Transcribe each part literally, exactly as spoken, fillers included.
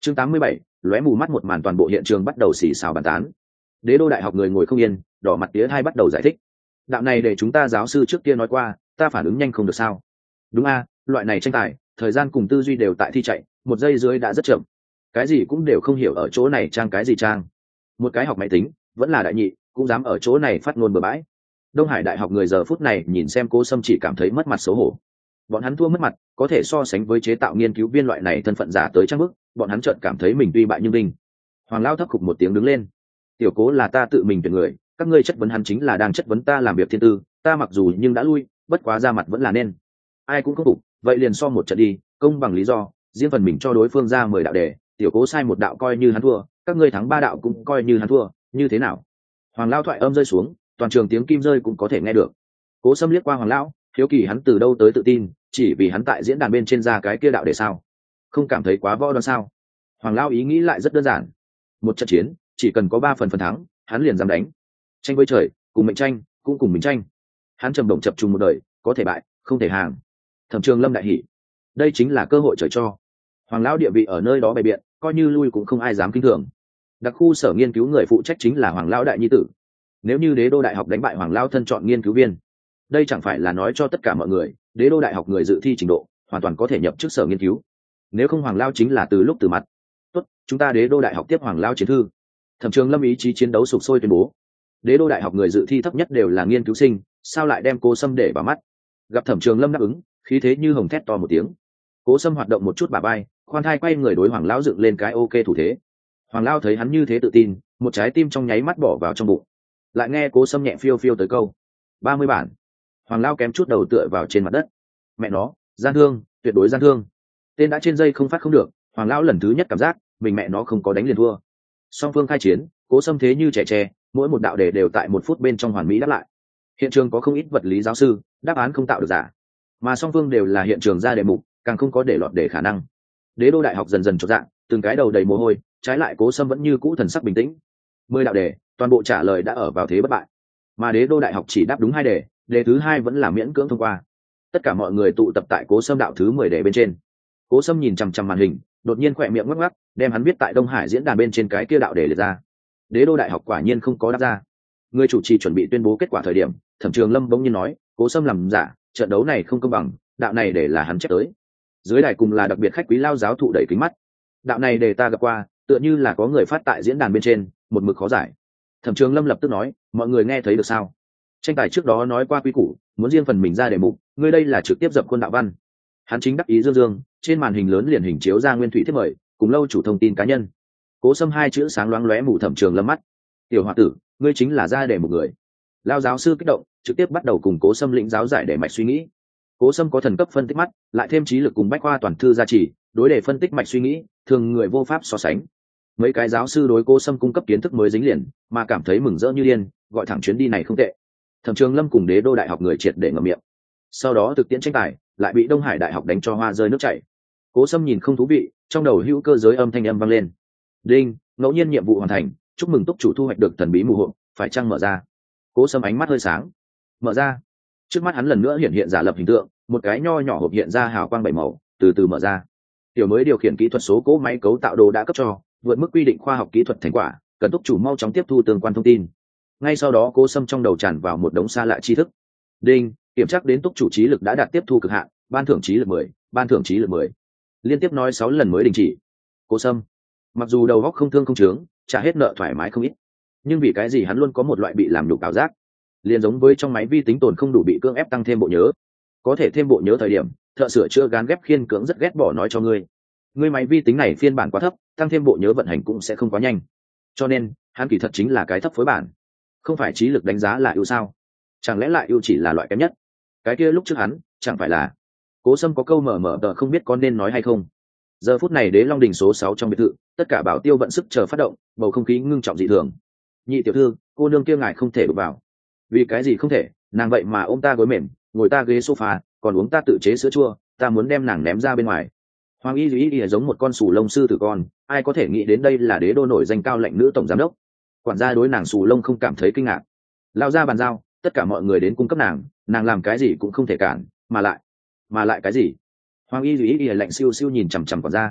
chương tám mươi bảy, lóe mù mắt một màn, toàn bộ hiện trường bắt đầu xì xào bàn tán. Đế đô đại học người ngồi không yên, đỏ mặt tía hai bắt đầu giải thích. Đạo này để chúng ta giáo sư trước kia nói qua, ta phản ứng nhanh không được sao? Đúng a, loại này tranh tài, thời gian cùng tư duy đều tại thi chạy, một giây dưới đã rất chậm. Cái gì cũng đều không hiểu, ở chỗ này trang cái gì trang? Một cái học máy tính, vẫn là đại nhị, cũng dám ở chỗ này phát ngôn bừa bãi. Đông Hải đại học người giờ phút này nhìn xem Cố Sâm chỉ cảm thấy mất mặt xấu hổ. Bọn hắn thua mất mặt, có thể so sánh với chế tạo nghiên cứu viên loại này thân phận giả tới trang bức, bọn hắn chợt cảm thấy mình tuy bại nhưng vinh. Hoàng Lao thấp khục một tiếng đứng lên. Tiểu Cố là ta tự mình tuyển người, các ngươi chất vấn hắn chính là đang chất vấn ta làm việc thiên tư, ta mặc dù nhưng đã lui, bất quá ra mặt vẫn là nên. Ai cũng không phục, vậy liền so một trận đi, công bằng lý do, riêng phần mình cho đối phương ra mười đạo đề, Tiểu Cố sai một đạo coi như hắn thua, các ngươi thắng ba đạo cũng coi như hắn thua, như thế nào? Hoàng Lao thoại âm rơi xuống, toàn trường tiếng kim rơi cũng có thể nghe được. Cố Sâm liếc qua Hoàng Lão, hiếu kỳ hắn từ đâu tới tự tin, chỉ vì hắn tại diễn đàn bên trên ra cái kia đạo để sao? Không cảm thấy quá võ đoan sao? Hoàng Lão ý nghĩ lại rất đơn giản, một trận chiến chỉ cần có ba phần phần thắng, hắn liền dám đánh. Tranh với trời, cùng mệnh tranh, cũng cùng mình tranh. Hắn trầm động chập trùng một đời, có thể bại, không thể hàng. Thẩm Trường Lâm đại hỉ, đây chính là cơ hội trời cho. Hoàng Lão địa vị ở nơi đó bày biện, coi như lui cũng không ai dám kinh thường. Đặc khu sở nghiên cứu người phụ trách chính là Hoàng Lão đại nhi tử. Nếu như Đế đô đại học đánh bại Hoàng Lão thân chọn nghiên cứu viên, đây chẳng phải là nói cho tất cả mọi người, Đế đô đại học người dự thi trình độ hoàn toàn có thể nhập chức sở nghiên cứu. Nếu không, Hoàng Lão chính là từ lúc từ mặt. Tốt, chúng ta Đế đô đại học tiếp Hoàng Lão chiến thư. Thẩm Trường Lâm ý chí chiến đấu sục sôi tuyên bố. Đế đô đại học người dự thi thấp nhất đều là nghiên cứu sinh, sao lại đem Cố Sâm để vào mắt? Gặp Thẩm Trường Lâm đáp ứng, khí thế như hồng thét to một tiếng. Cố Sâm hoạt động một chút bả vai, khoan thai quay người đối Hoàng Lão dựng lên cái ok thủ thế. Hoàng Lão thấy hắn như thế tự tin, một trái tim trong nháy mắt bỏ vào trong bụng. Lại nghe Cố Sâm nhẹ phiêu phiêu tới câu ba mươi bản. Hoàng Lão kém chút đầu tựa vào trên mặt đất. Mẹ nó, gian thương, tuyệt đối gian thương. Tên đã trên dây không phát không được, Hoàng Lão lần thứ nhất cảm giác mình mẹ nó không có đánh liền thua. Song phương khai chiến, Cố Sâm thế như trẻ tre, mỗi một đạo đề đều tại một phút bên trong hoàn mỹ đáp lại. Hiện trường có không ít vật lý giáo sư, đáp án không tạo được giả, mà song phương đều là hiện trường ra đề mục, càng không có để lọt đề khả năng. Đế đô đại học dần dần chột dạng, từng cái đầu đầy mồ hôi, trái lại Cố Sâm vẫn như cũ thần sắc bình tĩnh. Mười đạo đề, toàn bộ trả lời đã ở vào thế bất bại, mà Đế đô đại học chỉ đáp đúng hai đề, đề thứ hai vẫn là miễn cưỡng thông qua. Tất cả mọi người tụ tập tại Cố Sâm đạo thứ mười đề bên trên. Cố Sâm nhìn chằm chằm màn hình, đột nhiên khỏe miệng ngắc ngắc, đem hắn viết tại Đông Hải diễn đàn bên trên cái kia đạo đề liệt ra. Đế đô đại học quả nhiên không có đáp ra. Người chủ trì chuẩn bị tuyên bố kết quả thời điểm, Thẩm Trường Lâm bỗng nhiên nói, Cố Sâm làm giả, trận đấu này không công bằng, đạo này để là hắn chép tới. Dưới đài cùng là đặc biệt khách quý lao giáo thụ đẩy kính mắt. Đạo này để ta gặp qua, tựa như là có người phát tại diễn đàn bên trên, một mực khó giải. Thẩm Trường Lâm lập tức nói, mọi người nghe thấy được sao? Tranh tài trước đó nói qua quy củ, muốn riêng phần mình ra đề mục, ngươi đây là trực tiếp dập khuôn đạo văn. Hắn chính đắc ý dương dương, trên màn hình lớn liền hình chiếu ra nguyên thủy thiết mời, cùng lâu chủ thông tin cá nhân. Cố Sâm hai chữ sáng loáng lóe mù Thẩm Trường Lâm mắt. Tiểu hòa tử, ngươi chính là ra đề một người. Lao giáo sư kích động, trực tiếp bắt đầu cùng Cố Sâm lĩnh giáo giải để mạch suy nghĩ. Cố Sâm có thần cấp phân tích mắt, lại thêm trí lực cùng bách khoa toàn thư gia trì, đối đề phân tích mạch suy nghĩ, thường người vô pháp so sánh. Mấy cái giáo sư đối Cố Sâm cung cấp kiến thức mới dính liền, mà cảm thấy mừng rỡ như điên, gọi thẳng chuyến đi này không tệ. Thẩm Trường Lâm cùng Đế đô đại học người triệt để ngậm miệng. Sau đó thực tiễn tranh tài, lại bị Đông Hải đại học đánh cho hoa rơi nước chảy. Cố Sâm nhìn không thú vị, trong đầu hữu cơ giới âm thanh âm vang lên. Đinh, ngẫu nhiên nhiệm vụ hoàn thành, chúc mừng túc chủ thu hoạch được thần bí mù hộp, phải chăng mở ra? Cố Sâm ánh mắt hơi sáng. Mở ra. Trước mắt hắn lần nữa hiện hiện giả lập hình tượng, một cái nho nhỏ hộp hiện ra hào quang bảy màu, từ từ mở ra. Tiểu mới điều khiển kỹ thuật số cỗ máy cấu tạo đồ đã cấp cho, vượt mức quy định khoa học kỹ thuật thành quả, cần túc chủ mau chóng tiếp thu tương quan thông tin. Ngay sau đó Cố Sâm trong đầu tràn vào một đống xa lạ tri thức. Đinh, kiểm tra đến túc chủ trí lực đã đạt tiếp thu cực hạn, ban thưởng trí lực mười, ban thưởng trí lực mười. Liên tiếp nói sáu lần mới đình chỉ. Cố Sâm, mặc dù đầu óc không thương không chướng, trả hết nợ thoải mái không ít, nhưng vì cái gì hắn luôn có một loại bị làm nhục cảm giác, liền giống với trong máy vi tính tồn không đủ bị cưỡng ép tăng thêm bộ nhớ. Có thể thêm bộ nhớ thời điểm, thợ sửa chữa gán ghép khiên cưỡng rất ghét bỏ nói cho ngươi, ngươi máy vi tính này phiên bản quá thấp, tăng thêm bộ nhớ vận hành cũng sẽ không quá nhanh. Cho nên hắn kỳ thật chính là cái thấp phối bản. Không phải trí lực đánh giá là ưu sao? Chẳng lẽ lại ưu chỉ là loại kém nhất? Cái kia lúc trước hắn chẳng phải là... Cố Sâm có câu mở mở tờ không biết có nên nói hay không. Giờ phút này Đế Long Đình số sáu trong biệt thự, tất cả bảo tiêu vận sức chờ phát động, bầu không khí ngưng trọng dị thường. Nhị tiểu thư, cô nương kia ngài không thể đụng vào. Vì cái gì không thể? Nàng vậy mà ôm ta gối mềm, ngồi ta ghế sofa, còn uống ta tự chế sữa chua, ta muốn đem nàng ném ra bên ngoài. Hoàng Y Duy Y giống một con sù lông sư tử con, ai có thể nghĩ đến đây là đế đô nổi danh cao lệnh nữ tổng giám đốc. Quản gia đối nàng sù lông không cảm thấy kinh ngạc. Lao ra bàn giao, tất cả mọi người đến cung cấp nàng, nàng làm cái gì cũng không thể cản, mà lại, mà lại cái gì? Hoàng Y Duy Y lạnh siêu siêu nhìn chằm chằm quản gia.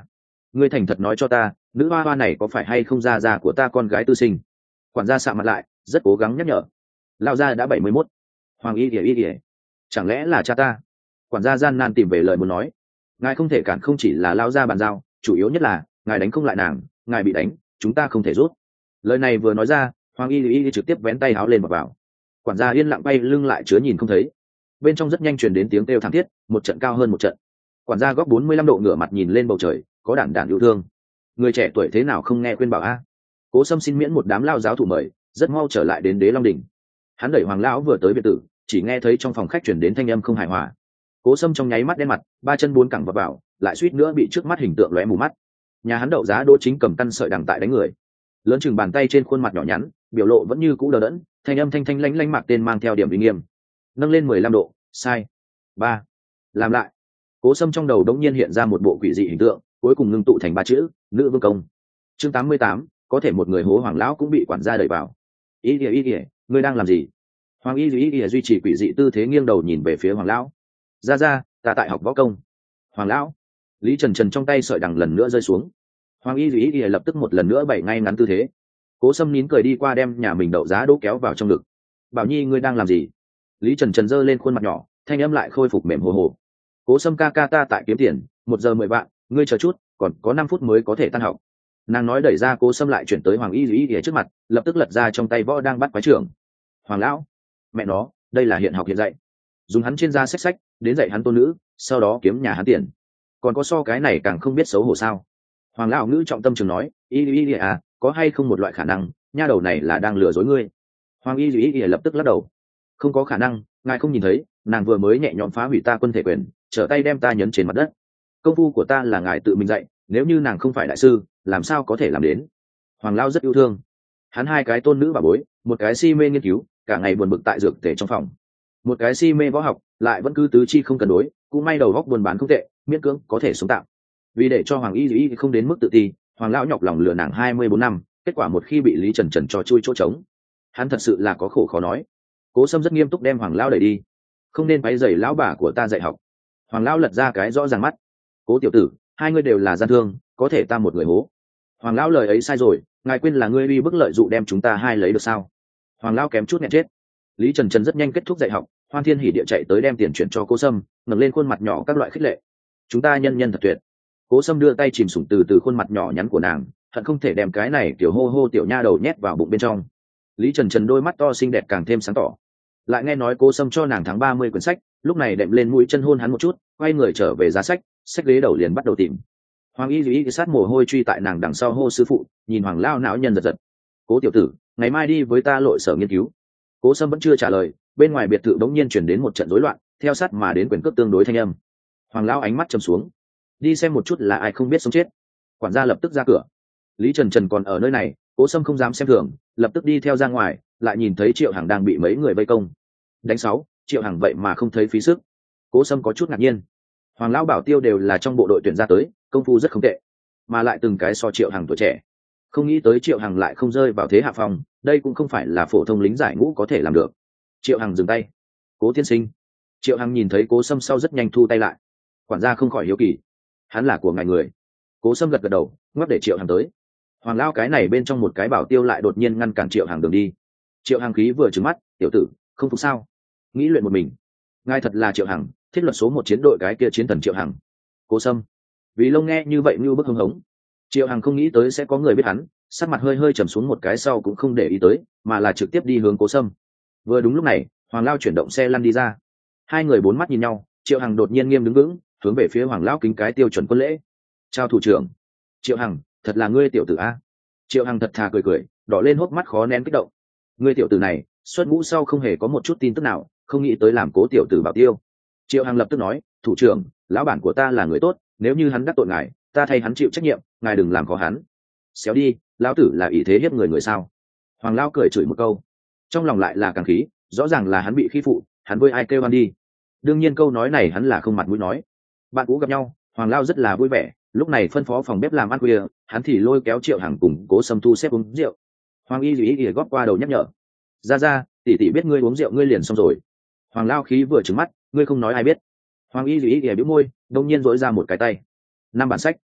ngươi thành thật nói cho ta, nữ hoa hoa này có phải hay không ra ra của ta con gái tư sinh? Quản gia sạm mặt lại, rất cố gắng nhắc nhở. Lao gia đã bảy mươi mốt. Hoàng y ỉa y ỉa, chẳng lẽ là cha ta? Quản gia gian nan tìm về lời muốn nói. Ngài không thể cản, không chỉ là lao gia bàn giao, chủ yếu nhất là ngài đánh không lại nàng, ngài bị đánh, chúng ta không thể rút. Lời này vừa nói ra, Hoàng y y trực tiếp vén tay áo lên mà vào. Quản gia yên lặng bay lưng lại chứa nhìn không thấy. Bên trong rất nhanh truyền đến tiếng kêu thảm thiết, một trận cao hơn một trận. Quản gia góc bốn mươi lăm độ ngửa mặt nhìn lên bầu trời, có đản đản yêu thương. Người trẻ tuổi thế nào không nghe khuyên bảo a? Cố Sâm xin miễn một đám lao giáo thủ mời, rất mau trở lại đến Đế Long đỉnh. Hắn đẩy Hoàng lão vừa tới biệt tử, chỉ nghe thấy trong phòng khách chuyển đến thanh âm không hài hòa. Cố Sâm trong nháy mắt đen mặt, ba chân bốn cẳng vào vào, lại suýt nữa bị trước mắt hình tượng lóe mù mắt. Nhà hắn đậu giá Đỗ Chính cầm căn sợi đằng tại đánh người, lớn chừng bàn tay trên khuôn mặt nhỏ nhắn, biểu lộ vẫn như cũ đờ đẫn, thanh âm thanh thanh lanh lanh mạc tên mang theo điểm uy nghiêm. Nâng lên mười lăm độ, sai. Ba. Làm lại. Cố Sâm trong đầu đống nhiên hiện ra một bộ quỷ dị hình tượng, cuối cùng ngưng tụ thành ba chữ, nữ vương công. Chương tám mươi tám, có thể một người hố Hoàng lão cũng bị quản gia đẩy vào. Ý ỉa ý ỉa, ngươi đang làm gì? Hoàng y ý ỉa duy trì quỷ dị tư thế nghiêng đầu nhìn về phía Hoàng lão. Ra ra, ta tại học võ công. Hoàng lão. Lý Trần Trần trong tay sợi đằng lần nữa rơi xuống. Hoàng y ý ỉa lập tức một lần nữa bày ngay ngắn tư thế. Cố Sâm nín cười đi qua đem nhà mình đậu giá Đỗ kéo vào trong ngực. Bảo Nhi, ngươi đang làm gì? Lý Trần Trần giơ lên khuôn mặt nhỏ, thanh âm lại khôi phục mềm hồ hồ. Cố Sâm ca ca, ta tại kiếm tiền, một giờ mười vạn, ngươi chờ chút, còn có năm phút mới có thể tan học. Nàng nói đẩy ra Cố Sâm lại chuyển tới Hoàng y ý ỉa trước mặt, lập tức lật ra trong tay võ đang bắt quái trưởng. Hoàng lão, mẹ nó, đây là hiện học hiện dạy, dùng hắn trên da sách sách đến dạy hắn tôn nữ, sau đó kiếm nhà hắn tiền, còn có so cái này càng không biết xấu hổ sao? Hoàng lão ngữ trọng tâm trường nói, y y y à, có hay không một loại khả năng nha đầu này là đang lừa dối ngươi? Hoàng y y y lập tức lắc đầu, không có khả năng, ngài không nhìn thấy nàng vừa mới nhẹ nhõm phá hủy ta quân thể quyền, trở tay đem ta nhấn trên mặt đất. Công phu của ta là ngài tự mình dạy, nếu như nàng không phải đại sư, làm sao có thể làm đến? Hoàng lão rất yêu thương hắn hai cái tôn nữ bà bối, một cái si mê nghiên cứu, cả ngày buồn bực tại dược tể trong phòng, một cái si mê võ học, lại vẫn cứ tứ chi không cần đối, cũng may đầu góc buôn bán không tệ, miễn cưỡng có thể sống tạm. Vì để cho Hoàng y y không đến mức tự ti, Hoàng lão nhọc lòng lừa nàng hai mươi bốn năm, kết quả một khi bị Lý Trần Trần cho chui chỗ trống, hắn thật sự là có khổ khó nói. Cố Sâm rất nghiêm túc đem Hoàng lão đẩy đi. Không nên váy giày lão bà của ta dạy học. Hoàng lão lật ra cái rõ ràng mắt. Cố tiểu tử, hai ngươi đều là gian thương, có thể ta một người hố. Hoàng lão lời ấy sai rồi, ngài quên là ngươi uy bức lợi dụ đem chúng ta hai lấy được sao? Hoàng lão kém chút nghẹn chết. Lý Trần Trần rất nhanh kết thúc dạy học, Hoan Thiên hỉ địa chạy tới đem tiền chuyển cho Cố Sâm, ngẩng lên khuôn mặt nhỏ các loại khích lệ. Chúng ta nhân nhân thật tuyệt. Cố Sâm đưa tay chìm sủng từ từ khuôn mặt nhỏ nhắn của nàng, hận không thể đem cái này tiểu hô hô tiểu nha đầu nhét vào bụng bên trong. Lý Trần Trần đôi mắt to xinh đẹp càng thêm sáng tỏ. Lại nghe nói Cố Sâm cho nàng tháng ba mươi quyển sách, lúc này đệm lên mũi chân hôn hắn một chút, quay người trở về giá sách, sách ghế đầu liền bắt đầu tìm. Hoàng y y sát mồ hôi truy tại nàng đằng sau hô sư phụ, nhìn Hoàng lao não nhân giật giật. Cố tiểu tử, ngày mai đi với ta lội sở nghiên cứu. Cố Sâm vẫn chưa trả lời, bên ngoài biệt thự đống nhiên chuyển đến một trận rối loạn, theo sát mà đến quyền cước tương đối thanh âm. Hoàng lao ánh mắt trầm xuống, đi xem một chút là ai không biết sống chết. Quản gia lập tức ra cửa. Lý Trần Trần còn ở nơi này, Cố Sâm không dám xem thường, lập tức đi theo ra ngoài, lại nhìn thấy Triệu Hằng đang bị mấy người vây công. Đánh sáu, Triệu Hằng vậy mà không thấy phí sức. Cố Sâm có chút ngạc nhiên. Hoàng lão bảo tiêu đều là trong bộ đội tuyển ra tới, công phu rất không tệ, mà lại từng cái so Triệu Hằng tuổi trẻ. Không nghĩ tới Triệu Hằng lại không rơi vào thế hạ phong, đây cũng không phải là phổ thông lính giải ngũ có thể làm được. Triệu Hằng dừng tay. Cố tiên sinh. Triệu Hằng nhìn thấy Cố Sâm sau rất nhanh thu tay lại. Quản gia không khỏi hiếu kỳ, hắn là của ngài người. Cố Sâm gật gật đầu, ngoắc để Triệu Hằng tới. Hoàng lao cái này bên trong một cái bảo tiêu lại đột nhiên ngăn cản Triệu Hằng đường đi. Triệu Hằng khí vừa trừng mắt, tiểu tử, không phục sao? Nghĩ luyện một mình. Ngài thật là Triệu Hằng, thiết luật số một chiến đội cái kia chiến thần Triệu Hằng. Cố Sâm. Vì Long nghe như vậy như bức hưng hống. Triệu Hằng không nghĩ tới sẽ có người biết hắn, sắc mặt hơi hơi trầm xuống một cái sau cũng không để ý tới, mà là trực tiếp đi hướng Cố Sâm. Vừa đúng lúc này, Hoàng lao chuyển động xe lăn đi ra. Hai người bốn mắt nhìn nhau, Triệu Hằng đột nhiên nghiêm đứng vững, hướng về phía Hoàng lão kính cái tiêu chuẩn quân lễ. Chào thủ trưởng. Triệu Hằng, thật là ngươi tiểu tử a? Triệu Hằng thật thà cười cười, đỏ lên hốc mắt khó nén kích động. Ngươi tiểu tử này, xuất ngũ sau không hề có một chút tin tức nào, không nghĩ tới làm Cố tiểu tử bảo tiêu. Triệu Hằng lập tức nói, thủ trưởng, lão bản của ta là người tốt, nếu như hắn đắc tội ngài, ta thay hắn chịu trách nhiệm, ngài đừng làm khó hắn. Xéo đi, lão tử là ý thế hiếp người người sao? Hoàng lão cười chửi một câu, trong lòng lại là càng khí, rõ ràng là hắn bị khi phụ, hắn với ai kêu hắn đi. Đương nhiên câu nói này hắn là không mặt mũi nói. Bạn cũ gặp nhau, Hoàng lão rất là vui vẻ, lúc này phân phó phòng bếp làm ăn khuya, hắn thì lôi kéo Triệu Hằng cùng Cố Sâm thu xếp uống rượu. Hoàng y ý ý góp qua đầu nhắc nhở, ra ra, tỷ tỷ biết ngươi uống rượu ngươi liền xong rồi. Hoàng lão khí vừa trừng mắt, ngươi không nói ai biết. Hoàng y ý ý bĩu môi, đông nhiên dỗi ra một cái tay. Năm bản sách.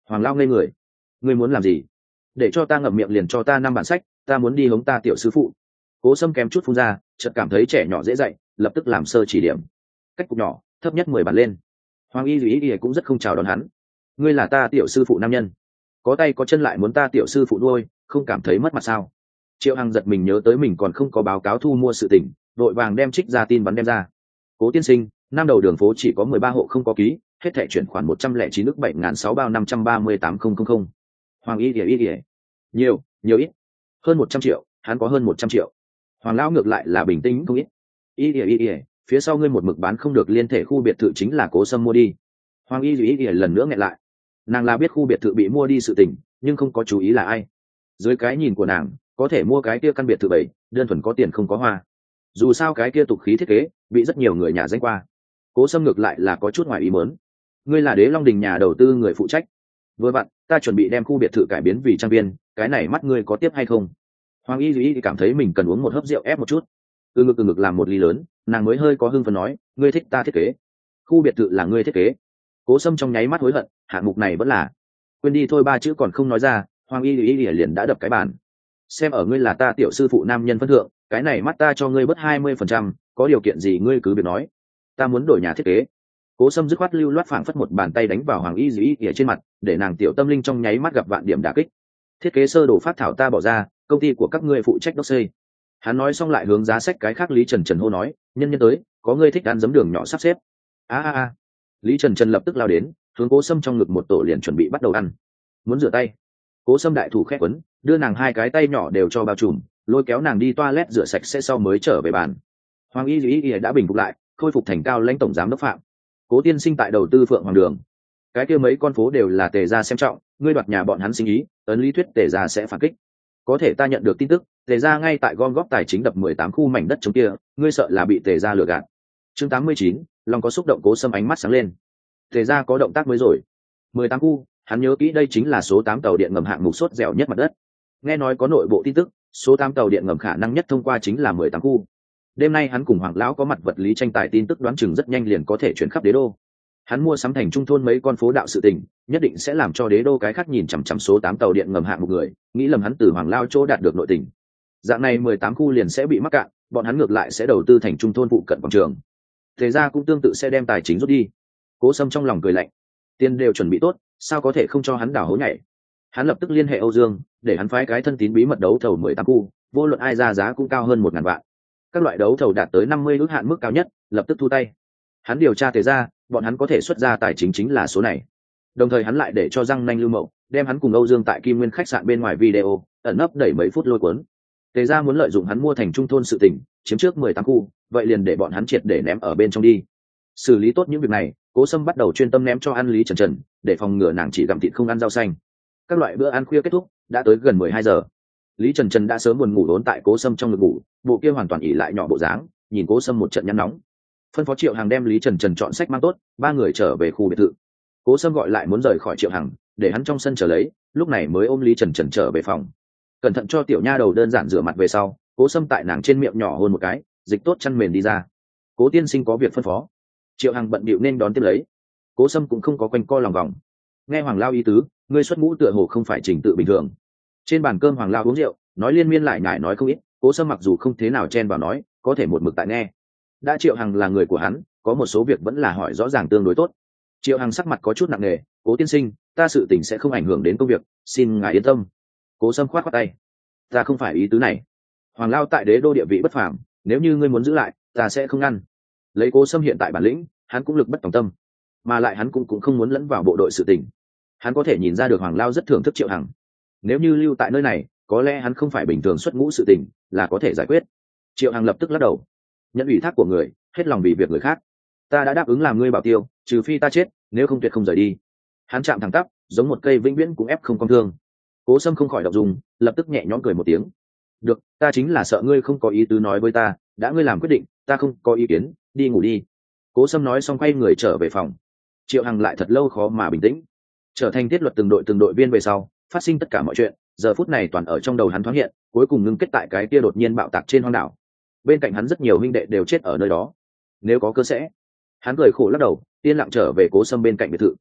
Hoàng Lao ngây người. Ngươi muốn làm gì? Để cho ta ngậm miệng liền cho ta năm bản sách, ta muốn đi hống ta tiểu sư phụ. Cố Sâm kém chút phun ra, chợt cảm thấy trẻ nhỏ dễ dạy, lập tức làm sơ chỉ điểm. Cách cục nhỏ, thấp nhất mười bản lên. Hoàng Y Duy Y cũng rất không chào đón hắn. Ngươi là ta tiểu sư phụ nam nhân, có tay có chân lại muốn ta tiểu sư phụ nuôi, không cảm thấy mất mặt sao? Triệu Hằng giật mình nhớ tới mình còn không có báo cáo thu mua sự tình, đội vàng đem trích ra tin bắn đem ra. Cố tiên sinh, năm đầu đường phố chỉ có mười ba hộ không có ký, hết thẻ chuyển khoản một trăm lẻ chín ức bảy ngàn sáu bao năm trăm ba mươi tám không không không. Hoàng Y Duy Y, nhiều, nhiều ít, hơn một trăm triệu, hắn có hơn một trăm triệu. Hoàng lão ngược lại là bình tĩnh không ít. Y Y Y, phía sau ngươi một mực bán không được liên thể khu biệt thự chính là Cố Sâm mua đi. Hoàng Y Y lần nữa nghẹn lại. Nàng là biết khu biệt thự bị mua đi sự tình, nhưng không có chú ý là ai. Dưới cái nhìn của nàng, có thể mua cái kia căn biệt thự bảy, đơn thuần có tiền không có hoa. Dù sao cái kia tục khí thiết kế bị rất nhiều người nhà danh qua. Cố Sâm ngược lại là có chút ngoài ý muốn. Ngươi là Đế Long Đình nhà đầu tư người phụ trách. Vừa vặn, ta chuẩn bị đem khu biệt thự cải biến vì trang viên, cái này mắt ngươi có tiếp hay không? Hoàng Y Duy cảm thấy mình cần uống một hớp rượu ép một chút. Từ ngực từ ngực làm một ly lớn, nàng mới hơi có hưng phấn nói, ngươi thích ta thiết kế, khu biệt thự là ngươi thiết kế. Cố Sâm trong nháy mắt hối hận, hạng mục này vẫn là quên đi thôi, ba chữ còn không nói ra, Hoàng Y Duy liền đã đập cái bàn. Xem ở ngươi là ta tiểu sư phụ nam nhân phân thượng, cái này mắt ta cho ngươi bớt hai mươi phần trăm, có điều kiện gì ngươi cứ việc nói. Ta muốn đổi nhà thiết kế. Cố Sâm dứt khoát lưu loát phảng phất một bàn tay đánh vào Hoàng Y Duy ở trên mặt, để nàng tiểu tâm linh trong nháy mắt gặp vạn điểm đả kích. Thiết kế sơ đồ phát thảo ta bỏ ra, công ty của các ngươi phụ trách đốc xây. Hắn nói xong lại hướng giá sách cái khác Lý Trần Trần hô nói, nhân nhân tới, có ngươi thích ăn giấm đường nhỏ sắp xếp. A a a. Lý Trần Trần lập tức lao đến, hướng Cố Sâm trong ngực một tổ liền chuẩn bị bắt đầu ăn. Muốn rửa tay. Cố Sâm đại thủ khép quấn, đưa nàng hai cái tay nhỏ đều cho bao trùm, lôi kéo nàng đi toilet rửa sạch sẽ sau mới trở về bàn. Hoàng Y Duy đã bình phục lại, khôi phục thành cao lãnh tổng giám đốc phạm. Cố tiên sinh tại đầu tư Phượng Hoàng Đường, cái kia mấy con phố đều là Tề gia xem trọng, ngươi đoạt nhà bọn hắn sinh ý, ấn lý thuyết Tề gia sẽ phản kích. Có thể ta nhận được tin tức, Tề gia ngay tại gom góp tài chính đập mười tám khu mảnh đất trống kia, ngươi sợ là bị Tề gia lừa gạt. Chương tám mươi chín, lòng có xúc động. Cố Sâm ánh mắt sáng lên. Tề gia có động tác mới rồi. mười tám khu, hắn nhớ kỹ đây chính là số tám tàu điện ngầm hạng mục sốt dẻo nhất mặt đất. Nghe nói có nội bộ tin tức, số tám tàu điện ngầm khả năng nhất thông qua chính là mười tám khu. Đêm nay hắn cùng Hoàng lão có mặt vật lý tranh tài tin tức đoán chừng rất nhanh liền có thể chuyển khắp đế đô. Hắn mua sắm thành trung thôn mấy con phố đạo sự tình, nhất định sẽ làm cho đế đô cái khác nhìn chằm chằm số tám tàu điện ngầm hạng một người, nghĩ lầm hắn từ Hoàng lao chỗ đạt được nội tình. Dạng này mười tám khu liền sẽ bị mắc cạn, bọn hắn ngược lại sẽ đầu tư thành trung thôn phụ cận quảng trường. Thế ra cũng tương tự sẽ đem tài chính rút đi. Cố Sâm trong lòng cười lạnh, tiền đều chuẩn bị tốt, sao có thể không cho hắn đào hố nhảy. Hắn lập tức liên hệ Âu Dương, để hắn phái cái thân tín bí mật đấu thầu mười tám khu, vô luận ai ra giá cũng cao hơn một ngàn vạn. Các loại đấu thầu đạt tới năm mươi ước hạn mức cao nhất, lập tức thu tay. Hắn điều tra Tề ra, bọn hắn có thể xuất ra tài chính chính là số này. Đồng thời hắn lại để cho Giang Nanh Lưu Mậu đem hắn cùng Âu Dương tại Kim Nguyên khách sạn bên ngoài video ẩn nấp đẩy mấy phút lôi cuốn. Tề ra muốn lợi dụng hắn mua thành trung thôn sự tình, chiếm trước mười tám khu, vậy liền để bọn hắn triệt để ném ở bên trong đi. Xử lý tốt những việc này, Cố Sâm bắt đầu chuyên tâm ném cho ăn Lý Trần Trần, để phòng ngừa nàng chỉ gặm thịt không ăn rau xanh. Các loại bữa ăn khuya kết thúc, đã tới gần mười hai giờ. Lý Trần Trần đã sớm buồn ngủ đốn tại Cố Sâm trong ngực ngủ, bộ kia hoàn toàn ỉ lại nhỏ bộ dáng, nhìn Cố Sâm một trận nhăn nóng. Phân phó Triệu Hằng đem Lý Trần Trần chọn sách mang tốt, ba người trở về khu biệt thự. Cố Sâm gọi lại muốn rời khỏi Triệu Hằng, để hắn trong sân chờ lấy, lúc này mới ôm Lý Trần Trần trở về phòng. Cẩn thận cho tiểu nha đầu đơn giản rửa mặt về sau, Cố Sâm tại nàng trên miệng nhỏ hôn một cái, dịch tốt chăn mền đi ra. Cố tiên sinh có việc phân phó. Triệu Hằng bận bịu nên đón tiếp lấy. Cố Sâm cũng không có quanh co lòng vòng. Nghe Hoàng lao ý tứ, ngươi xuất ngũ tựa hồ không phải trình tự bình thường. Trên bàn cơm Hoàng lao uống rượu, nói liên miên lại nhải nói không ít. Cố Sâm mặc dù không thế nào chen vào nói, có thể một mực tại nghe. Đã Triệu Hằng là người của hắn, có một số việc vẫn là hỏi rõ ràng tương đối tốt. Triệu Hằng sắc mặt có chút nặng nề, Cố tiên sinh, ta sự tình sẽ không ảnh hưởng đến công việc, xin ngài yên tâm. Cố Sâm khoát khoát tay, ta không phải ý tứ này. Hoàng lao tại đế đô địa vị bất phàm, nếu như ngươi muốn giữ lại, ta sẽ không ngăn. Lấy Cố Sâm hiện tại bản lĩnh, hắn cũng lực bất tòng tâm, mà lại hắn cũng cũng không muốn lẫn vào bộ đội sự tình. Hắn có thể nhìn ra được Hoàng lao rất thưởng thức Triệu Hằng. Nếu như lưu tại nơi này, có lẽ hắn không phải bình thường xuất ngũ sự tình, là có thể giải quyết. Triệu Hằng lập tức lắc đầu, nhận ủy thác của người, hết lòng vì việc người khác. Ta đã đáp ứng làm ngươi bảo tiêu, trừ phi ta chết, nếu không tuyệt không rời đi. Hắn chạm thẳng tắp, giống một cây vĩnh viễn cũng ép không cong thương. Cố Sâm không khỏi động dung, lập tức nhẹ nhõm cười một tiếng. Được, ta chính là sợ ngươi không có ý tứ nói với ta, đã ngươi làm quyết định, ta không có ý kiến, đi ngủ đi. Cố Sâm nói xong quay người trở về phòng. Triệu Hằng lại thật lâu khó mà bình tĩnh. Trở thành thiết luật từng đội từng đội viên về sau, phát sinh tất cả mọi chuyện, giờ phút này toàn ở trong đầu hắn thoáng hiện, cuối cùng ngưng kết tại cái kia đột nhiên bạo tạc trên hoang đảo. Bên cạnh hắn rất nhiều huynh đệ đều chết ở nơi đó. Nếu có cơ sẽ, hắn cười khổ lắc đầu, yên lặng trở về Cố Sâm bên cạnh biệt thự.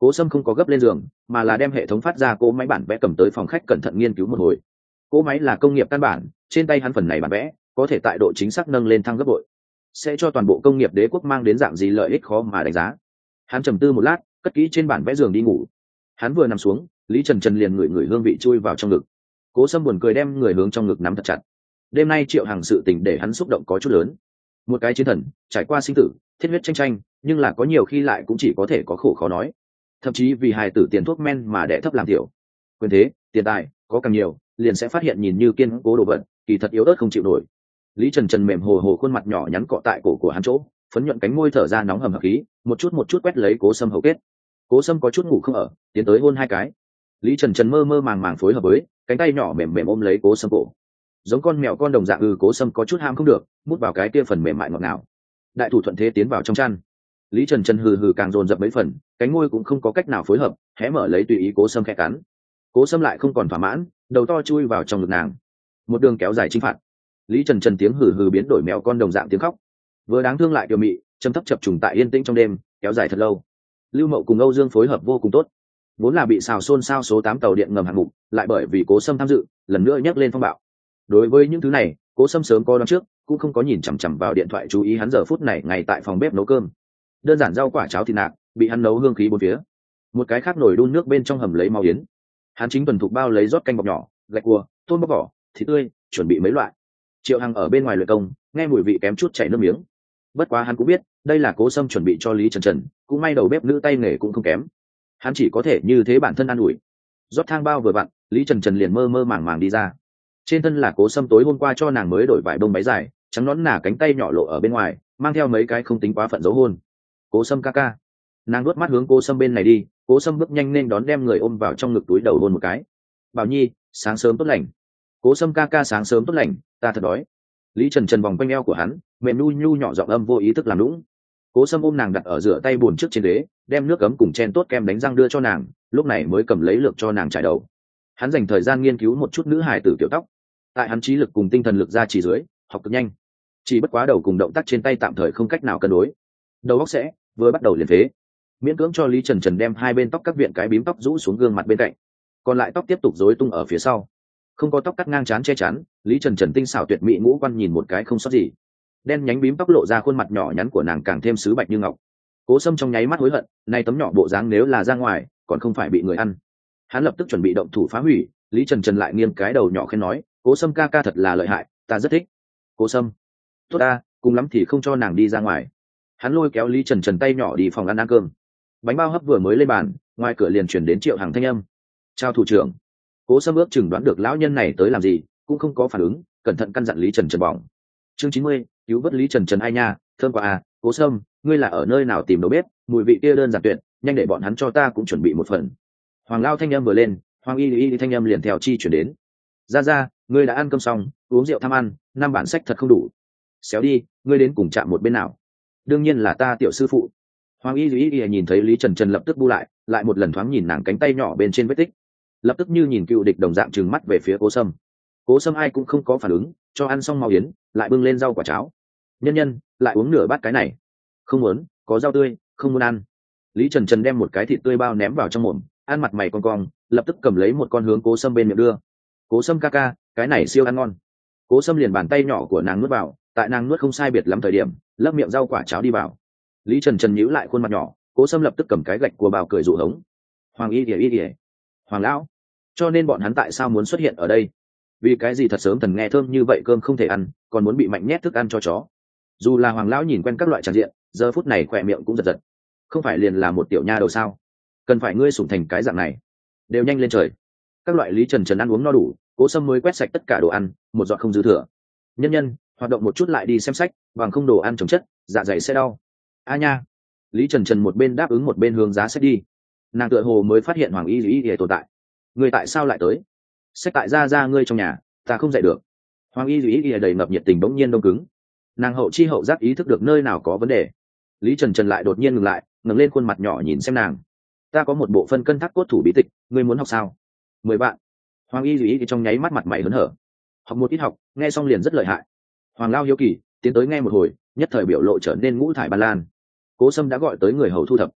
Cố Sâm không có gấp lên giường, mà là đem hệ thống phát ra cỗ máy bản vẽ cầm tới phòng khách cẩn thận nghiên cứu một hồi. Cỗ máy là công nghiệp căn bản, trên tay hắn phần này bản vẽ có thể tại độ chính xác nâng lên thăng gấp bội, sẽ cho toàn bộ công nghiệp đế quốc mang đến dạng gì lợi ích khó mà đánh giá. Hắn trầm tư một lát, cất kỹ trên bản vẽ giường đi ngủ. Hắn vừa nằm xuống, Lý Trần Trần liền ngửi ngửi hương vị chui vào trong ngực. Cố Sâm buồn cười đem người hướng trong ngực nắm thật chặt. Đêm nay Triệu Hằng sự tình để hắn xúc động có chút lớn. Một cái chiến thần trải qua sinh tử, thiết huyết tranh tranh, nhưng là có nhiều khi lại cũng chỉ có thể có khổ khó nói. Thậm chí vì hài tử tiền thuốc men mà đẻ thấp làm tiểu. Quyền thế, tiền tài có càng nhiều, liền sẽ phát hiện nhìn như kiên cố đồ vật, kỳ thật yếu ớt không chịu nổi. Lý Trần Trần mềm hồ hồ khuôn mặt nhỏ nhắn cọ tại cổ của hắn chỗ, phấn nhuận cánh môi thở ra nóng hầm hập khí, một chút một chút quét lấy Cố Sâm hầu kết. Cố Sâm có chút ngủ không ở, tiến tới hôn hai cái. Lý Trần Trần mơ mơ màng màng phối hợp với, cánh tay nhỏ mềm mềm ôm lấy Cố Sâm cổ, giống con mèo con đồng dạng. Ừ, Cố Sâm có chút ham không được, mút vào cái kia phần mềm mại ngọt ngào. Đại thủ thuận thế tiến vào trong chăn. Lý Trần Trần hừ hừ càng dồn dập mấy phần, cánh môi cũng không có cách nào phối hợp, hé mở lấy tùy ý Cố Sâm khẽ cắn. Cố Sâm lại không còn thỏa mãn, đầu to chui vào trong ngực nàng, một đường kéo dài chinh phạt. Lý Trần Trần tiếng hừ hừ biến đổi mèo con đồng dạng tiếng khóc, vừa đáng thương lại kiều mị, châm thấp chập trùng tại yên tĩnh trong đêm, kéo dài thật lâu. Lưu Mậu cùng Âu Dương phối hợp vô cùng tốt, vốn là bị xào xôn xao số tám tàu điện ngầm hạng mục, lại bởi vì Cố Sâm tham dự, lần nữa nhấc lên phong bạo. Đối với những thứ này, Cố Sâm sớm có đoán trước, cũng không có nhìn chằm chằm vào điện thoại chú ý hắn giờ phút này ngay tại phòng bếp nấu cơm. Đơn giản rau quả cháo thịt nạc, bị hắn nấu hương khí bốn phía. Một cái khác nồi đun nước bên trong hầm lấy máu yến. Hắn chính tuần thục bao lấy rót canh bọc nhỏ, gạch cua, tôm bóc vỏ, thịt tươi, chuẩn bị mấy loại. Triệu Hằng ở bên ngoài luyện công, nghe mùi vị kém chút chảy nước miếng. Bất quá hắn cũng biết, đây là Cố Sâm chuẩn bị cho Lý Trần Trần, cũng may đầu bếp nữ tay nghề cũng không kém. Hắn chỉ có thể như thế bản thân an ủi. Rót thang bao vừa vặn, Lý Trần Trần liền mơ mơ màng màng đi ra. Trên thân là Cố Sâm tối hôm qua cho nàng mới đổi vải bông váy dài, trắng nõn nà cánh tay nhỏ lộ ở bên ngoài, mang theo mấy cái không tính quá phận dấu hôn. Cố Sâm ca ca. Nàng nuốt mắt hướng Cố Sâm bên này đi, Cố Sâm bước nhanh nên đón, đem người ôm vào trong ngực túi đầu hôn một cái. Bảo Nhi, sáng sớm tốt lành. Cố Sâm ca ca sáng sớm tốt lành, ta thật đói. Lý Trần Trần vòng quanh eo của hắn, mềm nu nhu nhỏ giọng âm vô ý thức làm lũng. Cố Sâm ôm nàng đặt ở rửa tay bồn trước trên ghế, đem nước ấm cùng chen tốt kem đánh răng đưa cho nàng, lúc này mới cầm lấy lược cho nàng trải đầu. Hắn dành thời gian nghiên cứu một chút nữ hài tử kiểu tóc. Tại hắn trí lực cùng tinh thần lực ra chỉ dưới, học cực nhanh. Chỉ bất quá đầu cùng động tác trên tay tạm thời không cách nào cân đối. Đầu óc sẽ vừa bắt đầu liền phế. Miễn cưỡng cho Lý Trần Trần đem hai bên tóc các viện cái bím tóc rũ xuống gương mặt bên cạnh, còn lại tóc tiếp tục rối tung ở phía sau. Không có tóc cắt ngang trán che chắn, Lý Trần Trần tinh xảo tuyệt mỹ ngũ quan nhìn một cái không sót gì. Đen nhánh bím tóc lộ ra khuôn mặt nhỏ nhắn của nàng càng thêm sứ bạch như ngọc. Cố Sâm trong nháy mắt hối hận, nay tấm nhỏ bộ dáng nếu là ra ngoài, còn không phải bị người ăn. Hắn lập tức chuẩn bị động thủ phá hủy, Lý Trần Trần lại nghiêng cái đầu nhỏ khen nói, Cố Sâm ca ca thật là lợi hại, ta rất thích. Cố Sâm, tốt ta, cùng lắm thì không cho nàng đi ra ngoài. Hắn lôi kéo Lý Trần Trần tay nhỏ đi phòng ăn ăn cơm. Bánh bao hấp vừa mới lên bàn, ngoài cửa liền chuyển đến Triệu Hằng thanh âm. Chào thủ trưởng. Cố Sâm ước chừng đoán được lão nhân này tới làm gì, cũng không có phản ứng, cẩn thận căn dặn Lý Trần Trần bỏng. Chương chín mươi, cứu vớt Lý Trần Trần ai nha, thơm quá à, Cố Sâm, ngươi là ở nơi nào tìm đầu bếp, mùi vị kia đơn giản tuyệt, nhanh để bọn hắn cho ta cũng chuẩn bị một phần. Hoàng Lao thanh âm vừa lên, Hoàng Y Y thanh âm liền theo chi chuyển đến. Ra ra, ngươi đã ăn cơm xong, uống rượu tham ăn, năm bản sách thật không đủ. Xéo đi, ngươi đến cùng chạm một bên nào? Đương nhiên là ta tiểu sư phụ. Hoàng Y Y Y nhìn thấy Lý Trần Trần lập tức bu lại, lại một lần thoáng nhìn nàng cánh tay nhỏ bên trên vết tích, lập tức như nhìn cựu địch đồng dạng trừng mắt về phía Cố Sâm. Cố Sâm ai cũng không có phản ứng, cho ăn xong màu yến, lại bưng lên rau quả cháo. Nhân nhân, lại uống nửa bát cái này. Không muốn, có rau tươi, không muốn ăn. Lý Trần Trần đem một cái thịt tươi bao ném vào trong mồm, ăn mặt mày con cong, lập tức cầm lấy một con hướng Cố Sâm bên miệng đưa. Cố Sâm ca ca, cái này siêu ăn ngon. Cố Sâm liền bàn tay nhỏ của nàng nuốt vào, tại nàng nuốt không sai biệt lắm thời điểm, lấp miệng rau quả cháo đi vào. Lý Trần Trần nhíu lại khuôn mặt nhỏ, Cố Sâm lập tức cầm cái gạch của bào cười dụ hống. Hoàng Y Y Y, Hoàng lão, cho nên bọn hắn tại sao muốn xuất hiện ở đây? Vì cái gì thật sớm thần nghe thơm như vậy cơm không thể ăn, còn muốn bị mạnh nhét thức ăn cho chó? Dù là Hoàng lão nhìn quen các loại tràng diện, giờ phút này khỏe miệng cũng giật giật. Không phải liền là một tiểu nha đầu sao? Cần phải ngươi sủng thành cái dạng này? Đều nhanh lên trời. Các loại Lý Trần Trần ăn uống no đủ, Cố Sâm mới quét sạch tất cả đồ ăn, một giọt không dư thừa. Nhân nhân, hoạt động một chút lại đi xem sách, bằng không đồ ăn chồng chất, dạ dày sẽ đau. A nha. Lý Trần Trần một bên đáp ứng một bên hướng giá sách đi. Nàng tựa hồ mới phát hiện Hoàng Y Y Y tồn tại. Người tại sao lại tới? Sách tại ra ra ngươi trong nhà, ta không dạy được. Hoàng Y Y Y đầy ngập nhiệt tình bỗng nhiên đông cứng. Nàng hậu chi hậu giác ý thức được nơi nào có vấn đề. Lý Trần Trần lại đột nhiên ngừng lại, ngẩng lên khuôn mặt nhỏ nhìn xem nàng. Ta có một bộ phân cân thác cốt thủ bí tịch, ngươi muốn học sao? Mười bạn. Hoàng Y Y Y trong nháy mắt mặt mày hớn hở. Học một ít học, nghe xong liền rất lợi hại. Hoàng Lao hiếu kỳ tiến tới nghe một hồi, nhất thời biểu lộ trở nên ngũ thải ban lan. Cố Sâm đã gọi tới người hầu thu thập.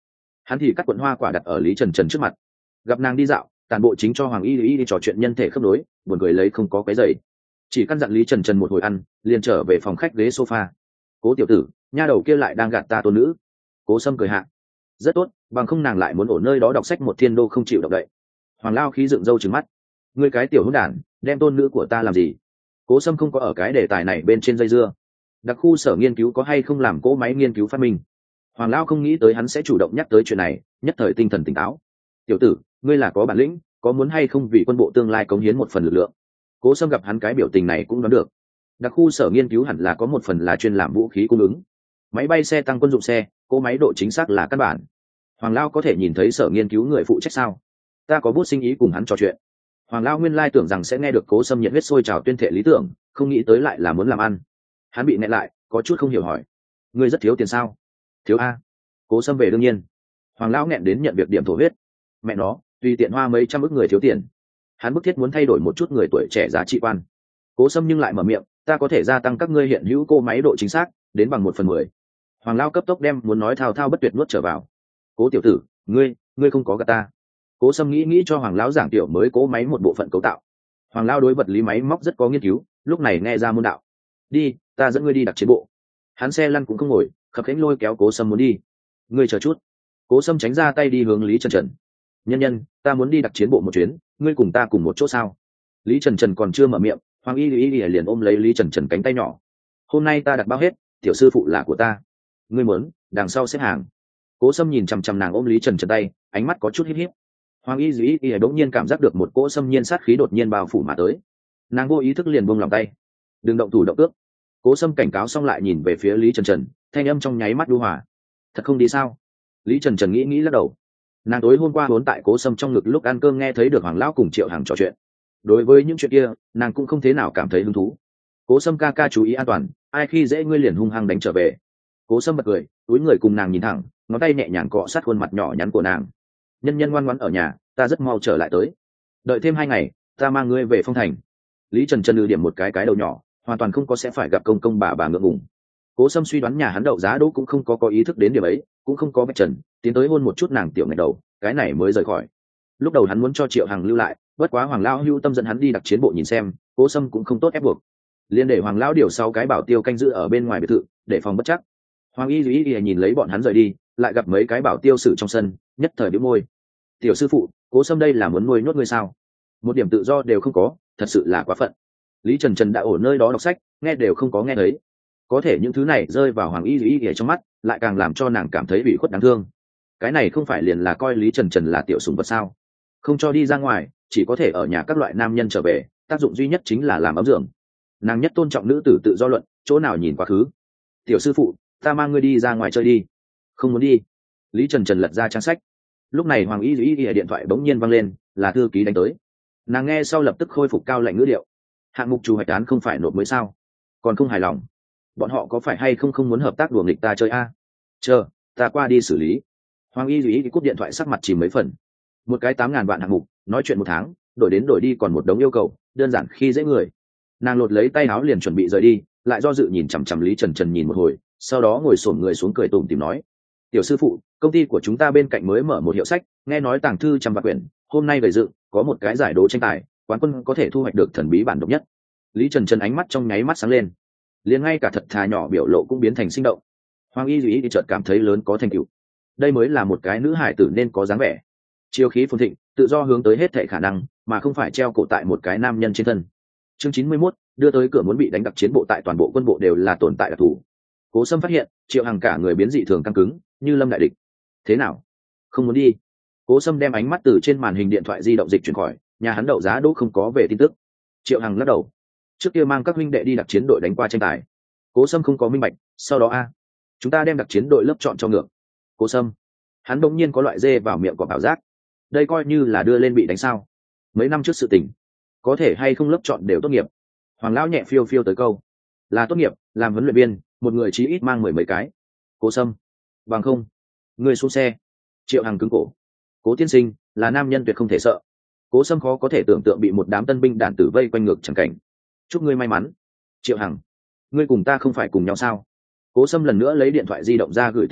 Hắn thì cắt cuộn hoa quả đặt ở Lý Trần Trần trước mặt. Gặp nàng đi dạo, tàn bộ chính cho Hoàng Y Y đi trò chuyện nhân thể khớp nối, buồn cười lấy không có cái giày. Chỉ căn dặn Lý Trần Trần một hồi ăn, liền trở về phòng khách ghế sofa. Cố tiểu tử, nha đầu kia lại đang gạt ta tôn nữ. Cố Sâm cười hạ. Rất tốt, bằng không nàng lại muốn ở nơi đó đọc sách một thiên đô không chịu động đậy. Hoàng Lao khí dựng râu trừng mắt. Ngươi cái tiểu hỗn đản, đem tôn nữ của ta làm gì? Cố Sâm không có ở cái đề tài này bên trên dây dưa. Đặc khu sở nghiên cứu có hay không làm cỗ máy nghiên cứu phát minh? Hoàng Lao không nghĩ tới hắn sẽ chủ động nhắc tới chuyện này, nhất thời tinh thần tỉnh táo. Tiểu tử, ngươi là có bản lĩnh, có muốn hay không vì quân bộ tương lai cống hiến một phần lực lượng? Cố Sâm gặp hắn cái biểu tình này cũng đoán được. Đặc khu sở nghiên cứu hẳn là có một phần là chuyên làm vũ khí cung ứng, máy bay xe tăng quân dụng xe, cỗ máy độ chính xác là căn bản. Hoàng Lao có thể nhìn thấy sở nghiên cứu người phụ trách sao? Ta có bút sinh ý cùng hắn trò chuyện. Hoàng Lao nguyên lai tưởng rằng sẽ nghe được Cố Sâm nhiệt huyết sôi trào tuyên thệ lý tưởng, không nghĩ tới lại là muốn làm ăn. Hắn bị nẹt lại, có chút không hiểu hỏi: ngươi rất thiếu tiền sao? Thiếu a. Cố Sâm về đương nhiên. Hoàng Lao nghẹn đến nhận việc điểm thổ huyết. Mẹ nó, tùy tiện hoa mấy trăm ức người thiếu tiền. Hắn bức thiết muốn thay đổi một chút người tuổi trẻ giá trị quan. Cố Sâm nhưng lại mở miệng: ta có thể gia tăng các ngươi hiện hữu cô máy độ chính xác đến bằng một phần mười. Hoàng Lao cấp tốc đem muốn nói thao thao bất tuyệt nuốt trở vào. Cố tiểu tử, ngươi ngươi không có gạt ta. Cố Sâm nghĩ nghĩ cho Hoàng Lão giảng tiểu mới cố máy một bộ phận cấu tạo. Hoàng Lao đối vật lý máy móc rất có nghiên cứu, lúc này nghe ra môn đạo. Đi, ta dẫn ngươi đi đặc chiến bộ. Hắn xe lăn cũng không ngồi, khập khiễng lôi kéo Cố Sâm muốn đi. Ngươi chờ chút. Cố Sâm tránh ra tay đi hướng Lý Trần Trần. Nhân nhân, ta muốn đi đặc chiến bộ một chuyến, ngươi cùng ta cùng một chỗ sao? Lý Trần Trần còn chưa mở miệng, Hoàng Y Y liền ôm lấy Lý Trần Trần cánh tay nhỏ. Hôm nay ta đặt bao hết, tiểu sư phụ là của ta. Ngươi muốn, đằng sau xếp hàng. Cố Sâm nhìn chằm chằm nàng ôm Lý Trần Trần tay, ánh mắt có chút híp híp. Hoàng Y Y Y đột nhiên cảm giác được một cỗ xâm nhiên sát khí đột nhiên bao phủ mà tới. Nàng vô ý thức liền buông lòng tay. Đừng động thủ động cước. Cố Sâm cảnh cáo xong lại nhìn về phía Lý Trần Trần, thanh âm trong nháy mắt đu hòa. Thật không đi sao? Lý Trần Trần nghĩ nghĩ lắc đầu. Nàng tối hôm qua vốn tại Cố Sâm trong ngực lúc ăn cơm nghe thấy được Hoàng Lão cùng Triệu Hằng trò chuyện. Đối với những chuyện kia, nàng cũng không thế nào cảm thấy hứng thú. Cố Sâm ca ca chú ý an toàn, ai khi dễ ngươi liền hung hăng đánh trở về. Cố Sâm bật cười, túi người cùng nàng nhìn thẳng, ngón tay nhẹ nhàng cọ sát khuôn mặt nhỏ nhắn của nàng. Nhân nhân ngoan ngoãn ở nhà, ta rất mau trở lại tới. Đợi thêm hai ngày, ta mang ngươi về Phong Thành. Lý Trần Trần lừ điểm một cái cái đầu nhỏ, hoàn toàn không có sẽ phải gặp công công bà bà ngượng ngùng. Cố Sâm suy đoán nhà hắn đậu giá đỗ cũng không có có ý thức đến điểm ấy, cũng không có bạch trần, tiến tới hôn một chút nàng tiểu ngày đầu, cái này mới rời khỏi. Lúc đầu hắn muốn cho Triệu Hằng lưu lại, bất quá Hoàng Lão hưu tâm dẫn hắn đi đặc chiến bộ nhìn xem, Cố Sâm cũng không tốt ép buộc. Liên để Hoàng Lão điều sau cái bảo tiêu canh giữ ở bên ngoài biệt thự, để phòng bất chắc. Hoàng Y Duy Y nhìn lấy bọn hắn rời đi, lại gặp mấy cái bảo tiêu xử trong sân, nhất thời bĩu môi. Tiểu sư phụ, Cố Sâm đây là muốn nuôi nhốt ngươi sao? Một điểm tự do đều không có, thật sự là quá phận. Lý Trần Trần đã ở nơi đó đọc sách, nghe đều không có nghe thấy. Có thể những thứ này rơi vào Hoàng Y Duy Y trong mắt, lại càng làm cho nàng cảm thấy bị khuất đáng thương. Cái này không phải liền là coi Lý Trần Trần là tiểu sủng vật sao? Không cho đi ra ngoài, chỉ có thể ở nhà các loại nam nhân trở về, tác dụng duy nhất chính là làm ấm giường. Nàng nhất tôn trọng nữ tử tự do luận, chỗ nào nhìn quá khứ. Tiểu sư phụ, ta mang ngươi đi ra ngoài chơi đi. Không muốn đi. Lý Trần Trần lật ra trang sách. Lúc này Hoàng Y Duy Y điện thoại bỗng nhiên vang lên, là thư ký đánh tới. Nàng nghe sau lập tức khôi phục cao lạnh ngữ điệu. Hạng mục chủ hoạch án không phải nộp mới sao? Còn không hài lòng. Bọn họ có phải hay không không muốn hợp tác đùa nghịch ta chơi a? Chờ, ta qua đi xử lý. Hoàng Y Duy Y cúp điện thoại sắc mặt chìm mấy phần. Một cái tám ngàn vạn hạng mục, nói chuyện một tháng, đổi đến đổi đi còn một đống yêu cầu, đơn giản khi dễ người. Nàng lột lấy tay áo liền chuẩn bị rời đi, lại do dự nhìn chằm chằm Lý Trần Trần nhìn một hồi, sau đó ngồi xổm người xuống cười tủm tỉm nói: tiểu sư phụ, công ty của chúng ta bên cạnh mới mở một hiệu sách, nghe nói tàng thư trăm vạn quyển, hôm nay về dự có một cái giải đố tranh tài, quán quân có thể thu hoạch được thần bí bản độc nhất. Lý Trần Trần ánh mắt trong nháy mắt sáng lên, liền ngay cả thật thà nhỏ biểu lộ cũng biến thành sinh động. Hoàng Y Duy thì chợt cảm thấy lớn có thành tựu, đây mới là một cái nữ hải tử nên có dáng vẻ. Chiêu khí phồn thịnh, tự do hướng tới hết thảy khả năng, mà không phải treo cổ tại một cái nam nhân trên thân. Chương chín mươi mốt, đưa tới cửa muốn bị đánh đặc chiến bộ tại toàn bộ quân bộ đều là tồn tại đặc thù. Cố Sâm phát hiện, Triệu Hằng cả người biến dị thường căng cứng, như lâm đại địch. Thế nào? Không muốn đi? Cố Sâm đem ánh mắt từ trên màn hình điện thoại di động dịch chuyển khỏi, nhà hắn đậu giá đỗ không có về tin tức. Triệu Hằng lắc đầu. Trước kia mang các huynh đệ đi đặc chiến đội đánh qua tranh tài. Cố Sâm không có minh bạch, sau đó a, chúng ta đem đặc chiến đội lớp chọn cho ngược. Cố Sâm, hắn bỗng nhiên có loại dê vào miệng của bảo giác. Đây coi như là đưa lên bị đánh sao? Mấy năm trước sự tình, có thể hay không lớp chọn đều tốt nghiệp. Hoàng lão nhẹ phiêu phiêu tới câu, là tốt nghiệp, làm huấn luyện viên, một người chí ít mang mười mấy cái. Cố Sâm, bằng không, người xuống xe. Triệu Hằng cứng cổ. Cố tiên sinh là nam nhân tuyệt không thể sợ. Cố Sâm khó có thể tưởng tượng bị một đám tân binh đạn tử vây quanh ngược chẳng cảnh. Chúc ngươi may mắn. Triệu Hằng, ngươi cùng ta không phải cùng nhau sao? Cố Sâm lần nữa lấy điện thoại di động ra gửi tin tức,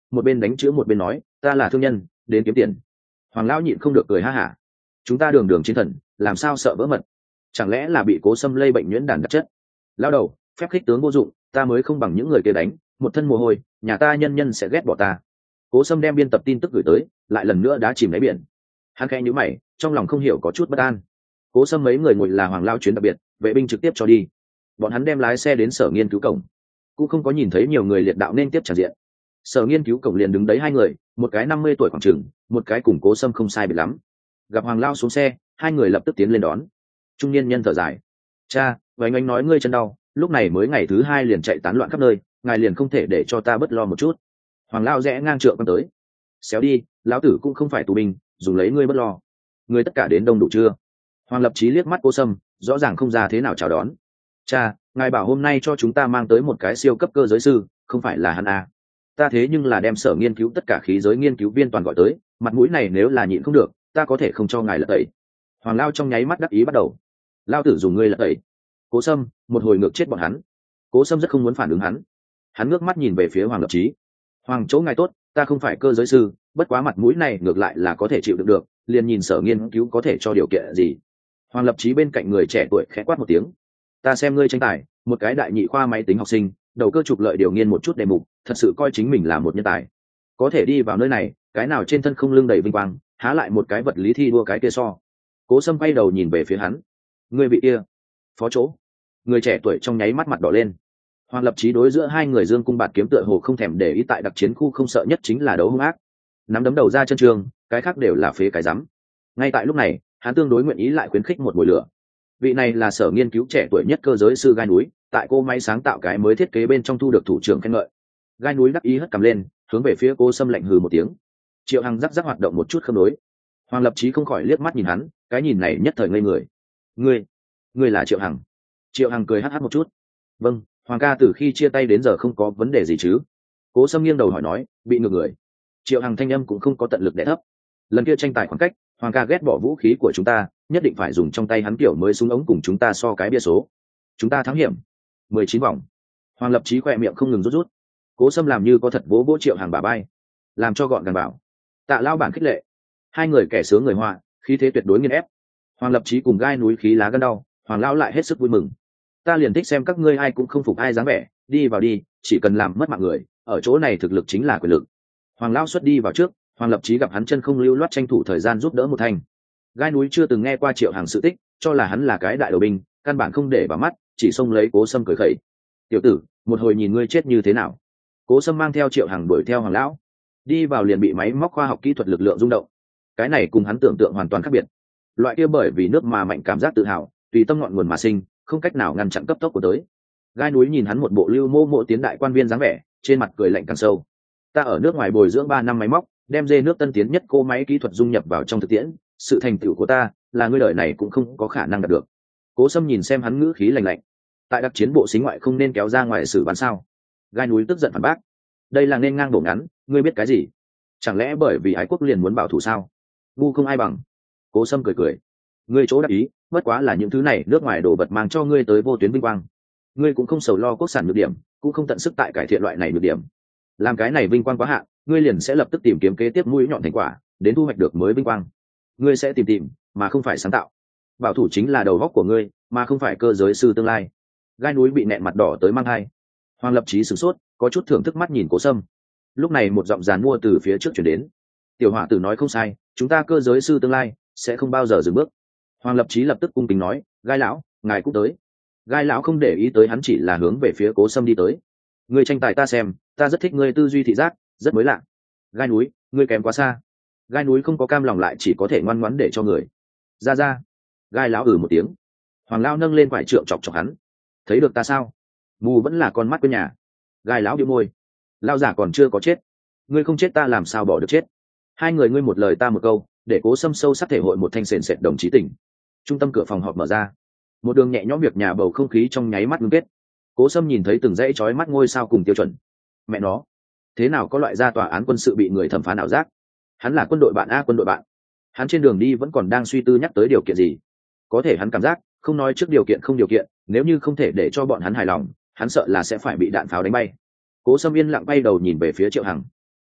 một bên đánh chữ một bên nói, ta là thương nhân đến kiếm tiền. Hoàng lão nhịn không được cười ha hả. Chúng ta đường đường chiến thần làm sao sợ vỡ mật, chẳng lẽ là bị Cố Sâm lây bệnh nhuyễn đản đặc chất? Lao đầu, phép khích tướng vô dụng, ta mới không bằng những người kia đánh, một thân mồ hôi, nhà ta nhân nhân sẽ ghét bỏ ta. Cố Sâm đem biên tập tin tức gửi tới, lại lần nữa đá chìm đáy biển. Hắn khẽ nhíu mày, trong lòng không hiểu có chút bất an. Cố Sâm mấy người ngồi là Hoàng lao chuyến đặc biệt, vệ binh trực tiếp cho đi. Bọn hắn đem lái xe đến sở nghiên cứu cổng, cũng không có nhìn thấy nhiều người liệt đạo nên tiếp tràn diện. Sở nghiên cứu cổng liền đứng đấy hai người, một cái năm mươi tuổi khoảng chừng, một cái cùng Cố Sâm không sai biệt lắm. Gặp Hoàng lao xuống xe, hai người lập tức tiến lên đón. Trung niên nhân thở dài, cha, vánh anh nói ngươi chân đau, lúc này mới ngày thứ hai liền chạy tán loạn khắp nơi, ngài liền không thể để cho ta bớt lo một chút? Hoàng lao rẽ ngang trượng con tới, xéo đi, lão tử cũng không phải tù binh, dùng lấy ngươi bớt lo. Ngươi tất cả đến đông đủ chưa? Hoàng Lập Chí liếc mắt Cố Sâm, rõ ràng không ra thế nào chào đón. Cha, ngài bảo hôm nay cho chúng ta mang tới một cái siêu cấp cơ giới sư, không phải là hắn à? Ta thế nhưng là đem sở nghiên cứu tất cả khí giới nghiên cứu viên toàn gọi tới, mặt mũi này nếu là nhịn không được, ta có thể không cho ngài lật tẩy. Hoàng lao trong nháy mắt đắc ý bắt đầu. Lao tử dùng ngươi lật tẩy? Cố Sâm, một hồi ngược chết bọn hắn. Cố Sâm rất không muốn phản ứng hắn. Hắn ngước mắt nhìn về phía Hoàng Lập Chí. Hoàng chỗ ngài tốt, ta không phải cơ giới sư, bất quá mặt mũi này ngược lại là có thể chịu đựng được, liền nhìn sở nghiên cứu có thể cho điều kiện gì. Hoàng Lập Chí bên cạnh người trẻ tuổi khẽ quát một tiếng. Ta xem ngươi tranh tài, một cái đại nhị khoa máy tính học sinh, đầu cơ trục lợi điều nghiên một chút đề mục, thật sự coi chính mình là một nhân tài. Có thể đi vào nơi này, cái nào trên thân không lưng đầy vinh quang, há lại một cái vật lý thi đua cái kia so. Cố Sâm quay đầu nhìn về phía hắn. Ngươi bị kia, phó chỗ. Người trẻ tuổi trong nháy mắt mặt đỏ lên. Hoàng Lập Chí đối giữa hai người dương cung bạt kiếm tựa hồ không thèm để ý, tại đặc chiến khu không sợ nhất chính là đấu hung ác. Nắm đấm đầu ra chân trường, cái khác đều là phế cái rắm. Ngay tại lúc này, hắn tương đối nguyện ý lại khuyến khích một buổi lửa. Vị này là sở nghiên cứu trẻ tuổi nhất cơ giới sư Gai núi, tại cô máy sáng tạo cái mới thiết kế bên trong thu được thủ trưởng khen ngợi. Gai núi đắc ý hất cầm lên, hướng về phía Cố Sâm lạnh hừ một tiếng. Triệu Hằng rắc rắc hoạt động một chút khớp nối. Hoàng Lập Chí không khỏi liếc mắt nhìn hắn, cái nhìn này nhất thời ngây người. Ngươi, ngươi là Triệu Hằng? Triệu Hằng cười hắt hắt một chút. Vâng, Hoàng ca từ khi chia tay đến giờ không có vấn đề gì chứ? Cố Sâm nghiêng đầu hỏi nói, bị ngược người. Triệu Hằng thanh âm cũng không có tận lực đè thấp. Lần kia tranh tài khoảng cách, Hoàng ca ghét bỏ vũ khí của chúng ta, nhất định phải dùng trong tay hắn kiểu mới súng ống cùng chúng ta so cái bia số. Chúng ta thắng hiểm. mười chín vòng. Hoàng Lập Chí khỏe miệng không ngừng rút rút. Cố Sâm làm như có thật vỗ vỗ Triệu Hằng bả vai, làm cho gọn gàng bảo. Tạ lao bản khích lệ. Hai người kẻ sướng người họa, khí thế tuyệt đối nghiền ép. Hoàng Lập Chí cùng Gai núi khí lá gân đau, Hoàng lão lại hết sức vui mừng. Ta liền thích xem các ngươi ai cũng không phục ai dáng vẻ, đi vào đi, chỉ cần làm mất mạng người, ở chỗ này thực lực chính là quyền lực. Hoàng lão xuất đi vào trước, Hoàng Lập Chí gặp hắn chân không lưu loát tranh thủ thời gian giúp đỡ một thành. Gai núi chưa từng nghe qua Triệu Hằng sự tích, cho là hắn là cái đại đầu binh, căn bản không để vào mắt, chỉ xông lấy Cố Sâm cười khẩy. Tiểu tử, một hồi nhìn ngươi chết như thế nào? Cố Sâm mang theo Triệu Hằng đuổi theo Hoàng lão, đi vào liền bị máy móc khoa học kỹ thuật lực lượng rung động. Cái này cùng hắn tưởng tượng hoàn toàn khác biệt. Loại kia bởi vì nước mà mạnh cảm giác tự hào, tùy tâm ngọn nguồn mà sinh, không cách nào ngăn chặn cấp tốc của tới. Gai núi nhìn hắn một bộ lưu mô mộ tiến đại quan viên dáng vẻ, trên mặt cười lạnh càng sâu. Ta ở nước ngoài bồi dưỡng ba năm máy móc, đem dê nước tân tiến nhất cô máy kỹ thuật dung nhập vào trong thực tiễn, sự thành tựu của ta là ngươi đời này cũng không có khả năng đạt được. Cố Sâm nhìn xem hắn ngữ khí lạnh lạnh. Tại đặc chiến bộ xính ngoại không nên kéo ra ngoài xử bắn sao? Gai núi tức giận phản bác. Đây là nên ngang đổ ngắn, ngươi biết cái gì? Chẳng lẽ bởi vì ái quốc liền muốn bảo thủ sao? Ngu không ai bằng. Cố Sâm cười cười. Ngươi chỗ đắc ý, bất quá là những thứ này nước ngoài đổ vật mang cho ngươi tới vô tuyến vinh quang. Ngươi cũng không sầu lo quốc sản nhược điểm, cũng không tận sức tại cải thiện loại này nhược điểm. Làm cái này vinh quang quá hạn, ngươi liền sẽ lập tức tìm kiếm kế tiếp mũi nhọn thành quả, đến thu hoạch được mới vinh quang. Ngươi sẽ tìm tìm, mà không phải sáng tạo. Bảo thủ chính là đầu góc của ngươi, mà không phải cơ giới sư tương lai. Gai núi bị nẹn mặt đỏ tới mang hai. Hoàng Lập Chí sửng sốt, có chút thưởng thức mắt nhìn Cố Sâm. Lúc này một giọng giàn mua từ phía trước chuyển đến. Tiểu hỏa tử nói không sai, chúng ta cơ giới sư tương lai sẽ không bao giờ dừng bước. Hoàng Lập Chí lập tức cung kính nói, Gai lão, ngài cũng tới. Gai lão không để ý tới hắn, chỉ là hướng về phía Cố Sâm đi tới. Ngươi tranh tài ta xem, ta rất thích ngươi tư duy thị giác, rất mới lạ. Gai núi, ngươi kém quá xa. Gai núi không có cam lòng lại chỉ có thể ngoan ngoãn để cho người ra ra. Gai lão ừ một tiếng. Hoàng lão nâng lên quải trượng chọc chọc hắn. Thấy được ta sao? Mù vẫn là con mắt quên nhà. Gai lão điệu môi. Lão giả còn chưa có chết, ngươi không chết ta làm sao bỏ được chết. Hai người ngươi một lời ta một câu, để Cố Sâm sâu sắc thể hội một thanh sền sệt đồng chí tình. Trung tâm cửa phòng họp mở ra, một đường nhẹ nhõm việc nhà, bầu không khí trong nháy mắt ngưng kết. Cố Sâm nhìn thấy từng dãy chói mắt ngôi sao cùng tiêu chuẩn. Mẹ nó, thế nào có loại ra tòa án quân sự bị người thẩm phán ảo giác? Hắn là quân đội bạn a, quân đội bạn. Hắn trên đường đi vẫn còn đang suy tư nhắc tới điều kiện gì. Có thể hắn cảm giác, không nói trước điều kiện không điều kiện, nếu như không thể để cho bọn hắn hài lòng, hắn sợ là sẽ phải bị đạn pháo đánh bay. Cố Sâm yên lặng bay đầu nhìn về phía Triệu Hằng.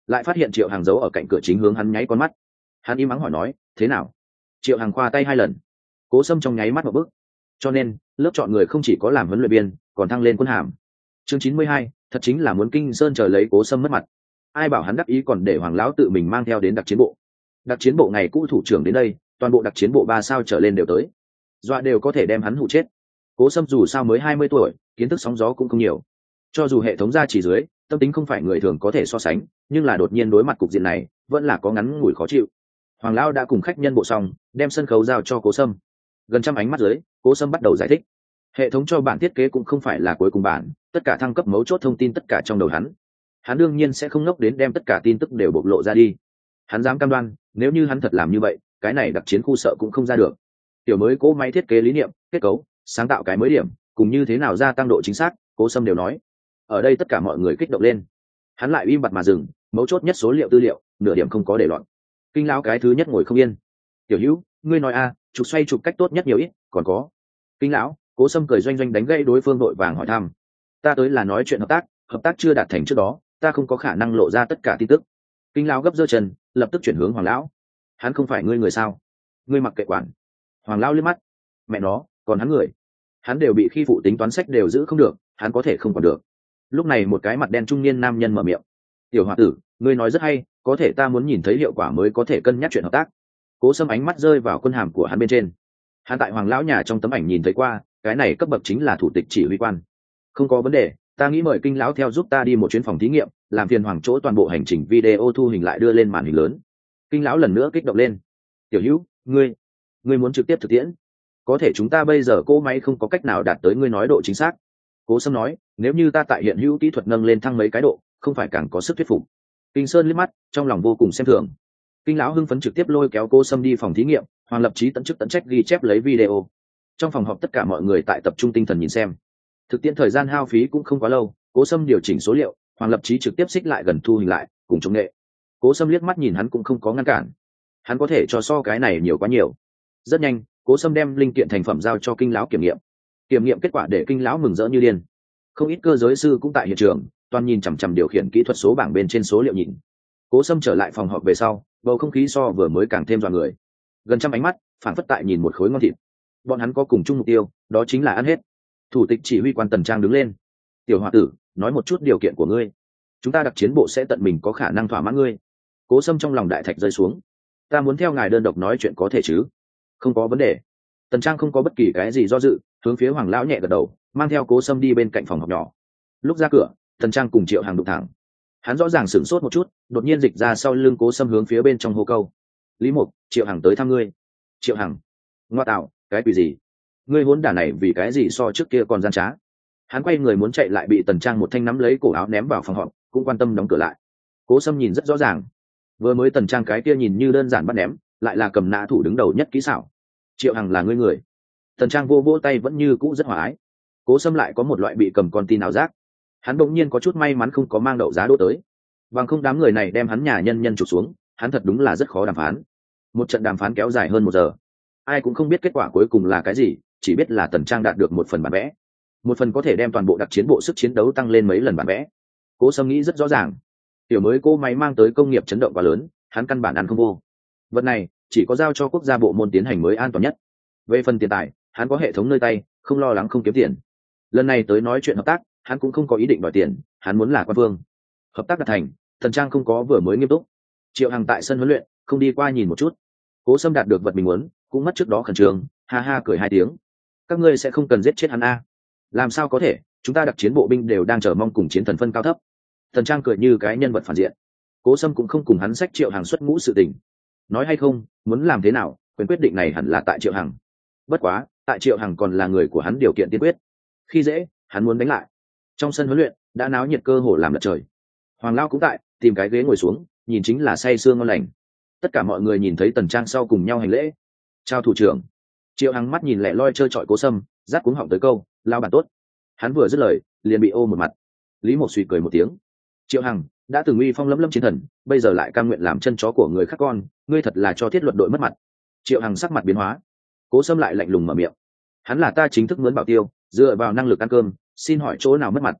lại phát hiện Triệu Hàng giấu ở cạnh cửa chính hướng hắn nháy con mắt. Hắn im mắng hỏi nói, thế nào? Triệu Hàng khoa tay hai lần. Cố Sâm trong nháy mắt một bước. Cho nên lớp chọn người không chỉ có làm huấn luyện viên, còn thăng lên quân hàm. Chương chín mươi hai, thật chính là muốn Kinh Sơn chờ lấy Cố Sâm mất mặt. Ai bảo hắn đắc ý còn để Hoàng lão tự mình mang theo đến đặc chiến bộ. Đặc chiến bộ ngày cũ thủ trưởng đến đây, toàn bộ đặc chiến bộ ba sao trở lên đều tới, dọa đều có thể đem hắn hụ chết. Cố Sâm dù sao mới hai mươi tuổi, kiến thức sóng gió cũng không nhiều, cho dù hệ thống gia chỉ dưới tâm tính không phải người thường có thể so sánh, nhưng là đột nhiên đối mặt cục diện này vẫn là có ngắn ngủi khó chịu. Hoàng lão đã cùng khách nhân bộ xong, đem sân khấu giao cho Cố Sâm. Gần trăm ánh mắt dưới, Cố Sâm bắt đầu giải thích. Hệ thống cho bản thiết kế cũng không phải là cuối cùng bản, tất cả thăng cấp mấu chốt thông tin tất cả trong đầu hắn. Hắn đương nhiên sẽ không ngốc đến đem tất cả tin tức đều bộc lộ ra đi. Hắn dám cam đoan, nếu như hắn thật làm như vậy, cái này đặc chiến khu sợ cũng không ra được. Tiểu mới cỗ máy thiết kế lý niệm, kết cấu, sáng tạo cái mới điểm, cùng như thế nào gia tăng độ chính xác, Cố Sâm đều nói. Ở đây tất cả mọi người kích động lên. Hắn lại im bặt mà dừng, mấu chốt nhất số liệu tư liệu, nửa điểm không có để loạn. Kinh lão cái thứ nhất ngồi không yên. Tiểu Hữu, ngươi nói a, trục xoay trục cách tốt nhất nhiều ít, còn có. Kinh lão, Cố Sâm cười doanh doanh đánh gãy đối phương đội vàng hỏi thăm. Ta tới là nói chuyện hợp tác, hợp tác chưa đạt thành trước đó, ta không có khả năng lộ ra tất cả tin tức. Kinh lão gấp giơ chân, lập tức chuyển hướng Hoàng lão. Hắn không phải ngươi người sao? Ngươi mặc kệ quản. Hoàng lão liếc mắt. Mẹ nó, còn hắn người. Hắn đều bị khi phụ tính toán sách đều giữ không được, hắn có thể không còn được. Lúc này một cái mặt đen trung niên nam nhân mở miệng. Tiểu hòa tử, ngươi nói rất hay, có thể ta muốn nhìn thấy hiệu quả mới có thể cân nhắc chuyện hợp tác. Cố Sâm ánh mắt rơi vào quân hàm của hắn bên trên. Hắn tại Hoàng lão nhà trong tấm ảnh nhìn thấy qua, cái này cấp bậc chính là thủ tịch chỉ huy quan. Không có vấn đề, ta nghĩ mời Kinh lão theo giúp ta đi một chuyến phòng thí nghiệm, làm phiền Hoàng chỗ toàn bộ hành trình video thu hình lại đưa lên màn hình lớn. Kinh lão lần nữa kích động lên. Tiểu Hữu, ngươi, ngươi muốn trực tiếp thực tiễn? Có thể chúng ta bây giờ cỗ máy không có cách nào đạt tới ngươi nói độ chính xác. Cố Sâm nói, nếu như ta tại hiện hữu kỹ thuật nâng lên thăng mấy cái độ, không phải càng có sức thuyết phục. Kinh Sơn liếc mắt, trong lòng vô cùng xem thường. Kinh lão hưng phấn trực tiếp lôi kéo Cố Sâm đi phòng thí nghiệm, Hoàng Lập Chí tận chức tận trách ghi chép lấy video. Trong phòng họp tất cả mọi người tại tập trung tinh thần nhìn xem. Thực tiễn thời gian hao phí cũng không quá lâu, Cố Sâm điều chỉnh số liệu, Hoàng Lập Chí trực tiếp xích lại gần thu hình lại, cùng chống nghệ. Cố Sâm liếc mắt nhìn hắn cũng không có ngăn cản. Hắn có thể cho so cái này nhiều quá nhiều. Rất nhanh, Cố Sâm đem linh kiện thành phẩm giao cho Kinh lão kiểm nghiệm. Kiểm nghiệm kết quả để Kinh lão mừng rỡ như điên. Không ít cơ giới sư cũng tại hiện trường, toàn nhìn chằm chằm điều khiển kỹ thuật số bảng bên trên số liệu nhìn. Cố Sâm trở lại phòng họp về sau, bầu không khí so vừa mới càng thêm dọa người. Gần trăm ánh mắt, phảng phất tại nhìn một khối ngon thịt. Bọn hắn có cùng chung mục tiêu, đó chính là ăn hết. Thủ tịch chỉ huy quan Tần Trang đứng lên. Tiểu hòa tử, nói một chút điều kiện của ngươi. Chúng ta đặc chiến bộ sẽ tận mình có khả năng thỏa mãn ngươi. Cố Sâm trong lòng đại thạch rơi xuống. Ta muốn theo ngài đơn độc nói chuyện có thể chứ? Không có vấn đề. Tần Trang không có bất kỳ cái gì do dự, hướng phía Hoàng lão nhẹ gật đầu, mang theo Cố Sâm đi bên cạnh phòng họp nhỏ. Lúc ra cửa, Tần Trang cùng Triệu Hàng đụng thẳng. Hắn rõ ràng sửng sốt một chút, đột nhiên dịch ra sau lưng Cố Sâm hướng phía bên trong hô câu. Lý Mục, Triệu Hàng tới thăm ngươi. Triệu Hàng, ngoa tạo, cái quỷ gì? Ngươi hỗn đản này vì cái gì so trước kia còn gian trá? Hắn quay người muốn chạy lại bị Tần Trang một thanh nắm lấy cổ áo ném vào phòng họp, cũng quan tâm đóng cửa lại. Cố Sâm nhìn rất rõ ràng, vừa mới Tần Trang cái kia nhìn như đơn giản bắt ném, lại là cầm nã thủ đứng đầu nhất kỹ xảo. Triệu Hằng là ngươi người. Tần Trang vô vỗ tay vẫn như cũ rất hòa ái. Cố Sâm lại có một loại bị cầm con tin ảo giác. Hắn đột nhiên có chút may mắn không có mang đậu giá đỗ tới, bằng không đám người này đem hắn nhà nhân nhân trục xuống, hắn thật đúng là rất khó đàm phán. Một trận đàm phán kéo dài hơn một giờ, ai cũng không biết kết quả cuối cùng là cái gì, chỉ biết là Tần Trang đạt được một phần bản vẽ, một phần có thể đem toàn bộ đặc chiến bộ sức chiến đấu tăng lên mấy lần bản vẽ. Cố Sâm nghĩ rất rõ ràng, tiểu mới cô máy mang tới công nghiệp chấn động quá lớn, hắn căn bản ăn không vô. Vật này chỉ có giao cho quốc gia bộ môn tiến hành mới an toàn nhất. Về phần tiền tài, hắn có hệ thống nơi tay, không lo lắng không kiếm tiền. Lần này tới nói chuyện hợp tác, hắn cũng không có ý định đòi tiền, hắn muốn là quan vương. Hợp tác đạt thành, Tần Trang không có vừa mới nghiêm túc. Triệu Hằng tại sân huấn luyện, không đi qua nhìn một chút. Cố Sâm đạt được vật mình muốn, cũng mất trước đó khẩn trương, ha ha cười hai tiếng. Các ngươi sẽ không cần giết chết hắn a? Làm sao có thể, chúng ta đặc chiến bộ binh đều đang chờ mong cùng chiến thần phân cao thấp. Tần Trang cười như cái nhân vật phản diện. Cố Sâm cũng không cùng hắn sách Triệu Hằng xuất ngũ sự tình. Nói hay không, muốn làm thế nào, quyền quyết định này hẳn là tại Triệu Hằng. Bất quá, tại Triệu Hằng còn là người của hắn điều kiện tiên quyết. Khi dễ, hắn muốn đánh lại. Trong sân huấn luyện, đã náo nhiệt cơ hồ làm lật trời. Hoàng Lao cũng tại, tìm cái ghế ngồi xuống, nhìn chính là say sưa ngon lành. Tất cả mọi người nhìn thấy Tần Trang sau cùng nhau hành lễ. Chào thủ trưởng. Triệu Hằng mắt nhìn lẹ loi chơi chọi Cố Sâm, rát cuống họng tới câu, lao bản tốt. Hắn vừa dứt lời, liền bị ô một mặt. Lý Mộc suy cười một tiếng. Triệu Hằng đã từng uy phong lẫm lẫm chiến thần, bây giờ lại cam nguyện làm chân chó của người khác con, ngươi thật là cho thiết luật đội mất mặt. Triệu Hằng sắc mặt biến hóa. Cố Sâm lại lạnh lùng mở miệng. Hắn là ta chính thức muốn bảo tiêu, dựa vào năng lực ăn cơm, xin hỏi chỗ nào mất mặt?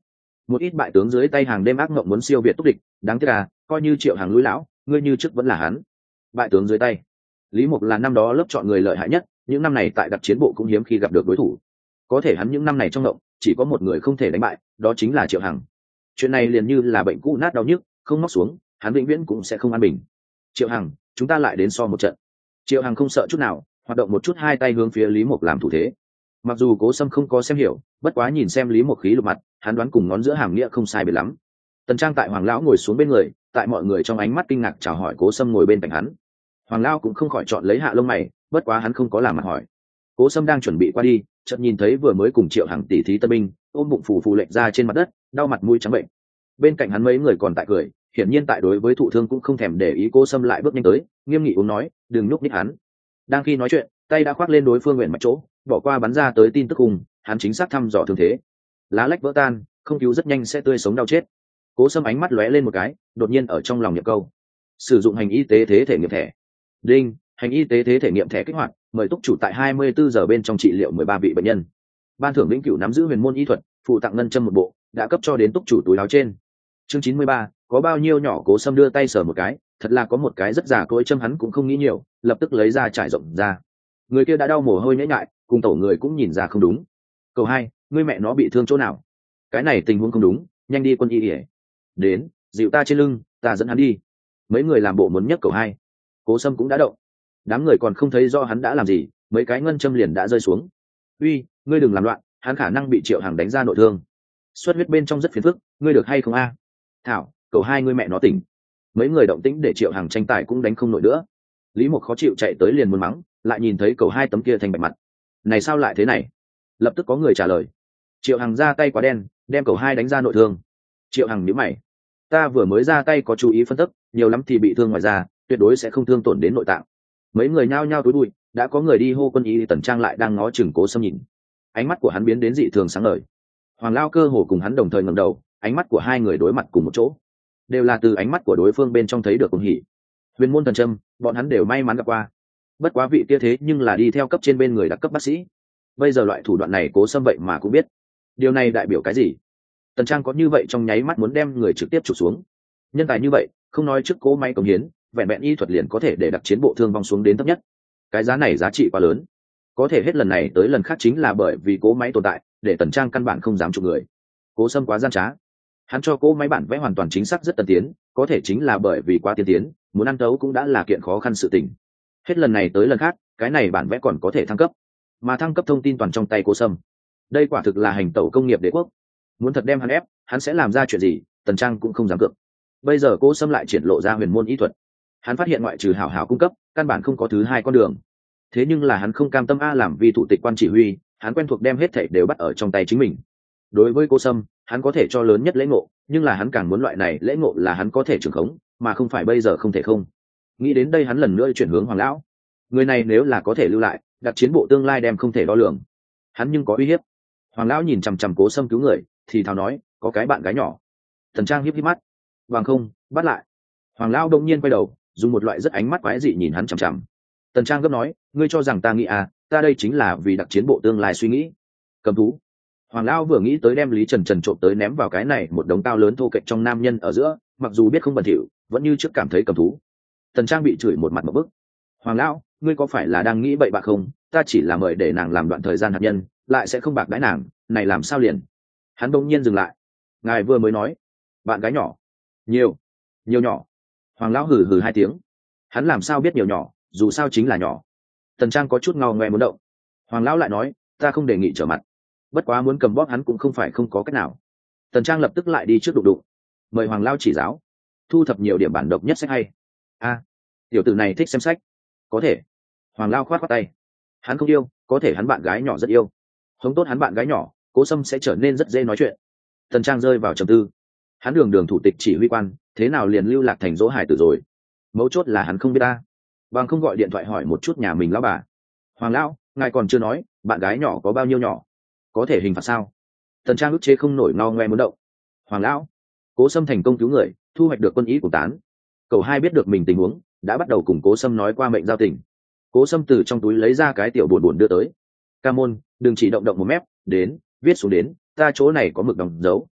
một ít bại tướng dưới tay hàng đêm ác mộng muốn siêu việt túc địch, đáng tiếc à, coi như Triệu Hằng lũi lão, ngươi như trước vẫn là hắn. Bại tướng dưới tay. Lý Mục là năm đó lớp chọn người lợi hại nhất, những năm này tại đặc chiến bộ cũng hiếm khi gặp được đối thủ. Có thể hắn những năm này trong động, chỉ có một người không thể đánh bại, đó chính là Triệu Hằng. Chuyện này liền như là bệnh cũ nát đau nhức, không móc xuống, hắn vĩnh viễn cũng sẽ không an bình. Triệu Hằng, chúng ta lại đến so một trận. Triệu Hằng không sợ chút nào, hoạt động một chút hai tay hướng phía Lý Mục làm thủ thế. Mặc dù Cố Sâm không có xem hiểu, bất quá nhìn xem Lý Mục khí lục mặt, hắn đoán cùng ngón giữa hàm nghĩa không sai biệt lắm. Tần Trang tại Hoàng lão ngồi xuống bên người, tại mọi người trong ánh mắt kinh ngạc chào hỏi Cố Sâm ngồi bên cạnh hắn. Hoàng lão cũng không khỏi chọn lấy hạ lông mày, bất quá hắn không có làm mặt hỏi. Cố Sâm đang chuẩn bị qua đi, chợt nhìn thấy vừa mới cùng Triệu Hằng tỉ thí tân binh, ôm bụng phù phù lệch ra trên mặt đất, đau mặt mũi trắng bệnh. Bên cạnh hắn mấy người còn tại cười, hiển nhiên tại đối với thụ thương cũng không thèm để ý. Cố Sâm lại bước nhanh tới, nghiêm nghị uống nói, đừng núp ních hắn. Đang khi nói chuyện, tay đã khoác lên đối phương nguyện mạch chỗ, bỏ qua bắn ra tới tin tức cùng, hắn chính xác thăm dò thương thế. Lá lách vỡ tan, không cứu rất nhanh sẽ tươi sống đau chết. Cố Sâm ánh mắt lóe lên một cái, đột nhiên ở trong lòng nhập câu: sử dụng hành y tế thế thể nghiệm thẻ. Đinh, hành y tế thế thể nghiệm thẻ kích hoạt, mời túc chủ tại hai mươi bốn giờ bên trong trị liệu mười ba vị bệnh nhân. Ban thưởng vĩnh cửu nắm giữ huyền môn y thuật, phụ tặng ngân châm một bộ, đã cấp cho đến túc chủ túi áo trên. Chương chín mươi ba, có bao nhiêu nhỏ? Cố Sâm đưa tay sờ một cái, thật là có một cái rất giả cối châm, hắn cũng không nghĩ nhiều, lập tức lấy ra trải rộng ra. Người kia đã đau mồ hôi nhễ nhại, cùng tổ người cũng nhìn ra không đúng. Cầu hai, ngươi mẹ nó bị thương chỗ nào? Cái này tình huống không đúng, nhanh đi quân y ỉa. Đến, dịu ta trên lưng, ta dẫn hắn đi. Mấy người làm bộ muốn nhấc cầu hai. Cố Sâm cũng đã động. Đám người còn không thấy do hắn đã làm gì, mấy cái ngân châm liền đã rơi xuống. Uy, ngươi đừng làm loạn, hắn khả năng bị Triệu Hằng đánh ra nội thương. Xuất huyết bên trong rất phiền phức, ngươi được hay không a? Thảo, cầu hai ngươi mẹ nó tỉnh. Mấy người động tĩnh để Triệu Hằng tranh tài cũng đánh không nổi nữa. Lý Mục khó chịu chạy tới liền muốn mắng, lại nhìn thấy cầu hai tấm kia thành bạch mặt. Này sao lại thế này? Lập tức có người trả lời. Triệu Hằng ra tay quá đen, đem cầu hai đánh ra nội thương. Triệu Hằng nhíu mày. Ta vừa mới ra tay có chú ý phân tích, nhiều lắm thì bị thương ngoài da, tuyệt đối sẽ không thương tổn đến nội tạng. Mấy người nhao nhao túi bụi, đã có người đi hô quân y. Tần Trang lại đang ngó chừng Cố Sâm nhìn. Ánh mắt của hắn biến đến dị thường sáng ngời. Hoàng Lao cơ hồ cùng hắn đồng thời ngẩng đầu, ánh mắt của hai người đối mặt cùng một chỗ, đều là từ ánh mắt của đối phương bên trong thấy được cuồng hỉ. Huyền môn thần châm, bọn hắn đều may mắn gặp qua. Bất quá vị kia thế nhưng là đi theo cấp trên bên người đặc cấp bác sĩ. Bây giờ loại thủ đoạn này Cố Sâm vậy mà cũng biết. Điều này đại biểu cái gì? Tần Trang có như vậy trong nháy mắt muốn đem người trực tiếp chụp xuống. Nhân tài như vậy, không nói trước cố máy cống hiến, vẹn vẹn y thuật liền có thể để đặc chiến bộ thương vong xuống đến thấp nhất. Cái giá này giá trị quá lớn. Có thể hết lần này tới lần khác chính là bởi vì cố máy tồn tại, để Tần Trang căn bản không dám chụp người. Cố Sâm quá gian trá. Hắn cho cố máy bản vẽ hoàn toàn chính xác rất tân tiến, có thể chính là bởi vì quá tiên tiến, muốn ăn tấu cũng đã là kiện khó khăn sự tình. Hết lần này tới lần khác, cái này bản vẽ còn có thể thăng cấp, mà thăng cấp thông tin toàn trong tay Cố Sâm. Đây quả thực là hành tẩu công nghiệp đế quốc. Muốn thật đem hắn ép, hắn sẽ làm ra chuyện gì, Tần Trang cũng không dám cược. Bây giờ Cố Sâm lại triển lộ ra huyền môn y thuật, hắn phát hiện ngoại trừ hảo hảo cung cấp, căn bản không có thứ hai con đường. Thế nhưng là hắn không cam tâm a, làm vì thủ tịch quan chỉ huy, hắn quen thuộc đem hết thảy đều bắt ở trong tay chính mình. Đối với Cố Sâm, hắn có thể cho lớn nhất lễ ngộ, nhưng là hắn càng muốn loại này lễ ngộ là hắn có thể trưởng khống, mà không phải bây giờ không thể không. Nghĩ đến đây hắn lần nữa chuyển hướng Hoàng lão. Người này nếu là có thể lưu lại, đặc chiến bộ tương lai đem không thể đo lường. Hắn nhưng có uy hiếp. Hoàng lão nhìn chằm chằm Cố Sâm cứu người, thì thào nói, có cái bạn gái nhỏ. Thần Trang hiếp hiếp mắt. Bằng không, bắt lại. Hoàng lão đông nhiên quay đầu, dùng một loại rất ánh mắt quái dị nhìn hắn chằm chằm. Tần Trang gấp nói, ngươi cho rằng ta nghĩ à, ta đây chính là vì đặc chiến bộ tương lai suy nghĩ. Cầm thú. Hoàng lão vừa nghĩ tới đem Lý Trần Trần trộm tới ném vào cái này một đống cao lớn thô kệch trong nam nhân ở giữa, mặc dù biết không bẩn thỉu, vẫn như trước cảm thấy cầm thú. Tần Trang bị chửi một mặt một bức. Hoàng lão, ngươi có phải là đang nghĩ bậy bạ không? Ta chỉ là mời để nàng làm đoạn thời gian hạt nhân, lại sẽ không bạc đãi nàng, này làm sao liền? Hắn bỗng nhiên dừng lại. Ngài vừa mới nói, bạn gái nhỏ, nhiều, nhiều nhỏ. Hoàng lão hừ hừ hai tiếng. Hắn làm sao biết nhiều nhỏ, dù sao chính là nhỏ. Tần Trang có chút ngao ngoe muốn động. Hoàng lão lại nói, ta không đề nghị trở mặt. Bất quá muốn cầm bóp hắn cũng không phải không có cách nào. Tần Trang lập tức lại đi trước đụng đụng. Mời Hoàng lão chỉ giáo, thu thập nhiều điểm bản độc nhất sách hay. A, tiểu tử này thích xem sách. Có thể. Hoàng lão khoát khoát tay. Hắn không yêu, có thể hắn bạn gái nhỏ rất yêu. Hống tốt hắn bạn gái nhỏ, Cố Sâm sẽ trở nên rất dễ nói chuyện. Tần Trang rơi vào trầm tư. Hắn đường đường thủ tịch chỉ huy quan, thế nào liền lưu lạc thành dỗ hải tử rồi? Mấu chốt là hắn không biết ta. Bằng không gọi điện thoại hỏi một chút nhà mình lão bà. Hoàng lão, ngài còn chưa nói, bạn gái nhỏ có bao nhiêu nhỏ? Có thể hình phạt sao? Tần Trang ức chế không nổi no ngoe muốn động. Hoàng lão, Cố Sâm thành công cứu người, thu hoạch được quân ý của tán. Cầu hai biết được mình tình huống, đã bắt đầu cùng Cố Sâm nói qua mệnh giao tình. Cố Sâm từ trong túi lấy ra cái tiểu buồn buồn đưa tới. Ca môn, đừng chỉ động động một mép, đến, viết xuống đến, ta chỗ này có mực đồng dấu.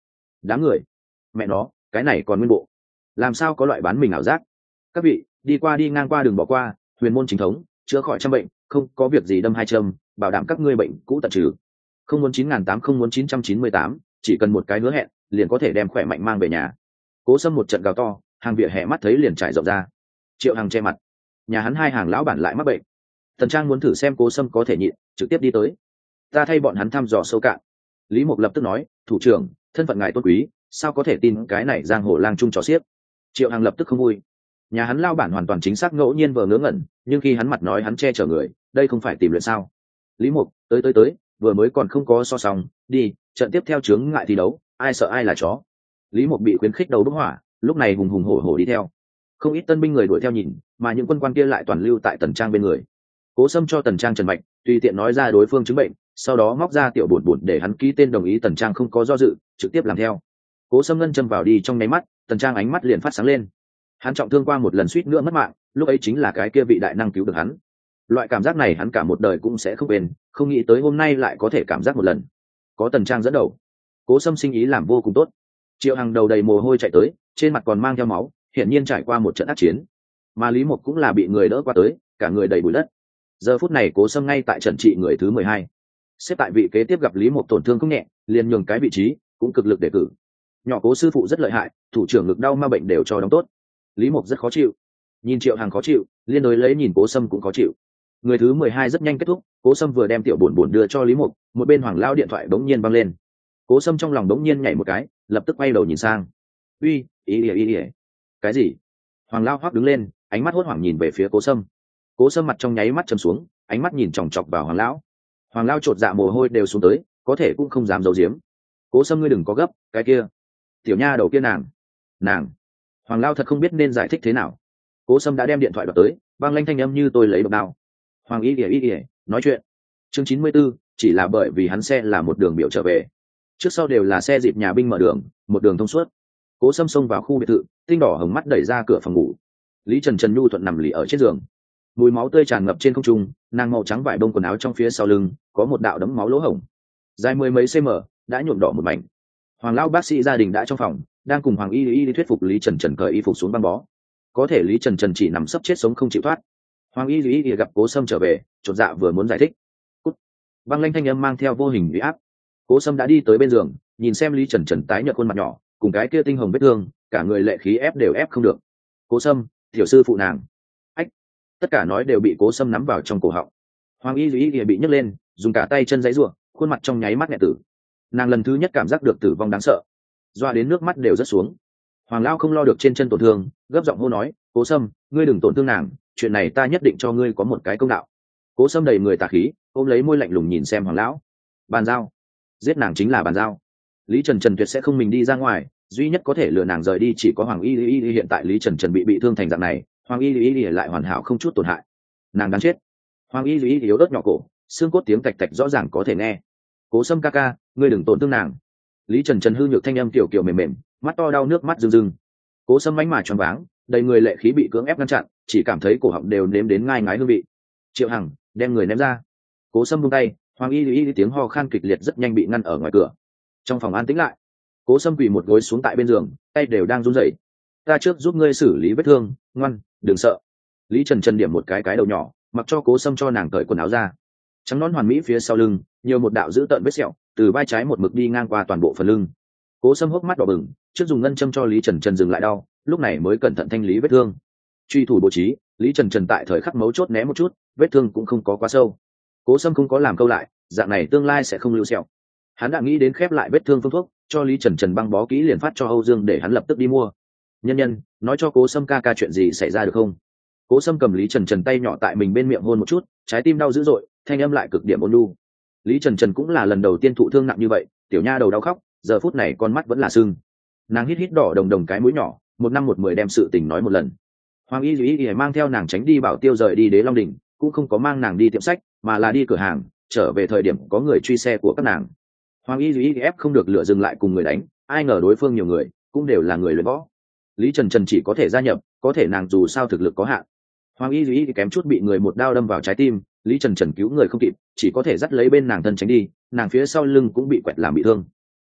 đám người, mẹ nó cái này còn nguyên bộ, làm sao có loại bán mình ảo giác. Các vị đi qua đi ngang qua đường bỏ qua, huyền môn chính thống chữa khỏi trăm bệnh, không có việc gì đâm hai châm, bảo đảm các ngươi bệnh cũ tận trừ. Không muốn chín nghìn tám không muốn chín trăm chín mươi tám, chỉ cần một cái hứa hẹn liền có thể đem khỏe mạnh mang về nhà. Cố Sâm một trận gào to, hàng vỉa hè mắt thấy liền trải rộng ra. Triệu Hằng che mặt, nhà hắn hai hàng lão bản lại mắc bệnh. Tần Trang muốn thử xem Cố Sâm có thể nhịn, trực tiếp đi tới. Ta thay bọn hắn thăm dò sâu cạn. Lý Mục lập tức nói, thủ trưởng, thân phận ngài tôn quý, sao có thể tin cái này giang hồ lang trung trò xiếc. Triệu Hằng lập tức không vui. Nhà hắn lao bản hoàn toàn chính xác ngẫu nhiên vờ ngớ ngẩn, nhưng khi hắn mặt nói hắn che chở người, đây không phải tìm luyện sao. Lý Mục, tới tới tới, vừa mới còn không có so song, đi, trận tiếp theo chướng ngại thi đấu, ai sợ ai là chó. Lý Mục bị khuyến khích đầu bốc hỏa, lúc này hùng hùng hổ hổ đi theo. Không ít tân binh người đuổi theo nhìn, mà những quân quan kia lại toàn lưu tại Tần Trang bên người. Cố Sâm cho Tần Trang trần mạch, tùy tiện nói ra đối phương chứng bệnh, sau đó móc ra tiểu bột bột để hắn ký tên đồng ý. Tần Trang không có do dự, trực tiếp làm theo. Cố Sâm ngân châm vào đi trong nháy mắt, Tần Trang ánh mắt liền phát sáng lên. Hắn trọng thương qua một lần suýt nữa mất mạng, lúc ấy chính là cái kia vị đại năng cứu được hắn. Loại cảm giác này hắn cả một đời cũng sẽ không quên, không nghĩ tới hôm nay lại có thể cảm giác một lần. Có Tần Trang dẫn đầu, Cố Sâm sinh ý làm vô cùng tốt. Triệu Hằng đầu đầy mồ hôi chạy tới, trên mặt còn mang theo máu, hiển nhiên trải qua một trận ác chiến. Mà Lý Mục cũng là bị người đỡ qua tới, cả người đầy bụi đất. Giờ phút này Cố Sâm ngay tại trận trị người thứ mười hai, xếp tại vị kế tiếp, gặp Lý Mục tổn thương không nhẹ, liền nhường cái vị trí, cũng cực lực đề cử. Nhỏ Cố sư phụ rất lợi hại, thủ trưởng ngực đau ma bệnh đều cho đóng tốt. Lý Mục rất khó chịu, nhìn Triệu Hằng khó chịu, liên đối lấy nhìn Cố Sâm cũng khó chịu. Người thứ mười hai rất nhanh kết thúc, Cố Sâm vừa đem tiểu buồn buồn đưa cho Lý Mục, một bên Hoàng lao điện thoại bỗng nhiên vang lên. Cố Sâm trong lòng bỗng nhiên nhảy một cái, lập tức quay đầu nhìn sang. Uy, ý ỉa ý ỉa. Cái gì? Hoàng lao hoắc đứng lên, ánh mắt hốt hoảng nhìn về phía Cố Sâm. Cố Sâm mặt trong nháy mắt trầm xuống, ánh mắt nhìn chòng chọc vào Hoàng lão. Hoàng lao chột dạ mồ hôi đều xuống tới, có thể cũng không dám giấu giếm. Cố Sâm ngươi đừng có gấp, cái kia, tiểu nha đầu kia nàng, nàng. Hoàng lao thật không biết nên giải thích thế nào. Cố Sâm đã đem điện thoại đoạt tới, vang lanh thanh âm như tôi lấy độc đao. Hoàng ý ỉa ý ỉa, nói chuyện. Chương chín mươi 94, chỉ là bởi vì hắn xe là một đường biểu trở về, trước sau đều là xe dịp nhà binh mở đường, một đường thông suốt. Cố Sâm xông vào khu biệt thự, tinh đỏ hồng mắt đẩy ra cửa phòng ngủ. Lý Trần Trần nhu thuận nằm lì ở trên giường, mùi máu tươi tràn ngập trên không trung, nàng màu trắng vải bông quần áo trong phía sau lưng có một đạo đấm máu lỗ hổng dài mười mấy cm, đã nhuộm đỏ một mảnh. Hoàng lão bác sĩ gia đình đã trong phòng, đang cùng Hoàng y y đi thuyết phục Lý Trần Trần cởi y phục xuống băng bó. Có thể Lý Trần Trần chỉ nằm sấp chết sống không chịu thoát. Hoàng y y gặp Cố Sâm trở về, chột dạ vừa muốn giải thích, cút. Băng lanh thanh âm mang theo vô hình uy áp. Cố Sâm đã đi tới bên giường, nhìn xem Lý Trần Trần tái nhợt khuôn mặt nhỏ, cùng cái kia tinh hồng vết thương, cả người lệ khí ép đều ép không được. Cố Sâm, tiểu sư phụ nàng. Ách, tất cả nói đều bị Cố Sâm nắm vào trong cổ họng. Hoàng y y bị nhấc lên, dùng cả tay chân giãy giụa, khuôn mặt trong nháy mắt nghẹt tử. Nàng lần thứ nhất cảm giác được tử vong đáng sợ, doa đến nước mắt đều rớt xuống. Hoàng lão không lo được trên chân tổn thương, gấp giọng hô nói, Cố Sâm, ngươi đừng tổn thương nàng, chuyện này ta nhất định cho ngươi có một cái công đạo. Cố Sâm đầy người tà khí, ôm lấy môi lạnh lùng nhìn xem Hoàng lão. Bàn giao, giết nàng chính là bàn giao. Lý Trần Trần tuyệt sẽ không mình đi ra ngoài, duy nhất có thể lừa nàng rời đi chỉ có Hoàng y y. Hiện tại Lý Trần Trần bị bị thương thành dạng này, Hoàng y y lại hoàn hảo không chút tổn hại, nàng đáng chết. Hoàng y y yếu ớt nhỏ cổ, xương cốt tiếng tạch tạch rõ ràng có thể nghe. Cố Sâm ca ca, ngươi đừng tổn thương nàng. Lý Trần Trần hư nhược thanh âm tiểu kiểu mềm mềm, mắt to đau nước mắt rưng rưng. Cố Sâm mánh mà choáng váng, đầy người lệ khí bị cưỡng ép ngăn chặn, chỉ cảm thấy cổ họng đều nếm đến ngai ngái hương vị. Triệu Hằng đem người ném ra. Cố Sâm buông tay, Hoàng y y tiếng ho khan kịch liệt rất nhanh bị ngăn ở ngoài cửa. Trong phòng an tĩnh lại, Cố Sâm quỳ một gối xuống tại bên giường, tay đều đang run rẩy. Ta trước giúp ngươi xử lý vết thương, ngoan, đừng sợ. Lý Trần Trần điểm một cái cái đầu nhỏ, mặc cho Cố Sâm cho nàng cởi quần áo ra. Trắng nón hoàn mỹ phía sau lưng, nhiều một đạo dữ tợn vết sẹo, từ vai trái một mực đi ngang qua toàn bộ phần lưng. Cố Sâm hốc mắt đỏ bừng, trước dùng ngân châm cho Lý Trần Trần dừng lại đau, lúc này mới cẩn thận thanh lý vết thương. Truy thủ bố trí, Lý Trần Trần tại thời khắc mấu chốt né một chút, vết thương cũng không có quá sâu. Cố Sâm không có làm câu lại, dạng này tương lai sẽ không lưu sẹo. Hắn đã nghĩ đến khép lại vết thương phương thuốc, cho Lý Trần Trần băng bó kỹ liền phát cho Âu Dương để hắn lập tức đi mua. Nhân nhân, nói cho Cố Sâm ca ca chuyện gì xảy ra được không? Cố Sâm cầm Lý Trần Trần tay nhỏ tại mình bên miệng hôn một chút, trái tim đau dữ dội, thanh âm lại cực điểm ôn nhu. Lý Trần Trần cũng là lần đầu tiên thụ thương nặng như vậy, tiểu nha đầu đau khóc, giờ phút này con mắt vẫn là sưng. Nàng hít hít đỏ đồng đồng cái mũi nhỏ, một năm một mười đem sự tình nói một lần. Hoàng y duy y mang theo nàng tránh đi bảo tiêu rời đi Đế Long Đỉnh, cũng không có mang nàng đi tiệm sách, mà là đi cửa hàng, trở về thời điểm có người truy xe của các nàng. Hoàng y duy y ép không được lựa dừng lại cùng người đánh, ai ngờ đối phương nhiều người, cũng đều là người luyện võ. Lý Trần Trần chỉ có thể gia nhập, có thể nàng dù sao thực lực có hạn. Hoàng y duy y kém chút bị người một đao đâm vào trái tim, Lý Trần Trần cứu người không kịp, chỉ có thể dắt lấy bên nàng thân tránh đi, nàng phía sau lưng cũng bị quẹt làm bị thương.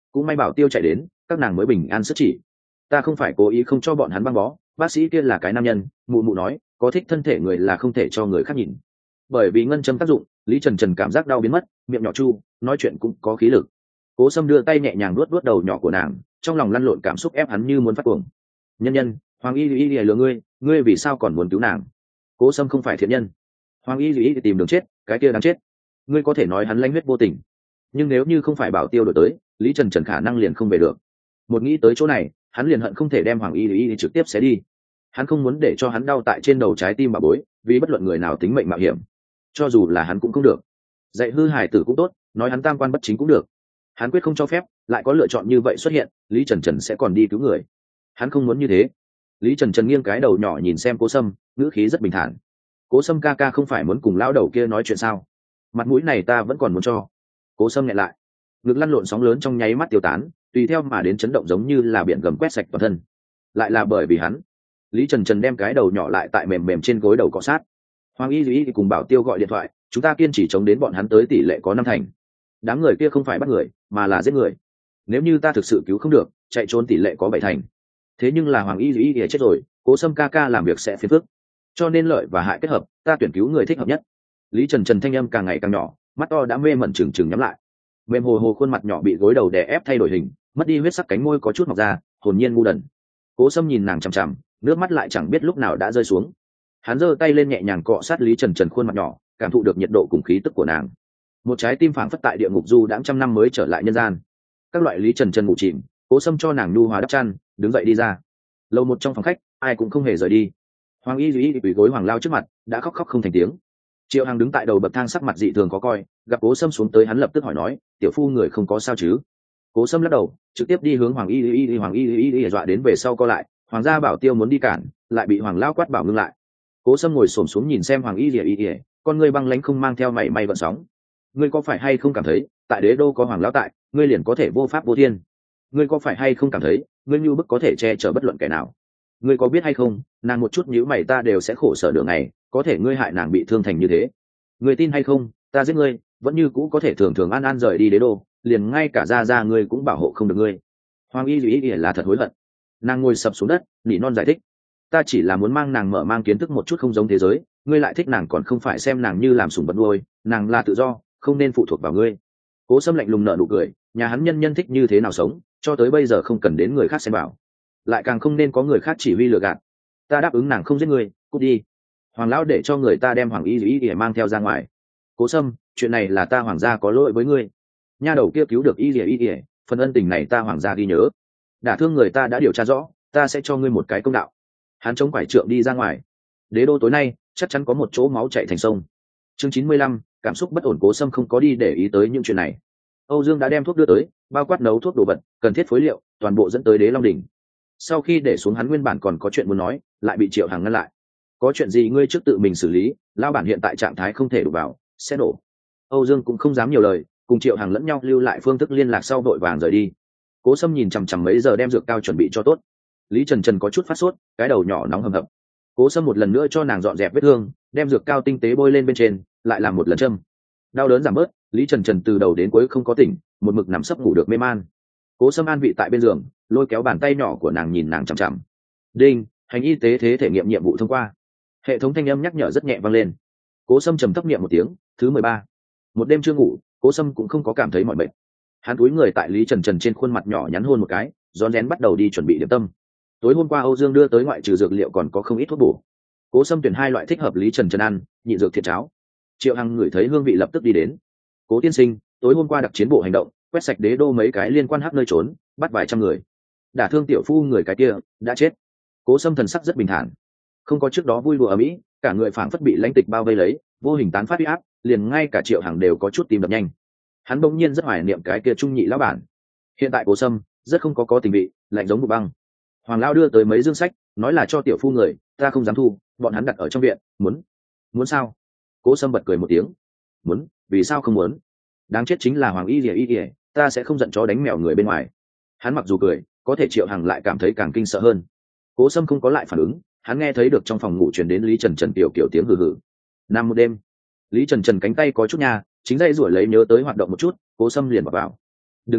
cũng may bảo tiêu chạy đến, các nàng mới bình an sức chỉ. Ta không phải cố ý không cho bọn hắn băng bó, bác sĩ kia là cái nam nhân, mụ mụ nói có thích thân thể người là không thể cho người khác nhìn. Bởi vì ngân châm tác dụng, Lý Trần Trần cảm giác đau biến mất, miệng nhỏ chu, nói chuyện cũng có khí lực. Cố Sâm đưa tay nhẹ nhàng vuốt vuốt đầu nhỏ của nàng, trong lòng lăn lộn cảm xúc ép hắn như muốn phát cuồng. Nhân nhân, Hoàng Y Y lừa ngươi, ngươi vì sao còn muốn cứu nàng? Cố Sâm không phải thiện nhân. Hoàng Y Y tìm đường chết, cái kia đáng chết. Ngươi có thể nói hắn lãnh huyết vô tình, nhưng nếu như không phải bảo tiêu đổi tới, Lý Trần Trần khả năng liền không về được. Một nghĩ tới chỗ này, hắn liền hận không thể đem Hoàng Y Y trực tiếp xé đi. Hắn không muốn để cho hắn đau tại trên đầu trái tim bà bối, vì bất luận người nào tính mệnh mạo hiểm, cho dù là hắn cũng không được. Dạy hư hài tử cũng tốt, nói hắn tam quan bất chính cũng được. Hắn quyết không cho phép lại có lựa chọn như vậy xuất hiện, Lý Trần Trần sẽ còn đi cứu người. Hắn không muốn như thế. Lý Trần Trần nghiêng cái đầu nhỏ nhìn xem Cố Sâm, ngữ khí rất bình thản. Cố Sâm ca ca không phải muốn cùng lão đầu kia nói chuyện sao? Mặt mũi này ta vẫn còn muốn cho. Cố Sâm nhẹ lại, ngực lăn lộn sóng lớn trong nháy mắt tiêu tán, tùy theo mà đến chấn động giống như là biển gầm quét sạch toàn thân. Lại là bởi vì hắn. Lý Trần Trần đem cái đầu nhỏ lại tại mềm mềm trên gối đầu cọ sát. Hoàng Y Y cùng bảo tiêu gọi điện thoại, chúng ta kiên trì chống đến bọn hắn tới tỷ lệ có năm thành. Đám người kia không phải bắt người, mà là giết người. Nếu như ta thực sự cứu không được, chạy trốn tỷ lệ có bảy thành. Thế nhưng là Hoàng Y Y chết rồi, Cố Sâm ca ca làm việc sẽ phiền phức, cho nên lợi và hại kết hợp, ta tuyển cứu người thích hợp nhất. Lý Trần Trần thanh âm càng ngày càng nhỏ, mắt to đã mê mẩn trừng trừng nhắm lại, mềm hồ hồ khuôn mặt nhỏ bị gối đầu đè ép thay đổi hình, mất đi huyết sắc cánh môi có chút mọc ra, hồn nhiên ngu đần. Cố Sâm nhìn nàng chằm chằm, nước mắt lại chẳng biết lúc nào đã rơi xuống. Hắn giơ tay lên nhẹ nhàng cọ sát Lý Trần Trần khuôn mặt nhỏ, cảm thụ được nhiệt độ cùng khí tức của nàng. Một trái tim phảng phất tại địa ngục du đãng trăm năm mới trở lại nhân gian. Các loại Lý Trần Trần ngủ chìm, Cố Sâm cho nàng nhu hòa đắp chăn, đứng dậy đi ra. Lầu một trong phòng khách, ai cũng không hề rời đi. Hoàng Y Duy quỳ gối Hoàng Lao trước mặt, đã khóc khóc không thành tiếng. Triệu Hằng đứng tại đầu bậc thang sắc mặt dị thường khó coi, gặp Cố Sâm xuống tới hắn lập tức hỏi nói, tiểu phu người không có sao chứ? Cố Sâm lắc đầu, trực tiếp đi hướng Hoàng Y Y Hoàng Y Y Y dọa đến về sau co lại, Hoàng gia bảo tiêu muốn đi cản, lại bị Hoàng Lao quát bảo ngưng lại. Cố Sâm ngồi xổm xuống nhìn xem Hoàng Y Y Y, con ngươi băng lãnh không mang theo mảy may gợn sóng. Ngươi có phải hay không cảm thấy, tại đế đô có Hoàng Lao tại, ngươi liền có thể vô pháp vô thiên? Ngươi có phải hay không cảm thấy, ngươi như bức có thể che chở bất luận kẻ nào? Ngươi có biết hay không, nàng một chút nhíu mày ta đều sẽ khổ sở đường này, có thể ngươi hại nàng bị thương thành như thế. Ngươi tin hay không, ta giết ngươi, vẫn như cũ có thể thường thường an an rời đi đế đô, liền ngay cả gia gia ngươi cũng bảo hộ không được ngươi. Hoàng Y Duy Y là thật hối hận. Nàng ngồi sập xuống đất, nỉ non giải thích, ta chỉ là muốn mang nàng mở mang kiến thức một chút không giống thế giới, ngươi lại thích nàng còn không phải xem nàng như làm sủng vật nuôi, nàng là tự do, không nên phụ thuộc vào ngươi. Cố Sâm lạnh lùng nở nụ cười, nhà hắn nhân nhân thích như thế nào sống, cho tới bây giờ không cần đến người khác xem bảo, lại càng không nên có người khác chỉ huy lừa gạt. Ta đáp ứng nàng không giết ngươi, cút đi. Hoàng lão để cho người ta đem Hoàng Y Y để mang theo ra ngoài. Cố Sâm, chuyện này là ta Hoàng gia có lỗi với ngươi. Nha đầu kia cứu được Y Y Y, phần ân tình này ta Hoàng gia ghi nhớ. Đả thương người ta đã điều tra rõ, ta sẽ cho ngươi một cái công đạo. Hắn chống quải trượng đi ra ngoài. Đế đô tối nay chắc chắn có một chỗ máu chảy thành sông. Chương chín mươi lăm, cảm xúc bất ổn. Cố Sâm không có đi để ý tới những chuyện này. Âu Dương đã đem thuốc đưa tới, bao quát nấu thuốc đồ vật, cần thiết phối liệu, toàn bộ dẫn tới Đế Long đỉnh. Sau khi để xuống hắn nguyên bản còn có chuyện muốn nói, lại bị Triệu Hằng ngăn lại. Có chuyện gì ngươi trước tự mình xử lý, lão bản hiện tại trạng thái không thể đụng vào, sẽ nổ. Âu Dương cũng không dám nhiều lời, cùng Triệu Hằng lẫn nhau lưu lại phương thức liên lạc sau vội vàng rời đi. Cố Sâm nhìn chằm chằm mấy giờ đem dược cao chuẩn bị cho tốt. Lý Trần Trần có chút phát sốt, cái đầu nhỏ nóng hầm hập. Cố Sâm một lần nữa cho nàng dọn dẹp vết thương, đem dược cao tinh tế bôi lên bên trên, lại làm một lần châm. Đau đớn giảm bớt, Lý Trần Trần từ đầu đến cuối không có tỉnh, một mực nằm sấp ngủ được mê man. Cố Sâm an vị tại bên giường, lôi kéo bàn tay nhỏ của nàng nhìn nàng chằm chằm. Đinh, hành y tế thế thể nghiệm nhiệm vụ thông qua. Hệ thống thanh âm nhắc nhở rất nhẹ vang lên. Cố Sâm trầm thấp niệm một tiếng, thứ mười ba. Một đêm chưa ngủ, Cố Sâm cũng không có cảm thấy mỏi mệt. Hắn cúi người tại Lý Trần Trần trên khuôn mặt nhỏ nhắn hôn một cái, rón rén bắt đầu đi chuẩn bị điểm tâm. Tối hôm qua Âu Dương đưa tới ngoại trừ dược liệu còn có không ít thuốc bổ. Cố Sâm tuyển hai loại thích hợp Lý Trần Trần ăn, nhị dược thiệt cháo. Triệu Hằng ngửi thấy hương vị lập tức đi đến. Cố tiên sinh, tối hôm qua đặc chiến bộ hành động, quét sạch đế đô mấy cái liên quan hắc nơi trốn, bắt vài trăm người. Đả thương tiểu phu người cái kia đã chết. Cố Sâm thần sắc rất bình thản, không có trước đó vui đùa ở mỹ, cả người phảng phất bị lãnh tịch bao vây lấy, vô hình tán phát uy áp, liền ngay cả Triệu Hằng đều có chút tim đập nhanh. Hắn bỗng nhiên rất hoài niệm cái kia trung nhị lão bản. Hiện tại Cố Sâm rất không có có tình vị, lạnh giống bụng băng. Hoàng lão đưa tới mấy dương sách, nói là cho tiểu phu người, ta không dám thu, bọn hắn đặt ở trong viện, muốn muốn sao? Cố Sâm bật cười một tiếng, muốn, vì sao không muốn? Đáng chết chính là Hoàng Y Lìa Y Lìa, ta sẽ không giận chó đánh mèo người bên ngoài. Hắn mặc dù cười, có thể Triệu Hằng lại cảm thấy càng kinh sợ hơn. Cố Sâm không có lại phản ứng, hắn nghe thấy được trong phòng ngủ truyền đến Lý Trần Trần tiểu kiểu tiếng hừ hừ. Nằm một đêm, Lý Trần Trần cánh tay có chút nha, chính dây rủi lấy nhớ tới hoạt động một chút, Cố Sâm liền vào vào. Đừng núp đích,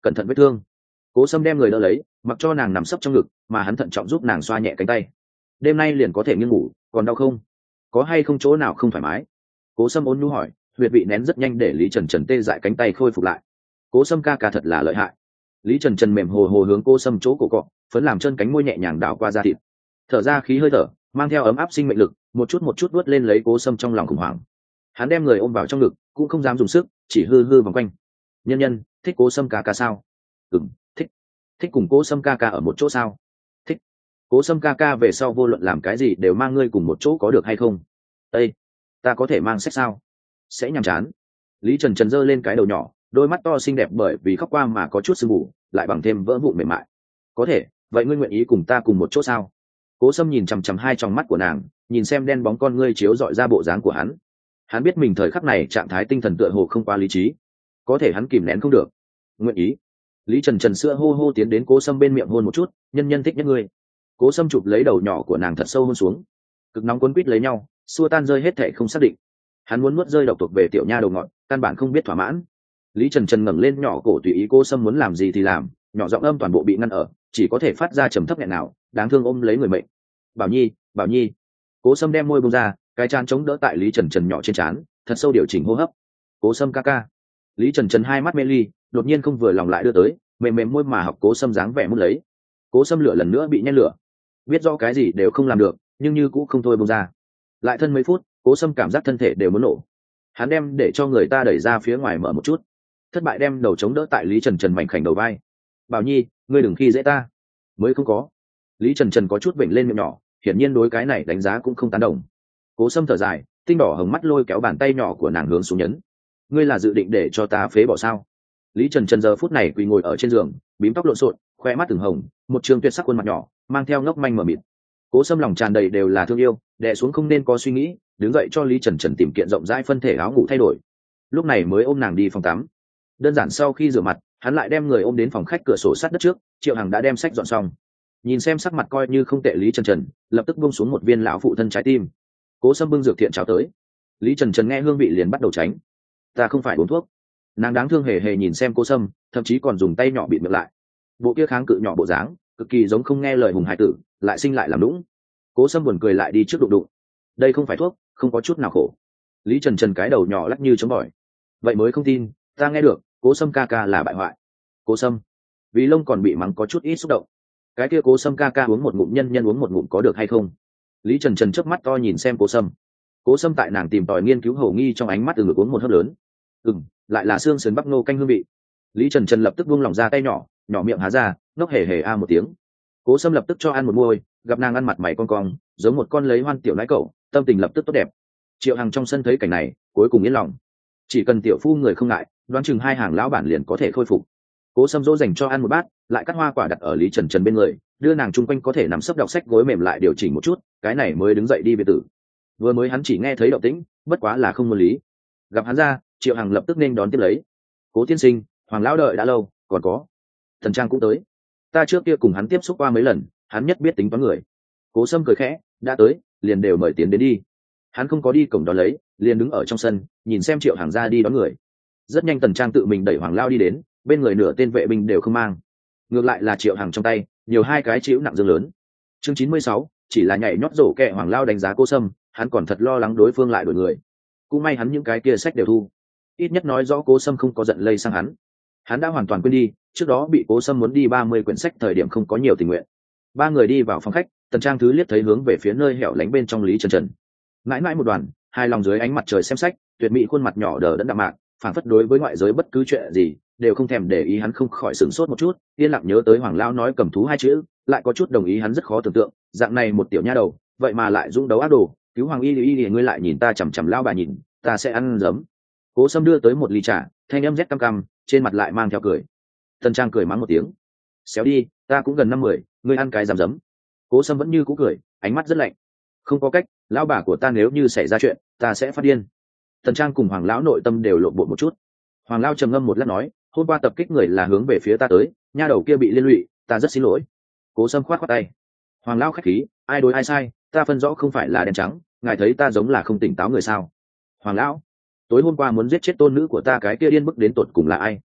cẩn thận vết thương. Cố Sâm đem người đỡ lấy, mặc cho nàng nằm sấp trong ngực, mà hắn thận trọng giúp nàng xoa nhẹ cánh tay. Đêm nay liền có thể nghiêng ngủ, còn đau không? Có hay không chỗ nào không thoải mái? Cố Sâm ôn nhu hỏi, huyệt vị nén rất nhanh để Lý Trần Trần tê dại cánh tay khôi phục lại. Cố Sâm ca ca thật là lợi hại. Lý Trần Trần mềm hồ hồ hướng Cố Sâm chỗ cổ cọ, phấn làm chân cánh môi nhẹ nhàng đảo qua da thịt. Thở ra khí hơi thở, mang theo ấm áp sinh mệnh lực, một chút một chút vuốt lên lấy Cố Sâm trong lòng khủng hoảng. Hắn đem người ôm vào trong ngực, cũng không dám dùng sức, chỉ hư hư vòng quanh. Nhân Nhân, thích Cố Sâm ca ca sao? Ừm, thích. Thích cùng Cố Sâm ca ca ở một chỗ sao? Thích. Cố Sâm ca ca về sau vô luận làm cái gì đều mang ngươi cùng một chỗ có được hay không? Ê, ta có thể mang sách sao? Sẽ nhàm chán. Lý Trần Trần giơ lên cái đầu nhỏ, đôi mắt to xinh đẹp bởi vì khóc qua mà có chút sưng mù, lại bằng thêm vỡ vụn mềm mại. Có thể, vậy ngươi nguyện ý cùng ta cùng một chỗ sao? Cố Sâm nhìn chằm chằm hai tròng mắt của nàng, nhìn xem đen bóng con ngươi chiếu dọi ra bộ dáng của hắn. Hắn biết mình thời khắc này trạng thái tinh thần tựa hồ không quá lý trí, có thể hắn kìm nén không được. Nguyện ý. Lý Trần Trần sữa hô hô tiến đến Cố Sâm bên miệng hôn một chút, nhân nhân thích nhất ngươi. Cố Sâm chụp lấy đầu nhỏ của nàng thật sâu hôn xuống, cực nóng cuốn quýt lấy nhau, xua tan rơi hết thệ không xác định. Hắn muốn nuốt rơi độc thuộc về tiểu nha đầu ngọt, căn bản không biết thỏa mãn. Lý Trần Trần ngẩng lên nhỏ cổ tùy ý Cố Sâm muốn làm gì thì làm, nhỏ giọng âm toàn bộ bị ngăn ở, chỉ có thể phát ra trầm thấp nghẹn nào, đáng thương ôm lấy người mệnh. Bảo Nhi, Bảo Nhi. Cố Sâm đem môi buông ra, cái trán chống đỡ tại Lý Trần Trần nhỏ trên trán, thật sâu điều chỉnh hô hấp. Cố Sâm ca ca. Lý Trần Trần hai mắt mê ly, đột nhiên không vừa lòng lại đưa tới, mềm mềm môi mà học Cố Sâm dáng vẻ muốn lấy. Cố Sâm lửa lần nữa bị nhen lửa, biết rõ cái gì đều không làm được, nhưng như cũng không thôi buông ra. Lại thân mấy phút, Cố Sâm cảm giác thân thể đều muốn nổ. Hắn đem để cho người ta đẩy ra phía ngoài mở một chút, thất bại đem đầu chống đỡ tại Lý Trần Trần mảnh khảnh đầu vai. Bảo Nhi, ngươi đừng khi dễ ta. Mới không có. Lý Trần Trần có chút bệnh lên miệng nhỏ, hiển nhiên đối cái này đánh giá cũng không tán đồng. Cố Sâm thở dài, tinh đỏ hồng mắt lôi kéo bàn tay nhỏ của nàng hướng xuống nhấn. Ngươi là dự định để cho ta phế bỏ sao? Lý Trần Trần giờ phút này quỳ ngồi ở trên giường, bím tóc lộn xộn, khoe mắt từng hồng, một trường tuyệt sắc khuôn mặt nhỏ, mang theo ngốc manh mờ mịt. Cố Sâm lòng tràn đầy đều là thương yêu, đè xuống không nên có suy nghĩ, đứng dậy cho Lý Trần Trần tìm kiện rộng rãi phân thể áo ngủ thay đổi. Lúc này mới ôm nàng đi phòng tắm. Đơn giản sau khi rửa mặt, hắn lại đem người ôm đến phòng khách cửa sổ sát đất trước, Triệu Hằng đã đem sách dọn xong. Nhìn xem sắc mặt coi như không tệ Lý Trần Trần, lập tức buông xuống một viên lão phụ thân trái tim. Cố Sâm bưng dược thiện chào tới. Lý Trần Trần nghe hương vị liền bắt đầu tránh. Ta không phải uống thuốc. Nàng đáng thương hề hề nhìn xem Cố Sâm, thậm chí còn dùng tay nhỏ bịt miệng lại. Bộ kia kháng cự nhỏ bộ dáng, cực kỳ giống không nghe lời hùng hải tử, lại sinh lại làm lũng. Cố Sâm buồn cười lại đi trước đụng đụng. Đây không phải thuốc, không có chút nào khổ. Lý Trần Trần cái đầu nhỏ lắc như chống bỏi. Vậy mới không tin, ta nghe được, Cố Sâm ca ca là bại hoại. Cố Sâm, vì lông còn bị mắng có chút ít xúc động. Cái kia Cố Sâm ca ca uống một ngụm nhân nhân uống một ngụm có được hay không? Lý Trần Trần chớp mắt to nhìn xem Cố Sâm. Cố Sâm tại nàng tìm tòi nghiên cứu hầu nghi trong ánh mắt từ ngực uống một hớp lớn. Ừm, lại là xương sườn bắp nô canh hương vị. Lý Trần Trần lập tức buông lỏng ra tay nhỏ, nhỏ miệng há ra, ngốc hề hề a một tiếng. Cố Sâm lập tức cho ăn một môi, gặp nàng ăn mặt mày con cong, giống một con lấy hoan tiểu nãi cẩu, tâm tình lập tức tốt đẹp. Triệu Hằng trong sân thấy cảnh này, cuối cùng yên lòng. Chỉ cần tiểu phu người không ngại, đoán chừng hai hàng lão bản liền có thể khôi phục. Cố Sâm dỗ dành cho ăn một bát, lại cắt hoa quả đặt ở Lý Trần Trần bên người, đưa nàng chung quanh có thể nằm sấp đọc sách gối mềm lại điều chỉnh một chút, cái này mới đứng dậy đi biệt tử. Vừa mới hắn chỉ nghe thấy động tĩnh, bất quá là không muốn lý. Gặp hắn ra, Triệu Hằng lập tức nên đón tiếp lấy. Cố tiên sinh, Hoàng lão đợi đã lâu, còn có Thần Trang cũng tới. Ta trước kia cùng hắn tiếp xúc qua mấy lần, hắn nhất biết tính toán người. Cố Sâm cười khẽ, đã tới, liền đều mời tiến đến đi. Hắn không có đi cổng đón lấy, liền đứng ở trong sân, nhìn xem Triệu Hằng ra đi đón người. Rất nhanh Tần Trang tự mình đẩy Hoàng lão đi đến, bên người nửa tên vệ binh đều không mang, ngược lại là Triệu Hằng trong tay nhiều hai cái chịu nặng dương lớn. Chương chín mươi sáu, chỉ là nhảy nhót rổ kẹ Hoàng lão đánh giá Cố Sâm, hắn còn thật lo lắng đối phương lại đổi người. Cũng may hắn những cái kia sách đều thu, ít nhất nói rõ Cố Sâm không có giận lây sang hắn. Hắn đã hoàn toàn quên đi, trước đó bị Cố Sâm muốn đi ba mươi quyển sách thời điểm không có nhiều tình nguyện. Ba người đi vào phòng khách, Tần Trang thứ liếc thấy hướng về phía nơi hẻo lánh bên trong Lý Trần Trần. Mãi mãi một đoàn, hai lòng dưới ánh mặt trời xem sách, tuyệt mỹ khuôn mặt nhỏ đờ đẫn đạm mạc, phản phất đối với ngoại giới bất cứ chuyện gì đều không thèm để ý. Hắn không khỏi sửng sốt một chút, yên lặng nhớ tới Hoàng lão nói cầm thú hai chữ, lại có chút đồng ý. Hắn rất khó tưởng tượng, dạng này một tiểu nha đầu, vậy mà lại dũng đấu ác đồ, cứu Hoàng y y y ngươi lại nhìn ta chằm chằm lao bà nhìn, ta sẽ ăn giấm. Cố Sâm đưa tới một ly trà, thanh âm rét căm căm, trên mặt lại mang theo cười. Tần Trang cười mắng một tiếng, xéo đi, ta cũng gần năm mười, ngươi ăn cái giấm giấm. Cố Sâm vẫn như cũ cười, ánh mắt rất lạnh. Không có cách, lão bà của ta nếu như xảy ra chuyện, ta sẽ phát điên. Tần Trang cùng Hoàng lão nội tâm đều lộn bột một chút. Hoàng lão trầm ngâm một lát nói, hôm qua tập kích người là hướng về phía ta tới, nha đầu kia bị liên lụy, ta rất xin lỗi. Cố Sâm khoát khoát tay. Hoàng lão khách khí, ai đối ai sai, ta phân rõ không phải là đen trắng, ngài thấy ta giống là không tỉnh táo người sao? Hoàng lão, tối hôm qua muốn giết chết tôn nữ của ta cái kia điên bức đến tột cùng là ai?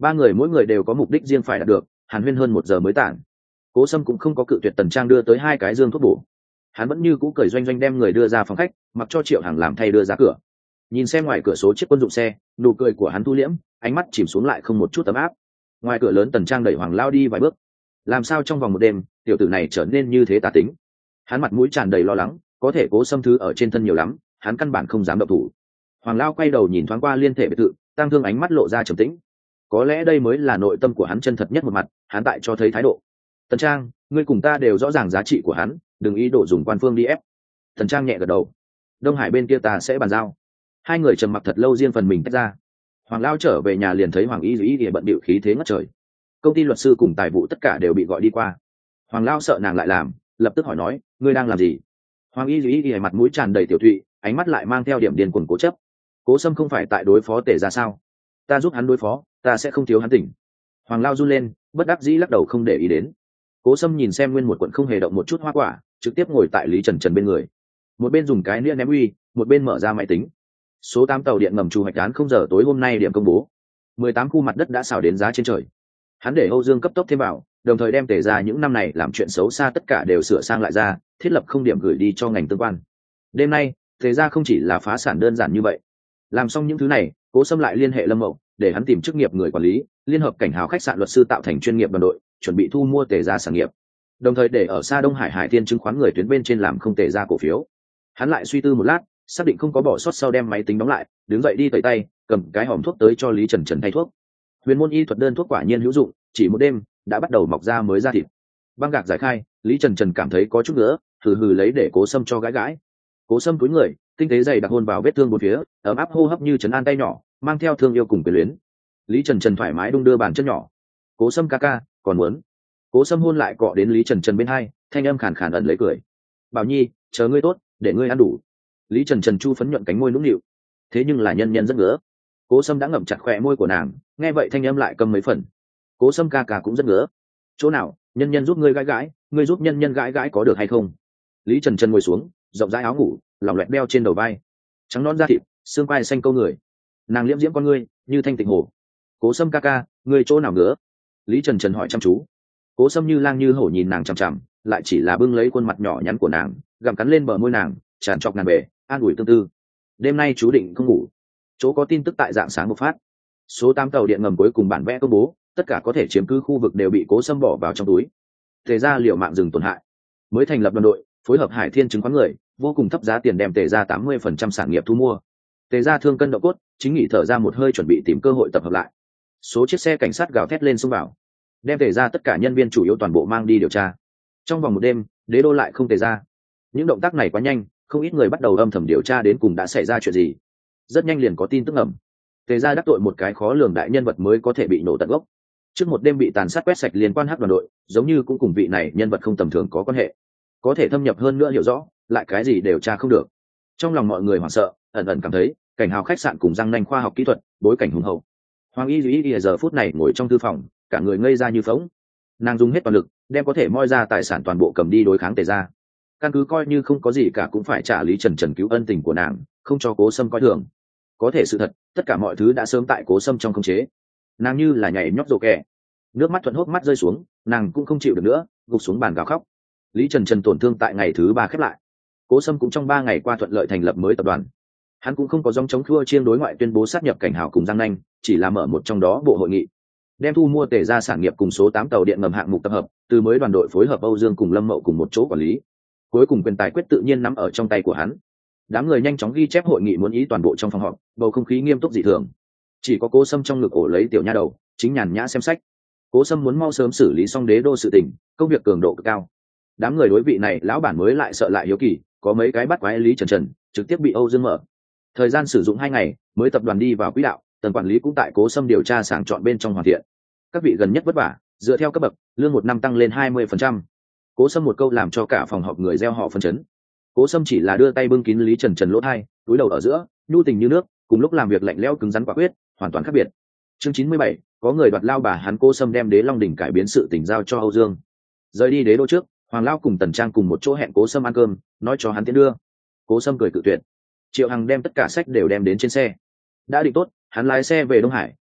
ba người mỗi người đều có mục đích riêng phải đạt được, hàn huyên hơn một giờ mới tản. Cố Sâm cũng không có cự tuyệt Tần Trang đưa tới hai cái dương thuốc bổ, hắn vẫn như cũ cười doanh doanh đem người đưa ra phòng khách, mặc cho Triệu Hằng làm thay đưa ra cửa. Nhìn xem ngoài cửa số chiếc quân dụng xe, nụ cười của hắn thu liễm, ánh mắt chìm xuống lại không một chút ấm áp. Ngoài cửa lớn Tần Trang đẩy Hoàng Lao đi vài bước. Làm sao trong vòng một đêm tiểu tử này trở nên như thế tà tính? Hắn mặt mũi tràn đầy lo lắng, có thể Cố Sâm thứ ở trên thân nhiều lắm, hắn căn bản không dám động thủ. Hoàng Lao quay đầu nhìn thoáng qua liên thể biệt thự, tăng thương ánh mắt lộ ra trầm tĩnh. Có lẽ đây mới là nội tâm của hắn chân thật nhất một mặt, hắn tại cho thấy thái độ. Tần Trang, ngươi cùng ta đều rõ ràng giá trị của hắn, đừng ý đồ dùng quan phương đi ép. Tần Trang nhẹ gật đầu. Đông Hải bên kia ta sẽ bàn giao. Hai người trầm mặc thật lâu riêng phần mình tách ra. Hoàng Lao trở về nhà liền thấy Hoàng Y Y bận bịu khí thế ngất trời. Công ty luật sư cùng tài vụ tất cả đều bị gọi đi qua. Hoàng Lao sợ nàng lại làm, lập tức hỏi nói, ngươi đang làm gì? Hoàng Y Y mặt mũi tràn đầy tiểu thụy, ánh mắt lại mang theo điểm điên cuồng cố chấp. Cố Sâm không phải tại đối phó Tề ra sao? Ta giúp hắn đối phó, ta sẽ không thiếu hắn tỉnh. Hoàng Lao run lên, bất đắc dĩ lắc đầu không để ý đến. Cố Sâm nhìn xem nguyên một quận không hề động một chút hoa quả, trực tiếp ngồi tại Lý Trần Trần bên người, một bên dùng cái nĩa ném uy, một bên mở ra máy tính. Số tám tàu điện ngầm trù hoạch án không giờ tối hôm nay điểm công bố, mười tám khu mặt đất đã xào đến giá trên trời. Hắn để Âu Dương cấp tốc thêm vào, đồng thời đem Tề ra những năm này làm chuyện xấu xa tất cả đều sửa sang lại ra, thiết lập không điểm gửi đi cho ngành tương quan. Đêm nay Tề ra không chỉ là phá sản đơn giản như vậy. Làm xong những thứ này, Cố Sâm lại liên hệ Lâm Mậu để hắn tìm chức nghiệp người quản lý, liên hợp cảnh hào khách sạn luật sư tạo thành chuyên nghiệp đoàn đội, chuẩn bị thu mua Tề ra sản nghiệp, đồng thời để ở xa Đông Hải Hải Thiên chứng khoán người tuyến bên trên làm không Tề ra cổ phiếu. Hắn lại suy tư một lát, xác định không có bỏ sót sau đem máy tính đóng lại, đứng dậy đi tẩy tay, cầm cái hòm thuốc tới cho Lý Trần Trần thay thuốc. Huyền môn y thuật đơn thuốc quả nhiên hữu dụng, chỉ một đêm đã bắt đầu mọc ra mới da thịt. Băng gạc giải khai, Lý Trần Trần cảm thấy có chút nữa, hừ hừ lấy để Cố Sâm cho gãi gãi. Cố Sâm cúi người, tinh tế dày đặc hôn vào vết thương bốn phía, ấm áp hô hấp như trấn an tay nhỏ, mang theo thương yêu cùng quyền luyến. Lý Trần Trần thoải mái đung đưa bàn chân nhỏ. Cố Sâm ca ca, còn muốn? Cố Sâm hôn lại cọ đến Lý Trần Trần bên hai, thanh âm khàn khàn ẩn lấy cười. Bảo Nhi, chờ ngươi tốt, để ngươi ăn đủ. Lý Trần Trần chu phấn nhuận cánh môi nũng nịu. Thế nhưng là nhân nhân rất ngứa. Cố Sâm đã ngậm chặt khỏe môi của nàng, nghe vậy thanh âm lại cầm mấy phần. Cố Sâm ca ca cũng rất ngứa. Chỗ nào, nhân nhân giúp ngươi gãi gãi, ngươi giúp nhân nhân gãi gãi có được hay không? Lý Trần Trần ngồi xuống, rộng rãi áo ngủ, lỏng loẹt đeo trên đầu vai, trắng non da thịt, xương quai xanh câu người. Nàng liễm diễm con ngươi, như thanh tịnh hồ. Cố Sâm ca ca, ngươi chỗ nào ngứa? Lý Trần Trần hỏi chăm chú. Cố Sâm như lang như hổ nhìn nàng chằm chằm, lại chỉ là bưng lấy khuôn mặt nhỏ nhắn của nàng, gặm cắn lên bờ môi nàng, tràn trọc nàng bể, an ủi tương tư. Đêm nay chú định không ngủ. Chỗ có tin tức tại dạng sáng bộc phát. Số tám tàu điện ngầm cuối cùng bản vẽ công bố, tất cả có thể chiếm cứ khu vực đều bị Cố Sâm bỏ vào trong túi. Tề ra liều mạng dừng tổn hại. Mới thành lập đoàn đội, phối hợp Hải Thiên chứng khoán người, vô cùng thấp giá tiền đem Tề ra tám mươi phần trăm sản nghiệp thu mua. Tề ra thương cân độ cốt, chính nghị thở ra một hơi chuẩn bị tìm cơ hội tập hợp lại. Số chiếc xe cảnh sát gào thét lên xông vào, đem Tề ra tất cả nhân viên chủ yếu toàn bộ mang đi điều tra. Trong vòng một đêm, Đế Đô lại không Tề ra. Những động tác này quá nhanh, không ít người bắt đầu âm thầm điều tra đến cùng đã xảy ra chuyện gì. Rất nhanh liền có tin tức ẩm. Tề ra đắc tội một cái khó lường đại nhân vật mới có thể bị nổ tận gốc. Trước một đêm bị tàn sát quét sạch liên quan hắc đoàn đội, giống như cũng cùng vị này nhân vật không tầm thường có quan hệ. Có thể thâm nhập hơn nữa hiểu rõ, lại cái gì đều tra không được. Trong lòng mọi người hoảng sợ, ẩn ẩn cảm thấy cảnh hào khách sạn cùng răng nanh khoa học kỹ thuật, bối cảnh hùng hậu. Hoàng Y Duy Y giờ phút này ngồi trong thư phòng, cả người ngây ra như phỗng. Nàng dùng hết toàn lực, đem có thể moi ra tài sản toàn bộ cầm đi đối kháng Tề ra. Căn cứ coi như không có gì cả cũng phải trả Lý Trần Trần cứu ân tình của nàng, không cho Cố Sâm coi thường. Có thể sự thật, tất cả mọi thứ đã sớm tại Cố Sâm trong khống chế. Nàng như là nhảy nhót rồ kẻ, nước mắt thuận hốc mắt rơi xuống, nàng cũng không chịu được nữa, gục xuống bàn gào khóc. Lý Trần Trần tổn thương tại ngày thứ ba khép lại. Cố Sâm cũng trong ba ngày qua thuận lợi thành lập mới tập đoàn. Hắn cũng không có dòng chống khua chiêng đối ngoại tuyên bố sát nhập cảnh hào cùng Giang Nanh, chỉ là mở một trong đó bộ hội nghị, đem thu mua Tề ra sản nghiệp cùng số tám tàu điện ngầm hạng mục tập hợp, từ mới đoàn đội phối hợp Âu Dương cùng Lâm Mậu cùng một chỗ quản lý. Cuối cùng quyền tài quyết tự nhiên nắm ở trong tay của hắn. Đám người nhanh chóng ghi chép hội nghị muốn ý toàn bộ trong phòng họp, bầu không khí nghiêm túc dị thường. Chỉ có Cố Sâm trong ngực ổ lấy tiểu nha đầu, chính nhàn nhã xem sách. Cố Sâm muốn mau sớm xử lý xong Đế Đô sự tình, công việc cường độ cực cao. Đám người đối vị này lão bản mới lại sợ lại hiếu kỳ, có mấy cái bắt quái Lý Trần Trần, trực tiếp bị Âu Dương mở. Thời gian sử dụng hai ngày, mới tập đoàn đi vào quỹ đạo, tầng quản lý cũng tại Cố Sâm điều tra sàng chọn bên trong hoàn thiện. Các vị gần nhất vất vả, dựa theo cấp bậc, lương một năm tăng lên hai mươi phần trăm. Cố Sâm một câu làm cho cả phòng họp người reo họ phấn chấn. Cố Sâm chỉ là đưa tay bưng kín Lý Trần Trần lỗ hai, túi đầu ở giữa, nhu tình như nước, cùng lúc làm việc lạnh lẽo cứng rắn quả quyết, hoàn toàn khác biệt. Chương chín mươi bảy, có người đoạt lao bà hắn. Cố Sâm đem Đế Long đỉnh cải biến sự tình giao cho Âu Dương. Rời đi Đế Đô trước, Hoàng Lao cùng Tần Trang cùng một chỗ hẹn Cố Sâm ăn cơm, nói cho hắn tiến đưa. Cố Sâm cười cự tuyệt. Triệu Hằng đem tất cả sách đều đem đến trên xe. Đã định tốt, hắn lái xe về Đông Hải,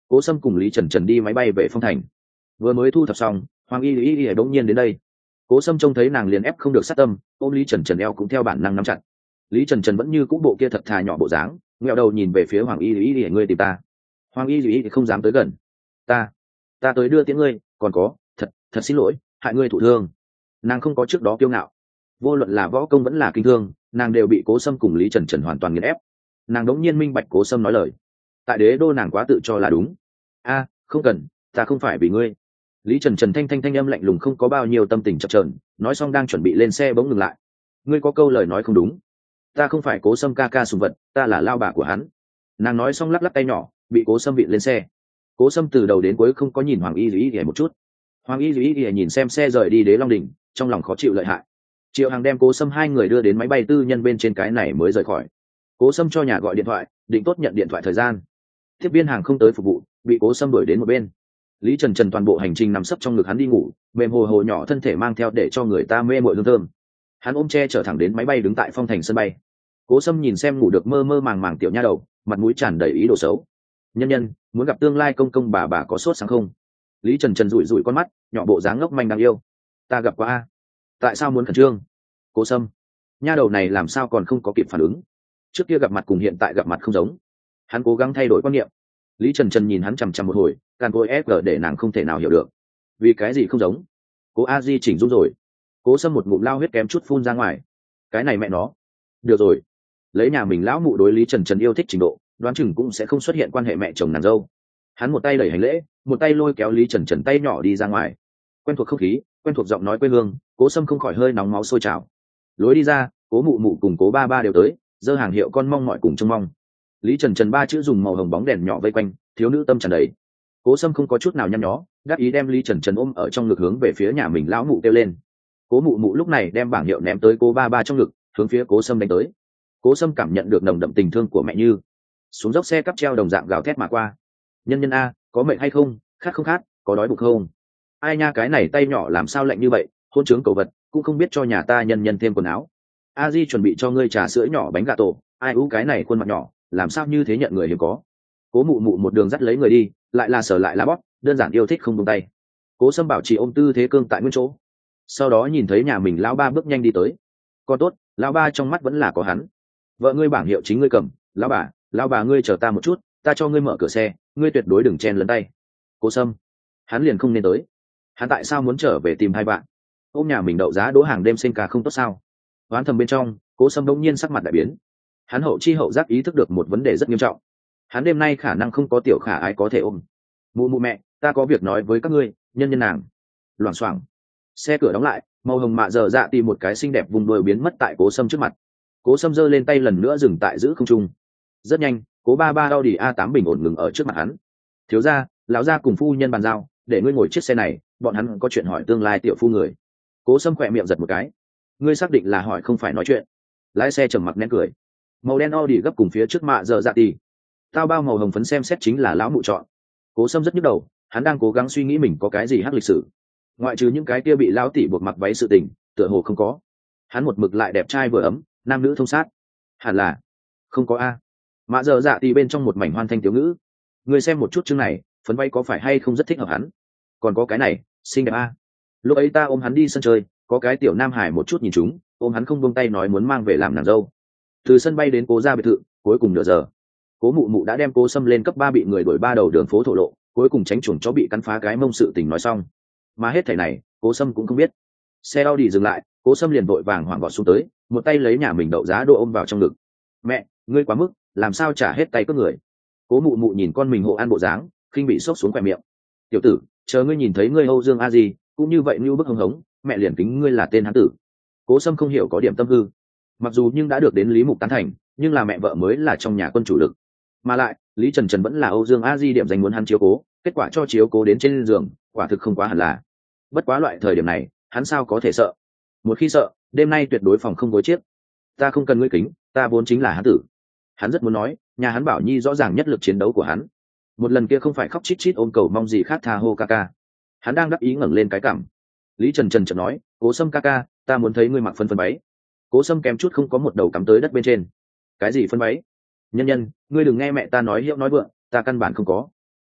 Cố Sâm cùng Lý Trần Trần đi máy bay về Phong Thành. Vừa mới thu thập xong, Hoàng Y Y Y bỗng nhiên đến đây. Cố Sâm trông thấy nàng liền ép không được sát tâm, ôm Lý Trần Trần eo cũng theo bản năng nắm chặt. Lý Trần Trần vẫn như cũ bộ kia thật thà nhỏ bộ dáng, ngẹo đầu nhìn về phía Hoàng Y Y Y, ngươi tìm ta. Hoàng Y Y Y không dám tới gần. Ta, ta tới đưa tiễn ngươi, còn có, thật, thật xin lỗi, hại ngươi thụ thương. Nàng không có trước đó kiêu ngạo, vô luận là võ công vẫn là kinh thương, nàng đều bị Cố Sâm cùng Lý Trần Trần hoàn toàn nghiền ép. Nàng đống nhiên minh bạch Cố Sâm nói lời, tại đế đô nàng quá tự cho là đúng. A, không cần, ta không phải vì ngươi. Lý Trần Trần thanh thanh thanh âm lạnh lùng, không có bao nhiêu tâm tình chập chờn, nói xong đang chuẩn bị lên xe bỗng ngừng lại. Ngươi có câu lời nói không đúng, ta không phải Cố Sâm ca ca sùng vật, ta là lao bà của hắn. Nàng nói xong lắc lắc tay nhỏ, bị Cố Sâm vịn lên xe. Cố Sâm từ đầu đến cuối không có nhìn Hoàng Y Dĩ Y một chút. Hoàng Y Dĩ Y nhìn xem xe rời đi Đế Long Đình, trong lòng khó chịu lợi hại. Triệu Hằng đem Cố Sâm hai người đưa đến máy bay tư nhân bên trên, cái này mới rời khỏi. Cố Sâm cho nhà gọi điện thoại, định tốt nhận điện thoại thời gian. Tiếp viên hàng không tới phục vụ, bị Cố Sâm đuổi đến một bên. Lý Trần Trần toàn bộ hành trình nằm sấp trong ngực hắn đi ngủ, mềm hồ hồ nhỏ thân thể mang theo để cho người ta mê mội hương thơm. Hắn ôm che chở thẳng đến máy bay đứng tại Phong Thành sân bay. Cố Sâm nhìn xem ngủ được mơ mơ màng màng tiểu nha đầu, mặt mũi tràn đầy ý đồ xấu. Nhân nhân muốn gặp tương lai công công bà bà có sốt sáng không? Lý Trần Trần rủi rủi con mắt, nhỏ bộ dáng ngốc manh đáng yêu. Ta gặp qua a. Tại sao muốn khẩn trương? Cố Sâm, nha đầu này làm sao còn không có kịp phản ứng? Trước kia gặp mặt cùng hiện tại gặp mặt không giống. Hắn cố gắng thay đổi quan niệm. Lý Trần Trần nhìn hắn chằm chằm một hồi, càng cố ép gờ để nàng không thể nào hiểu được. Vì cái gì không giống? Cố A Di chỉnh dung rồi. Cố Sâm một ngụm lao huyết kém chút phun ra ngoài. Cái này mẹ nó. Được rồi, lấy nhà mình lão mụ đối Lý Trần Trần yêu thích trình độ, đoán chừng cũng sẽ không xuất hiện quan hệ mẹ chồng nàng dâu. Hắn một tay đẩy hành lễ, một tay lôi kéo Lý Trần Trần tay nhỏ đi ra ngoài. Quen thuộc không khí, quen thuộc giọng nói quê hương, Cố Sâm không khỏi hơi nóng máu sôi trào. Lối đi ra, Cố mụ mụ cùng Cố ba ba đều tới, giơ hàng hiệu con mong mọi cùng trông mong. Lý Trần Trần ba chữ dùng màu hồng bóng đèn nhỏ vây quanh, thiếu nữ tâm tràn đầy. Cố Sâm không có chút nào nhăn nhó, đáp ý đem Lý Trần Trần ôm ở trong ngực hướng về phía nhà mình lão mụ kêu lên. Cố mụ mụ lúc này đem bảng hiệu ném tới Cố ba ba trong ngực, hướng phía Cố Sâm đánh tới. Cố Sâm cảm nhận được nồng đậm tình thương của mẹ như xuống dốc xe cắp treo đồng dạng gào thét mà qua. Nhân nhân a, có mệt hay không, khát không khát, có đói bụng không? Ai nha, cái này tay nhỏ làm sao lạnh như vậy, hôn trướng cầu vật, cũng không biết cho nhà ta nhân nhân thêm quần áo. A Di chuẩn bị cho ngươi trà sữa nhỏ bánh gà tổ, ai ú cái này khuôn mặt nhỏ, làm sao như thế nhận người hiếm có. Cố mụ mụ một đường dắt lấy người đi, lại là sở lại là bóp, đơn giản yêu thích không buông tay. Cố Sâm bảo trì ôm tư thế cương tại nguyên chỗ, sau đó nhìn thấy nhà mình lão ba bước nhanh đi tới. Con tốt, lão ba trong mắt vẫn là có hắn. Vợ ngươi bảng hiệu chính ngươi cầm, lão bà, lão bà ngươi chờ ta một chút, ta cho ngươi mở cửa xe, ngươi tuyệt đối đừng chen lấn tay. Cố Sâm, hắn liền không nên tới. Hắn tại sao muốn trở về tìm hai bạn? Ôm nhà mình đậu giá đỗ hàng đêm sinh ca không tốt sao? Oán thầm bên trong, Cố Sâm đột nhiên sắc mặt đại biến. Hắn hậu chi hậu giác ý thức được một vấn đề rất nghiêm trọng. Hắn đêm nay khả năng không có tiểu khả ái có thể ôm. Mụ mụ mẹ, ta có việc nói với các ngươi, nhân nhân nàng. Loảng xoảng, xe cửa đóng lại, màu hồng mạ dở dạ tìm một cái xinh đẹp vùng đuôi biến mất tại Cố Sâm trước mặt. Cố Sâm giơ lên tay lần nữa dừng tại giữ không trung. Rất nhanh, Cố ba ba Audi a tám bình ổn ngừng ở trước mặt hắn. Thiếu gia, lão gia cùng phu nhân bàn giao, để ngươi ngồi chiếc xe này, bọn hắn có chuyện hỏi tương lai tiểu phu người. Cố Sâm khỏe miệng giật một cái. Ngươi xác định là hỏi không phải nói chuyện? Lái xe trầm mặc nén cười. Màu đen Audi gấp cùng phía trước mạ dở dạ tì. Tao bao màu hồng phấn xem xét chính là lão mụ chọn. Cố Sâm rất nhức đầu, hắn đang cố gắng suy nghĩ mình có cái gì hắc lịch sử. Ngoại trừ những cái kia bị lão tỷ buộc mặc váy sự tình, tựa hồ không có. Hắn một mực lại đẹp trai vừa ấm, nam nữ thông sát. Hẳn là không có a. Mạ dở dạ tì bên trong một mảnh hoan thanh tiểu ngữ. Người xem một chút chương này, phấn váy có phải hay không rất thích hợp hắn. Còn có cái này, xinh đẹp a. Lúc ấy ta ôm hắn đi sân chơi, có cái tiểu nam hải một chút nhìn chúng, ôm hắn không buông tay nói muốn mang về làm nàng dâu. Từ sân bay đến Cố gia biệt thự, cuối cùng nửa giờ. Cố mụ mụ đã đem Cố Sâm lên cấp ba bị người đuổi ba đầu đường phố thổ lộ, cuối cùng tránh chuồng chó bị cắn phá cái mông sự tình nói xong. Mà hết thảy này, Cố Sâm cũng không biết. Xe Audi dừng lại, Cố Sâm liền vội vàng hoảng gọn xuống tới, một tay lấy nhà mình đậu giá đỗ ôm vào trong ngực. Mẹ, ngươi quá mức, làm sao trả hết tay cướp người? Cố mụ mụ nhìn con mình hộ an bộ dáng, khinh bị xốc xuống khỏe miệng. Tiểu tử, chờ ngươi nhìn thấy ngươi Âu Dương A Di, cũng như vậy như bức hống hống, mẹ liền kính ngươi là tên hán tử. Cố Sâm không hiểu có điểm tâm hư. Mặc dù nhưng đã được đến Lý Mục tán thành, nhưng là mẹ vợ mới là trong nhà quân chủ lực. Mà lại, Lý Trần Trần vẫn là Âu Dương A Di điểm danh muốn hắn chiếu cố, kết quả cho chiếu cố đến trên giường, quả thực không quá hẳn là. Bất quá loại thời điểm này, hắn sao có thể sợ? Một khi sợ, đêm nay tuyệt đối phòng không gối chiếc. Ta không cần ngươi kính, ta vốn chính là hán tử. Hắn rất muốn nói, nhà hắn Bảo Nhi rõ ràng nhất lực chiến đấu của hắn. Một lần kia không phải khóc chít chít ôm cầu mong gì khác tha hô ca ca. Hắn đang đắc ý ngẩng lên cái cằm. Lý Trần Trần chợt nói, Cố Sâm ca ca, ta muốn thấy ngươi mặc phân phân váy. Cố Sâm kém chút không có một đầu cắm tới đất bên trên. Cái gì phân váy? Nhân nhân, ngươi đừng nghe mẹ ta nói hiệu nói vượng, ta căn bản không có.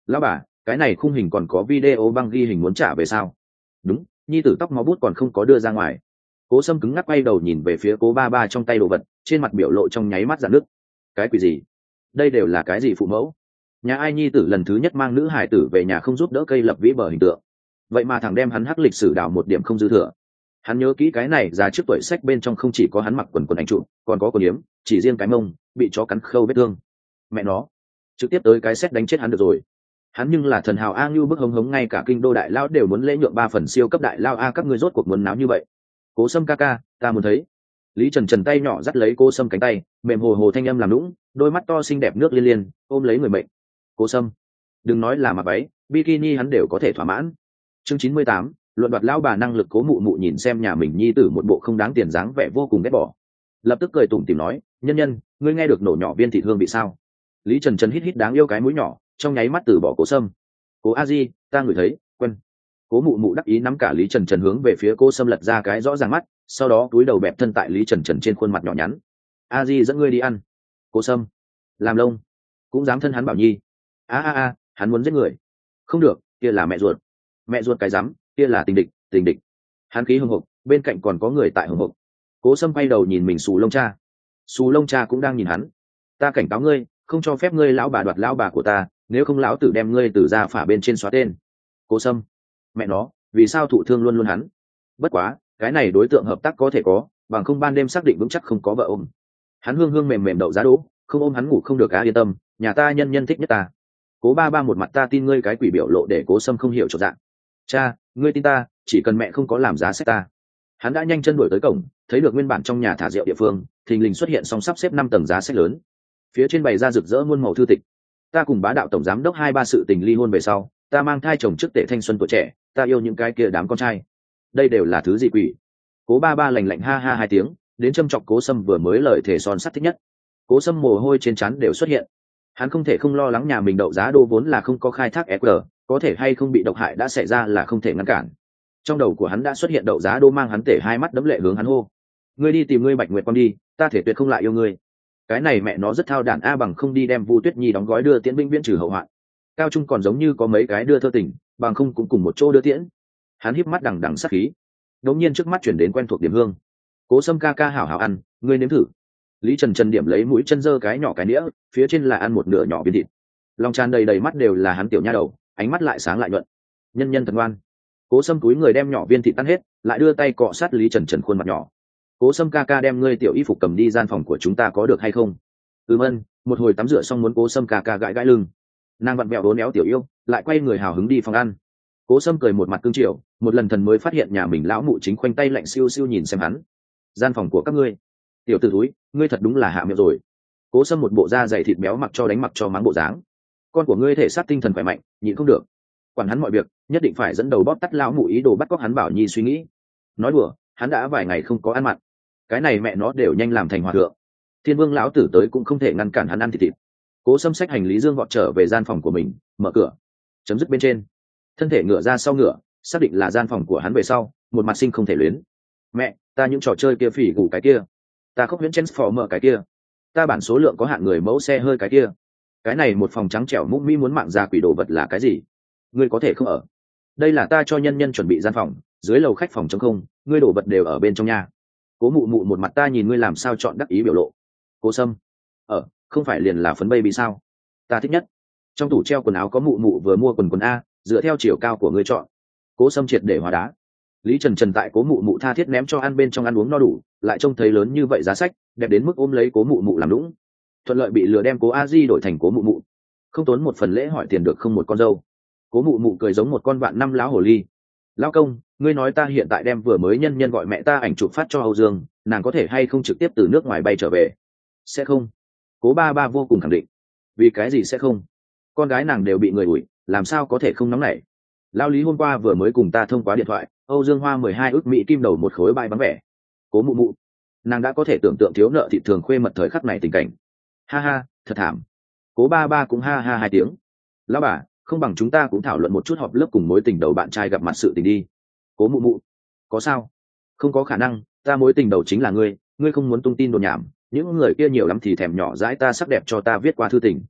Lão bà, cái này khung hình còn có video băng ghi hình muốn trả về sao? Đúng, nhi tử tóc máu bút còn không có đưa ra ngoài. Cố Sâm cứng ngắc quay đầu nhìn về phía cố ba ba trong tay đồ vật, trên mặt biểu lộ trong nháy mắt rạn nứt. Cái quỷ gì? Đây đều là cái gì phụ mẫu? Nhà ai nhi tử lần thứ nhất mang nữ hải tử về nhà không giúp đỡ cây lập vĩ bờ hình tượng, vậy mà thằng đem hắn hắc lịch sử đào một điểm không dư thừa. Hắn nhớ kỹ cái này ra trước tuổi sách bên trong không chỉ có hắn mặc quần quần ảnh trụ, còn có quần yếm, chỉ riêng cái mông bị chó cắn khâu vết thương. Mẹ nó, trực tiếp tới cái xét đánh chết hắn được rồi. Hắn nhưng là thần hào a ngưu bức hống hống, ngay cả kinh đô đại lao đều muốn lễ nhượng ba phần siêu cấp đại lao a, các ngươi rốt cuộc muốn náo như vậy. Cố Sâm ca ca, ta muốn thấy. Lý Trần Trần tay nhỏ dắt lấy Cố Sâm cánh tay, mềm hồ hồ thanh âm làm lũng, đôi mắt to xinh đẹp nước liên liên ôm lấy người mệnh. Cố Sâm, đừng nói là mặc váy bikini hắn đều có thể thỏa mãn. Chương chín mươi tám, luận đoạt lão bà năng lực. Cố mụ mụ nhìn xem nhà mình nhi tử một bộ không đáng tiền dáng vẻ vô cùng ghét bỏ, lập tức cười tủm tỉm nói, nhân nhân, ngươi nghe được nổ nhỏ viên thịt hương vị sao? Lý Trần Trần hít hít đáng yêu cái mũi nhỏ, trong nháy mắt từ bỏ Cố Sâm. Cố a di, ta ngửi thấy quen. Cố mụ mụ đắc ý nắm cả Lý Trần Trần hướng về phía Cố Sâm lật ra cái rõ ràng mắt, sau đó túi đầu bẹp thân tại Lý Trần Trần trên khuôn mặt nhỏ nhắn. A di dẫn ngươi đi ăn. Cố Sâm làm lông cũng dám thân hắn bảo nhi. A a a, hắn muốn giết người. Không được, kia là mẹ ruột. Mẹ ruột cái rắm, kia là tình địch, tình địch. Hắn khí hưng hục, bên cạnh còn có người tại hưng hục. Cố Sâm quay đầu nhìn mình xù lông cha. Xù lông cha cũng đang nhìn hắn. Ta cảnh cáo ngươi, không cho phép ngươi lão bà đoạt lão bà của ta, nếu không lão tử đem ngươi từ ra phả bên trên xóa tên. Cố Sâm, mẹ nó, vì sao thụ thương luôn luôn hắn? Bất quá, cái này đối tượng hợp tác có thể có, bằng không ban đêm xác định vững chắc không có vợ ôm. Hắn hương hương mềm mềm đậu giá đỗ, không ôm hắn ngủ không được á, yên tâm, nhà ta nhân nhân thích nhất ta. Cố ba ba một mặt ta tin ngươi cái quỷ biểu lộ để Cố Sâm không hiểu trọn dạng. Cha, ngươi tin ta, chỉ cần mẹ không có làm giá sách ta. Hắn đã nhanh chân đuổi tới cổng, thấy được nguyên bản trong nhà thả rượu địa phương thình lình xuất hiện song sắp xếp năm tầng giá sách lớn, phía trên bày ra rực rỡ muôn màu thư tịch. Ta cùng bá đạo tổng giám đốc hai ba sự tình ly hôn về sau, ta mang thai chồng trước tệ thanh xuân tuổi trẻ, ta yêu những cái kia đám con trai. Đây đều là thứ gì quỷ? Cố ba ba lành lạnh ha ha hai tiếng, đến châm chọc Cố Sâm vừa mới lời thể son sắt thích nhất. Cố Sâm mồ hôi trên trán đều xuất hiện. Hắn không thể không lo lắng nhà mình đậu giá đô vốn là không có khai thác e quy, có thể hay không bị độc hại đã xảy ra là không thể ngăn cản. Trong đầu của hắn đã xuất hiện đậu giá đô mang hắn tể hai mắt đấm lệ hướng hắn hô, ngươi đi tìm ngươi Bạch Nguyệt Quang đi, ta thể tuyệt không lại yêu ngươi. Cái này mẹ nó rất thao đản a, bằng không đi đem Vu Tuyết Nhi đóng gói đưa tiễn binh viễn trừ hậu hoạn. Cao trung còn giống như có mấy cái đưa thơ tình, bằng không cũng cùng một chỗ đưa tiễn. Hắn híp mắt đằng đằng sát khí. Đột nhiên trước mắt chuyển đến quen thuộc điểm hương. Cố Sâm ca ca hảo hảo ăn, ngươi nếm thử. Lý Trần Trần điểm lấy mũi chân giơ cái nhỏ cái nĩa, phía trên là ăn một nửa nhỏ viên thịt. Lòng tràn đầy đầy mắt đều là hắn tiểu nha đầu, ánh mắt lại sáng lại nhuận. Nhân nhân thật ngoan. Cố Sâm túi người đem nhỏ viên thịt tan hết, lại đưa tay cọ sát Lý Trần Trần khuôn mặt nhỏ. Cố Sâm ca ca đem ngươi tiểu y phục cầm đi gian phòng của chúng ta có được hay không? Ừm ân, một hồi tắm rửa xong muốn Cố Sâm ca ca gãi gãi lưng. Nàng vặn vẹo đốn éo tiểu yêu, lại quay người hào hứng đi phòng ăn. Cố Sâm cười một mặt cương triều, một lần thần mới phát hiện nhà mình lão mụ chính khoanh tay lạnh siêu siêu nhìn xem hắn. Gian phòng của các ngươi. Tiểu tử thúi, ngươi thật đúng là hạ miệng rồi. Cố Sâm một bộ da dày thịt béo mặc cho đánh mặc cho mắng bộ dáng. Con của ngươi thể xác tinh thần khỏe mạnh, nhịn không được. Quản hắn mọi việc, nhất định phải dẫn đầu bóp tắt lão mụ ý đồ bắt cóc hắn bảo nhi suy nghĩ. Nói đùa, hắn đã vài ngày không có ăn mặn. Cái này mẹ nó đều nhanh làm thành hòa thượng. Thiên Vương lão tử tới cũng không thể ngăn cản hắn ăn thịt thịt. Cố Sâm xách hành lý dương vọt trở về gian phòng của mình, mở cửa. Chấm dứt bên trên. Thân thể ngửa ra sau ngửa, xác định là gian phòng của hắn về sau, một mặt sinh không thể luyến. Mẹ, ta những trò chơi kia phỉ gù cái kia. Ta khóc huyễn Transformer cái kia. Ta bản số lượng có hạn người mẫu xe hơi cái kia. Cái này một phòng trắng trẻo mũm mi muốn mạng ra quỷ đồ vật là cái gì? Ngươi có thể không ở. Đây là ta cho nhân nhân chuẩn bị gian phòng, dưới lầu khách phòng trống không, ngươi đồ vật đều ở bên trong nhà. Cố mụ mụ một mặt ta nhìn ngươi làm sao chọn đắc ý biểu lộ. Cố Sâm, ở, không phải liền là phấn baby sao? Ta thích nhất. Trong tủ treo quần áo có mụ mụ vừa mua quần quần a, dựa theo chiều cao của ngươi chọn. Cố Sâm triệt để hóa đá. Lý Trần Trần tại Cố mụ mụ tha thiết ném cho ăn bên trong ăn uống no đủ, lại trông thấy lớn như vậy giá sách, đẹp đến mức ôm lấy Cố mụ mụ làm lũng. Thuận lợi bị lừa đem Cố A Di đổi thành Cố mụ mụ. Không tốn một phần lễ hỏi tiền được không một con dâu. Cố mụ mụ cười giống một con vạn năm lão hồ ly. Lão công, ngươi nói ta hiện tại đem vừa mới nhân nhân gọi mẹ ta ảnh chụp phát cho Âu Dương, nàng có thể hay không trực tiếp từ nước ngoài bay trở về? Sẽ không. Cố ba ba vô cùng khẳng định. Vì cái gì sẽ không? Con gái nàng đều bị người ủi, làm sao có thể không nóng nảy? Lão Lý hôm qua vừa mới cùng ta thông qua điện thoại, Âu Dương Hoa mười hai ước mỹ kim đầu một khối bãi vắng vẻ. Cố mụ mụ, nàng đã có thể tưởng tượng thiếu nợ thị thường khuê mật thời khắc này tình cảnh. Ha ha, thật thảm. Cố ba ba cũng ha ha hai tiếng. Lão bà, không bằng chúng ta cũng thảo luận một chút họp lớp cùng mối tình đầu bạn trai gặp mặt sự tình đi. Cố mụ mụ, có sao? Không có khả năng, ta mối tình đầu chính là ngươi, ngươi không muốn tung tin đồn nhảm, những người kia nhiều lắm thì thèm nhỏ dãi ta sắc đẹp cho ta viết qua thư tình.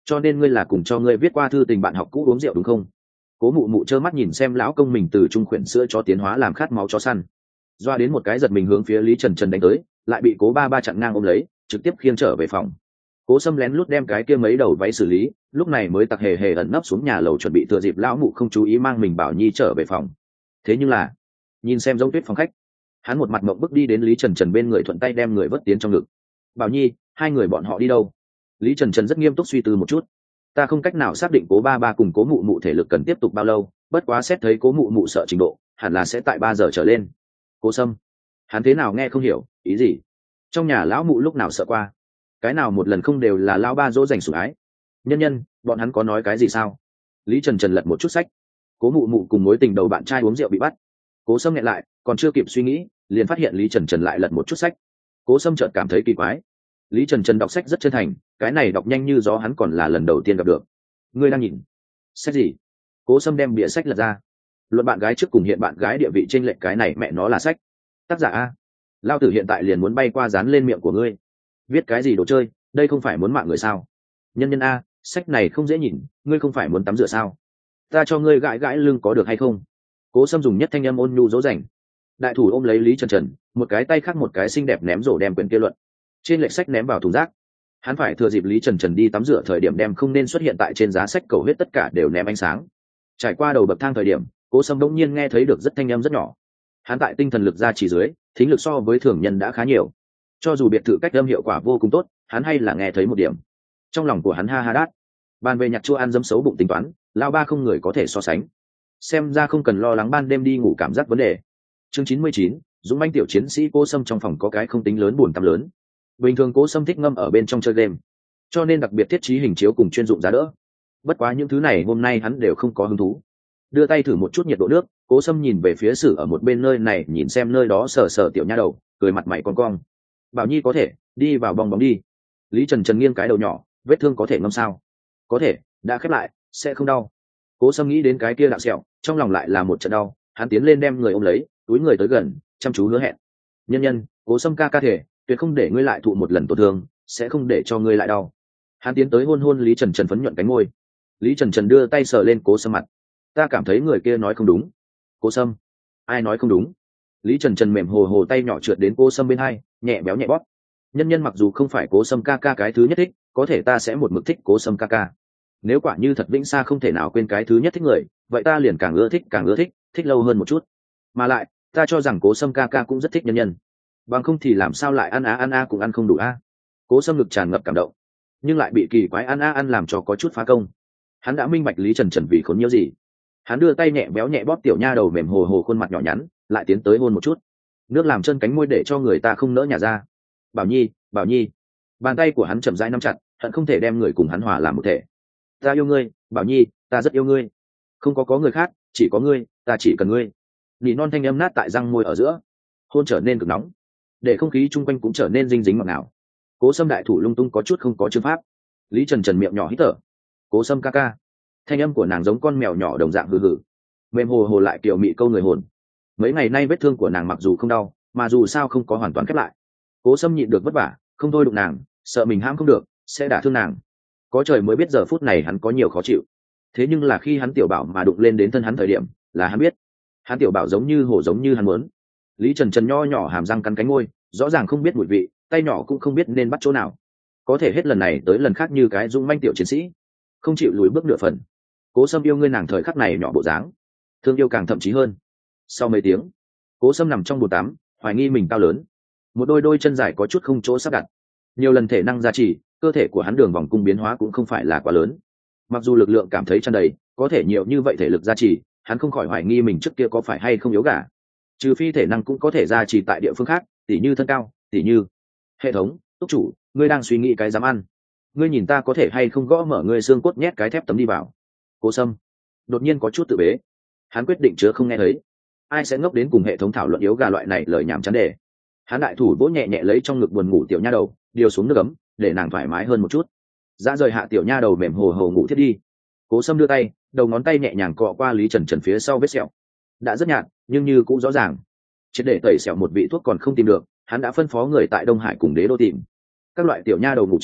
cho nên ngươi là cùng cho ngươi viết qua thư tình bạn học cũ uống rượu đúng không? Cố mụ mụ trơ mắt nhìn xem lão công mình từ trung khuyển sữa cho tiến hóa làm khát máu chó săn, doa đến một cái giật mình hướng phía Lý Trần Trần đánh tới, lại bị cố ba ba chặn ngang ôm lấy, trực tiếp khiêng trở về phòng. Cố Sâm lén lút đem cái kia mấy đầu váy xử lý, lúc này mới tặc hề hề ẩn nấp xuống nhà lầu chuẩn bị thừa dịp lão mụ không chú ý mang mình Bảo Nhi trở về phòng. Thế nhưng là, nhìn xem giống tuyết phòng khách, hắn một mặt mộng bức đi đến Lý Trần Trần bên người thuận tay đem người vớt tiến trong ngực. Bảo Nhi, hai người bọn họ đi đâu? Lý Trần Trần rất nghiêm túc suy tư một chút. Ta không cách nào xác định cố ba ba cùng cố mụ mụ thể lực cần tiếp tục bao lâu, bất quá xét thấy cố mụ mụ sợ trình độ, hẳn là sẽ tại ba giờ trở lên. Cố Sâm, hắn thế nào nghe không hiểu, ý gì? Trong nhà lão mụ lúc nào sợ qua? Cái nào một lần không đều là lão ba dỗ dành sủng ái? Nhân nhân, bọn hắn có nói cái gì sao? Lý Trần Trần lật một chút sách. Cố mụ mụ cùng mối tình đầu bạn trai uống rượu bị bắt. Cố Sâm nghẹn lại, còn chưa kịp suy nghĩ, liền phát hiện Lý Trần Trần lại lật một chút sách. Cố Sâm chợt cảm thấy kỳ quái. Lý Trần Trần đọc sách rất chân thành, cái này đọc nhanh như gió hắn còn là lần đầu tiên gặp được. Ngươi đang nhìn sách gì? Cố Sâm đem bìa sách lật ra. Luận bạn gái trước cùng hiện bạn gái địa vị trên lệch, cái này mẹ nó là sách. Tác giả a, lao tử hiện tại liền muốn bay qua dán lên miệng của ngươi. Viết cái gì đồ chơi, đây không phải muốn mạng người sao? Nhân nhân a, sách này không dễ nhìn, ngươi không phải muốn tắm rửa sao? Ta cho ngươi gãi gãi lưng có được hay không? Cố Sâm dùng nhất thanh âm ôn nhu dỗ dành. Đại thủ ôm lấy Lý Trần Trần, một cái tay khác một cái xinh đẹp ném rổ đem quyển kia luận trên lệch sách ném vào thùng rác. Hắn phải thừa dịp Lý Trần Trần đi tắm rửa thời điểm đem không nên xuất hiện tại trên giá sách cầu hết tất cả đều ném ánh sáng. Trải qua đầu bậc thang thời điểm, Cố Sâm đống nhiên nghe thấy được rất thanh âm rất nhỏ. Hắn tại tinh thần lực ra chỉ dưới, thính lực so với thường nhân đã khá nhiều. Cho dù biệt thự cách âm hiệu quả vô cùng tốt, hắn hay là nghe thấy một điểm. Trong lòng của hắn ha ha đát. Bàn về nhặt chua ăn dấm xấu bụng tính toán, lao ba không người có thể so sánh. Xem ra không cần lo lắng ban đêm đi ngủ cảm giác vấn đề. Chương chín mươi chín, Dũng manh tiểu chiến sĩ. Cố Sâm trong phòng có cái không tính lớn buồn tắm lớn. Bình thường Cố Sâm thích ngâm ở bên trong chơi game, cho nên đặc biệt thiết trí hình chiếu cùng chuyên dụng giá đỡ. Bất quá những thứ này hôm nay hắn đều không có hứng thú. Đưa tay thử một chút nhiệt độ nước, Cố Sâm nhìn về phía Sử ở một bên nơi này nhìn xem nơi đó sờ sờ tiểu nha đầu, cười mặt mày con cong. Bảo Nhi có thể đi vào bong bóng đi. Lý Trần Trần nghiêng cái đầu nhỏ, vết thương có thể ngâm sao? Có thể, đã khép lại, sẽ không đau. Cố Sâm nghĩ đến cái kia đạo sẹo, trong lòng lại là một trận đau. Hắn tiến lên đem người ôm lấy, túi người tới gần, chăm chú hứa hẹn. Nhân nhân, Cố Sâm ca ca thể, tuyệt không để ngươi lại thụ một lần tổn thương, sẽ không để cho ngươi lại đau. Hắn tiến tới hôn hôn Lý Trần Trần phấn nhuận cánh môi. Lý Trần Trần đưa tay sờ lên Cố Sâm mặt. Ta cảm thấy người kia nói không đúng. Cố Sâm, ai nói không đúng? Lý Trần Trần mềm hồ hồ tay nhỏ trượt đến Cố Sâm bên hai, nhẹ béo nhẹ bóp. Nhân nhân mặc dù không phải Cố Sâm ca ca cái thứ nhất thích, có thể ta sẽ một mực thích Cố Sâm ca ca. Nếu quả như thật vĩnh xa không thể nào quên cái thứ nhất thích người, vậy ta liền càng ưa thích càng ưa thích, thích lâu hơn một chút. Mà lại, ta cho rằng Cố Sâm ca ca cũng rất thích nhân nhân. Bằng không thì làm sao lại ăn á ăn a cũng ăn không đủ a. Cố Sâm ngực tràn ngập cảm động, nhưng lại bị kỳ quái ăn a ăn làm cho có chút phá công. Hắn đã minh bạch Lý Trần Trần vì khốn nhiễu gì. Hắn đưa tay nhẹ béo nhẹ bóp tiểu nha đầu mềm hồ hồ khuôn mặt nhỏ nhắn, lại tiến tới hôn một chút. Nước làm chân cánh môi để cho người ta không nỡ nhả ra. Bảo Nhi, Bảo Nhi. Bàn tay của hắn chậm rãi nắm chặt, hận không thể đem người cùng hắn hòa làm một thể. Ta yêu ngươi, Bảo Nhi, ta rất yêu ngươi. Không có có người khác, chỉ có ngươi, ta chỉ cần ngươi. Nỉ non thanh âm nát tại răng môi ở giữa. Hôn trở nên cực nóng, để không khí chung quanh cũng trở nên dinh dính ngọt ngào. Cố Sâm đại thủ lung tung có chút không có chương pháp. Lý Trần Trần miệng nhỏ hít thở. Cố Sâm ca ca. Thanh âm của nàng giống con mèo nhỏ đồng dạng hừ hừ, mềm hồ hồ lại kiểu mị câu người hồn. Mấy ngày nay vết thương của nàng mặc dù không đau, mà dù sao không có hoàn toàn khép lại. Cố Sâm nhịn được vất vả, không thôi đụng nàng, sợ mình hãm không được sẽ đả thương nàng. Có trời mới biết giờ phút này hắn có nhiều khó chịu. Thế nhưng là khi hắn tiểu bảo mà đụng lên đến thân hắn thời điểm, là hắn biết, hắn tiểu bảo giống như hổ giống như hắn muốn. Lý Trần Trần nho nhỏ hàm răng cắn cánh môi, rõ ràng không biết mùi vị, tay nhỏ cũng không biết nên bắt chỗ nào. Có thể hết lần này tới lần khác như cái dũng manh tiểu chiến sĩ, không chịu lùi bước nửa phần. Cố Sâm yêu ngươi nàng thời khắc này nhỏ bộ dáng, thương yêu càng thậm chí hơn. Sau mấy tiếng, Cố Sâm nằm trong bồn tắm, hoài nghi mình cao lớn, một đôi đôi chân dài có chút không chỗ sắp đặt. Nhiều lần thể năng gia trì, cơ thể của hắn đường vòng cung biến hóa cũng không phải là quá lớn. Mặc dù lực lượng cảm thấy tràn đầy, có thể nhiều như vậy thể lực gia trì, hắn không khỏi hoài nghi mình trước kia có phải hay không yếu gà. Trừ phi thể năng cũng có thể gia trì tại địa phương khác, tỉ như thân cao, tỉ như hệ thống. Túc chủ, ngươi đang suy nghĩ cái dám ăn? Ngươi nhìn ta có thể hay không gõ mở ngươi xương cốt nhét cái thép tấm đi vào? Cố Sâm đột nhiên có chút tự bế, hắn quyết định chứa không nghe thấy. Ai sẽ ngốc đến cùng hệ thống thảo luận yếu gà loại này lời nhảm chán đề. Hắn đại thủ vỗ nhẹ nhẹ lấy trong ngực buồn ngủ tiểu nha đầu, điều xuống nước ấm để nàng thoải mái hơn một chút. Dã rời hạ tiểu nha đầu mềm hồ hồ ngủ thiết đi. Cố Sâm đưa tay, đầu ngón tay nhẹ nhàng cọ qua Lý Trần Trần phía sau vết sẹo, đã rất nhạt nhưng như cũng rõ ràng. Triệt để tẩy sẹo một vị thuốc còn không tìm được, hắn đã phân phó người tại Đông Hải cùng Đế Đô tìm các loại tiểu nha đầu ngủ chìm,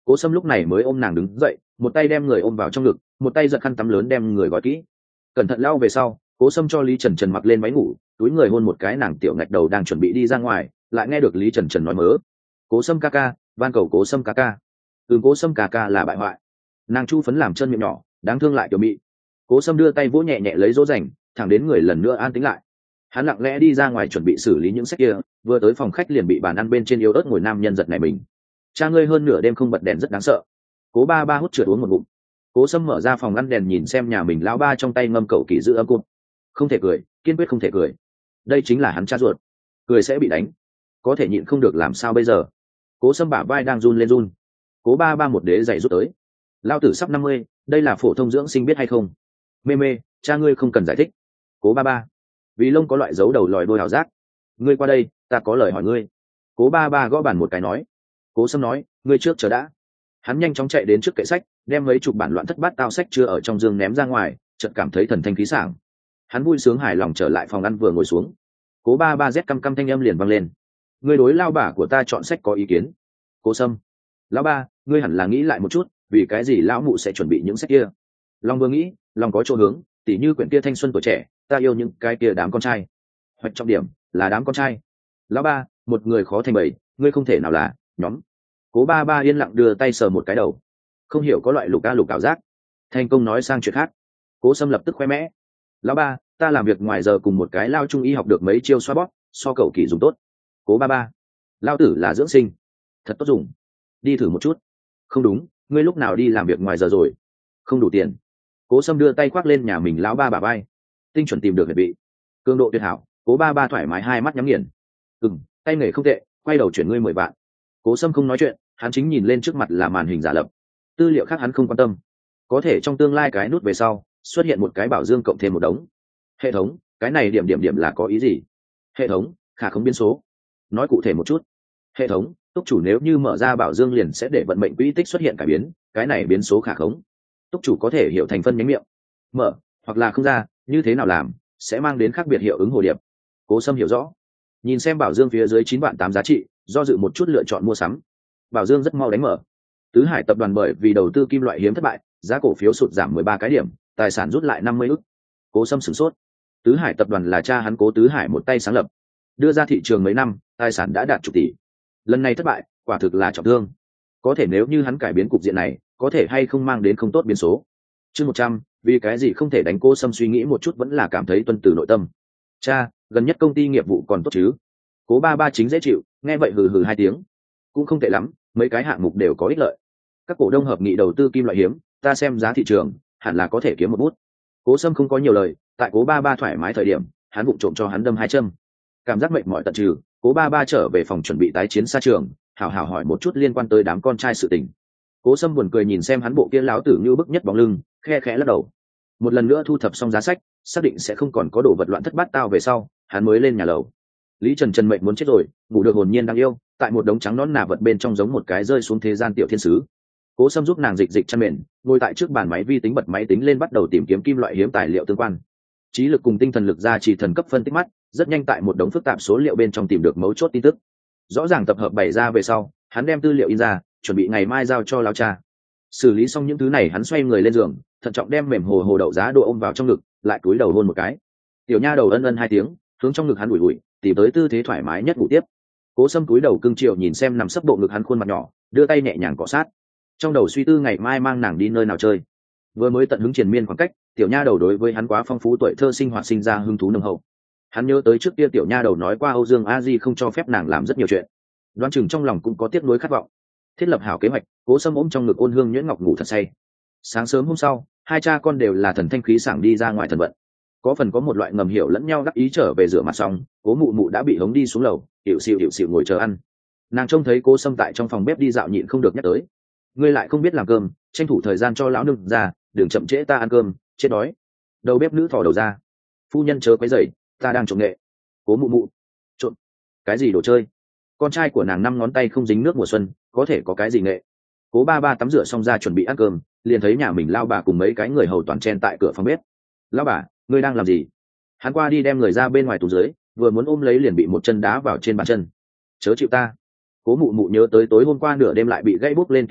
Cố Sâm lúc này mới ôm nàng đứng dậy, một tay đem người ôm vào trong ngực, một tay giật khăn tắm lớn đem người gói kỹ. Cẩn thận lau về sau, Cố Sâm cho Lý Trần Trần mặc lên váy ngủ, túi người hôn một cái nàng tiểu ngạch đầu đang chuẩn bị đi ra ngoài, lại nghe được Lý Trần Trần nói mớ: Cố Sâm ca ca, van cầu Cố Sâm ca ca. Ừ, Cố Sâm ca ca là bại hoại. Nàng chu phấn làm chân miệng nhỏ, đáng thương lại kiểu mị. Cố Sâm đưa tay vỗ nhẹ nhẹ lấy dỗ dành, thẳng đến người lần nữa an tĩnh lại. Hắn lặng lẽ đi ra ngoài chuẩn bị xử lý những sách kia, vừa tới phòng khách liền bị bàn ăn bên trên yếu ớt ngồi nam nhân giật này mình. Cha ngươi hơn nửa đêm không bật đèn rất đáng sợ. Cố ba ba hút trượt uống một ngụm. Cố Sâm mở ra phòng ngăn đèn nhìn xem nhà mình lão ba trong tay ngâm cậu kỳ giữ ấm cụt. Không thể cười, kiên quyết không thể cười. Đây chính là hắn cha ruột, cười sẽ bị đánh, có thể nhịn không được làm sao bây giờ. Cố Sâm bả vai đang run lên run. Cố ba ba một đế giày rút tới. Lao tử sắp năm mươi, đây là phổ thông dưỡng sinh biết hay không? Mê mê, cha ngươi không cần giải thích. Cố ba ba, vì lông có loại dấu đầu lòi đôi hảo giác. Ngươi qua đây, ta có lời hỏi ngươi. Cố ba ba gõ bàn một cái nói. Cố Sâm nói, ngươi trước chờ đã. Hắn nhanh chóng chạy đến trước kệ sách, đem mấy chục bản loạn thất bát tao sách chưa ở trong giường ném ra ngoài, chợt cảm thấy thần thanh khí sảng. Hắn vui sướng hài lòng trở lại phòng ăn vừa ngồi xuống. Cố ba ba rét căm căm thanh âm liền vang lên. Ngươi đối lao bả của ta chọn sách có ý kiến? Cố Sâm, lão ba, ngươi hẳn là nghĩ lại một chút, vì cái gì lão mụ sẽ chuẩn bị những sách kia? Long vừa nghĩ, lòng có chỗ hướng, tỉ như quyển kia thanh xuân tuổi trẻ, ta yêu những cái kia đám con trai. Hoạch trọng điểm là đám con trai. Lão ba, một người khó thành bảy, ngươi không thể nào là nhóm. Cố ba ba yên lặng đưa tay sờ một cái đầu, không hiểu có loại lục ca lục ảo giác. Thành công nói sang chuyện khác. Cố Sâm lập tức khoe mẽ. Lão ba, ta làm việc ngoài giờ cùng một cái lao trung y học được mấy chiêu xoa bóp, so cậu kỳ dùng tốt. Cố ba ba, lao tử là dưỡng sinh, thật tốt dùng, đi thử một chút. Không đúng, ngươi lúc nào đi làm việc ngoài giờ rồi? Không đủ tiền. Cố Sâm đưa tay khoác lên nhà mình lão ba bà bay, tinh chuẩn tìm được huyệt vị, cường độ tuyệt hảo. Cố ba ba thoải mái hai mắt nhắm nghiền. Ừm, tay nghề không tệ, quay đầu chuyển ngươi mười vạn. Cố Sâm không nói chuyện, hắn chính nhìn lên trước mặt là màn hình giả lập, tư liệu khác hắn không quan tâm. Có thể trong tương lai cái nút về sau xuất hiện một cái bảo dương cộng thêm một đống. Hệ thống, cái này điểm điểm điểm là có ý gì? Hệ thống, khả không biến số. Nói cụ thể một chút. Hệ thống, túc chủ nếu như mở ra bảo dương liền sẽ để vận mệnh quỹ tích xuất hiện cải biến, cái này biến số khả khống. Túc chủ có thể hiểu thành phân nhánh miệng, mở hoặc là không ra, như thế nào làm sẽ mang đến khác biệt hiệu ứng hồ điệp. Cố Sâm hiểu rõ, nhìn xem bảo dương phía dưới chín vạn tám giá trị, do dự một chút lựa chọn mua sắm. Bảo dương rất mau đánh mở. Tứ Hải tập đoàn bởi vì đầu tư kim loại hiếm thất bại, giá cổ phiếu sụt giảm mười ba cái điểm, tài sản rút lại năm mươi ức. Cố Sâm sửng sốt. Tứ Hải tập đoàn là cha hắn Cố Tứ Hải một tay sáng lập, đưa ra thị trường mấy năm, tài sản đã đạt chục tỷ. Lần này thất bại, quả thực là trọng thương. Có thể nếu như hắn cải biến cục diện này, có thể hay không mang đến không tốt biến số. Chương một trăm, vì cái gì không thể đánh? Cố Sâm suy nghĩ một chút vẫn là cảm thấy tuân từ nội tâm. Cha, gần nhất công ty nghiệp vụ còn tốt chứ? Cố ba ba chính dễ chịu, nghe vậy hừ hừ hai tiếng. Cũng không tệ lắm, mấy cái hạng mục đều có ích lợi. Các cổ đông hợp nghị đầu tư kim loại hiếm, ta xem giá thị trường hẳn là có thể kiếm một bút. Cố Sâm không có nhiều lời, tại Cố ba ba thoải mái thời điểm, hắn vụng trộm cho hắn đâm hai châm. Cảm giác mệt mỏi tận trừ, Cố ba ba trở về phòng chuẩn bị tái chiến xa trường, hào hào hỏi một chút liên quan tới đám con trai sự tình. Cố Sâm buồn cười nhìn xem hắn bộ kia láo tử như bức nhất bóng lưng, khe khẽ lắc đầu. Một lần nữa thu thập xong giá sách, xác định sẽ không còn có đồ vật loạn thất bát tao về sau, hắn mới lên nhà lầu. Lý Trần Trần mệnh muốn chết rồi, ngủ được hồn nhiên đang yêu, tại một đống trắng nón nà vật bên trong giống một cái rơi xuống thế gian tiểu thiên sứ. Cố Sâm giúp nàng dịch dịch chăn mền, ngồi tại trước bàn máy vi tính bật máy tính lên bắt đầu tìm kiếm kim loại hiếm tài liệu tương quan. Trí lực cùng tinh thần lực ra chỉ thần cấp phân tích mắt, rất nhanh tại một đống phức tạp số liệu bên trong tìm được mấu chốt tin tức. Rõ ràng tập hợp bày ra về sau, hắn đem tư liệu in ra, chuẩn bị ngày mai giao cho lão cha. Xử lý xong những thứ này, hắn xoay người lên giường, thận trọng đem mềm hồ hồ đậu giá đồ ôm vào trong ngực, lại cúi đầu hôn một cái. Tiểu nha đầu ân ân hai tiếng, hướng trong ngực hắn ủi ủi, tìm tới tư thế thoải mái nhất ngủ tiếp. Cố Sâm cúi đầu cưng chiều nhìn xem nằm sấp bộ ngực hắn khuôn mặt nhỏ, đưa tay nhẹ nhàng cọ sát. Trong đầu suy tư ngày mai mang nàng đi nơi nào chơi. Vừa mới tận hứng triền miên khoảng cách, tiểu nha đầu đối với hắn quá phong phú tuổi thơ sinh hoạt sinh ra hứng thú nồng hậu. Hắn nhớ tới trước kia tiểu nha đầu nói qua Âu Dương A Di không cho phép nàng làm rất nhiều chuyện, đoán chừng trong lòng cũng có tiếc nuối khát vọng. Thiết lập hảo kế hoạch, Cố Sâm ôm trong ngực ôn hương nhuyễn ngọc ngủ thật say. Sáng sớm hôm sau, hai cha con đều là thần thanh khí sảng đi ra ngoài thần vận. Có phần có một loại ngầm hiểu lẫn nhau đắc ý trở về rửa mặt xong, Cố mụ mụ đã bị hống đi xuống lầu, hiệu xịu hiệu xịu ngồi chờ ăn. Nàng trông thấy Cố Sâm tại trong phòng bếp đi dạo nhịn không được nhắc tới. Ngươi lại không biết làm cơm, tranh thủ thời gian cho lão nương ra, đừng chậm trễ ta ăn cơm, chết đói. Đầu bếp nữ thò đầu ra. Phu nhân chớ quấy rầy, ta đang trộn nghệ. Cố mụ mụ. Trộn? Cái gì đồ chơi? Con trai của nàng năm ngón tay không dính nước mùa xuân, có thể có cái gì nghệ? Cố ba ba tắm rửa xong ra chuẩn bị ăn cơm, liền thấy nhà mình lao bà cùng mấy cái người hầu toàn chen tại cửa phòng bếp. Lao bà, ngươi đang làm gì? Hắn qua đi đem người ra bên ngoài tủ dưới, vừa muốn ôm lấy liền bị một chân đá vào trên bàn chân. Chớ chịu ta. Cố mụ mụ nhớ tới tối hôm qua nửa đêm lại bị gãy bốc lên ký ức,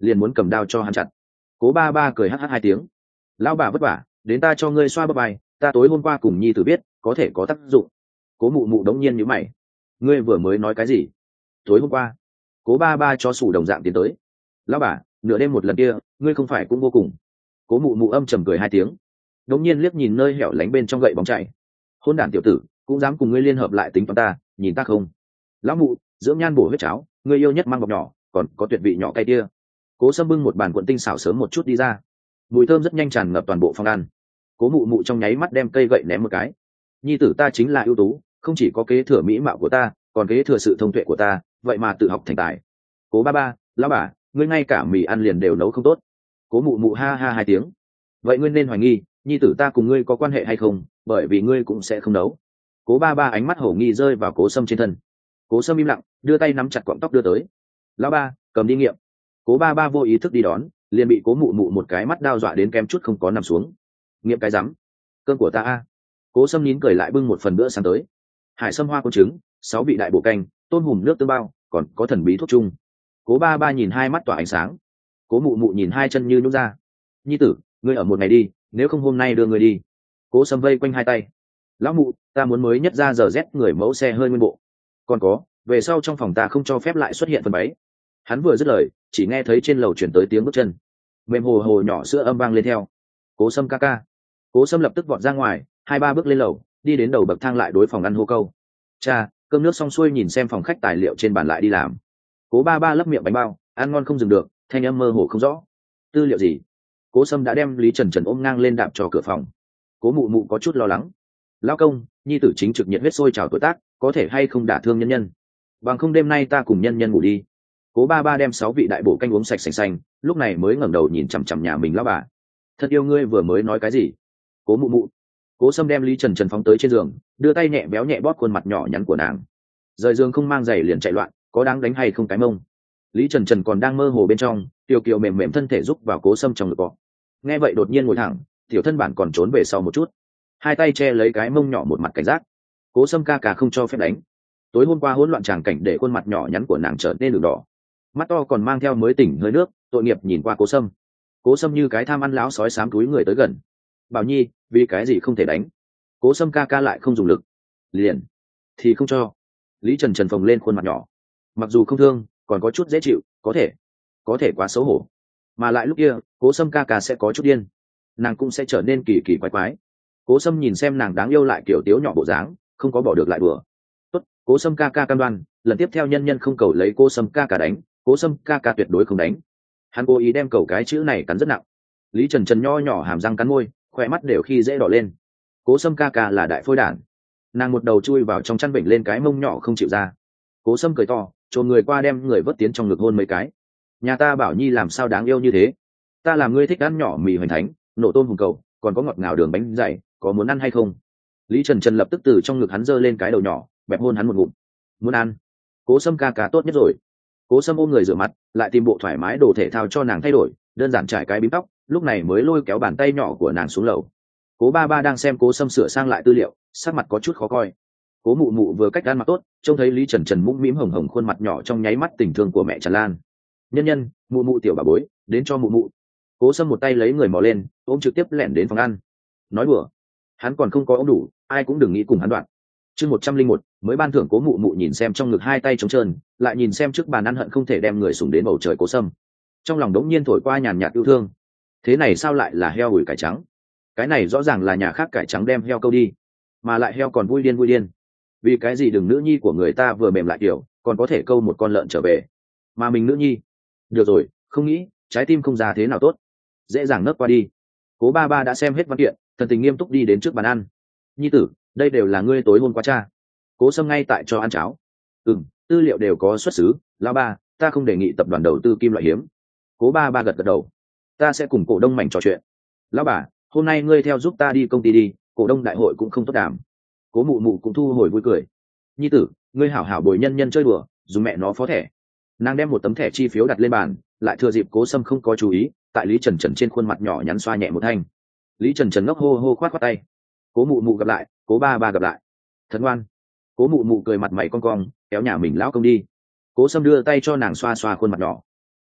liền muốn cầm đao cho hắn chặt. Cố ba ba cười hắt hắt hai tiếng. Lão bà vất vả, đến ta cho ngươi xoa bắp vai, ta tối hôm qua cùng nhi tử biết có thể có tác dụng. Cố mụ mụ đống nhiên nhíu mày. Ngươi vừa mới nói cái gì? Tối hôm qua? Cố ba ba cho sủ đồng dạng tiến tới. Lão bà, nửa đêm một lần kia, ngươi không phải cũng vô cùng. Cố mụ mụ âm trầm cười hai tiếng, đống nhiên liếc nhìn nơi hẻo lánh bên trong gậy bóng chảy. Hôn đản tiểu tử, cũng dám cùng ngươi liên hợp lại tính toán ta, nhìn ta không? Lão mụ, dưỡng nhan bổ huyết cháo, ngươi yêu nhất mang bọc nhỏ, còn có tuyệt vị nhỏ cay tia. Cố Sâm bưng một bàn cuộn tinh xảo sớm một chút đi ra, mùi thơm rất nhanh tràn ngập toàn bộ phòng ăn. Cố mụ mụ trong nháy mắt đem cây gậy ném một cái. Nhi tử ta chính là ưu tú, không chỉ có kế thừa mỹ mạo của ta, còn kế thừa sự thông tuệ của ta, vậy mà tự học thành tài. Cố ba ba, lão bà, ngươi ngay cả mì ăn liền đều nấu không tốt. Cố mụ mụ ha ha hai tiếng. Vậy ngươi nên hoài nghi, nhi tử ta cùng ngươi có quan hệ hay không, bởi vì ngươi cũng sẽ không nấu. Cố ba ba ánh mắt hổ nghi rơi vào Cố Sâm trên thân. Cố Sâm im lặng, đưa tay nắm chặt cọng tóc đưa tới. Lão ba, cầm đi nghiệm. Cố ba ba vô ý thức đi đón, liền bị Cố mụ mụ một cái mắt đao dọa đến kém chút không có nằm xuống. Nghiệm cái rắm, cơm của ta a. Cố Sâm nín cười lại bưng một phần bữa sáng tới. Hải sâm hoa con trứng, sáu vị đại bổ canh, tôm hùm nước tương bao, còn có thần bí thuốc chung. Cố ba ba nhìn hai mắt tỏa ánh sáng. Cố mụ mụ nhìn hai chân như nhún ra. Nhi tử, ngươi ở một ngày đi, nếu không hôm nay đưa ngươi đi. Cố Sâm vây quanh hai tay. Lão mụ, ta muốn mới nhất ra giờ rét người mẫu xe hơi nguyên bộ. Còn có, về sau trong phòng ta không cho phép lại xuất hiện phần bấy. Hắn vừa dứt lời, chỉ nghe thấy trên lầu chuyển tới tiếng bước chân mềm hồ hồ nhỏ sữa âm vang lên theo. Cố Sâm ca ca. Cố Sâm lập tức vọt ra ngoài, hai ba bước lên lầu, đi đến đầu bậc thang lại đối phòng ăn hô câu. Cha, cơm nước xong xuôi nhìn xem phòng khách tài liệu trên bàn lại đi làm. Cố ba ba lấp miệng bánh bao, ăn ngon không dừng được, thanh âm mơ hồ không rõ. Tư liệu gì? Cố Sâm đã đem Lý Trần Trần ôm ngang lên đạp cho cửa phòng. Cố mụ mụ có chút lo lắng. Lão công, nhi tử chính trực nhiệt huyết sôi trào tuổi tác, có thể hay không đả thương nhân nhân? Bằng không đêm nay ta cùng nhân nhân ngủ đi. Cố ba ba đem sáu vị đại bổ canh uống sạch sành xanh, lúc này mới ngẩng đầu nhìn chằm chằm nhà mình lão bà. Thật yêu ngươi vừa mới nói cái gì? Cố mụ mụ. Cố Sâm đem Lý Trần Trần phóng tới trên giường, đưa tay nhẹ béo nhẹ bóp khuôn mặt nhỏ nhắn của nàng. Rời giường không mang giày liền chạy loạn, có đáng đánh hay không cái mông? Lý Trần Trần còn đang mơ hồ bên trong, tiểu kiều mềm mềm thân thể rúc vào Cố Sâm trong ngực cọ. Nghe vậy đột nhiên ngồi thẳng, tiểu thân bản còn trốn về sau một chút, hai tay che lấy cái mông nhỏ một mặt cảnh giác. Cố Sâm ca ca không cho phép đánh. Tối hôm qua hỗn loạn tràng cảnh để khuôn mặt nhỏ nhắn của nàng trở nên đường đỏ, mắt to còn mang theo mới tỉnh hơi nước, tội nghiệp nhìn qua Cố Sâm. Cố Sâm như cái tham ăn láo sói xám túi người tới gần. Bảo Nhi, vì cái gì không thể đánh? Cố Sâm ca ca lại không dùng lực, liền thì không cho. Lý Trần Trần phồng lên khuôn mặt nhỏ, mặc dù không thương, còn có chút dễ chịu, có thể có thể quá xấu hổ. Mà lại lúc kia Cố Sâm ca ca sẽ có chút điên, nàng cũng sẽ trở nên kỳ kỳ quái quái. Cố Sâm nhìn xem nàng đáng yêu lại kiểu tiếu nhỏ bộ dáng, không có bỏ được lại đùa. Tốt, Cố Sâm ca ca cam đoan, lần tiếp theo nhân nhân không cầu lấy Cố Sâm ca ca đánh, Cố Sâm ca ca tuyệt đối không đánh. Hắn cố ý đem cầu cái chữ này cắn rất nặng. Lý Trần Trần nho nhỏ hàm răng cắn môi, khỏe mắt đều khi dễ đỏ lên. Cố Sâm ca ca là đại phôi đản. Nàng một đầu chui vào trong chăn bệnh lên cái mông nhỏ không chịu ra. Cố Sâm cười to, trồn người qua đem người vớt tiến trong ngực hôn mấy cái. Nhà ta Bảo Nhi làm sao đáng yêu như thế? Ta làm ngươi thích ăn nhỏ mì hoành thánh, nổ tôm hùng cầu, còn có ngọt ngào đường bánh dày, có muốn ăn hay không? Lý Trần Trần lập tức từ trong ngực hắn giơ lên cái đầu nhỏ, bẹp hôn hắn một ngụm. Muốn ăn? Cố Sâm ca ca tốt nhất rồi. Cố Sâm ôm người rửa mặt, lại tìm bộ thoải mái đồ thể thao cho nàng thay đổi, đơn giản trải cái bím tóc, lúc này mới lôi kéo bàn tay nhỏ của nàng xuống lầu. Cố ba ba đang xem Cố Sâm sửa sang lại tư liệu, sắc mặt có chút khó coi. Cố mụ mụ vừa cách ăn mặc tốt, trông thấy Lý Trần Trần mũm mĩm hồng hồng khuôn mặt nhỏ trong nháy mắt tình thương của mẹ Trần Lan. Nhân nhân, mụ mụ tiểu bà bối, đến cho mụ mụ. Cố Sâm một tay lấy người mò lên, ôm trực tiếp lẻn đến phòng ăn. Nói đùa, hắn còn không có ôm đủ, ai cũng đừng nghĩ cùng hắn đoạn. Chương một trăm linh một, mới ban thưởng Cố mụ mụ nhìn xem trong ngực hai tay trống trơn, lại nhìn xem trước bàn ăn hận không thể đem người sủng đến bầu trời Cố Sâm. Trong lòng đống nhiên thổi qua nhàn nhạt yêu thương. Thế này sao lại là heo ủi cải trắng? Cái này rõ ràng là nhà khác cải trắng đem heo câu đi, mà lại heo còn vui điên vui điên. Vì cái gì đừng nữ nhi của người ta vừa mềm lại kiểu, còn có thể câu một con lợn trở về, mà mình nữ nhi? Được rồi, không nghĩ, trái tim không ra thế nào tốt, dễ dàng nấp qua đi. Cố ba ba đã xem hết văn kiện, thần tình nghiêm túc đi đến trước bàn ăn. Nhi tử, đây đều là ngươi tối hôm qua cha. Cố Sâm ngay tại cho ăn cháo. Ừm, tư liệu đều có xuất xứ. Lão ba, ta không đề nghị tập đoàn đầu tư kim loại hiếm. Cố ba ba gật gật đầu. Ta sẽ cùng cổ đông mảnh trò chuyện. Lão bà, hôm nay ngươi theo giúp ta đi công ty đi, cổ đông đại hội cũng không tốt đảm. Cố mụ mụ cũng thu hồi vui cười. Nhi tử, ngươi hảo hảo bồi nhân nhân chơi đùa, dùng mẹ nó phó thẻ. Nàng đem một tấm thẻ chi phiếu đặt lên bàn, lại thừa dịp Cố Sâm không có chú ý, tại Lý Trần Trần trên khuôn mặt nhỏ nhắn xoa nhẹ một thanh. Lý Trần Trần ngốc hô hô khoát khoát tay. Cố mụ mụ gặp lại, Cố ba ba gặp lại. Thật ngoan. Cố mụ mụ cười mặt mày cong cong, kéo nhà mình lão công đi. Cố Sâm đưa tay cho nàng xoa xoa khuôn mặt nhỏ.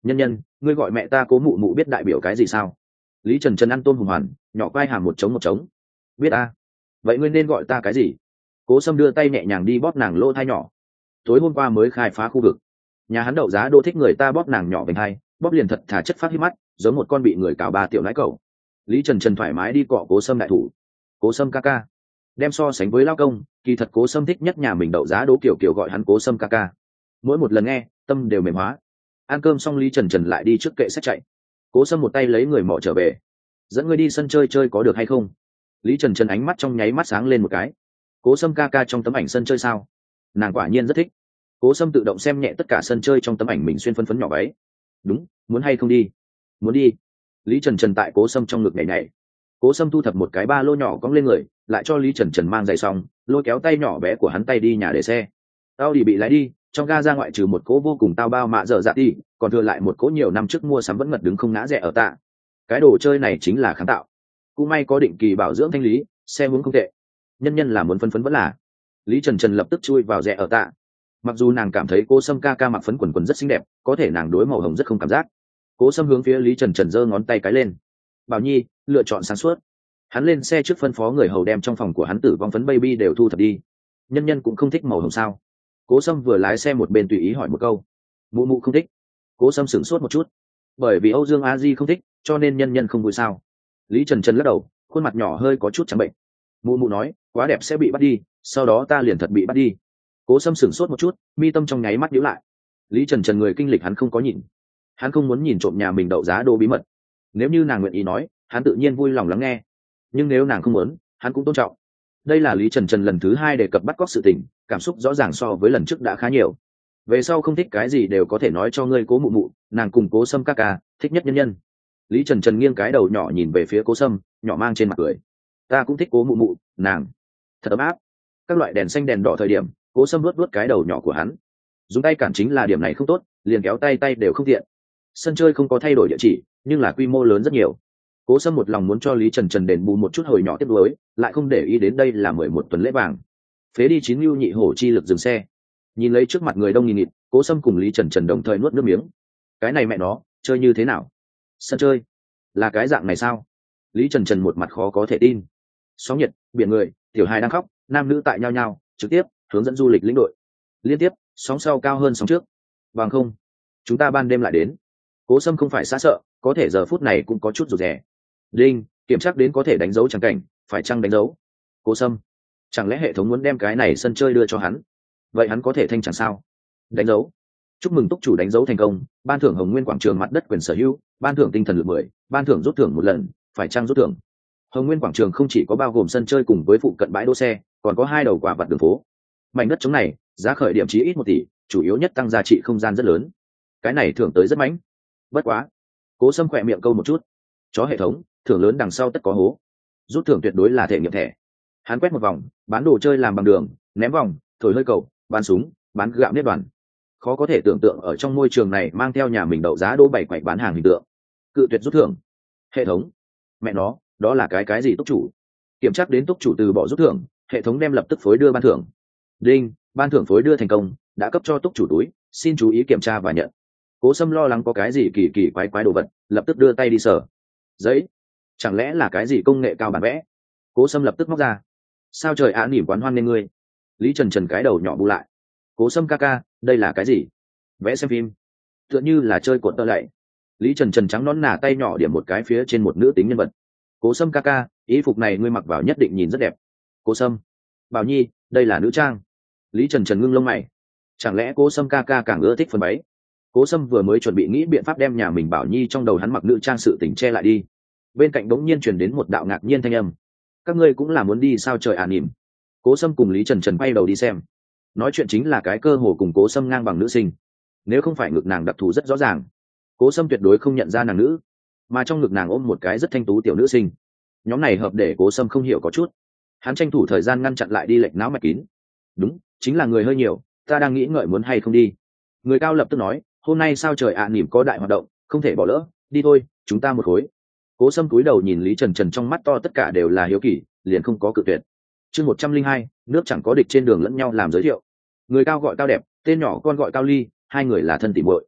Nhân nhân, ngươi gọi mẹ ta cố mụ mụ biết đại biểu cái gì sao? Lý trần trần ăn tôm hùm hoàn, nhỏ quai hàm một trống một trống. Biết a. Vậy ngươi nên gọi ta cái gì? Cố Sâm đưa tay nhẹ nhàng đi bóp nàng lỗ thai nhỏ. Tối hôm qua mới khai phá khu vực, nhà hắn đậu giá đô thích người ta bóp nàng nhỏ vành hai, bóp liền thật thà chất phát hít mắt, giống một con bị người cào ba tiểu nãi cẩu. Lý trần trần thoải mái đi cọ Cố Sâm đại thủ. Cố Sâm ca ca. Đem so sánh với lao công, kỳ thật Cố Sâm thích nhất nhà mình đậu giá đỗ kiểu kiểu gọi hắn Cố Sâm ca ca. Mỗi một lần nghe, tâm đều mềm hóa. Ăn cơm xong Lý trần trần lại đi trước kệ sách chạy. Cố Sâm một tay lấy người mọ trở về. Dẫn ngươi đi sân chơi chơi có được hay không? Lý trần trần ánh mắt trong nháy mắt sáng lên một cái. Cố Sâm ca ca trong tấm ảnh sân chơi sao? Nàng quả nhiên rất thích. Cố Sâm tự động xem nhẹ tất cả sân chơi trong tấm ảnh mình xuyên phân phấn nhỏ váy. Đúng, muốn hay không đi? Muốn đi. Lý trần trần tại Cố Sâm trong ngực nhảy nhảy. Cố Sâm thu thập một cái ba lô nhỏ cong lên người, lại cho Lý trần trần mang giày xong, lôi kéo tay nhỏ bé của hắn tay đi nhà để xe. Tao đi bị lái đi, trong ga ra ngoại trừ một cỗ vô cùng tao bao mạ dở dạ đi, còn thừa lại một cỗ nhiều năm trước mua sắm vẫn ngật đứng không ngã rẻ ở tạ. Cái đồ chơi này chính là kháng tạo. Cũng may có định kỳ bảo dưỡng thanh lý, xe hướng không tệ. Nhân nhân là muốn phấn phấn vẫn là. Lý trần trần lập tức chui vào rẻ ở tạ. Mặc dù nàng cảm thấy Cố Sâm ca ca mặc phấn quần quần rất xinh đẹp, có thể nàng đối màu hồng rất không cảm giác. Cố Sâm hướng phía Lý trần trần giơ ngón tay cái lên. Bảo nhi, lựa chọn sáng suốt. Hắn lên xe trước phân phó người hầu đem trong phòng của hắn tử vong phấn baby đều thu thập đi. Nhân nhân cũng không thích màu hồng sao? Cố Sâm vừa lái xe một bên tùy ý hỏi một câu. Mụ mụ không thích. Cố Sâm sửng sốt một chút. Bởi vì Âu Dương A Di không thích, cho nên nhân nhân không vui sao? Lý trần trần lắc đầu, khuôn mặt nhỏ hơi có chút trắng bệnh. Mụ mụ nói quá đẹp sẽ bị bắt đi, sau đó ta liền thật bị bắt đi. Cố Sâm sửng sốt một chút, mi tâm trong nháy mắt nhíu lại. Lý trần trần người kinh lịch hắn không có nhìn, hắn không muốn nhìn trộm nhà mình đậu giá đô bí mật. Nếu như nàng nguyện ý nói, hắn tự nhiên vui lòng lắng nghe, nhưng nếu nàng không muốn, hắn cũng tôn trọng. Đây là Lý trần trần lần thứ hai đề cập bắt cóc sự tình, cảm xúc rõ ràng so với lần trước đã khá nhiều. Về sau không thích cái gì đều có thể nói cho ngươi Cố mụ mụ, nàng cùng Cố Sâm ca ca thích nhất nhân nhân. Lý trần trần nghiêng cái đầu nhỏ nhìn về phía Cố Sâm, nhỏ mang trên mặt cười. Ta cũng thích Cố mụ mụ, nàng thật ấm áp. Các loại đèn xanh đèn đỏ thời điểm, Cố Sâm luốt luốt cái đầu nhỏ của hắn. Dùng tay cản chính là điểm này không tốt, liền kéo tay tay đều không tiện. Sân chơi không có thay đổi địa chỉ, nhưng là quy mô lớn rất nhiều. Cố Sâm một lòng muốn cho Lý trần trần đền bù một chút hồi nhỏ tiếp nối, lại không để ý đến đây là mười một tuần lễ vàng. Phế đi chín lưu nhị hổ chi lực dừng xe. Nhìn lấy trước mặt người đông nghìn nghịt, Cố Sâm cùng Lý trần trần đồng thời nuốt nước miếng. Cái này mẹ nó chơi như thế nào? Sân chơi là cái dạng này sao? Lý trần trần một mặt khó có thể tin. Sóng nhiệt, biển người, tiểu hài đang khóc, nam nữ tại nhau nhau, trực tiếp hướng dẫn du lịch lĩnh đội. Liên tiếp sóng sau cao hơn sóng trước. Bằng không chúng ta ban đêm lại đến. Cố Sâm không phải xa sợ, có thể giờ phút này cũng có chút rụt rè. Đinh, kiểm tra đến có thể đánh dấu chẳng cảnh, phải chăng đánh dấu? Cố Sâm, chẳng lẽ hệ thống muốn đem cái này sân chơi đưa cho hắn? Vậy hắn có thể thanh chẳng sao? Đánh dấu. Chúc mừng túc chủ đánh dấu thành công, ban thưởng Hồng Nguyên quảng trường mặt đất quyền sở hữu, ban thưởng tinh thần lực mười, ban thưởng rút thưởng một lần, phải chăng rút thưởng? Hồng Nguyên quảng trường không chỉ có bao gồm sân chơi cùng với phụ cận bãi đỗ xe, còn có hai đầu quả vật đường phố. Mảnh đất trống này, giá khởi điểm chí ít một tỷ, chủ yếu nhất tăng giá trị không gian rất lớn. Cái này thưởng tới rất mãnh. Bất quá, Cố Sâm khỏe miệng câu một chút. Chó hệ thống, thưởng lớn đằng sau tất có hố. Rút thưởng tuyệt đối là thể nghiệm thẻ. Hắn quét một vòng, bán đồ chơi làm bằng đường, ném vòng, thổi hơi cầu, bán súng, bán gạo nếp đoàn. Khó có thể tưởng tượng ở trong môi trường này mang theo nhà mình đậu giá đỗ bảy quậy bán hàng hình tượng. Cự tuyệt rút thưởng. Hệ thống, mẹ nó, đó là cái cái gì túc chủ? Kiểm tra đến túc chủ từ bỏ rút thưởng, hệ thống đem lập tức phối đưa ban thưởng. Đinh, ban thưởng phối đưa thành công, đã cấp cho túc chủ túi, xin chú ý kiểm tra và nhận. Cố Sâm lo lắng có cái gì kỳ kỳ quái quái đồ vật, lập tức đưa tay đi sờ. Giấy, chẳng lẽ là cái gì công nghệ cao bản vẽ? Cố Sâm lập tức móc ra. Sao trời ạ, nỉm quán hoan nên ngươi. Lý trần trần cái đầu nhỏ bu lại. Cố Sâm ca ca, đây là cái gì? Vẽ xem phim, tựa như là chơi cuộn tơ lạy. Lý trần trần trắng nón nà tay nhỏ điểm một cái phía trên một nữ tính nhân vật. Cố Sâm ca ca, ý phục này ngươi mặc vào nhất định nhìn rất đẹp. Cố Sâm, Bảo Nhi, đây là nữ trang. Lý trần trần ngưng lông mày. Chẳng lẽ Cố Sâm ca ca càng ưa thích phần váy? Cố Sâm vừa mới chuẩn bị nghĩ biện pháp đem nhà mình Bảo Nhi trong đầu hắn mặc nữ trang sự tình che lại đi, bên cạnh đống nhiên truyền đến một đạo ngạc nhiên thanh âm. Các ngươi cũng là muốn đi sao trời à nỉm? Cố Sâm cùng Lý trần trần quay đầu đi xem. Nói chuyện chính là cái cơ hồ cùng Cố Sâm ngang bằng nữ sinh. Nếu không phải ngực nàng đặc thù rất rõ ràng, Cố Sâm tuyệt đối không nhận ra nàng nữ, mà trong ngực nàng ôm một cái rất thanh tú tiểu nữ sinh. Nhóm này hợp để Cố Sâm không hiểu có chút. Hắn tranh thủ thời gian ngăn chặn lại đi lệch não mạch kín. Đúng, chính là người hơi nhiều, ta đang nghĩ ngợi muốn hay không đi. Người cao lập tức nói, hôm nay sao trời ạ nỉm có đại hoạt động, không thể bỏ lỡ, đi thôi, chúng ta một khối. Cố Sâm cúi đầu nhìn Lý trần trần, trong mắt to tất cả đều là hiếu kỳ, liền không có cự tuyệt. Chương một trăm linh hai, nước chẳng có địch, trên đường lẫn nhau làm giới thiệu. Người cao gọi cao đẹp, tên nhỏ con gọi cao ly, hai người là thân tỉ muội.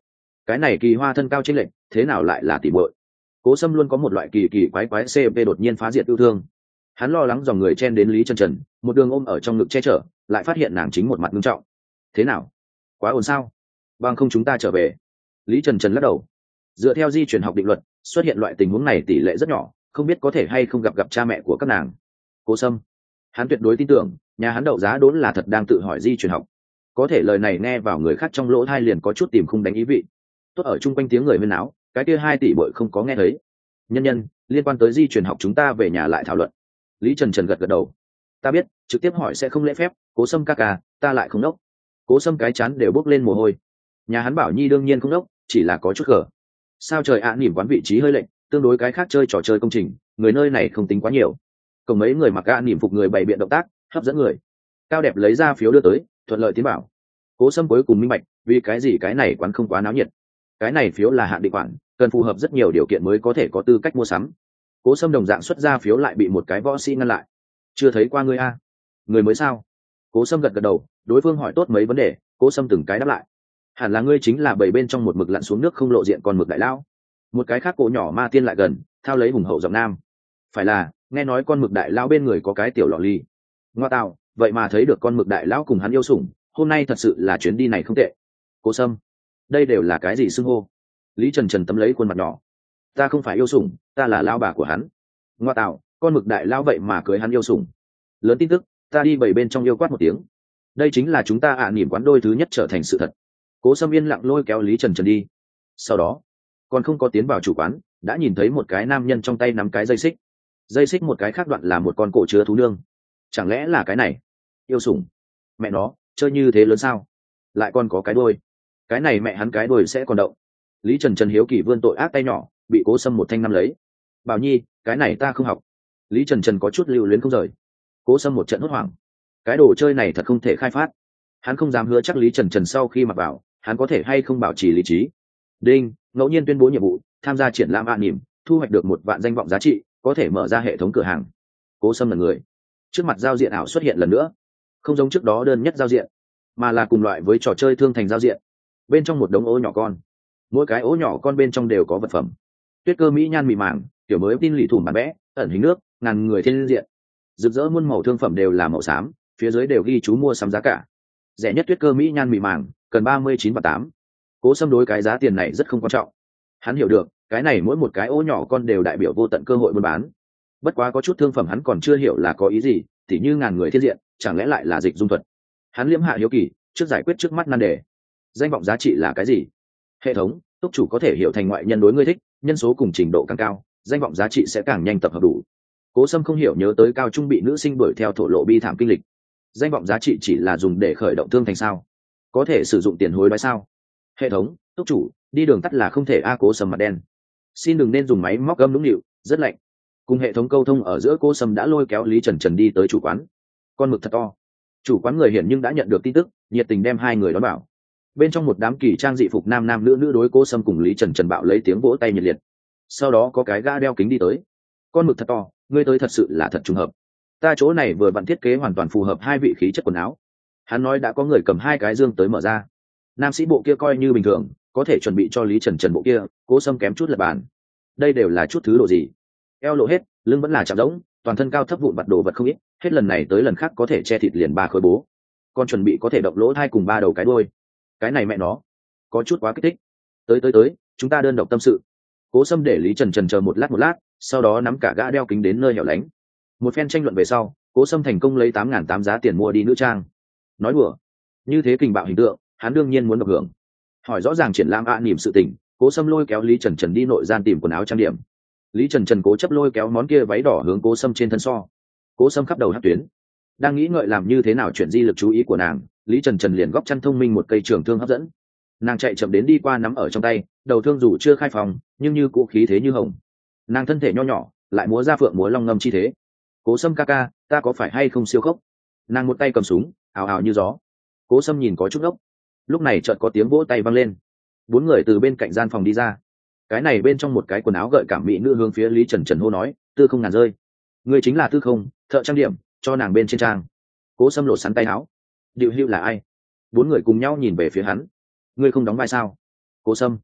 cái này kỳ hoa thân cao chênh lệch thế nào lại là tỉ muội? Cố Sâm luôn có một loại kỳ kỳ quái quái cp đột nhiên phá diệt yêu thương. Hắn lo lắng dòng người chen đến Lý Trần Trần, một đường ôm ở trong ngực che chở, lại phát hiện nàng chính một mặt nghiêm trọng. Thế nào? Quá ồn sao? Bằng không chúng ta trở về. Lý Trần Trần lắc đầu. Dựa theo di truyền học định luật, xuất hiện loại tình huống này tỷ lệ rất nhỏ, không biết có thể hay không gặp gặp cha mẹ của các nàng. Cố Sâm, hắn tuyệt đối tin tưởng, nhà hắn đậu giá đốn là thật đang tự hỏi di truyền học. Có thể lời này nghe vào người khác trong lỗ tai liền có chút tìm không đánh ý vị. Tốt ở chung quanh tiếng người huyên náo, cái kia hai tỷ bội không có nghe thấy. Nhân nhân, liên quan tới di truyền học chúng ta về nhà lại thảo luận. Lý Trần Trần gật gật đầu. Ta biết, trực tiếp hỏi sẽ không lễ phép, Cố Sâm ca ca, ta lại không đốc. Cố Sâm cái chán đều bốc lên mồ hôi. Nhà hắn Bảo Nhi đương nhiên không đốc, chỉ là có chút gở. Sao trời ạ, à, nỉm quán vị trí hơi lệch, tương đối cái khác chơi trò chơi công trình, người nơi này không tính quá nhiều. Cùng mấy người mặc ạ nỉm phục người bày biện động tác, hấp dẫn người. Cao đẹp lấy ra phiếu đưa tới, thuận lợi tiến bảo. Cố Sâm cuối cùng minh bạch, vì cái gì cái này quán không quá náo nhiệt. Cái này phiếu là hạn định khoản, cần phù hợp rất nhiều điều kiện mới có thể có tư cách mua sắm. Cố Sâm đồng dạng xuất ra phiếu lại bị một cái võ sĩ ngăn lại. Chưa thấy qua ngươi a? Người mới sao? Cố Sâm gật gật đầu, đối phương hỏi tốt mấy vấn đề, Cố Sâm từng cái đáp lại. Hẳn là ngươi chính là bảy bên trong một mực lặn xuống nước không lộ diện con mực đại lão. Một cái khác cổ nhỏ ma tiên lại gần, thao lấy hùng hậu giọng nam. Phải là, nghe nói con mực đại lão bên người có cái tiểu lọ ly. Ngoa tạo, vậy mà thấy được con mực đại lão cùng hắn yêu sủng, hôm nay thật sự là chuyến đi này không tệ. Cố Sâm, đây đều là cái gì xưng hô? Lý Trần Trần tấm lấy khuôn mặt nhỏ. Ta không phải yêu sủng, ta là lão bà của hắn. Ngoa tạo, con mực đại lão vậy mà cưới hắn yêu sủng. Lớn tin tức, ta đi bảy bên trong yêu quát một tiếng. Đây chính là chúng ta ạ à, nỉm quán đôi thứ nhất trở thành sự thật. Cố Sâm yên lặng lôi kéo Lý Trần Trần đi. Sau đó, còn không có tiến vào chủ quán, đã nhìn thấy một cái nam nhân trong tay nắm cái dây xích. Dây xích một cái khác đoạn là một con cổ chứa thú nương. Chẳng lẽ là cái này? Yêu sủng? Mẹ nó, chơi như thế lớn sao? Lại còn có cái đôi. Cái này mẹ hắn cái đôi sẽ còn động. Lý Trần Trần hiếu kỳ vươn tội ác tay nhỏ, bị Cố Sâm một thanh năm lấy. Bảo Nhi, cái này ta không học. Lý Trần Trần có chút lưu luyến không rời. Cố Sâm một trận hốt hoảng. Cái đồ chơi này thật không thể khai phát. Hắn không dám hứa chắc Lý Trần Trần sau khi mặc vào, hắn có thể hay không bảo trì lý trí. Đinh, ngẫu nhiên tuyên bố nhiệm vụ, tham gia triển lãm ạ nỉm, thu hoạch được một vạn danh vọng giá trị, có thể mở ra hệ thống cửa hàng. Cố Sâm là người. Trước mặt giao diện ảo xuất hiện lần nữa, không giống trước đó đơn nhất giao diện, mà là cùng loại với trò chơi thương thành giao diện. Bên trong một đống ô nhỏ con, mỗi cái ố nhỏ con bên trong đều có vật phẩm. Tuyết cơ mỹ nhan mị màng, kiểu mới tin lì thủm bản vẽ, ẩn hình nước, ngàn người thiên diện, rực rỡ muôn màu thương phẩm đều là màu xám, phía dưới đều ghi chú mua sắm giá cả. Rẻ nhất tuyết cơ mỹ nhan mị màng cần ba mươi chín và tám. Cố Sâm đối cái giá tiền này rất không quan trọng. Hắn hiểu được, cái này mỗi một cái ố nhỏ con đều đại biểu vô tận cơ hội buôn bán. Bất quá có chút thương phẩm hắn còn chưa hiểu là có ý gì, tỉ như ngàn người thiên diện, chẳng lẽ lại là dịch dung thuật. Hắn liếm hạ hiếu kỳ, trước giải quyết trước mắt nan đề. Danh vọng giá trị là cái gì? Hệ thống, túc chủ có thể hiểu thành ngoại nhân đối ngươi thích, nhân số cùng trình độ càng cao, danh vọng giá trị sẽ càng nhanh tập hợp đủ. Cố Sâm không hiểu nhớ tới cao trung bị nữ sinh đuổi theo thổ lộ bi thảm kinh lịch. Danh vọng giá trị chỉ là dùng để khởi động thương thành sao? Có thể sử dụng tiền hối đoái sao? Hệ thống, túc chủ, đi đường tắt là không thể a. Cố Sâm mặt đen. Xin đừng nên dùng máy móc gâm nũng nịu, rất lạnh. Cùng hệ thống câu thông ở giữa, Cố Sâm đã lôi kéo Lý Trần Trần đi tới chủ quán. Con mực thật to. Chủ quán người hiển nhưng đã nhận được tin tức, nhiệt tình đem hai người đón bảo. Bên trong một đám kỳ trang dị phục nam nam nữ nữ đối Cố Sâm cùng Lý Trần Trần bạo lấy tiếng vỗ tay nhiệt liệt. Sau đó có cái gã đeo kính đi tới. Con mực thật to, ngươi tới thật sự là thật trùng hợp. Ta chỗ này vừa vặn thiết kế hoàn toàn phù hợp hai vị khí chất quần áo. Hắn nói đã có người cầm hai cái dương tới mở ra. Nam sĩ bộ kia coi như bình thường, có thể chuẩn bị cho Lý Trần Trần bộ kia. Cố Sâm kém chút lật bàn. Đây đều là chút thứ đồ gì? Eo lộ hết, lưng vẫn là chạm rỗng, toàn thân cao thấp vụn vặt đồ vật không ít, hết lần này tới lần khác có thể che thịt liền ba khối bố. Còn chuẩn bị có thể động lỗ hai cùng ba đầu cái đuôi. Cái này mẹ nó, có chút quá kích thích. Tới tới tới, chúng ta đơn độc tâm sự. Cố Sâm để Lý Trần Trần chờ một lát một lát, sau đó nắm cả gã đeo kính đến nơi hẻo lánh. Một phen tranh luận về sau, Cố Sâm thành công lấy tám ngàn tám giá tiền mua đi nữ trang. Nói đùa, như thế kình bạo hình tượng, hắn đương nhiên muốn được hưởng. Hỏi rõ ràng triển lãm ạ niềm sự tình, Cố Sâm lôi kéo Lý Trần Trần đi nội gian tìm quần áo trang điểm. Lý Trần Trần cố chấp lôi kéo món kia váy đỏ hướng Cố Sâm trên thân so. Cố Sâm khắp đầu hát tuyến, đang nghĩ ngợi làm như thế nào chuyển di lực chú ý của nàng, Lý Trần Trần liền góc chăn thông minh một cây trường thương hấp dẫn. Nàng chạy chậm đến đi qua nắm ở trong tay, đầu thương dù chưa khai phòng, nhưng như cũ khí thế như hồng. Nàng thân thể nho nhỏ, lại múa ra phượng múa long ngâm chi thế. Cố Sâm ca ca, ta có phải hay không siêu khốc? Nàng một tay cầm súng, ào ào như gió. Cố Sâm nhìn có chút ốc. Lúc này chợt có tiếng vỗ tay vang lên. Bốn người từ bên cạnh gian phòng đi ra. Cái này bên trong một cái quần áo gợi cảm mỹ nữ hướng phía Lý Trần Trần hô nói, tư không ngàn rơi. Người chính là tư không, thợ trang điểm, cho nàng bên trên trang. Cố Sâm lột sắn tay áo. Điệu hưu là ai? Bốn người cùng nhau nhìn về phía hắn. Ngươi không đóng vai sao? Cố Sâm,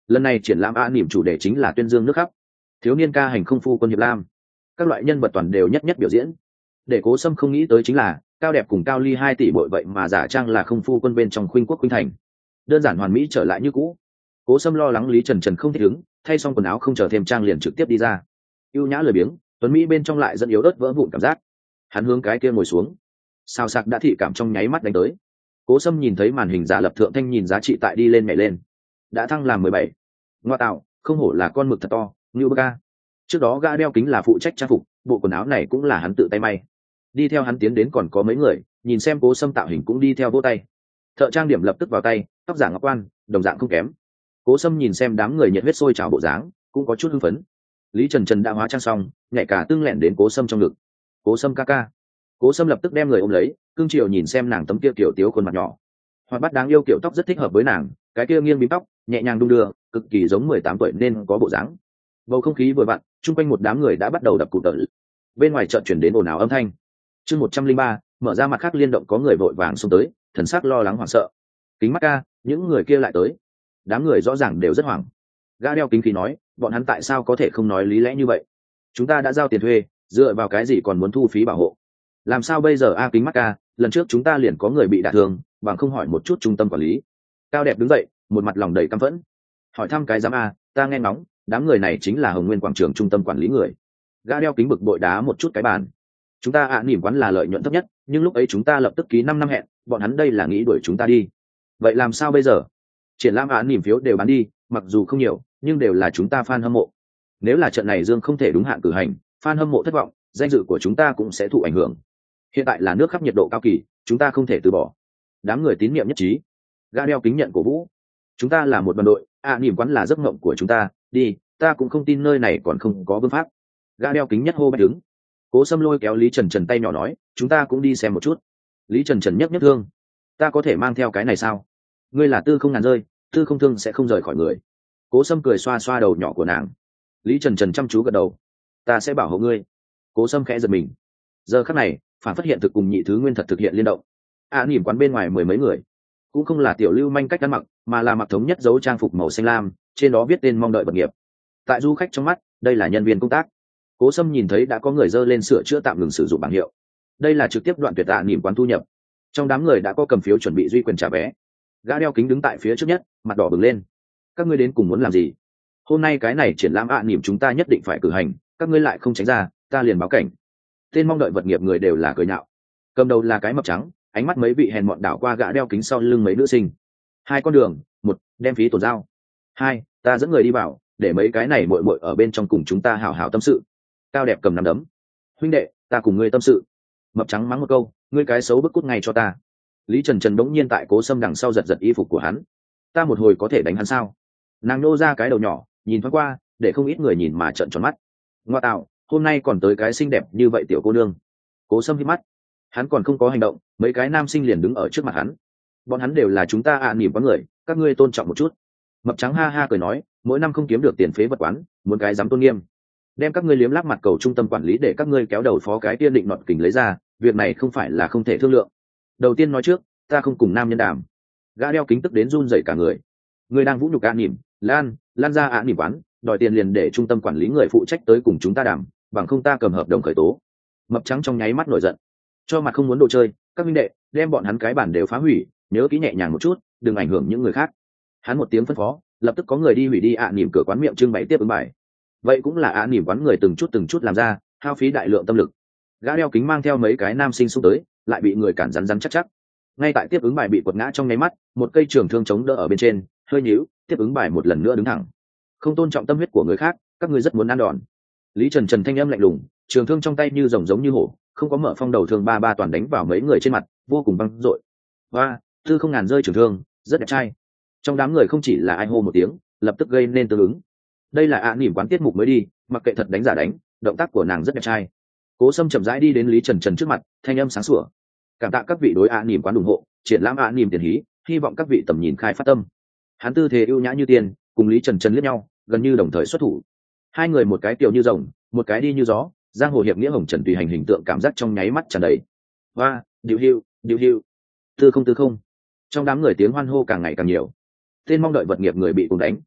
Lần này triển lãm ạ niềm chủ đề chính là tuyên dương nước khắp, thiếu niên ca hành không phu quân Hiệp Lam, các loại nhân vật toàn đều nhất nhất biểu diễn. Để Cố Sâm không nghĩ tới chính là Cao Đẹp cùng Cao Ly hai tỷ bội vậy mà giả trang là không phu quân bên trong Khuynh Quốc Khuynh Thành, đơn giản hoàn mỹ trở lại như cũ. Cố Sâm lo lắng Lý Trần Trần không thích ứng, thay xong quần áo không chờ thêm trang liền trực tiếp đi ra. Ưu nhã lười biếng, tuấn mỹ bên trong lại dẫn yếu ớt vỡ vụn cảm giác. Hắn hướng cái kia ngồi xuống, sao sạc đã thị cảm trong nháy mắt đánh tới. Cố Sâm nhìn thấy màn hình giả lập thượng thanh nhìn giá trị tại đi lên nhảy lên, đã thăng làm mười bảy. Ngoa tạo, không hổ là con mực thật to, như bơ ca. Trước đó gã đeo kính là phụ trách trang phục, bộ quần áo này cũng là hắn tự tay may. Đi theo hắn tiến đến còn có mấy người, nhìn xem Cố Sâm tạo hình cũng đi theo vỗ tay. Thợ trang điểm lập tức vào tay, tóc giả ngọc quan, đồng dạng không kém. Cố Sâm nhìn xem đám người nhiệt huyết sôi trào bộ dáng, cũng có chút hưng phấn. Lý Trần Trần đã hóa trang xong, nhảy cả tương lẹn đến Cố Sâm trong ngực. Cố Sâm ca ca. Cố Sâm lập tức đem người ôm lấy, cưng chiều nhìn xem nàng tấm kia kiểu tiếu khuôn mặt nhỏ. Hoạt bát đáng yêu kiểu tóc rất thích hợp với nàng, cái kia nghiêng bím tóc, nhẹ nhàng đung đưa, cực kỳ giống mười tám tuổi nên có bộ dáng. Bầu không khí vừa vặn, chung quanh một đám người đã bắt đầu đập cụ tợ. Bên ngoài chợt chuyển đến ồn ào âm thanh. Chương một trăm linh ba, mở ra mặt khác liên động có người vội vàng xông tới, thần sắc lo lắng hoảng sợ. Kính mắt ca, những người kia lại tới. Đám người rõ ràng đều rất hoảng. Gã đeo kính khí nói, bọn hắn tại sao có thể không nói lý lẽ như vậy? Chúng ta đã giao tiền thuê, dựa vào cái gì còn muốn thu phí bảo hộ? Làm sao bây giờ a Kính mắt ca, lần trước chúng ta liền có người bị đả thương, bằng không hỏi một chút trung tâm quản lý. Cao Đẹp đứng dậy, một mặt lòng đầy căm phẫn. Hỏi thăm cái giám a, ta nghe ngóng, đám người này chính là Hồng Nguyên quảng trường trung tâm quản lý người. Gã đeo kính bực bội đá một chút cái bàn. Chúng ta ạ à, nỉm quán là lợi nhuận thấp nhất, nhưng lúc ấy chúng ta lập tức ký năm năm hẹn, bọn hắn đây là nghĩ đuổi chúng ta đi. Vậy làm sao bây giờ? Triển lãm ạ à, nỉm phiếu đều bán đi, mặc dù không nhiều, nhưng đều là chúng ta fan hâm mộ. Nếu là trận này Dương không thể đúng hạn cử hành, fan hâm mộ thất vọng, danh dự của chúng ta cũng sẽ thụ ảnh hưởng. Hiện tại là nước khắp nhiệt độ cao kỳ, chúng ta không thể từ bỏ. Đám người tín nhiệm nhất trí. Gã đeo kính nhận cổ vũ. Chúng ta là một đoàn đội, ạ à, nỉm quán là giấc mộng của chúng ta, đi, ta cũng không tin nơi này còn không có vương pháp. Gã đeo kính nhất hô bách đứng. Cố Sâm lôi kéo Lý Trần Trần tay nhỏ nói, chúng ta cũng đi xem một chút. Lý Trần Trần nhấc nhấc thương. Ta có thể mang theo cái này sao? Ngươi là tư không ngàn rơi, tư không thương sẽ không rời khỏi người. Cố Sâm cười xoa xoa đầu nhỏ của nàng. Lý Trần Trần chăm chú gật đầu. Ta sẽ bảo hộ ngươi. Cố Sâm khẽ giật mình. Giờ khắc này, phản phát hiện thực cùng nhị thứ nguyên thật thực hiện liên động. À nỉm quán bên ngoài mười mấy người, cũng không là tiểu lưu manh cách ăn mặc, mà là mặc thống nhất dấu trang phục màu xanh lam, trên đó viết tên mong đợi bật nghiệp. Tại du khách trong mắt, đây là nhân viên công tác. Cố Sâm nhìn thấy đã có người dơ lên sửa chữa tạm ngừng sử dụng bảng hiệu. Đây là trực tiếp đoạn tuyệt ạ nỉm quán thu nhập. Trong đám người đã có cầm phiếu chuẩn bị duy quyền trả vé. Gã đeo kính đứng tại phía trước nhất, mặt đỏ bừng lên. Các ngươi đến cùng muốn làm gì? Hôm nay cái này triển lãm ạ nỉm chúng ta nhất định phải cử hành, các ngươi lại không tránh ra, ta liền báo cảnh. Tên mong đợi vật nghiệp người đều là cười nhạo. Cầm đầu là cái mập trắng, ánh mắt mấy vị hèn mọn đảo qua gã đeo kính sau lưng mấy nữ sinh. Hai con đường, một, đem phí tổn giao. Hai, ta dẫn người đi vào, để mấy cái này muội muội ở bên trong cùng chúng ta hào hào tâm sự. Cao Đẹp cầm nắm đấm. Huynh đệ, ta cùng ngươi tâm sự. Mập trắng mắng một câu, ngươi cái xấu bức cút ngay cho ta. Lý Trần Trần đống nhiên tại Cố Sâm đằng sau giật giật y phục của hắn. Ta một hồi có thể đánh hắn sao? Nàng nô ra cái đầu nhỏ, nhìn thoáng qua, để không ít người nhìn mà trợn tròn mắt. Ngoa tạo, hôm nay còn tới cái xinh đẹp như vậy tiểu cô nương. Cố Sâm hít mắt. Hắn còn không có hành động, mấy cái nam sinh liền đứng ở trước mặt hắn. Bọn hắn đều là chúng ta ạ à, nỉm quán người, các ngươi tôn trọng một chút. Mập trắng ha ha cười nói, mỗi năm không kiếm được tiền phế vật quán, muốn cái dám tôn nghiêm. Đem các ngươi liếm láp mặt cầu trung tâm quản lý để các ngươi kéo đầu phó cái tiên định nọt kình lấy ra, việc này không phải là không thể thương lượng. Đầu tiên nói trước, ta không cùng nam nhân đàm. Gã đeo kính tức đến run rẩy cả người. Ngươi đang vũ nhục ạ nỉm, lan, lan ra ạ nỉm quán, đòi tiền liền để trung tâm quản lý người phụ trách tới cùng chúng ta đàm, bằng không ta cầm hợp đồng khởi tố. Mập trắng trong nháy mắt nổi giận. Cho mặt không muốn đồ chơi, các minh đệ, đem bọn hắn cái bản đều phá hủy, nhớ kỹ nhẹ nhàng một chút, đừng ảnh hưởng những người khác. Hắn một tiếng phân phó, lập tức có người đi hủy đi ạ nỉm cửa quán miệng trưng bày tiếp ứng bài. Vậy cũng là ạ nỉm quán người từng chút từng chút làm ra, hao phí đại lượng tâm lực. Gã đeo kính mang theo mấy cái nam sinh xung tới, lại bị người cản rắn rắn chắc chắc. Ngay tại tiếp ứng bài bị quật ngã trong nháy mắt, một cây trường thương chống đỡ ở bên trên, hơi nhíu, tiếp ứng bài một lần nữa đứng thẳng. Không tôn trọng tâm huyết của người khác, các ngươi rất muốn ăn đòn. Lý Trần Trần thanh âm lạnh lùng, trường thương trong tay như rồng giống như hổ, không có mở phong đầu thương ba ba toàn đánh vào mấy người trên mặt, vô cùng băng dội. Và tư không ngàn rơi trường thương, rất đẹp trai. Trong đám người không chỉ là ai hô một tiếng, lập tức gây nên tương ứng. Đây là ạ nỉm quán tiết mục mới đi, mặc kệ thật đánh giả đánh, động tác của nàng rất đẹp trai. Cố Sâm chậm rãi đi đến Lý Trần Trần trước mặt, thanh âm sáng sủa. Cảm tạ các vị đối ạ nỉm quán ủng hộ, triển lãm ạ nỉm tiền hí, hy vọng các vị tầm nhìn khai phát tâm. Hắn tư thế ưu nhã như tiên, cùng Lý Trần Trần liếc nhau, gần như đồng thời xuất thủ. Hai người một cái kiều như rồng, một cái đi như gió, giang hồ hiệp nghĩa hồng trần tùy hành hình tượng cảm giác trong nháy mắt tràn đầy. Hoa, điệu hưu, điệu hưu, tư không tư không. Trong đám người tiếng hoan hô càng ngày càng nhiều. Tên mong đợi vật nghiệp người bị cùng đánh.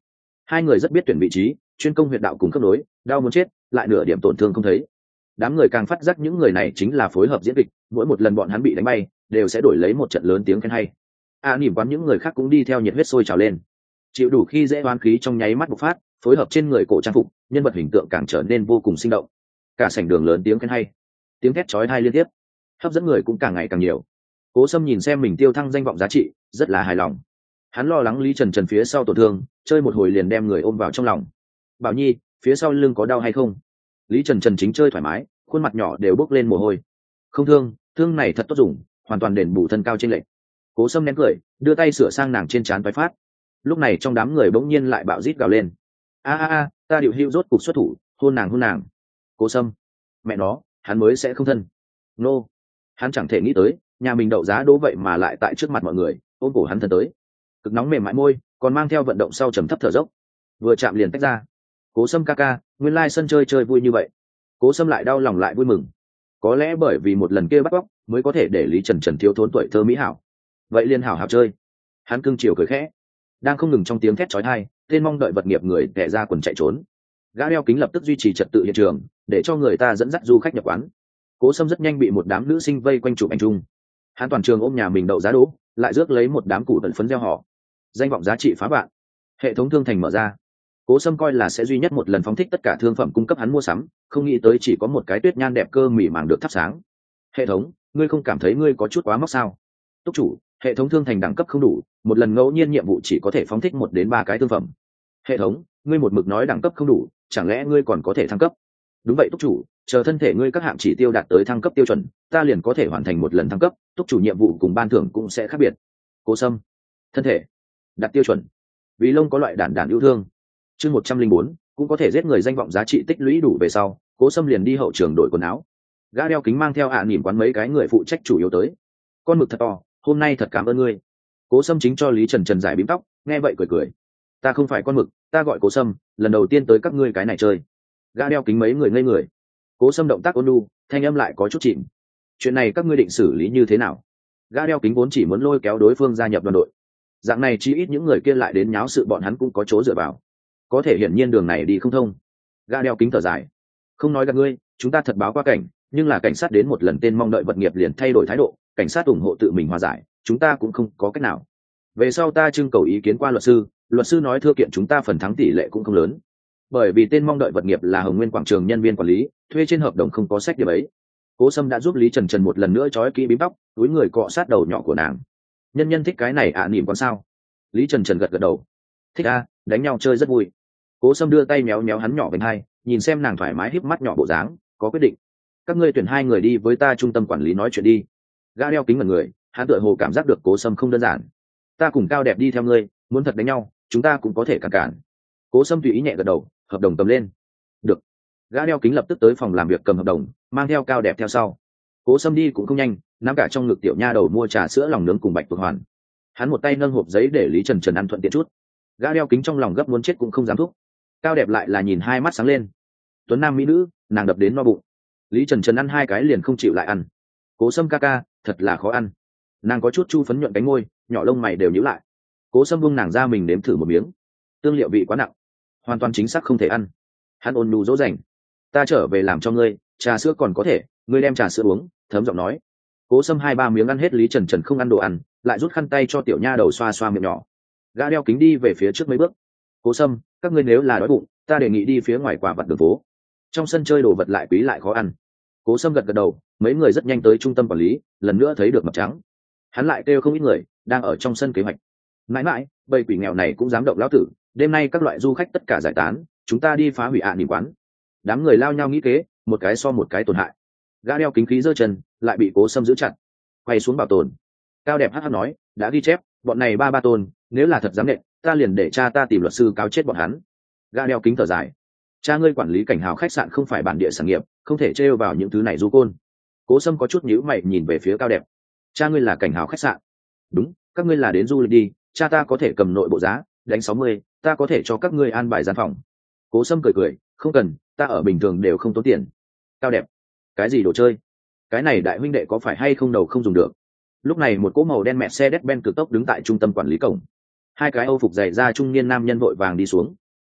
Hai người rất biết tuyển vị trí, chuyên công huyệt đạo cùng khớp nối, đau muốn chết lại nửa điểm tổn thương không thấy. Đám người càng phát giác những người này chính là phối hợp diễn kịch, mỗi một lần bọn hắn bị đánh bay đều sẽ đổi lấy một trận lớn tiếng khen hay. A à, nỉm quán những người khác cũng đi theo nhiệt huyết sôi trào lên, chịu đủ khi dễ oán khí trong nháy mắt bộc phát, phối hợp trên người cổ trang phục, nhân vật hình tượng càng trở nên vô cùng sinh động. Cả sảnh đường lớn tiếng khen hay, tiếng thét chói tai liên tiếp, hấp dẫn người cũng càng ngày càng nhiều. Cố Sâm nhìn xem mình tiêu thăng danh vọng giá trị, rất là hài lòng. Hắn lo lắng Lý Trần Trần phía sau tổn thương, chơi một hồi liền đem người ôm vào trong lòng. Bảo Nhi, phía sau lưng có đau hay không? Lý Trần Trần chính chơi thoải mái, khuôn mặt nhỏ đều bốc lên mồ hôi. Không thương, thương này thật tốt dùng, hoàn toàn đền bù thân cao trên lệch. Cố Sâm nén cười, đưa tay sửa sang nàng trên trán toái phát. Lúc này trong đám người bỗng nhiên lại bạo rít gào lên. A a a, ta điệu hữu rốt cục xuất thủ, hôn nàng hôn nàng. Cố Sâm, mẹ nó, hắn mới sẽ không thân. Nô, hắn chẳng thể nghĩ tới, nhà mình đậu giá đỗ vậy mà lại tại trước mặt mọi người ôm cổ hắn thân tới, cực nóng mềm mại môi còn mang theo vận động sau trầm thấp thở dốc, vừa chạm liền tách ra. Cố Sâm ca ca, nguyên lai sân chơi chơi vui như vậy. Cố Sâm lại đau lòng lại vui mừng, có lẽ bởi vì một lần kia bắt cóc mới có thể để Lý Trần Trần thiếu thốn tuổi thơ mỹ hảo, vậy liên hảo hảo chơi. Hắn cưng chiều cười khẽ, đang không ngừng trong tiếng thét chói tai, tên mong đợi vật nghiệp người tẻ ra quần chạy trốn. Gã đeo kính lập tức duy trì trật tự hiện trường, để cho người ta dẫn dắt du khách nhập quán. Cố Sâm rất nhanh bị một đám nữ sinh vây quanh chụp ảnh chung. Hắn toàn trường ôm nhà mình đậu giá đỗ, lại rước lấy một đám củ tận phấn gieo họ. Danh vọng giá trị phá vạn, hệ thống thương thành mở ra. Cố Sâm coi là sẽ duy nhất một lần phóng thích tất cả thương phẩm cung cấp hắn mua sắm, không nghĩ tới chỉ có một cái tuyết nhan đẹp cơ mỉ màng được thắp sáng. Hệ thống, ngươi không cảm thấy ngươi có chút quá móc sao? Túc chủ, hệ thống thương thành đẳng cấp không đủ, một lần ngẫu nhiên nhiệm vụ chỉ có thể phóng thích một đến ba cái thương phẩm. Hệ thống, ngươi một mực nói đẳng cấp không đủ, chẳng lẽ ngươi còn có thể thăng cấp? Đúng vậy túc chủ, chờ thân thể ngươi các hạng chỉ tiêu đạt tới thăng cấp tiêu chuẩn, ta liền có thể hoàn thành một lần thăng cấp, túc chủ nhiệm vụ cùng ban thưởng cũng sẽ khác biệt. Cố Sâm, thân thể đạt tiêu chuẩn, vì lông có loại đản đản yêu thương. Chương một trăm linh bốn, cũng có thể giết người danh vọng giá trị tích lũy đủ về sau, Cố Sâm liền đi hậu trường đổi quần áo. Gã đeo kính mang theo ạ à nỉm quán mấy cái người phụ trách chủ yếu tới. Con mực thật to, hôm nay thật cảm ơn ngươi. Cố Sâm chính cho Lý Trần Trần giải bím tóc, nghe vậy cười cười. Ta không phải con mực, ta gọi Cố Sâm, lần đầu tiên tới các ngươi cái này chơi. Gã đeo kính mấy người ngây người. Cố Sâm động tác ôn nhu, thanh âm lại có chút chìm. Chuyện này các ngươi định xử lý như thế nào? Gã đeo kính vốn chỉ muốn lôi kéo đối phương gia nhập đoàn đội, dạng này chỉ ít những người kia lại đến nháo sự bọn hắn cũng có chỗ dựa vào. Có thể hiển nhiên đường này đi không thông. Gã đeo kính thở dài, không nói gặp ngươi, chúng ta thật báo qua cảnh, nhưng là cảnh sát đến một lần tên mong đợi vật nghiệp liền thay đổi thái độ, cảnh sát ủng hộ tự mình hòa giải, chúng ta cũng không có cách nào. Về sau ta trưng cầu ý kiến qua luật sư, luật sư nói thưa kiện chúng ta phần thắng tỷ lệ cũng không lớn, bởi vì tên mong đợi vật nghiệp là Hồng Nguyên quảng trường nhân viên quản lý, thuê trên hợp đồng không có sách điểm ấy. Cố Sâm đã giúp Lý Trần Trần một lần nữa trói kỹ bím tóc, túi người cọ sát đầu nhỏ của nàng. Nhân nhân thích cái này ạ à, nỉm con sao? Lý Trần Trần gật gật đầu, thích a, đánh nhau chơi rất vui. Cố Sâm đưa tay méo méo hắn nhỏ bên hai, nhìn xem nàng thoải mái híp mắt nhỏ bộ dáng, có quyết định. Các ngươi tuyển hai người đi với ta trung tâm quản lý nói chuyện đi. Gã đeo kính mật người, hắn tựa hồ cảm giác được Cố Sâm không đơn giản. Ta cùng Cao Đẹp đi theo ngươi, muốn thật đánh nhau, chúng ta cũng có thể cản cản. Cố Sâm tùy ý nhẹ gật đầu, hợp đồng cầm lên. Được. Gã đeo kính lập tức tới phòng làm việc cầm hợp đồng, mang theo Cao Đẹp theo sau. Cố Sâm đi cũng không nhanh, nắm cả trong ngực tiểu nha đầu mua trà sữa lòng nướng cùng bạch tuộc hoàn. Hắn một tay nâng hộp giấy để Lý Trần Trần ăn thuận tiện chút. Gã đeo kính trong lòng gấp muốn chết cũng không dám thúc. Cao Đẹp lại là nhìn hai mắt sáng lên. Tuấn nam mỹ nữ, nàng đập đến no bụng. Lý Trần Trần ăn hai cái liền không chịu lại ăn. Cố Sâm ca ca, thật là khó ăn. Nàng có chút chu phấn nhuận cánh môi, nhỏ lông mày đều nhíu lại. Cố Sâm buông nàng ra mình nếm thử một miếng. Tương liệu vị quá nặng, hoàn toàn chính xác không thể ăn. Hắn ôn nhu dỗ dành, ta trở về làm cho ngươi, trà sữa còn có thể, ngươi đem trà sữa uống. Thấm giọng nói. Cố Sâm hai ba miếng ăn hết, Lý Trần Trần không ăn đồ ăn, lại rút khăn tay cho tiểu nha đầu xoa xoa miệng nhỏ. Gã đeo kính đi về phía trước mấy bước. Cố Sâm, các ngươi nếu là đói bụng, ta đề nghị đi phía ngoài quả vật đường phố, trong sân chơi đồ vật lại quý lại khó ăn. Cố Sâm gật gật đầu, mấy người rất nhanh tới trung tâm quản lý, lần nữa thấy được Mập Trắng. Hắn lại kêu không ít người đang ở trong sân kế hoạch. Mãi mãi, bầy quỷ nghèo này cũng dám động lão tử, đêm nay các loại du khách tất cả giải tán, chúng ta đi phá hủy ạ à nỉm quán. Đám người lao nhau nghĩ kế, một cái so một cái tổn hại. Gã đeo kính khí giơ chân, lại bị Cố Sâm giữ chặt, quay xuống bảo tồn. Cao Đẹp hắt hắt nói, đã ghi chép, bọn này ba ba tôn, nếu là thật dám nện, ta liền để cha ta tìm luật sư cáo chết bọn hắn. Gã đeo kính thở dài, cha ngươi quản lý cảnh hào khách sạn không phải bản địa sản nghiệp, không thể trêu vào những thứ này du côn. Cố Sâm có chút nhíu mày nhìn về phía Cao Đẹp. Cha ngươi là cảnh hào khách sạn? Đúng, các ngươi là đến du lịch đi, cha ta có thể cầm nội bộ giá, đánh sáu mươi, ta có thể cho các ngươi an bài gian phòng. Cố Sâm cười cười, không cần, ta ở bình thường đều không tốn tiền. Cao Đẹp, cái gì đồ chơi? Cái này đại huynh đệ có phải hay không đầu không dùng được? Lúc này một cỗ màu đen Mercedes-Benz cực tốc đứng tại trung tâm quản lý cổng. Hai cái Âu phục dày da trung niên nam nhân vội vàng đi xuống.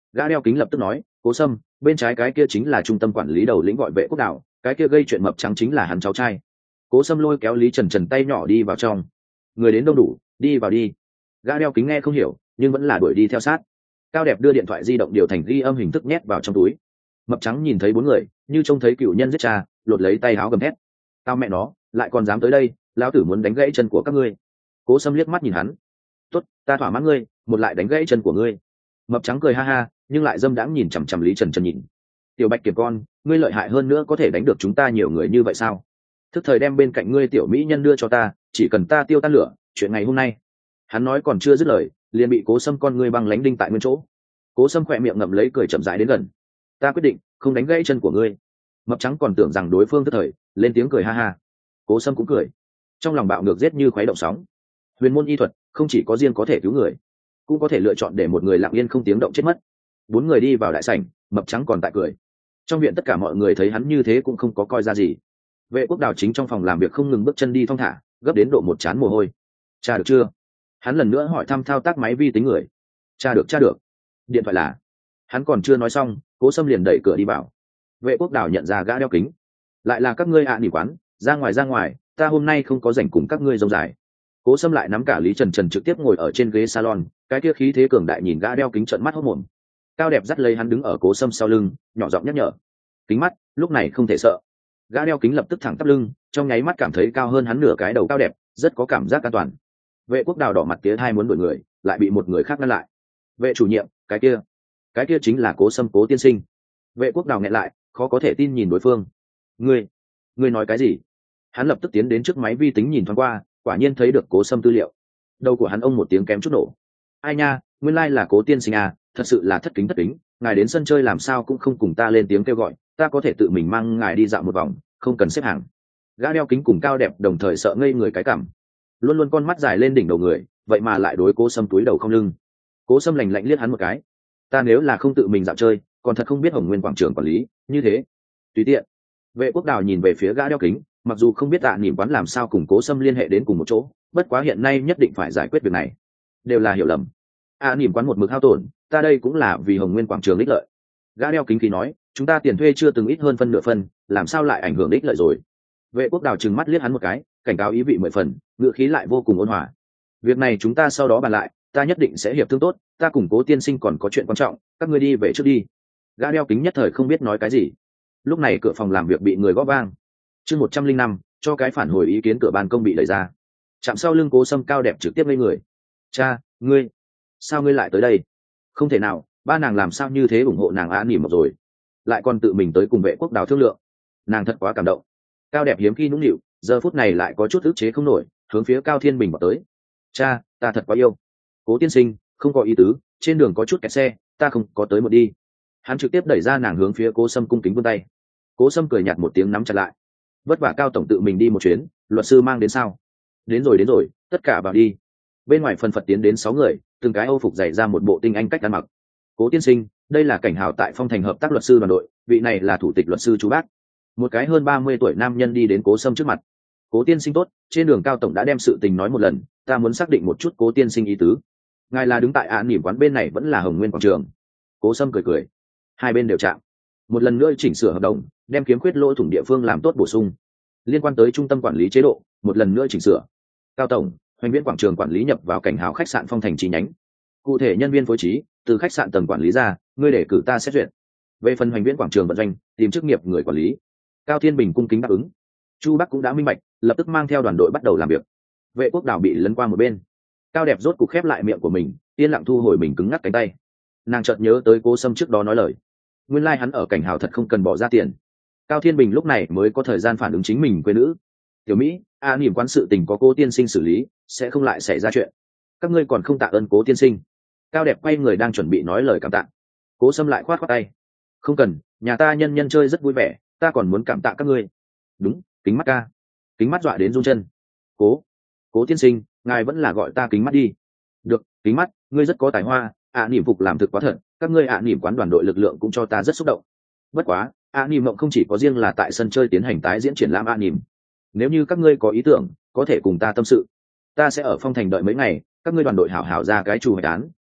Gã đeo kính lập tức nói, cố sâm, bên trái cái kia chính là trung tâm quản lý đầu lĩnh gọi vệ quốc đảo, cái kia gây chuyện mập trắng chính là hắn cháu trai. Cố sâm lôi kéo Lý Trần Trần tay nhỏ đi vào trong. Người đến đông đủ, đi vào đi. Gã đeo kính nghe không hiểu nhưng vẫn là đuổi đi theo sát. Cao đẹp đưa điện thoại di động điều thành ghi âm hình thức nhét vào trong túi. Mập trắng nhìn thấy bốn người như trông thấy cựu nhân giết cha, lột lấy tay áo gầm hét, tao mẹ nó lại còn dám tới đây, lão tử muốn đánh gãy chân của các ngươi. Cố sâm liếc mắt nhìn hắn, tốt, ta thỏa mãn ngươi, một lại đánh gãy chân của ngươi. Mập trắng cười ha ha nhưng lại dâm đãng nhìn chằm chằm Lý Trần Trần nhìn. Tiểu bạch kiểm con, ngươi lợi hại hơn nữa có thể đánh được chúng ta nhiều người như vậy sao? Thức thời đem bên cạnh ngươi tiểu mỹ nhân đưa cho ta, chỉ cần ta tiêu tan lửa, chuyện ngày hôm nay. Hắn nói còn chưa dứt lời liền bị cố sâm con ngươi băng lánh đinh tại nguyên chỗ. Cố sâm khỏe miệng ngậm lấy cười chậm rãi đến gần. Ta quyết định không đánh gãy chân của ngươi. Mập trắng còn tưởng rằng đối phương tức thời lên tiếng cười ha ha. Cố sâm cũng cười, trong lòng bạo ngược giết như khuấy động sóng. Huyền môn y thuật không chỉ có riêng có thể cứu người, cũng có thể lựa chọn để một người lặng yên không tiếng động chết mất. Bốn người đi vào đại sảnh, mập trắng còn tại cười. Trong viện tất cả mọi người thấy hắn như thế cũng không có coi ra gì. Vệ quốc đào chính trong phòng làm việc không ngừng bước chân đi thong thả, gấp đến độ một trán mồ hôi. Cha được chưa? Hắn lần nữa hỏi thăm thao tác máy vi tính người. Cha được, cha được. Điện thoại là. Hắn còn chưa nói xong cố sâm liền đẩy cửa đi vào. Vệ quốc đào nhận ra gã đeo kính. Lại là các ngươi ạ à, nỉ quán, ra ngoài ra ngoài, ta hôm nay không có rảnh cùng các ngươi rông dài. Cố sâm lại nắm cả Lý Trần Trần trực tiếp ngồi ở trên ghế salon, cái kia khí thế cường đại nhìn gã đeo kính trợn mắt hốt mồm. Cao đẹp dắt lấy hắn đứng ở cố sâm sau lưng, nhỏ giọng nhắc nhở, kính mắt lúc này không thể sợ. Gã đeo kính lập tức thẳng tắp lưng, trong nháy mắt cảm thấy cao hơn hắn nửa cái đầu. Cao đẹp rất có cảm giác an toàn. Vệ quốc đào đỏ mặt tía hai muốn đuổi người, lại bị một người khác ngăn lại. Vệ chủ nhiệm, cái kia cái kia chính là cố sâm, cố tiên sinh. Vệ quốc đào nghẹn lại, khó có thể tin nhìn đối phương. Ngươi ngươi nói cái gì? Hắn lập tức tiến đến trước máy vi tính nhìn thoáng qua, quả nhiên thấy được cố sâm tư liệu. Đầu của hắn ông một tiếng kém chút nổ. Ai nha, nguyên lai là cố tiên sinh à, thật sự là thất kính thất kính, ngài đến sân chơi làm sao cũng không cùng ta lên tiếng kêu gọi, ta có thể tự mình mang ngài đi dạo một vòng, không cần xếp hàng. Gã đeo kính cùng Cao đẹp đồng thời sợ ngây người cái cảm. Luôn luôn con mắt dài lên đỉnh đầu người, vậy mà lại đối cố sâm túi đầu không lưng. Cố sâm lạnh lạnh liếc hắn một cái. Ta nếu là không tự mình dạo chơi, còn thật không biết Hồng Nguyên quảng trường quản lý như thế tùy tiện. Vệ quốc đào nhìn về phía gã đeo kính, mặc dù không biết tạ nỉm quán làm sao cùng cố sâm liên hệ đến cùng một chỗ, bất quá hiện nay nhất định phải giải quyết việc này. Đều là hiểu lầm. A nỉm quán một mực hao tổn, ta đây cũng là vì Hồng Nguyên quảng trường ích lợi. Gã đeo kính khí nói, chúng ta tiền thuê chưa từng ít hơn phân nửa phân, làm sao lại ảnh hưởng ích lợi rồi. Vệ quốc đào trừng mắt liếc hắn một cái, cảnh cáo ý vị mười phần, ngữ khí lại vô cùng ôn hòa. Việc này chúng ta sau đó bàn lại, ta nhất định sẽ hiệp thương tốt, ta cùng cố tiên sinh còn có chuyện quan trọng, các ngươi đi về trước đi. Gã đeo kính nhất thời không biết nói cái gì. Lúc này cửa phòng làm việc bị người gõ vang. Chương một trăm linh năm, cho cái phản hồi ý kiến cửa ban công bị đẩy ra. Chạm sau lưng cố sâm Cao đẹp trực tiếp lên người. Cha, ngươi, sao ngươi lại tới đây? Không thể nào, ba nàng làm sao như thế ủng hộ nàng Á nỉm một rồi, lại còn tự mình tới cùng Vệ quốc đào thương lượng. Nàng thật quá cảm động. Cao đẹp hiếm khi nũng nịu, giờ phút này lại có chút ức chế không nổi, hướng phía Cao Thiên Bình vào tới. Cha, ta thật quá yêu. Cố tiên sinh, không có ý tứ, trên đường có chút kẹt xe, ta không có tới một đi. Hắn trực tiếp đẩy ra nàng hướng phía cố sâm cung kính vươn tay. Cố sâm cười nhạt một tiếng nắm chặt lại. Vất vả Cao tổng tự mình đi một chuyến, luật sư mang đến sao? Đến rồi đến rồi, tất cả vào đi. Bên ngoài phần phật tiến đến sáu người, từng cái âu phục dày ra một bộ tinh anh cách ăn mặc. Cố tiên sinh, đây là cảnh hào tại Phong Thành hợp tác luật sư đoàn đội, vị này là thủ tịch luật sư chú bác. Một cái hơn ba mươi tuổi nam nhân đi đến cố sâm trước mặt. Cố tiên sinh tốt, trên đường Cao tổng đã đem sự tình nói một lần, ta muốn xác định một chút cố tiên sinh ý tứ. Ngài là đứng tại ạ nỉm quán bên này vẫn là Hồng Nguyên quảng trường? Cố sâm cười cười. Hai bên đều chạm. Một lần nữa chỉnh sửa hợp đồng, đem khiếm khuyết lỗ thủng địa phương làm tốt bổ sung. Liên quan tới trung tâm quản lý chế độ, một lần nữa chỉnh sửa. Cao tổng, Hoành Viễn quảng trường quản lý nhập vào cảnh hào khách sạn Phong Thành chi nhánh. Cụ thể nhân viên phối trí, từ khách sạn tầng quản lý ra, ngươi để cử ta xét duyệt. Về phần Hoành Viễn quảng trường vận doanh, tìm chức nghiệp người quản lý. Cao Thiên Bình cung kính đáp ứng. Chu Bắc cũng đã minh bạch, lập tức mang theo đoàn đội bắt đầu làm việc. Vệ quốc đảo bị lấn qua một bên. Cao đẹp rốt cục khép lại miệng của mình, yên lặng thu hồi mình cứng ngắc cánh tay. Nàng chợt nhớ tới cố sâm trước đó nói lời, nguyên lai hắn ở cảnh hào thật không cần bỏ ra tiền. Cao Thiên Bình lúc này mới có thời gian phản ứng chính mình quê nữ. Tiểu Mỹ, a niềm quán sự tình có cố tiên sinh xử lý, sẽ không lại xảy ra chuyện. Các ngươi còn không tạ ơn cố tiên sinh. Cao đẹp quay người đang chuẩn bị nói lời cảm tạ, cố sâm lại khoát khoát tay. Không cần, nhà ta nhân nhân chơi rất vui vẻ, ta còn muốn cảm tạ các ngươi. Đúng, kính mắt ca. Kính mắt dọa đến run chân. Cố, cố tiên sinh, ngài vẫn là gọi ta kính mắt đi. Được, kính mắt, ngươi rất có tài hoa, ạ niềm phục làm thực quá thật, các ngươi ạ niềm quán đoàn đội lực lượng cũng cho ta rất xúc động. Bất quá, ạ niềm mộng không chỉ có riêng là tại sân chơi tiến hành tái diễn triển lãm ạ niềm. Nếu như các ngươi có ý tưởng, có thể cùng ta tâm sự. Ta sẽ ở Phong Thành đợi mấy ngày, các ngươi đoàn đội hảo hảo ra cái chủ hoạch án,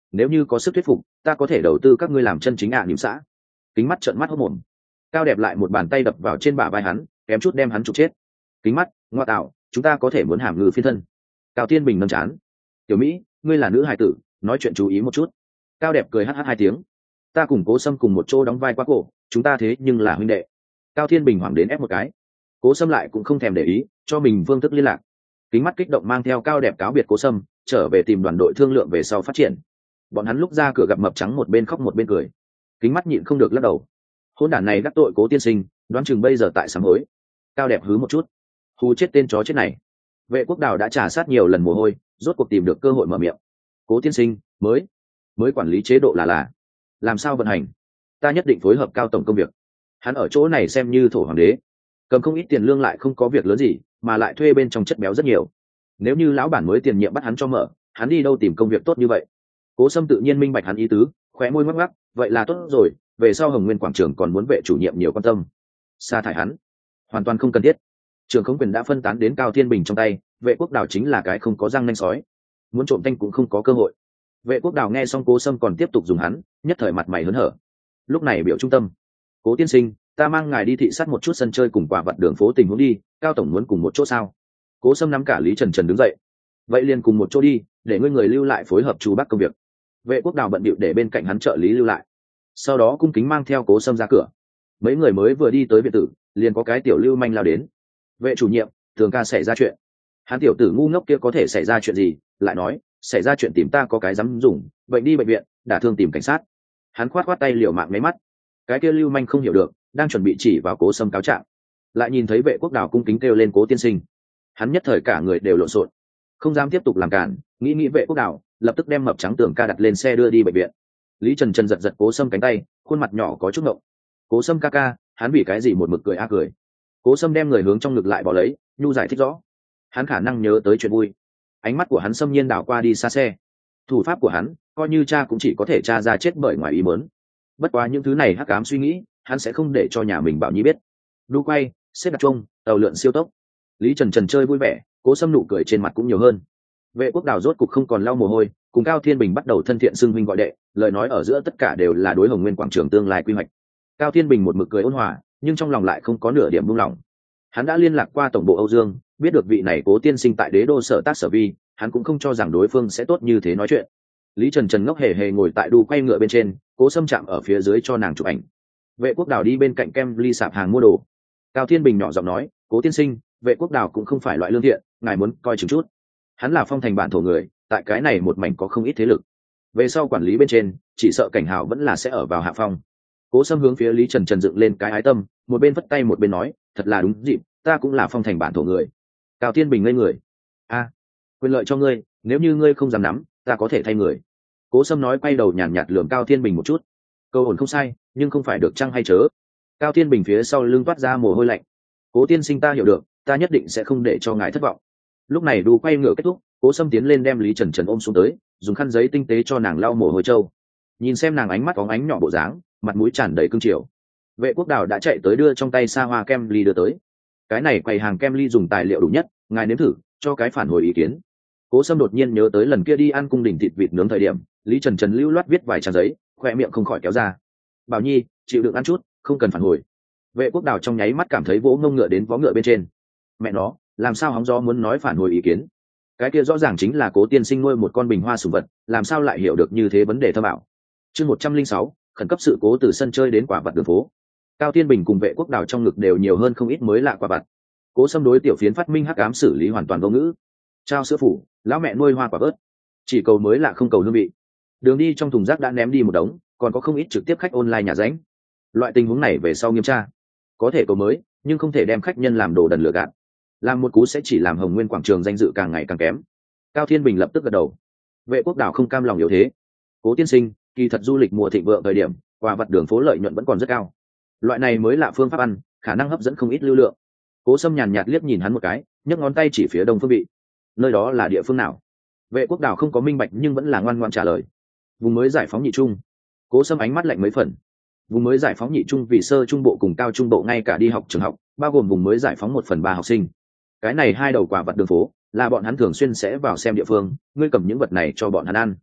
nếu như có sức thuyết phục ta có thể đầu tư các ngươi làm chân chính ạ à, niệm xã. Kính mắt trợn mắt hốt mồm. Cao đẹp lại một bàn tay đập vào trên bả vai hắn, kém chút đem hắn trục chết. Kính mắt, ngoa tạo, chúng ta có thể muốn hàm ngư phiên thân. Cao Thiên Bình nâng chán. Tiểu Mỹ, ngươi là nữ hài tử, nói chuyện chú ý một chút. Cao đẹp cười hh hai tiếng. Ta cùng Cố Sâm cùng một chỗ đóng vai quá cổ, chúng ta thế nhưng là huynh đệ. Cao Thiên Bình hoảng đến ép một cái. Cố Sâm lại cũng không thèm để ý, cho mình phương thức liên lạc. Kính mắt kích động mang theo Cao đẹp cáo biệt Cố Sâm, trở về tìm đoàn đội thương lượng về sau phát triển. Bọn hắn lúc ra cửa gặp mập trắng một bên khóc một bên cười. Kính mắt nhịn không được lắc đầu. Hôn đản này đắc tội Cố tiên sinh, đoán chừng bây giờ tại sám hối. Cao đẹp hứ một chút. Hù chết tên chó chết này. Vệ Quốc Đào đã trả sát nhiều lần mồ hôi, rốt cuộc tìm được cơ hội mở miệng. Cố tiên sinh, mới mới quản lý chế độ là là làm sao vận hành? Ta nhất định phối hợp Cao tổng công việc. Hắn ở chỗ này xem như thổ hoàng đế, cầm không ít tiền lương lại không có việc lớn gì, mà lại thuê bên trong chất béo rất nhiều. Nếu như lão bản mới tiền nhiệm bắt hắn cho mở, hắn đi đâu tìm công việc tốt như vậy? Cố Sâm tự nhiên minh bạch hắn ý tứ, khóe môi ngắc ngắc, vậy là tốt rồi, về sau Hồng Nguyên quảng trường còn muốn vệ chủ nhiệm nhiều quan tâm. Sa thải hắn, hoàn toàn không cần thiết. Trường khống quyền đã phân tán đến Cao Thiên Bình trong tay, Vệ Quốc Đào chính là cái không có răng nanh sói, muốn trộm tanh cũng không có cơ hội. Vệ Quốc Đào nghe xong Cố Sâm còn tiếp tục dùng hắn, nhất thời mặt mày hớn hở. Lúc này biểu trung tâm, Cố tiên sinh, ta mang ngài đi thị sát một chút sân chơi cùng quả vật đường phố tình huống đi, Cao tổng muốn cùng một chỗ sao? Cố Sâm nắm cả Lý Trần Trần đứng dậy. Vậy liền cùng một chỗ đi, để ngươi người lưu lại phối hợp chú bác công việc. Vệ Quốc Đào bận bịu để bên cạnh hắn trợ lý lưu lại, sau đó cung kính mang theo Cố Sâm ra cửa. Mấy người mới vừa đi tới biệt tử, liền có cái tiểu lưu manh lao đến. Vệ chủ nhiệm, thường ca xảy ra chuyện. Hắn tiểu tử ngu ngốc kia có thể xảy ra chuyện gì? Lại nói, xảy ra chuyện tìm ta có cái dám dùng, bệnh đi bệnh viện, đả thương tìm cảnh sát. Hắn khoát khoát tay liều mạng mấy mắt. Cái kia lưu manh không hiểu được, đang chuẩn bị chỉ vào Cố Sâm cáo trạng, lại nhìn thấy Vệ Quốc Đào cung kính kêu lên Cố tiên sinh. Hắn nhất thời cả người đều lộn xộn, không dám tiếp tục làm cản, nghĩ nghĩ Vệ Quốc Đào, lập tức đem mập trắng tưởng ca đặt lên xe đưa đi bệnh viện. Lý Trần Trần giật giật Cố Sâm cánh tay, khuôn mặt nhỏ có chút ngộng. Cố Sâm ca ca, hắn vì cái gì một mực cười a cười? Cố Sâm đem người hướng trong ngực lại bỏ lấy, nhu giải thích rõ. Hắn khả năng nhớ tới chuyện vui. Ánh mắt của hắn xâm nhiên đảo qua đi xa xe. Thủ pháp của hắn, coi như cha cũng chỉ có thể cha ra chết bởi ngoài ý muốn. Bất quá những thứ này hắc ám suy nghĩ, hắn sẽ không để cho nhà mình Bảo Nhi biết. Đu quay, xếp đặt chung, tàu lượn siêu tốc. Lý Trần Trần chơi vui vẻ, Cố Sâm nụ cười trên mặt cũng nhiều hơn. Vệ Quốc Đào rốt cục không còn lau mồ hôi, cùng Cao Thiên Bình bắt đầu thân thiện xưng huynh gọi đệ, lời nói ở giữa tất cả đều là đối Hồng Nguyên quảng trường tương lai quy hoạch. Cao Thiên Bình một mực cười ôn hòa, nhưng trong lòng lại không có nửa điểm buông lỏng. Hắn đã liên lạc qua tổng bộ Âu Dương, biết được vị này Cố tiên sinh tại Đế đô sở tác sở vi, hắn cũng không cho rằng đối phương sẽ tốt như thế nói chuyện. Lý Trần Trần ngốc hề hề ngồi tại đu quay ngựa bên trên, Cố Sâm chạm ở phía dưới cho nàng chụp ảnh. Vệ Quốc Đào đi bên cạnh kem ly sạp hàng mua đồ. Cao Thiên Bình nhỏ giọng nói, Cố tiên sinh, Vệ Quốc Đào cũng không phải loại lương thiện, ngài muốn coi chừng chút. Hắn là phong thành bản thổ người, tại cái này một mảnh có không ít thế lực. Về sau quản lý bên trên, chỉ sợ cảnh hào vẫn là sẽ ở vào hạ phong. Cố Sâm hướng phía Lý Trần Trần dựng lên cái ái tâm, một bên vất tay một bên nói, thật là đúng dịp, ta cũng là phong thành bản thổ người. Cao Thiên Bình ngây người. A, quyền lợi cho ngươi, nếu như ngươi không dám nắm, ta có thể thay người. Cố Sâm nói, quay đầu nhàn nhạt, nhạt lườm Cao Thiên Bình một chút. Câu ổn không sai, nhưng không phải được chăng hay chớ. Cao Thiên Bình phía sau lưng toát ra mồ hôi lạnh. Cố tiên sinh ta hiểu được, ta nhất định sẽ không để cho ngài thất vọng. Lúc này đu quay ngựa kết thúc, Cố Sâm tiến lên đem Lý Trần Trần ôm xuống tới, dùng khăn giấy tinh tế cho nàng lau mồ hôi trâu. Nhìn xem nàng ánh mắt có ánh nhỏ bộ dáng, mặt mũi tràn đầy cương triều. Vệ Quốc Đào đã chạy tới đưa trong tay xa hoa kem ly đưa tới. Cái này quầy hàng kem ly dùng tài liệu đủ nhất, ngài nếm thử, cho cái phản hồi ý kiến. Cố Sâm đột nhiên nhớ tới lần kia đi ăn cung đình thịt vịt nướng thời điểm, Lý Trần Trần lưu loát viết vài trang giấy, khoe miệng không khỏi kéo ra. Bảo Nhi, chịu đựng ăn chút, không cần phản hồi. Vệ Quốc Đào trong nháy mắt cảm thấy vỗ ngông ngựa đến vó ngựa bên trên. Mẹ nó, làm sao hóng gió muốn nói phản hồi ý kiến? Cái kia rõ ràng chính là Cố tiên sinh nuôi một con bình hoa sủng vật, làm sao lại hiểu được như thế vấn đề thâm ảo. Chương một trăm linh sáu, khẩn cấp sự cố từ sân chơi đến quả vật đường phố. Cao Thiên Bình cùng Vệ Quốc Đào trong ngực đều nhiều hơn không ít mới lạ quả vật. Cố Sâm đối tiểu phiến phát minh hắc ám xử lý hoàn toàn vô ngữ. Trao sữa phủ, lão mẹ nuôi hoa quả bớt, chỉ cầu mới lạ không cầu hương vị. Đường đi trong thùng rác đã ném đi một đống, còn có không ít trực tiếp khách online nhà ránh. Loại tình huống này về sau nghiêm tra, có thể cầu mới, nhưng không thể đem khách nhân làm đồ đần lừa gạt. Làm một cú sẽ chỉ làm Hồng Nguyên quảng trường danh dự càng ngày càng kém. Cao Thiên Bình lập tức gật đầu. Vệ Quốc Đào không cam lòng yếu thế. Cố tiên sinh, kỳ thật du lịch mùa thịnh vượng thời điểm, quả vật đường phố lợi nhuận vẫn còn rất cao. Loại này mới là phương pháp ăn, khả năng hấp dẫn không ít lưu lượng. Cố Sâm nhàn nhạt liếc nhìn hắn một cái, nhấc ngón tay chỉ phía đông phương vị. Nơi đó là địa phương nào? Vệ Quốc Đào không có minh bạch nhưng vẫn là ngoan ngoãn trả lời. Vùng mới giải phóng nhị trung. Cố Sâm ánh mắt lạnh mấy phần. Vùng mới giải phóng nhị trung vì sơ trung bộ cùng cao trung bộ ngay cả đi học trường học, bao gồm vùng mới giải phóng một phần ba học sinh. Cái này hai đầu quả vật đường phố là bọn hắn thường xuyên sẽ vào xem địa phương, ngươi cầm những vật này cho bọn hắn ăn.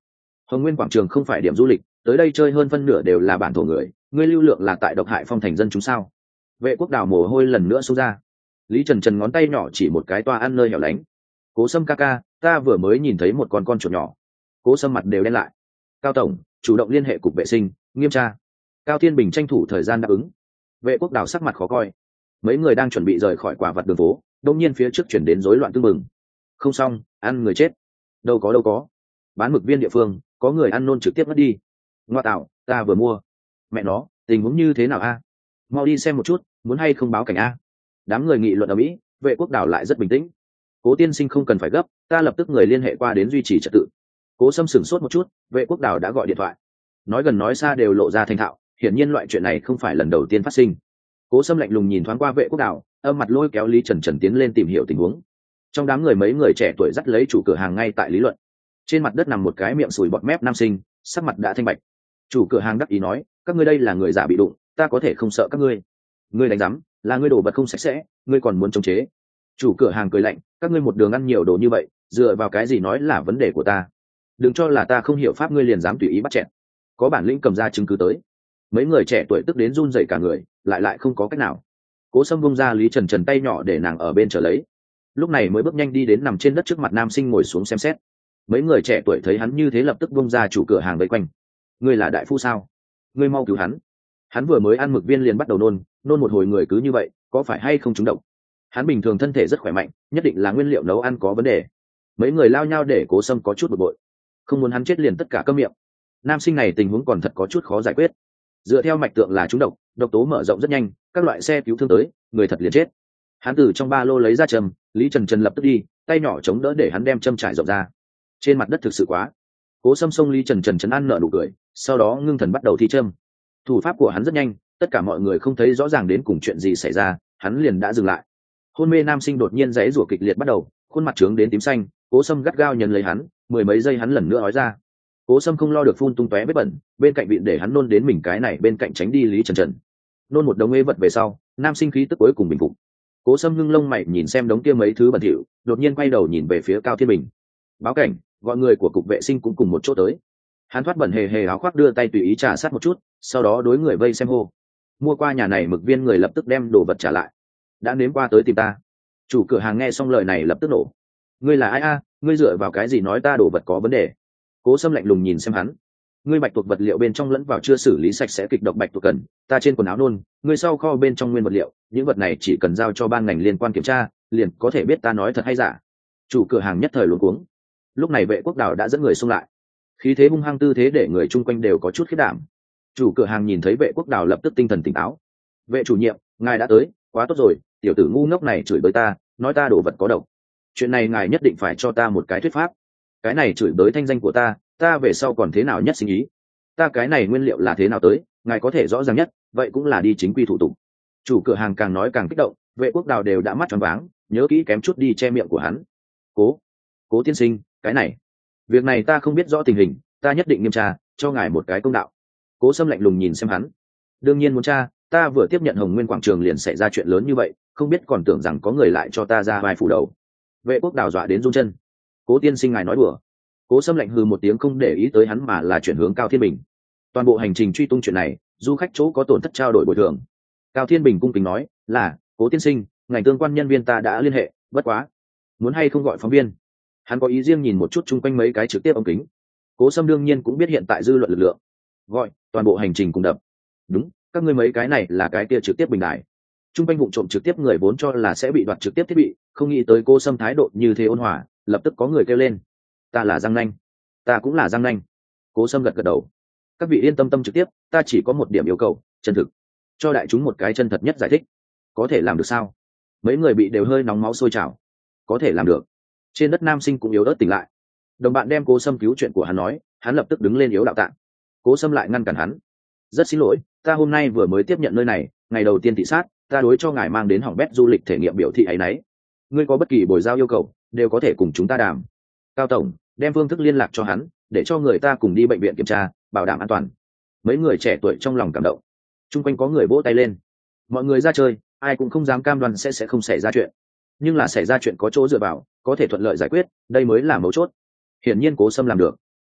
Hồng Nguyên quảng trường không phải điểm du lịch, tới đây chơi hơn phân nửa đều là bản thổ người, ngươi lưu lượng là tại độc hại phong thành dân chúng sao? Vệ Quốc Đào mồ hôi lần nữa xông ra. Lý Trần Trần ngón tay nhỏ chỉ một cái toa ăn nơi hẻo lánh. Cố Sâm ca ca, ta vừa mới nhìn thấy một con con chuột nhỏ. Cố Sâm mặt đều đen lại. Cao tổng, chủ động liên hệ cục vệ sinh, nghiêm tra. Cao Thiên Bình tranh thủ thời gian đáp ứng. Vệ Quốc Đào sắc mặt khó coi. Mấy người đang chuẩn bị rời khỏi quả vật đường phố, đột nhiên phía trước chuyển đến rối loạn tương mừng. Không xong, ăn người chết. Đâu có đâu có. Bán mực viên địa phương, có người ăn nôn trực tiếp mất đi. Ngoa tạo, ta vừa mua. Mẹ nó, tình huống như thế nào a? Mau đi xem một chút, muốn hay không báo cảnh a? Đám người nghị luận ở mỹ, Vệ Quốc Đào lại rất bình tĩnh. Cố tiên sinh không cần phải gấp, ta lập tức người liên hệ qua đến duy trì trật tự. Cố Sâm sửng sốt một chút, Vệ Quốc Đào đã gọi điện thoại. Nói gần nói xa đều lộ ra thành thạo, hiển nhiên loại chuyện này không phải lần đầu tiên phát sinh. Cố Sâm lạnh lùng nhìn thoáng qua Vệ Quốc Đào, âm mặt lôi kéo Lý Trần Trần tiến lên tìm hiểu tình huống. Trong đám người mấy người trẻ tuổi dắt lấy chủ cửa hàng ngay tại lý luận. Trên mặt đất nằm một cái miệng sùi bọt mép nam sinh, sắc mặt đã thanh bạch. Chủ cửa hàng đắc ý nói, các ngươi đây là người giả bị đụng, ta có thể không sợ các ngươi. Ngươi đánh rắm, là ngươi đổ vật không sạch sẽ, ngươi còn muốn chống chế. Chủ cửa hàng cười lạnh, các ngươi một đường ăn nhiều đồ như vậy, dựa vào cái gì nói là vấn đề của ta? Đừng cho là ta không hiểu pháp ngươi liền dám tùy ý bắt chẹt. Có bản lĩnh cầm ra chứng cứ tới. Mấy người trẻ tuổi tức đến run rẩy cả người, lại lại không có cách nào. Cố Sâm vung ra Lý Trần Trần tay nhỏ để nàng ở bên chờ lấy. Lúc này mới bước nhanh đi đến nằm trên đất trước mặt nam sinh ngồi xuống xem xét. Mấy người trẻ tuổi thấy hắn như thế lập tức vung ra chủ cửa hàng vây quanh. Ngươi là đại phu sao? Ngươi mau cứu hắn. Hắn vừa mới ăn mực viên liền bắt đầu nôn, nôn một hồi người cứ như vậy, có phải hay không trúng độc? Hắn bình thường thân thể rất khỏe mạnh, nhất định là nguyên liệu nấu ăn có vấn đề. Mấy người lao nhau để Cố Sâm có chút bực bội. Không muốn hắn chết liền tất cả câm miệng. Nam sinh này tình huống còn thật có chút khó giải quyết. Dựa theo mạch tượng là trúng độc, độc tố mở rộng rất nhanh, các loại xe cứu thương tới, người thật liền chết. Hắn từ trong ba lô lấy ra châm, Lý Trần Trần lập tức đi, tay nhỏ chống đỡ để hắn đem châm trải rộng ra. Trên mặt đất thực sự quá. Cố Sâm xông Lý Trần Trần chấn an nợ nụ cười, sau đó ngưng thần bắt đầu thi châm. Thủ pháp của hắn rất nhanh, tất cả mọi người không thấy rõ ràng đến cùng chuyện gì xảy ra, hắn liền đã dừng lại. Hôn mê nam sinh đột nhiên giãy giụa kịch liệt bắt đầu, khuôn mặt trướng đến tím xanh, Cố Sâm gắt gao nhấn lấy hắn, mười mấy giây hắn lần nữa nói ra. Cố Sâm không lo được phun tung tóe vết bẩn, bên cạnh vịn để hắn nôn đến mình cái này bên cạnh tránh đi Lý Trần Trần. Nôn một đống ê vật về sau, nam sinh khí tức cuối cùng bình phục. Cố Sâm ngưng lông mày nhìn xem đống kia mấy thứ bẩn thỉu, đột nhiên quay đầu nhìn về phía Cao Thiên Bình. Báo cảnh, gọi người của cục vệ sinh cũng cùng một chỗ tới. Hắn thoát bẩn hề hề áo khoác đưa tay tùy ý trà sát một chút, sau đó đối người vây xem hô. Mua qua nhà này mực viên người lập tức đem đồ vật trả lại. Đã nếm qua tới tìm ta. Chủ cửa hàng nghe xong lời này lập tức nổ. Ngươi là ai a? Ngươi dựa vào cái gì nói ta đồ vật có vấn đề? Cố Sâm lạnh lùng nhìn xem hắn. Ngươi bạch tuộc vật liệu bên trong lẫn vào chưa xử lý sạch sẽ kịch độc bạch tuộc cần, ta trên quần áo nôn, ngươi sau kho bên trong nguyên vật liệu, những vật này chỉ cần giao cho ban ngành liên quan kiểm tra, liền có thể biết ta nói thật hay giả. Chủ cửa hàng nhất thời luống cuống. Lúc này Vệ Quốc Đào đã dẫn người xung lại, khí thế hung hăng tư thế để người chung quanh đều có chút khiếp đảm. Chủ cửa hàng nhìn thấy Vệ Quốc Đào lập tức tinh thần tỉnh táo. Vệ chủ nhiệm, ngài đã tới, quá tốt rồi, tiểu tử ngu ngốc này chửi bới ta, nói ta đồ vật có độc. Chuyện này ngài nhất định phải cho ta một cái thuyết pháp. Cái này chửi bới thanh danh của ta, ta về sau còn thế nào nhất sinh ý? Ta cái này nguyên liệu là thế nào tới, ngài có thể rõ ràng nhất, vậy cũng là đi chính quy thủ tục. Chủ cửa hàng càng nói càng kích động, Vệ Quốc Đào đều đã mắt tròn váng, nhớ kỹ kém chút đi che miệng của hắn. Cố, Cố tiên sinh, cái này, việc này ta không biết rõ tình hình, ta nhất định nghiêm tra, cho ngài một cái công đạo. Cố Sâm lạnh lùng nhìn xem hắn. Đương nhiên muốn tra, ta vừa tiếp nhận Hồng Nguyên quảng trường liền xảy ra chuyện lớn như vậy, không biết còn tưởng rằng có người lại cho ta ra vài phủ đầu. Vệ Quốc Đào dọa đến run chân. Cố tiên sinh ngài nói đùa. Cố Sâm lạnh hừ một tiếng không để ý tới hắn mà là chuyển hướng Cao Thiên Bình. Toàn bộ hành trình truy tung chuyện này, du khách chỗ có tổn thất trao đổi bồi thường. Cao Thiên Bình cung kính nói, là, Cố tiên sinh, ngành tương quan nhân viên ta đã liên hệ, bất quá, muốn hay không gọi phóng viên? Hắn có ý riêng nhìn một chút chung quanh mấy cái trực tiếp ống kính. Cố Sâm đương nhiên cũng biết hiện tại dư luận lực lượng. Gọi, toàn bộ hành trình cùng đập. Đúng, các ngươi mấy cái này là cái kia trực tiếp bình đại. Chung quanh vụ trộm trực tiếp người vốn cho là sẽ bị đoạt trực tiếp thiết bị, không nghĩ tới Cố Sâm thái độ như thế ôn hòa, lập tức có người kêu lên. Ta là Giang Nanh. Ta cũng là Giang Nanh. Cố Sâm gật gật đầu. Các vị yên tâm tâm trực tiếp, ta chỉ có một điểm yêu cầu, chân thực. Cho đại chúng một cái chân thật nhất giải thích. Có thể làm được sao? Mấy người bị đều hơi nóng máu sôi trào. Có thể làm được. Trên đất nam sinh cũng yếu ớt tỉnh lại. Đồng bạn đem Cố Sâm cứu chuyện của hắn nói, hắn lập tức đứng lên yếu đạo tạng. Cố Sâm lại ngăn cản hắn. Rất xin lỗi, ta hôm nay vừa mới tiếp nhận nơi này, ngày đầu tiên thị sát, ta đối cho ngài mang đến hỏng bét du lịch thể nghiệm biểu thị ấy nấy. Ngươi có bất kỳ bồi giao yêu cầu, đều có thể cùng chúng ta đàm. Cao tổng, đem phương thức liên lạc cho hắn, để cho người ta cùng đi bệnh viện kiểm tra, bảo đảm an toàn. Mấy người trẻ tuổi trong lòng cảm động. Trung quanh có người vỗ tay lên. Mọi người ra chơi, ai cũng không dám cam đoan sẽ sẽ không xảy ra chuyện, nhưng là xảy ra chuyện có chỗ dựa vào, có thể thuận lợi giải quyết, đây mới là mấu chốt. Hiển nhiên Cố Sâm làm được.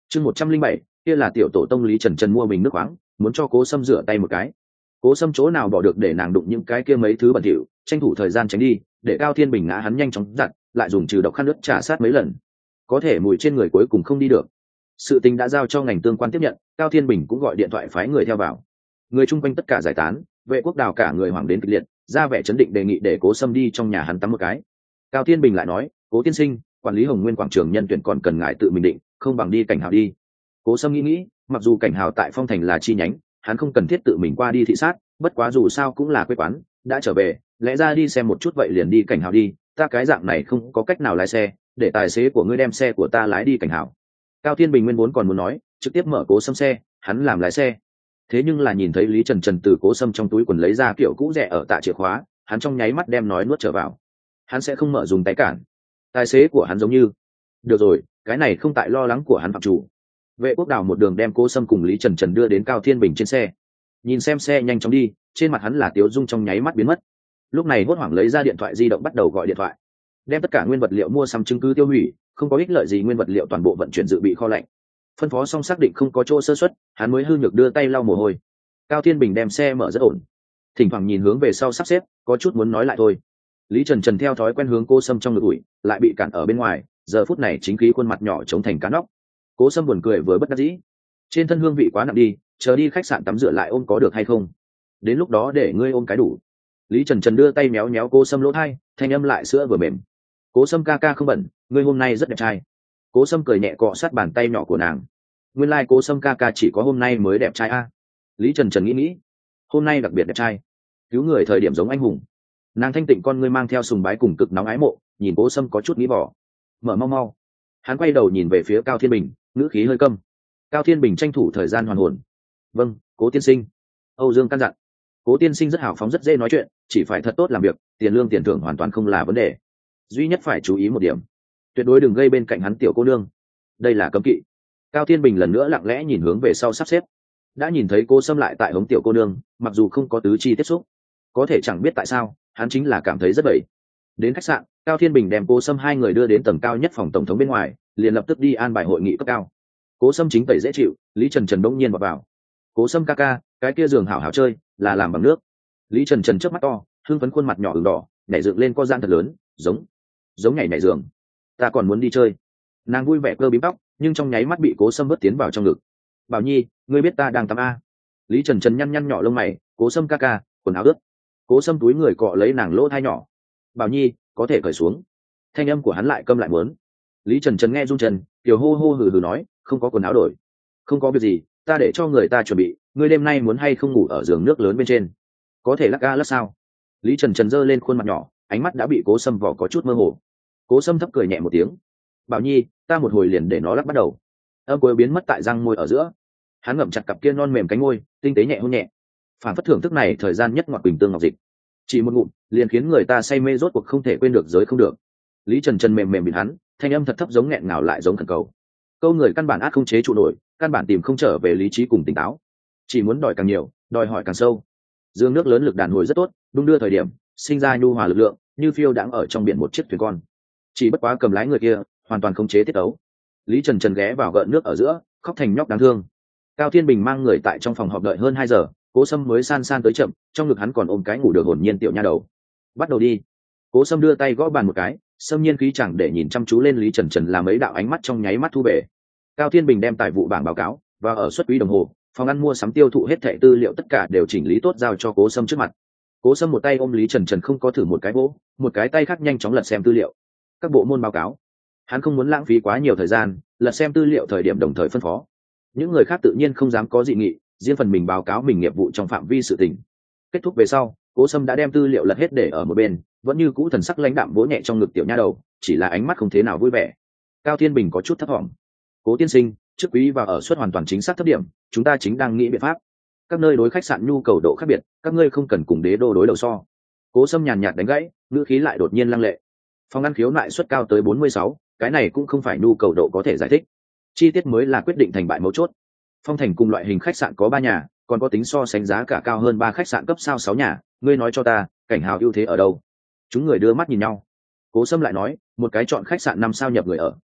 chương một trăm linh bảy kia là tiểu tổ tông Lý Trần Trần mua mình nước khoáng, muốn cho Cố Sâm rửa tay một cái. Cố Sâm chỗ nào bỏ được để nàng đụng những cái kia mấy thứ bẩn thỉu, tranh thủ thời gian tránh đi, để Cao Thiên Bình ngã hắn nhanh chóng giặt, lại dùng trừ độc khăn nước trả sát mấy lần. Có thể mùi trên người cuối cùng không đi được. Sự tình đã giao cho ngành tương quan tiếp nhận, Cao Thiên Bình cũng gọi điện thoại phái người theo vào. Người chung quanh tất cả giải tán, Vệ Quốc Đào cả người hoảng đến kịch liệt, ra vẻ chấn định đề nghị để Cố Sâm đi trong nhà hắn tắm một cái. Cao Thiên Bình lại nói, Cố tiên sinh, quản lý Hồng Nguyên quảng trường nhân tuyển còn cần ngài tự mình định, không bằng đi cảnh hào đi. Cố Sâm nghĩ nghĩ, mặc dù cảnh hào tại Phong Thành là chi nhánh, hắn không cần thiết tự mình qua đi thị sát, bất quá dù sao cũng là quê quán, đã trở về, lẽ ra đi xem một chút vậy liền đi cảnh hào đi, ta cái dạng này không có cách nào lái xe, để tài xế của ngươi đem xe của ta lái đi cảnh hào. Cao Thiên Bình nguyên vốn còn muốn nói, trực tiếp mở Cố Sâm xe, hắn làm lái xe. Thế nhưng là nhìn thấy Lý Trần Trần từ Cố Sâm trong túi quần lấy ra kiểu cũ rẻ ở tạ chìa khóa, hắn trong nháy mắt đem nói nuốt trở vào. Hắn sẽ không mở dùng tay cản. Tài xế của hắn giống như, được rồi, cái này không tại lo lắng của hắn phạm chủ. Vệ Quốc Đào một đường đem Cố Sâm cùng Lý Trần Trần đưa đến Cao Thiên Bình trên xe. Nhìn xem xe nhanh chóng đi, trên mặt hắn là tiếu dung trong nháy mắt biến mất. Lúc này hốt hoảng lấy ra điện thoại di động bắt đầu gọi điện thoại, đem tất cả nguyên vật liệu mua sắm chứng cứ tiêu hủy, không có ích lợi gì nguyên vật liệu toàn bộ vận chuyển dự bị kho lạnh. Phân phó xong xác định không có chỗ sơ suất, hắn mới hư nhược đưa tay lau mồ hôi. Cao Thiên Bình đem xe mở rất ổn, thỉnh thoảng nhìn hướng về sau sắp xếp, có chút muốn nói lại thôi. Lý Trần Trần theo thói quen hướng Cố Sâm trong ngực ủi, lại bị cản ở bên ngoài, giờ phút này chính khí khuôn mặt nhỏ chống thành cá nóc. Cố Sâm buồn cười với bất đắc dĩ, trên thân hương vị quá nặng đi, chờ đi khách sạn tắm rửa lại ôm có được hay không? Đến lúc đó để ngươi ôm cái đủ. Lý Trần Trần đưa tay méo méo Cố Sâm lỗ tai, thanh âm lại sữa vừa mềm. Cố Sâm ca ca không bẩn, ngươi hôm nay rất đẹp trai. Cố Sâm cười nhẹ cọ sát bàn tay nhỏ của nàng. Nguyên lai like Cố Sâm ca ca chỉ có hôm nay mới đẹp trai a. Lý Trần Trần nghĩ nghĩ, hôm nay đặc biệt đẹp trai, cứu người thời điểm giống anh hùng. Nàng thanh tịnh con ngươi mang theo sùng bái cùng cực nóng ái mộ, nhìn Cố Sâm có chút nghĩ bỏ. Mở mau mau. Hắn quay đầu nhìn về phía Cao Thiên Bình, ngữ khí hơi căm. Cao Thiên Bình tranh thủ thời gian hoàn hồn. Vâng, Cố tiên sinh. Âu Dương căn dặn. Cố tiên sinh rất hào phóng rất dễ nói chuyện, chỉ phải thật tốt làm việc, tiền lương tiền thưởng hoàn toàn không là vấn đề. Duy nhất phải chú ý một điểm, tuyệt đối đừng gây bên cạnh hắn tiểu cô nương. Đây là cấm kỵ. Cao Thiên Bình lần nữa lặng lẽ nhìn hướng về sau sắp xếp, đã nhìn thấy Cố Sâm lại tại hống tiểu cô nương, mặc dù không có tứ chi tiếp xúc, có thể chẳng biết tại sao hắn chính là cảm thấy rất bậy. Đến khách sạn, Cao Thiên Bình đem Cố Sâm hai người đưa đến tầng cao nhất phòng tổng thống bên ngoài, liền lập tức đi an bài hội nghị cấp cao. Cố Sâm chính tẩy dễ chịu, Lý Trần Trần bỗng nhiên vào vào. Cố Sâm ca ca, cái kia giường hảo hảo chơi, là làm bằng nước. Lý Trần Trần chớp mắt to, hưng phấn khuôn mặt nhỏ ửng đỏ, nhảy dựng lên co giãn thật lớn, giống giống nhảy nhảy giường. Ta còn muốn đi chơi. Nàng vui vẻ cơ bím tóc, nhưng trong nháy mắt bị Cố Sâm vớt tiến vào trong ngực. Bảo Nhi, ngươi biết ta đang tắm a? Lý Trần Trần nhăn nhăn nhỏ lông mày, Cố Sâm ca ca, quần áo ướt. Cố Sâm túi người cọ lấy nàng lỗ thai nhỏ. Bảo Nhi, có thể cởi xuống. Thanh âm của hắn lại câm lại muốn. Lý Trần Trần nghe run chân, tiểu hô hô hừ hừ nói, không có quần áo đổi. Không có việc gì, ta để cho người ta chuẩn bị, ngươi đêm nay muốn hay không ngủ ở giường nước lớn bên trên? Có thể lắc ga lắc sao? Lý Trần Trần giơ lên khuôn mặt nhỏ, ánh mắt đã bị Cố Sâm vỏ có chút mơ hồ. Cố Sâm thấp cười nhẹ một tiếng. Bảo Nhi, ta một hồi liền để nó lắc bắt đầu. Âm cuối biến mất tại răng môi ở giữa. Hắn ngậm chặt cặp kia non mềm cánh môi, tinh tế nhẹ hôn nhẹ. Phản phất thưởng thức này thời gian nhất ngọt bình tương ngọc dịch. Chỉ một ngụm, liền khiến người ta say mê rốt cuộc không thể quên được giới không được. Lý Trần Trần mềm mềm bịt hắn, thanh âm thật thấp giống nghẹn ngào lại giống khẩn cầu. Câu người căn bản át không chế trụ nổi, căn bản tìm không trở về lý trí cùng tỉnh táo, chỉ muốn đòi càng nhiều, đòi hỏi càng sâu. Dương nước lớn lực đàn hồi rất tốt, đung đưa thời điểm sinh ra nhu hòa lực lượng, như phiêu đãng ở trong biển một chiếc thuyền con. Chỉ bất quá cầm lái người kia hoàn toàn không chế tiết tấu. Lý Trần Trần ghé vào gợn nước ở giữa, khóc thành nhóc đáng thương. Cao Thiên Bình mang người tại trong phòng họp đợi hơn hai giờ, Cố Sâm mới san san tới chậm, trong ngực hắn còn ôm cái ngủ được hồn nhiên tiểu nha đầu. Bắt đầu đi. Cố Sâm đưa tay gõ bàn một cái, Sâm nhiên khí chẳng để nhìn chăm chú lên Lý Trần Trần, làm mấy đạo ánh mắt trong nháy mắt thu về. Cao Thiên Bình đem tài vụ bảng báo cáo và ở suất quý đồng hồ, phòng ăn mua sắm tiêu thụ hết thảy tư liệu tất cả đều chỉnh lý tốt giao cho Cố Sâm trước mặt. Cố Sâm một tay ôm Lý Trần Trần không có thử một cái vỗ, một cái tay khác nhanh chóng lật xem tư liệu. Các bộ môn báo cáo. Hắn không muốn lãng phí quá nhiều thời gian, lật xem tư liệu thời điểm đồng thời phân phó. Những người khác tự nhiên không dám có dị nghị, riêng phần mình báo cáo mình nghiệp vụ trong phạm vi sự tình. Kết thúc về sau, Cố Sâm đã đem tư liệu lật hết để ở một bên, vẫn như cũ thần sắc lãnh đạm vỗ nhẹ trong ngực tiểu nha đầu, chỉ là ánh mắt không thế nào vui vẻ. Cao Thiên Bình có chút thấp thỏm. Cố tiên sinh, trước quý và ở suất hoàn toàn chính xác thấp điểm, chúng ta chính đang nghĩ biện pháp. Các nơi đối khách sạn nhu cầu độ khác biệt, các ngươi không cần cùng đế đô đối đầu so. Cố Sâm nhàn nhạt đánh gãy, ngữ khí lại đột nhiên lăng lệ. Phòng ăn khiếu nại suất cao tới bốn mươi sáu, cái này cũng không phải nhu cầu độ có thể giải thích. Chi tiết mới là quyết định thành bại mấu chốt. Phong Thành cùng loại hình khách sạn có ba nhà, còn có tính so sánh giá cả cao hơn ba khách sạn cấp sao sáu nhà, ngươi nói cho ta, cảnh hào ưu thế ở đâu? Chúng người đưa mắt nhìn nhau. Cố Sâm lại nói, một cái chọn khách sạn năm sao nhập người ở,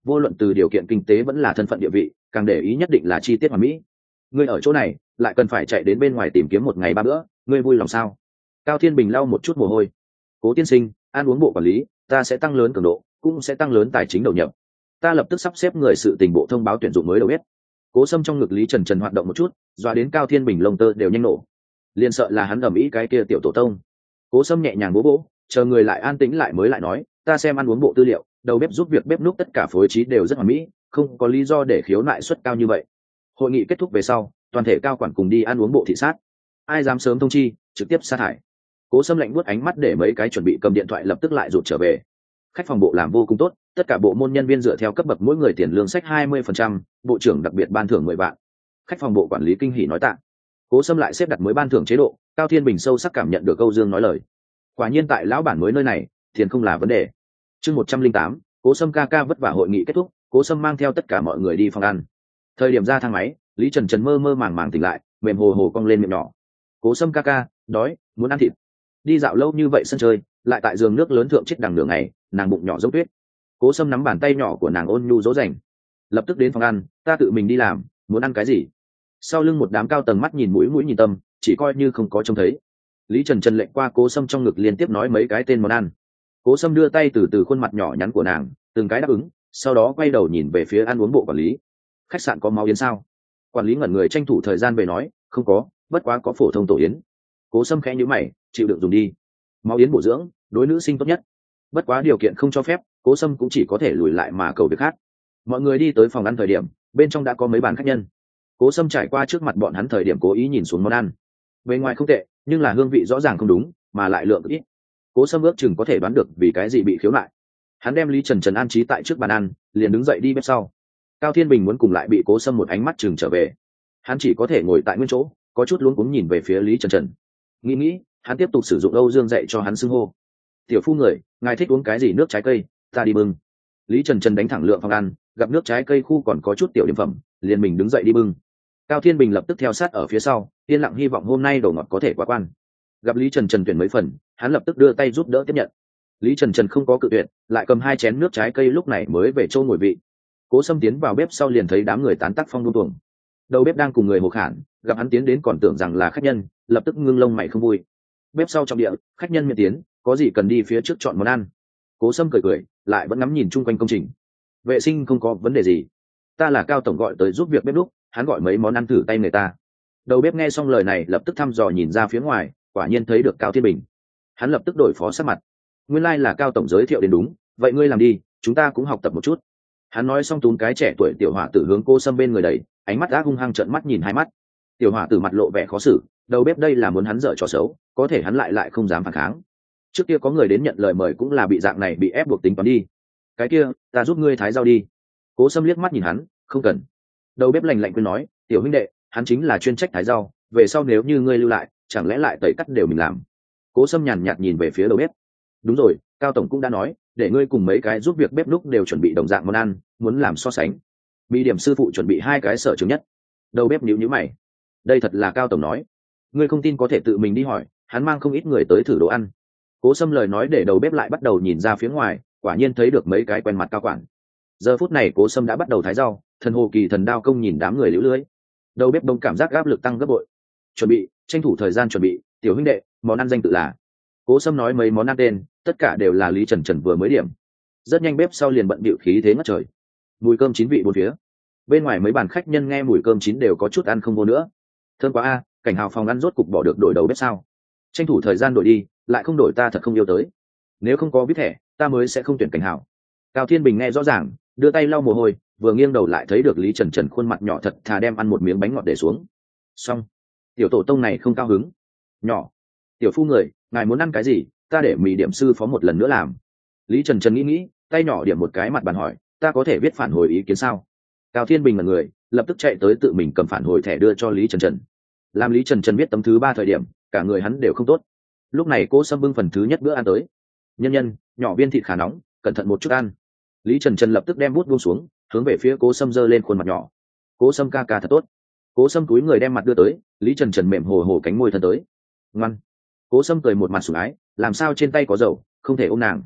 vô luận từ điều kiện kinh tế vẫn là thân phận địa vị, càng để ý nhất định là chi tiết hoàn mỹ. Ngươi ở chỗ này lại cần phải chạy đến bên ngoài tìm kiếm một ngày ba bữa, ngươi vui lòng sao? Cao Thiên Bình lau một chút mồ hôi. Cố tiên sinh, ăn uống bộ quản lý ta sẽ tăng lớn cường độ, cũng sẽ tăng lớn tài chính đầu nhập. Ta lập tức sắp xếp người sự tình bộ thông báo tuyển dụng mới đầu bếp. Cố Sâm trong ngực Lý Trần Trần hoạt động một chút, dọa đến Cao Thiên Bình lông tơ đều nhanh nổ. Liền sợ là hắn ầm ĩ cái kia tiểu tổ tông. Cố Sâm nhẹ nhàng bố bố, chờ người lại an tĩnh lại mới lại nói, ta xem ăn uống bộ tư liệu, đầu bếp giúp việc bếp núc tất cả phối trí đều rất hoàn mỹ, không có lý do để khiếu nại suất cao như vậy. Hội nghị kết thúc về sau, toàn thể cao quản cùng đi ăn uống bộ thị sát. Ai dám sớm thông chi, trực tiếp sa thải. Cố Sâm lạnh buốt ánh mắt để mấy cái chuẩn bị cầm điện thoại lập tức lại rụt trở về. Khách phòng bộ làm vô cùng tốt, tất cả bộ môn nhân viên dựa theo cấp bậc mỗi người tiền lương sách hai mươi phần trăm, bộ trưởng đặc biệt ban thưởng mười vạn. Khách phòng bộ quản lý kinh hỉ nói tạ. Cố Sâm lại xếp đặt mới ban thưởng chế độ, Cao Thiên Bình sâu sắc cảm nhận được Âu Dương nói lời. Quả nhiên tại lão bản mới nơi này, tiền không là vấn đề. Chương một trăm linh tám, Cố Sâm ca ca vất vả hội nghị kết thúc, Cố Sâm mang theo tất cả mọi người đi phòng ăn. Thời điểm ra thang máy, Lý Trần Trần mơ mơ màng màng tỉnh lại, mềm hồ hồ cong lên miệng nhỏ. Cố Sâm ca ca, đói, muốn ăn thịt. Đi dạo lâu như vậy sân chơi, lại tại giường nước lớn thượng chết đằng nửa ngày, nàng bụng nhỏ giống tuyết. Cố Sâm nắm bàn tay nhỏ của nàng ôn nhu dỗ dành. Lập tức đến phòng ăn, ta tự mình đi làm, muốn ăn cái gì? Sau lưng một đám cao tầng mắt nhìn mũi mũi nhìn tâm, chỉ coi như không có trông thấy. Lý Trần Trần lệnh qua Cố Sâm trong ngực liên tiếp nói mấy cái tên món ăn. Cố Sâm đưa tay từ từ khuôn mặt nhỏ nhắn của nàng, từng cái đáp ứng, sau đó quay đầu nhìn về phía ăn uống bộ quản lý. Khách sạn có máu yến sao? Quản lý ngẩn người tranh thủ thời gian về nói, không có, bất quá có phổ thông tổ yến. Cố Sâm khẽ nhíu mày, chịu đựng dùng đi. Máu yến bổ dưỡng, đối nữ sinh tốt nhất. Bất quá điều kiện không cho phép, Cố Sâm cũng chỉ có thể lùi lại mà cầu việc khác. Mọi người đi tới phòng ăn thời điểm, bên trong đã có mấy bàn khách nhân. Cố Sâm trải qua trước mặt bọn hắn thời điểm cố ý nhìn xuống món ăn. Bề ngoài không tệ, nhưng là hương vị rõ ràng không đúng, mà lại lượng ít. Cố Sâm ước chừng có thể đoán được vì cái gì bị khiếu nại. Hắn đem Lý Trần Trần an trí tại trước bàn ăn, liền đứng dậy đi bếp sau. Cao Thiên Bình muốn cùng lại bị Cố Sâm một ánh mắt chừng trở về. Hắn chỉ có thể ngồi tại nguyên chỗ, có chút luống cuống nhìn về phía Lý Trần Trần. Nghĩ nghĩ, hắn tiếp tục sử dụng Âu Dương dạy cho hắn xưng hô. Tiểu phu người, ngài thích uống cái gì? Nước trái cây, ta đi bưng. Lý Trần Trần đánh thẳng lượng phòng ăn, gặp nước trái cây khu còn có chút tiểu điểm phẩm, liền mình đứng dậy đi bưng. Cao Thiên Bình lập tức theo sát ở phía sau, yên lặng hy vọng hôm nay đồ ngọt có thể qua quan. Gặp Lý Trần Trần tuyển mấy phần, hắn lập tức đưa tay giúp đỡ tiếp nhận. Lý Trần Trần không có cự tuyệt, lại cầm hai chén nước trái cây lúc này mới về chỗ ngồi vị. Cố Sâm tiến vào bếp sau liền thấy đám người tán tắc phong đu tuồng. Đầu bếp đang cùng người hồ khản, gặp hắn tiến đến còn tưởng rằng là khách nhân, lập tức ngưng lông mày không vui. Bếp sau trong địa, khách nhân miễn tiến, có gì cần đi phía trước chọn món ăn. Cố Sâm cười cười, lại vẫn ngắm nhìn chung quanh công trình. Vệ sinh không có vấn đề gì. Ta là Cao tổng gọi tới giúp việc bếp lúc, hắn gọi mấy món ăn thử tay người ta. Đầu bếp nghe xong lời này lập tức thăm dò nhìn ra phía ngoài, quả nhiên thấy được Cao Thiên Bình. Hắn lập tức đổi phó sắc mặt. Nguyên lai là Cao tổng giới thiệu đến đúng, vậy ngươi làm đi, chúng ta cũng học tập một chút. Hắn nói xong túm cái trẻ tuổi tiểu hỏa tử hướng Cô Sâm bên người đẩy, ánh mắt ác hung hăng trợn mắt nhìn hai mắt. Tiểu hỏa tử mặt lộ vẻ khó xử, đầu bếp đây là muốn hắn dở trò xấu, có thể hắn lại lại không dám phản kháng. Trước kia có người đến nhận lời mời cũng là bị dạng này bị ép buộc tính toán đi. Cái kia, ta giúp ngươi thái rau đi. Cố Sâm liếc mắt nhìn hắn, không cần. Đầu bếp lạnh lạnh khuyên nói, tiểu huynh đệ, hắn chính là chuyên trách thái rau, về sau nếu như ngươi lưu lại, chẳng lẽ lại tẩy cắt đều mình làm. Cố Sâm nhàn nhạt nhìn về phía đầu bếp. Đúng rồi, Cao tổng cũng đã nói, để ngươi cùng mấy cái giúp việc bếp lúc đều chuẩn bị đồng dạng món ăn, muốn làm so sánh. Mỹ điểm sư phụ chuẩn bị hai cái sở trường nhất. Đầu bếp nhíu nhíu mày. Đây thật là Cao tổng nói. Ngươi không tin có thể tự mình đi hỏi, hắn mang không ít người tới thử đồ ăn. Cố Sâm lời nói để đầu bếp lại bắt đầu nhìn ra phía ngoài, quả nhiên thấy được mấy cái quen mặt cao quản. Giờ phút này Cố Sâm đã bắt đầu thái rau, thần hồ kỳ thần đao công nhìn đám người liễu lưới. Đầu bếp đông cảm giác áp lực tăng gấp bội. Chuẩn bị, tranh thủ thời gian chuẩn bị, tiểu huynh đệ, món ăn danh tự là. Cố Sâm nói mấy món ăn tên, tất cả đều là Lý Trần Trần vừa mới điểm. Rất nhanh bếp sau liền bận bịu khí thế ngất trời. Mùi cơm chín vị bốn phía. Bên ngoài mấy bàn khách nhân nghe mùi cơm chín đều có chút ăn không vô nữa. Thơm quá a, cảnh hào phòng ăn rốt cục bỏ được đổi đầu bếp sao? Tranh thủ thời gian đổi đi, lại không đổi ta thật không yêu tới. Nếu không có viết thẻ, ta mới sẽ không tuyển cảnh hào. Cao Thiên Bình nghe rõ ràng, đưa tay lau mồ hôi, vừa nghiêng đầu lại thấy được Lý Trần Trần khuôn mặt nhỏ thật thà đem ăn một miếng bánh ngọt để xuống. Xong, tiểu tổ tông này không cao hứng. Nhỏ, tiểu phu người, ngài muốn ăn cái gì, ta để mì điểm sư phó một lần nữa làm. Lý Trần Trần nghĩ nghĩ, tay nhỏ điểm một cái mặt bàn hỏi, ta có thể viết phản hồi ý kiến sao? Cao Thiên Bình là người, lập tức chạy tới tự mình cầm phản hồi thẻ đưa cho Lý Trần Trần. Làm Lý Trần Trần viết tấm thứ ba thời điểm, cả người hắn đều không tốt. Lúc này Cố Sâm bưng phần thứ nhất bữa ăn tới. Nhân nhân, nhỏ viên thịt khá nóng, cẩn thận một chút ăn. Lý Trần Trần lập tức đem bút buông xuống, hướng về phía Cố Sâm giơ lên khuôn mặt nhỏ. Cố Sâm ca ca thật tốt. Cố Sâm túi người đem mặt đưa tới, Lý Trần Trần mềm hồ hồ cánh môi thân tới. Ngoan. Cố Sâm cười một mặt sủng ái, làm sao trên tay có dầu, không thể ôm nàng.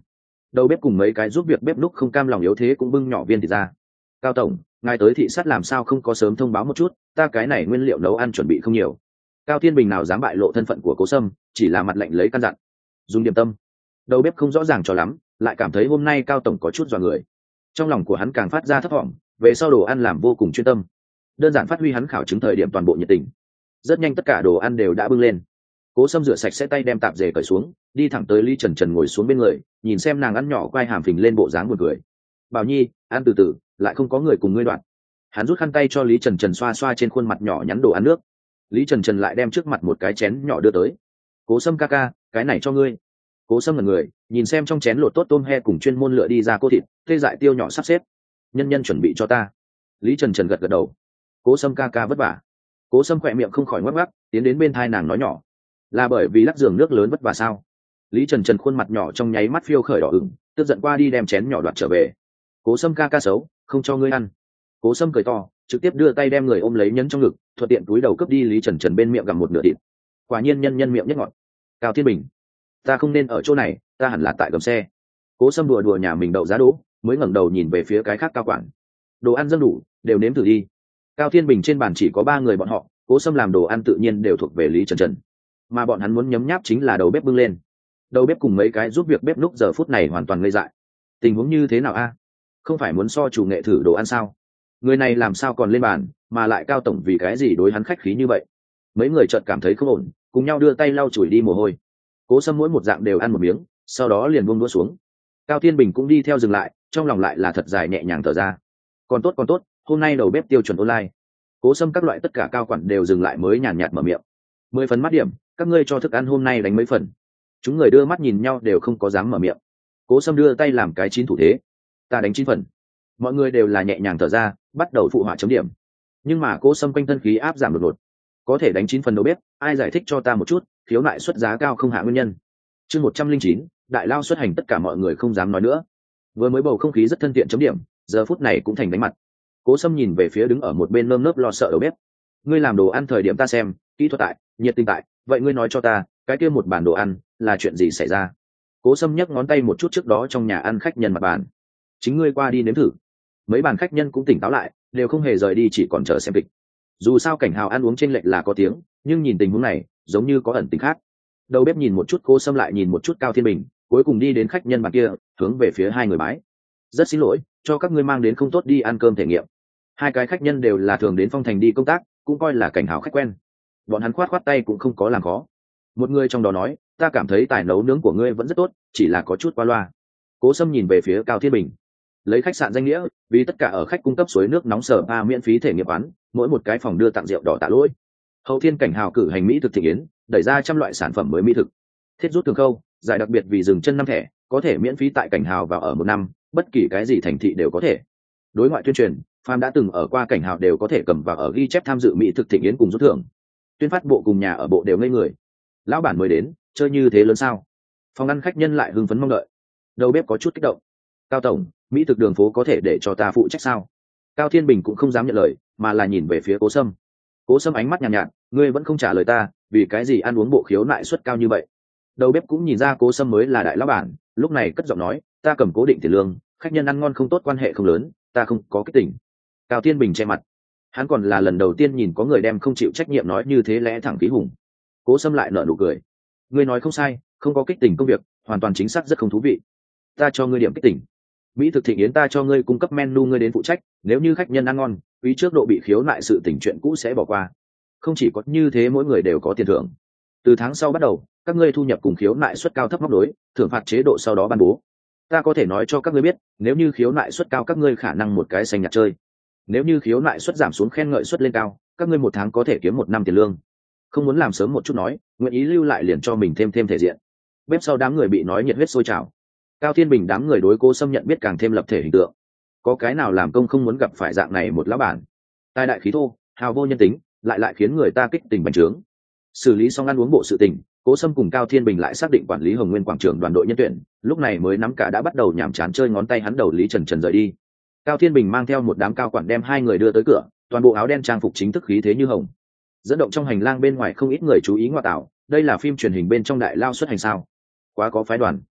đầu bếp cùng mấy cái giúp việc bếp núc không cam lòng yếu thế cũng bưng nhỏ viên thịt ra. Cao tổng, ngài tới thị sát làm sao không có sớm thông báo một chút, ta cái này nguyên liệu nấu ăn chuẩn bị không nhiều. Cao Thiên Bình nào dám bại lộ thân phận của Cố Sâm, chỉ là mặt lạnh lấy căn dặn. Dùng điểm tâm. Đầu bếp không rõ ràng cho lắm, lại cảm thấy hôm nay Cao tổng có chút dọa người. Trong lòng của hắn càng phát ra thấp vọng, về sau đồ ăn làm vô cùng chuyên tâm. Đơn giản phát huy hắn khảo chứng thời điểm toàn bộ nhiệt tình. Rất nhanh tất cả đồ ăn đều đã bưng lên. Cố Sâm rửa sạch sẽ tay đem tạp dề cởi xuống, đi thẳng tới Lý Trần Trần ngồi xuống bên người, nhìn xem nàng ăn nhỏ quai hàm phình lên bộ dáng buồn cười. Bảo Nhi, ăn từ từ, lại không có người cùng ngươi đoạn. Hắn rút khăn tay cho Lý Trần Trần xoa xoa trên khuôn mặt nhỏ nhắn đồ ăn nước. Lý Trần Trần lại đem trước mặt một cái chén nhỏ đưa tới. Cố Sâm ca ca, cái này cho ngươi. Cố Sâm là người, nhìn xem trong chén lột tốt tôm he cùng chuyên môn lựa đi ra cô thịt, tê dại tiêu nhỏ sắp xếp. Nhân nhân chuẩn bị cho ta. Lý Trần Trần gật gật đầu. Cố Sâm ca ca vất vả. Cố Sâm khỏe miệng không khỏi ngoắc ngoắc, tiến đến bên thai nàng nói nhỏ. Là bởi vì lắc giường nước lớn vất vả sao? Lý Trần Trần khuôn mặt nhỏ trong nháy mắt phiêu khởi đỏ ửng, tức giận qua đi đem chén nhỏ đoạt trở về. Cố Sâm ca ca xấu, không cho ngươi ăn. Cố Sâm cười to, trực tiếp đưa tay đem người ôm lấy nhấn trong ngực, thuận tiện túi đầu cướp đi Lý Trần Trần bên miệng gặm một nửa thịt. Quả nhiên nhân nhân miệng nhất ngọt. Cao Thiên Bình, ta không nên ở chỗ này, ta hẳn là tại gầm xe. Cố Sâm đùa đùa nhà mình đậu giá đỗ, mới ngẩng đầu nhìn về phía cái khác cao quản. Đồ ăn dâng đủ, đều nếm thử đi. Cao Thiên Bình trên bàn chỉ có ba người bọn họ, Cố Sâm làm đồ ăn tự nhiên đều thuộc về Lý Trần Trần, mà bọn hắn muốn nhấm nháp chính là đầu bếp bưng lên. Đầu bếp cùng mấy cái giúp việc bếp núc giờ phút này hoàn toàn ngây dại. Tình huống như thế nào a? Không phải muốn so chủ nghệ thử đồ ăn sao? Người này làm sao còn lên bàn, mà lại Cao tổng vì cái gì đối hắn khách khí như vậy? Mấy người chợt cảm thấy không ổn, cùng nhau đưa tay lau chùi đi mồ hôi. Cố Sâm mỗi một dạng đều ăn một miếng, sau đó liền buông đũa xuống. Cao Thiên Bình cũng đi theo dừng lại, trong lòng lại là thật dài nhẹ nhàng thở ra. Còn tốt còn tốt, hôm nay đầu bếp tiêu chuẩn online. Cố Sâm các loại tất cả cao quản đều dừng lại mới nhàn nhạt mở miệng. Mười phần mắt điểm, các ngươi cho thức ăn hôm nay đánh mấy phần? Chúng người đưa mắt nhìn nhau đều không có dám mở miệng. Cố Sâm đưa tay làm cái chín thủ thế. Ta đánh chín phần. Mọi người đều là nhẹ nhàng thở ra, bắt đầu phụ họa chấm điểm. Nhưng mà Cố Sâm quanh thân khí áp giảm đột ngột. Có thể đánh chín phần đầu bếp, ai giải thích cho ta một chút, khiếu nại xuất giá cao không hạ nguyên nhân. Chương một trăm linh chín, đại lao xuất hành, tất cả mọi người không dám nói nữa. Vừa mới bầu không khí rất thân thiện chấm điểm, giờ phút này cũng thành đánh mặt. Cố Sâm nhìn về phía đứng ở một bên nơm nớp lo sợ đầu bếp. Ngươi làm đồ ăn thời điểm ta xem, kỹ thuật tại, nhiệt tình tại, vậy ngươi nói cho ta, cái kia một bàn đồ ăn là chuyện gì xảy ra? Cố Sâm nhấc ngón tay một chút trước đó trong nhà ăn khách nhân mặt bàn. Chính ngươi qua đi nếm thử. Mấy bàn khách nhân cũng tỉnh táo lại, đều không hề rời đi, chỉ còn chờ xem kịch. Dù sao cảnh hào ăn uống trên lệch là có tiếng, nhưng nhìn tình huống này giống như có ẩn tình khác. Đầu bếp nhìn một chút Cố Sâm, lại nhìn một chút Cao Thiên Bình, cuối cùng đi đến khách nhân bàn kia, hướng về phía hai người bái. Rất xin lỗi, cho các ngươi mang đến không tốt đi ăn cơm thể nghiệm. Hai cái khách nhân đều là thường đến Phong Thành đi công tác, cũng coi là cảnh hào khách quen. Bọn hắn khoát khoát tay cũng không có làm khó. Một người trong đó nói, ta cảm thấy tài nấu nướng của ngươi vẫn rất tốt, chỉ là có chút qua loa. Cố Sâm nhìn về phía Cao Thiên Bình. Lấy khách sạn danh nghĩa, vì tất cả ở khách cung cấp suối nước nóng sở ba miễn phí thể nghiệm bán, mỗi một cái phòng đưa tặng rượu đỏ tạ lỗi. Hậu Thiên cảnh hào cử hành mỹ thực thị yến, đẩy ra trăm loại sản phẩm mới mỹ thực. Thiết rút thường khâu, giải đặc biệt vì dừng chân năm thẻ, có thể miễn phí tại cảnh hào vào ở một năm, bất kỳ cái gì thành thị đều có thể. Đối ngoại tuyên truyền, phàm đã từng ở qua cảnh hào đều có thể cầm vào ở ghi chép tham dự mỹ thực thị yến cùng rút thưởng. Tuyên phát bộ cùng nhà ở bộ đều ngây người. Lão bản mới đến, chơi như thế lớn sao? Phòng ăn khách nhân lại hưng phấn mong đợi. Đầu bếp có chút kích động. Cao tổng, mỹ thực đường phố có thể để cho ta phụ trách sao? Cao Thiên Bình cũng không dám nhận lời, mà là nhìn về phía Cố Sâm. Cố Sâm ánh mắt nhàn nhạt, nhạt, ngươi vẫn không trả lời ta, vì cái gì ăn uống bộ khiếu nại suất cao như vậy? Đầu bếp cũng nhìn ra Cố Sâm mới là đại lão bản, lúc này cất giọng nói, ta cầm cố định tiền lương, khách nhân ăn ngon không tốt, quan hệ không lớn, ta không có kích tỉnh. Cao Thiên Bình che mặt. Hắn còn là lần đầu tiên nhìn có người đem không chịu trách nhiệm nói như thế lẽ thẳng khí hùng. Cố Sâm lại nở nụ cười. Ngươi nói không sai, không có kích tỉnh công việc, hoàn toàn chính xác rất không thú vị. Ta cho ngươi điểm kích tỉnh. Mỹ thực thị yến ta cho ngươi cung cấp menu, ngươi đến phụ trách, nếu như khách nhân ăn ngon, quý trước độ bị khiếu nại sự tình chuyện cũ sẽ bỏ qua. Không chỉ có như thế, mỗi người đều có tiền thưởng. Từ tháng sau bắt đầu, các ngươi thu nhập cùng khiếu nại suất cao thấp móc đối, thưởng phạt chế độ sau đó ban bố. Ta có thể nói cho các ngươi biết, nếu như khiếu nại suất cao các ngươi khả năng một cái xanh nhạt chơi. Nếu như khiếu nại suất giảm xuống, khen ngợi suất lên cao, các ngươi một tháng có thể kiếm một năm tiền lương. Không muốn làm sớm một chút nói, nguyện ý lưu lại liền cho mình thêm thêm thể diện. Bếp sau đám người bị nói nhiệt huyết sôi trào. Cao Thiên Bình đám người đối Cố Sâm nhận biết càng thêm lập thể hình tượng. Có cái nào làm công không muốn gặp phải dạng này một lão bản? Tài đại khí thô, hào vô nhân tính, lại lại khiến người ta kích tình bành trướng. Xử lý xong ăn uống bộ sự tình, Cố Sâm cùng Cao Thiên Bình lại xác định quản lý Hồng Nguyên quảng trường đoàn đội nhân tuyển, lúc này mới nắm cả đã bắt đầu nhàm chán chơi ngón tay hắn đầu Lý Trần Trần rời đi. Cao Thiên Bình mang theo một đám cao quản đem hai người đưa tới cửa, toàn bộ áo đen trang phục chính thức khí thế như hồng. Dẫn động trong hành lang bên ngoài không ít người chú ý ngoại tảo, đây là phim truyền hình bên trong đại lao xuất hành sao? Quá có phái đoàn.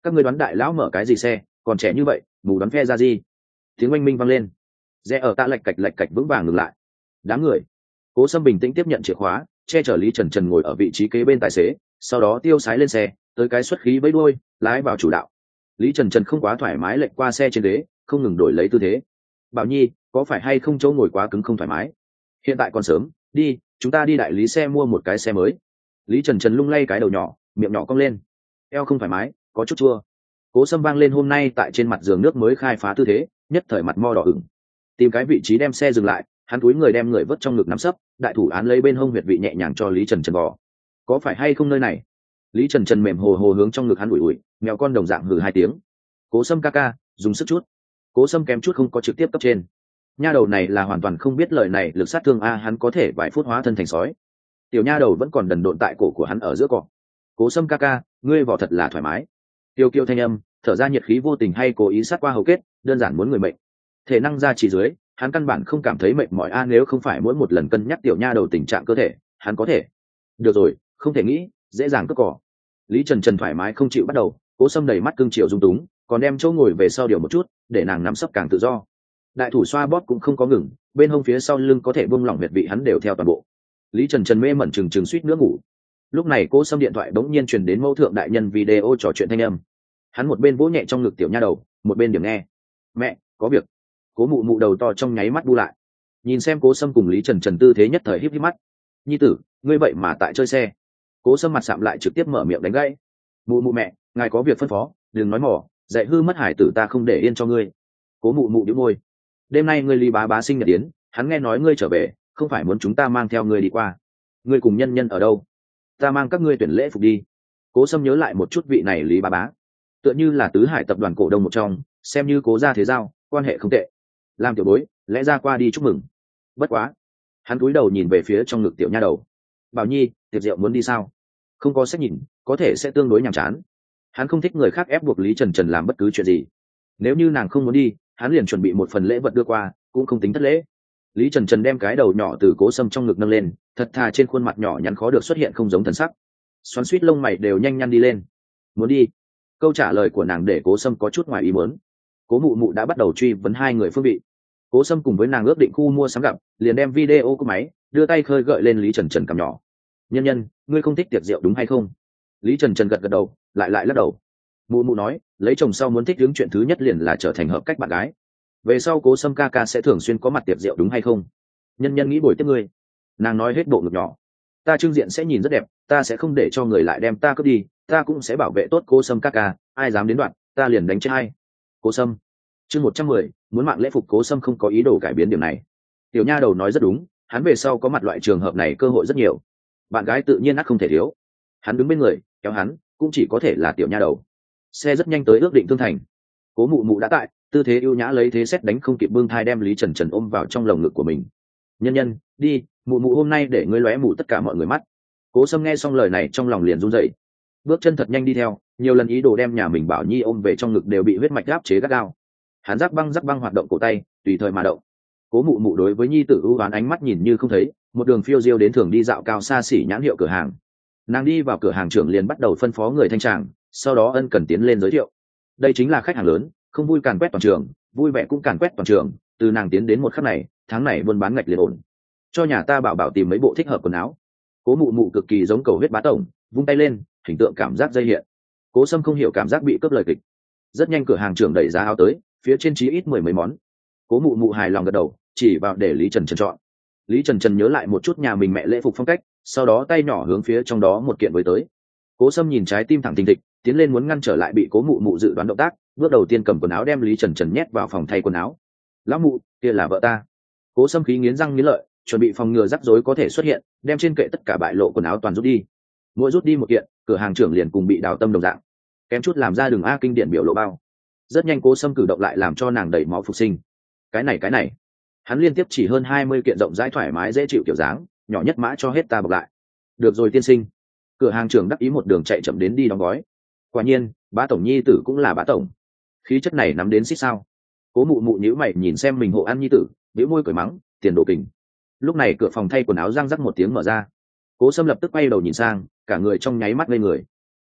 các người đoán đại lão mở cái gì xe, còn trẻ như vậy mù đoán phe ra gì. Tiếng oanh minh vang lên, rẽ ở tạ lạch cạch lạch cạch vững vàng ngừng lại. Đám người. Cố Sâm bình tĩnh tiếp nhận chìa khóa, che chở Lý Trần Trần ngồi ở vị trí kế bên tài xế, sau đó tiêu sái lên xe, tới cái xuất khí vẫy đuôi, lái vào chủ đạo. Lý Trần Trần không quá thoải mái lệch qua xe trên ghế, không ngừng đổi lấy tư thế. Bảo Nhi, có phải hay không chỗ ngồi quá cứng không thoải mái? Hiện tại còn sớm, đi, chúng ta đi đại lý xe mua một cái xe mới. Lý Trần Trần lung lay cái đầu nhỏ, miệng nhỏ cong lên. Eo không thoải mái, có chút chua. Cố Sâm vang lên hôm nay tại trên mặt giường nước mới khai phá tư thế, nhất thời mặt mo đỏ ửng. Tìm cái vị trí đem xe dừng lại, hắn cúi người đem người vớt trong ngực nắm sấp, đại thủ án lấy bên hông huyệt vị nhẹ nhàng cho Lý Trần Trần vò. Có phải hay không nơi này? Lý Trần Trần mềm hồ hồ hướng trong ngực hắn ủi ủi, mèo con đồng dạng hừ hai tiếng. Cố Sâm ca ca, dùng sức chút. Cố Sâm kém chút không có trực tiếp cấp trên. Nha đầu này là hoàn toàn không biết lời này lực sát thương a, hắn có thể vài phút hóa thân thành sói. Tiểu nha đầu vẫn còn đần độn tại cổ của hắn ở giữa cỏ. Cố Sâm ca ca, ngươi vỏ thật là thoải mái. Tiêu kiêu thanh âm, thở ra nhiệt khí vô tình hay cố ý sát qua hầu kết, đơn giản muốn người mệnh. Thể năng ra chỉ dưới, hắn căn bản không cảm thấy mệt mỏi a, nếu không phải mỗi một lần cân nhắc tiểu nha đầu tình trạng cơ thể, hắn có thể. Được rồi, không thể nghĩ, dễ dàng cướp cỏ. Lý Trần Trần thoải mái không chịu bắt đầu, Cố Sâm đầy mắt cương chiều dung túng, còn đem chỗ ngồi về sau điều một chút, để nàng nắm sấp càng tự do. Đại thủ xoa bóp cũng không có ngừng, bên hông phía sau lưng có thể buông lỏng huyệt vị hắn đều theo toàn bộ. Lý Trần Trần mê mẩn chừng chừng suýt nữa ngủ. Lúc này Cố Sâm điện thoại bỗng nhiên truyền đến mẫu thượng đại nhân video trò chuyện thanh âm. Hắn một bên vỗ nhẹ trong ngực tiểu nha đầu, một bên điểm nghe. Mẹ, có việc. Cố mụ mụ đầu to trong nháy mắt bu lại, nhìn xem Cố Sâm cùng Lý Trần Trần tư thế nhất thời híp híp mắt. Nhi tử, ngươi vậy mà tại chơi xe? Cố Sâm mặt sạm lại trực tiếp mở miệng đánh gãy. Mụ mụ mẹ, ngài có việc phân phó, đừng nói mỏ, dạy hư mất hải tử ta không để yên cho ngươi. Cố mụ mụ nhíu môi. Đêm nay ngươi Lý bá bá sinh nhật yến, hắn nghe nói ngươi trở về, không phải muốn chúng ta mang theo ngươi đi qua. Ngươi cùng nhân nhân ở đâu? Ta mang các ngươi tuyển lễ phục đi. Cố Sâm nhớ lại một chút vị này Lý bá bá, tựa như là tứ hải tập đoàn cổ đông một trong, xem như Cố gia thế giao, quan hệ không tệ. Làm tiểu bối, lẽ ra qua đi chúc mừng. Bất quá, hắn cúi đầu nhìn về phía trong ngực tiểu nha đầu. Bảo Nhi, tiệc rượu muốn đi sao? Không có sách nhìn, có thể sẽ tương đối nhàm chán. Hắn không thích người khác ép buộc Lý Trần Trần làm bất cứ chuyện gì. Nếu như nàng không muốn đi, hắn liền chuẩn bị một phần lễ vật đưa qua, cũng không tính thất lễ. Lý Trần Trần đem cái đầu nhỏ từ Cố Sâm trong ngực nâng lên, thật thà trên khuôn mặt nhỏ nhắn khó được xuất hiện không giống thần sắc. Xoắn suýt lông mày đều nhanh nhăn đi lên. Muốn đi? Câu trả lời của nàng để Cố Sâm có chút ngoài ý muốn. Cố mụ mụ đã bắt đầu truy vấn hai người phương vị. Cố Sâm cùng với nàng ước định khu mua sắm gặp, liền đem video của máy, đưa tay khơi gợi lên Lý Trần Trần cằm nhỏ. Nhân nhân, ngươi không thích tiệc rượu đúng hay không? Lý Trần Trần gật gật đầu, lại lại lắc đầu. Mụ mụ nói, lấy chồng sau muốn thích đứng chuyện thứ nhất liền là trở thành hợp cách bạn gái. Về sau Cố Sâm ca ca sẽ thường xuyên có mặt tiệc rượu đúng hay không? Nhân nhân nghĩ bồi tiếp ngươi. Nàng nói hết bộ ngực nhỏ. Ta trưng diện sẽ nhìn rất đẹp, ta sẽ không để cho người lại đem ta cướp đi, ta cũng sẽ bảo vệ tốt Cố Sâm ca ca, ai dám đến đoạn, ta liền đánh chết hay. Cố Sâm. Chương một trăm mười, muốn mạng lễ phục. Cố Sâm không có ý đồ cải biến điểm này. Tiểu nha đầu nói rất đúng, hắn về sau có mặt loại trường hợp này cơ hội rất nhiều. Bạn gái tự nhiên ắt không thể thiếu. Hắn đứng bên người, kéo hắn, cũng chỉ có thể là tiểu nha đầu. Xe rất nhanh tới ước định thương thành. Cố mụ mụ đã tại, tư thế ưu nhã lấy thế xét đánh không kịp bưng thai đem Lý Trần Trần ôm vào trong lồng ngực của mình. Nhân nhân, đi, mụ mụ hôm nay để ngươi lóe mù tất cả mọi người mắt. Cố Sâm nghe xong lời này trong lòng liền run rẩy, bước chân thật nhanh đi theo, nhiều lần ý đồ đem nhà mình Bảo Nhi ôm về trong ngực đều bị huyết mạch áp chế gắt gao. Hắn rắc băng rắc băng hoạt động cổ tay, tùy thời mà động. Cố mụ mụ đối với nhi tử ưu oán ánh mắt nhìn như không thấy, một đường phiêu diêu đến thường đi dạo cao xa xỉ nhãn hiệu cửa hàng. Nàng đi vào cửa hàng trưởng liền bắt đầu phân phó người thanh tràng, sau đó ân cần tiến lên giới thiệu. Đây chính là khách hàng lớn, không vui càn quét toàn trường, vui vẻ cũng càn quét toàn trường. Từ nàng tiến đến một khắc này, tháng này buôn bán ngạch liền ổn. Cho nhà ta bảo bảo tìm mấy bộ thích hợp quần áo. Cố mụ mụ cực kỳ giống cầu huyết bá tổng, vung tay lên, hình tượng cảm giác dây hiện. Cố Sâm không hiểu cảm giác bị cướp lời kịch. Rất nhanh cửa hàng trưởng đẩy giá áo tới, phía trên chí ít mười mấy món. Cố mụ mụ hài lòng gật đầu, chỉ vào để Lý Trần Trần chọn. Lý Trần Trần nhớ lại một chút nhà mình mẹ lễ phục phong cách, sau đó tay nhỏ hướng phía trong đó một kiện với tới. Cố Sâm nhìn trái tim thẳng thình thịch, tiến lên muốn ngăn trở lại bị cố mụ mụ dự đoán động tác, bước đầu tiên cầm quần áo đem Lý Trần Trần nhét vào phòng thay quần áo. Lão mụ, kia là vợ ta. Cố Sâm khí nghiến răng nghiến lợi, chuẩn bị phòng ngừa rắc rối có thể xuất hiện, đem trên kệ tất cả bại lộ quần áo toàn rút đi. Mỗi rút đi một kiện, cửa hàng trưởng liền cùng bị đào tâm đồng dạng, kém chút làm ra đường a kinh điển biểu lộ bao. Rất nhanh Cố Sâm cử động lại làm cho nàng đẩy máu phục sinh. Cái này cái này, hắn liên tiếp chỉ hơn hai mươi kiện rộng rãi thoải mái dễ chịu kiểu dáng, nhỏ nhất mã cho hết ta bọc lại. Được rồi tiên sinh. Cửa hàng trưởng đắc ý một đường chạy chậm đến đi đóng gói. Quả nhiên, bá tổng nhi tử cũng là bá tổng. Khí chất này nắm đến xích sao. Cố mụ mụ nhíu mày nhìn xem mình hộ ăn nhi tử, bĩu môi cười mắng, tiền đồ kình. Lúc này cửa phòng thay quần áo răng rắc một tiếng mở ra. Cố Sâm lập tức quay đầu nhìn sang, cả người trong nháy mắt ngây người.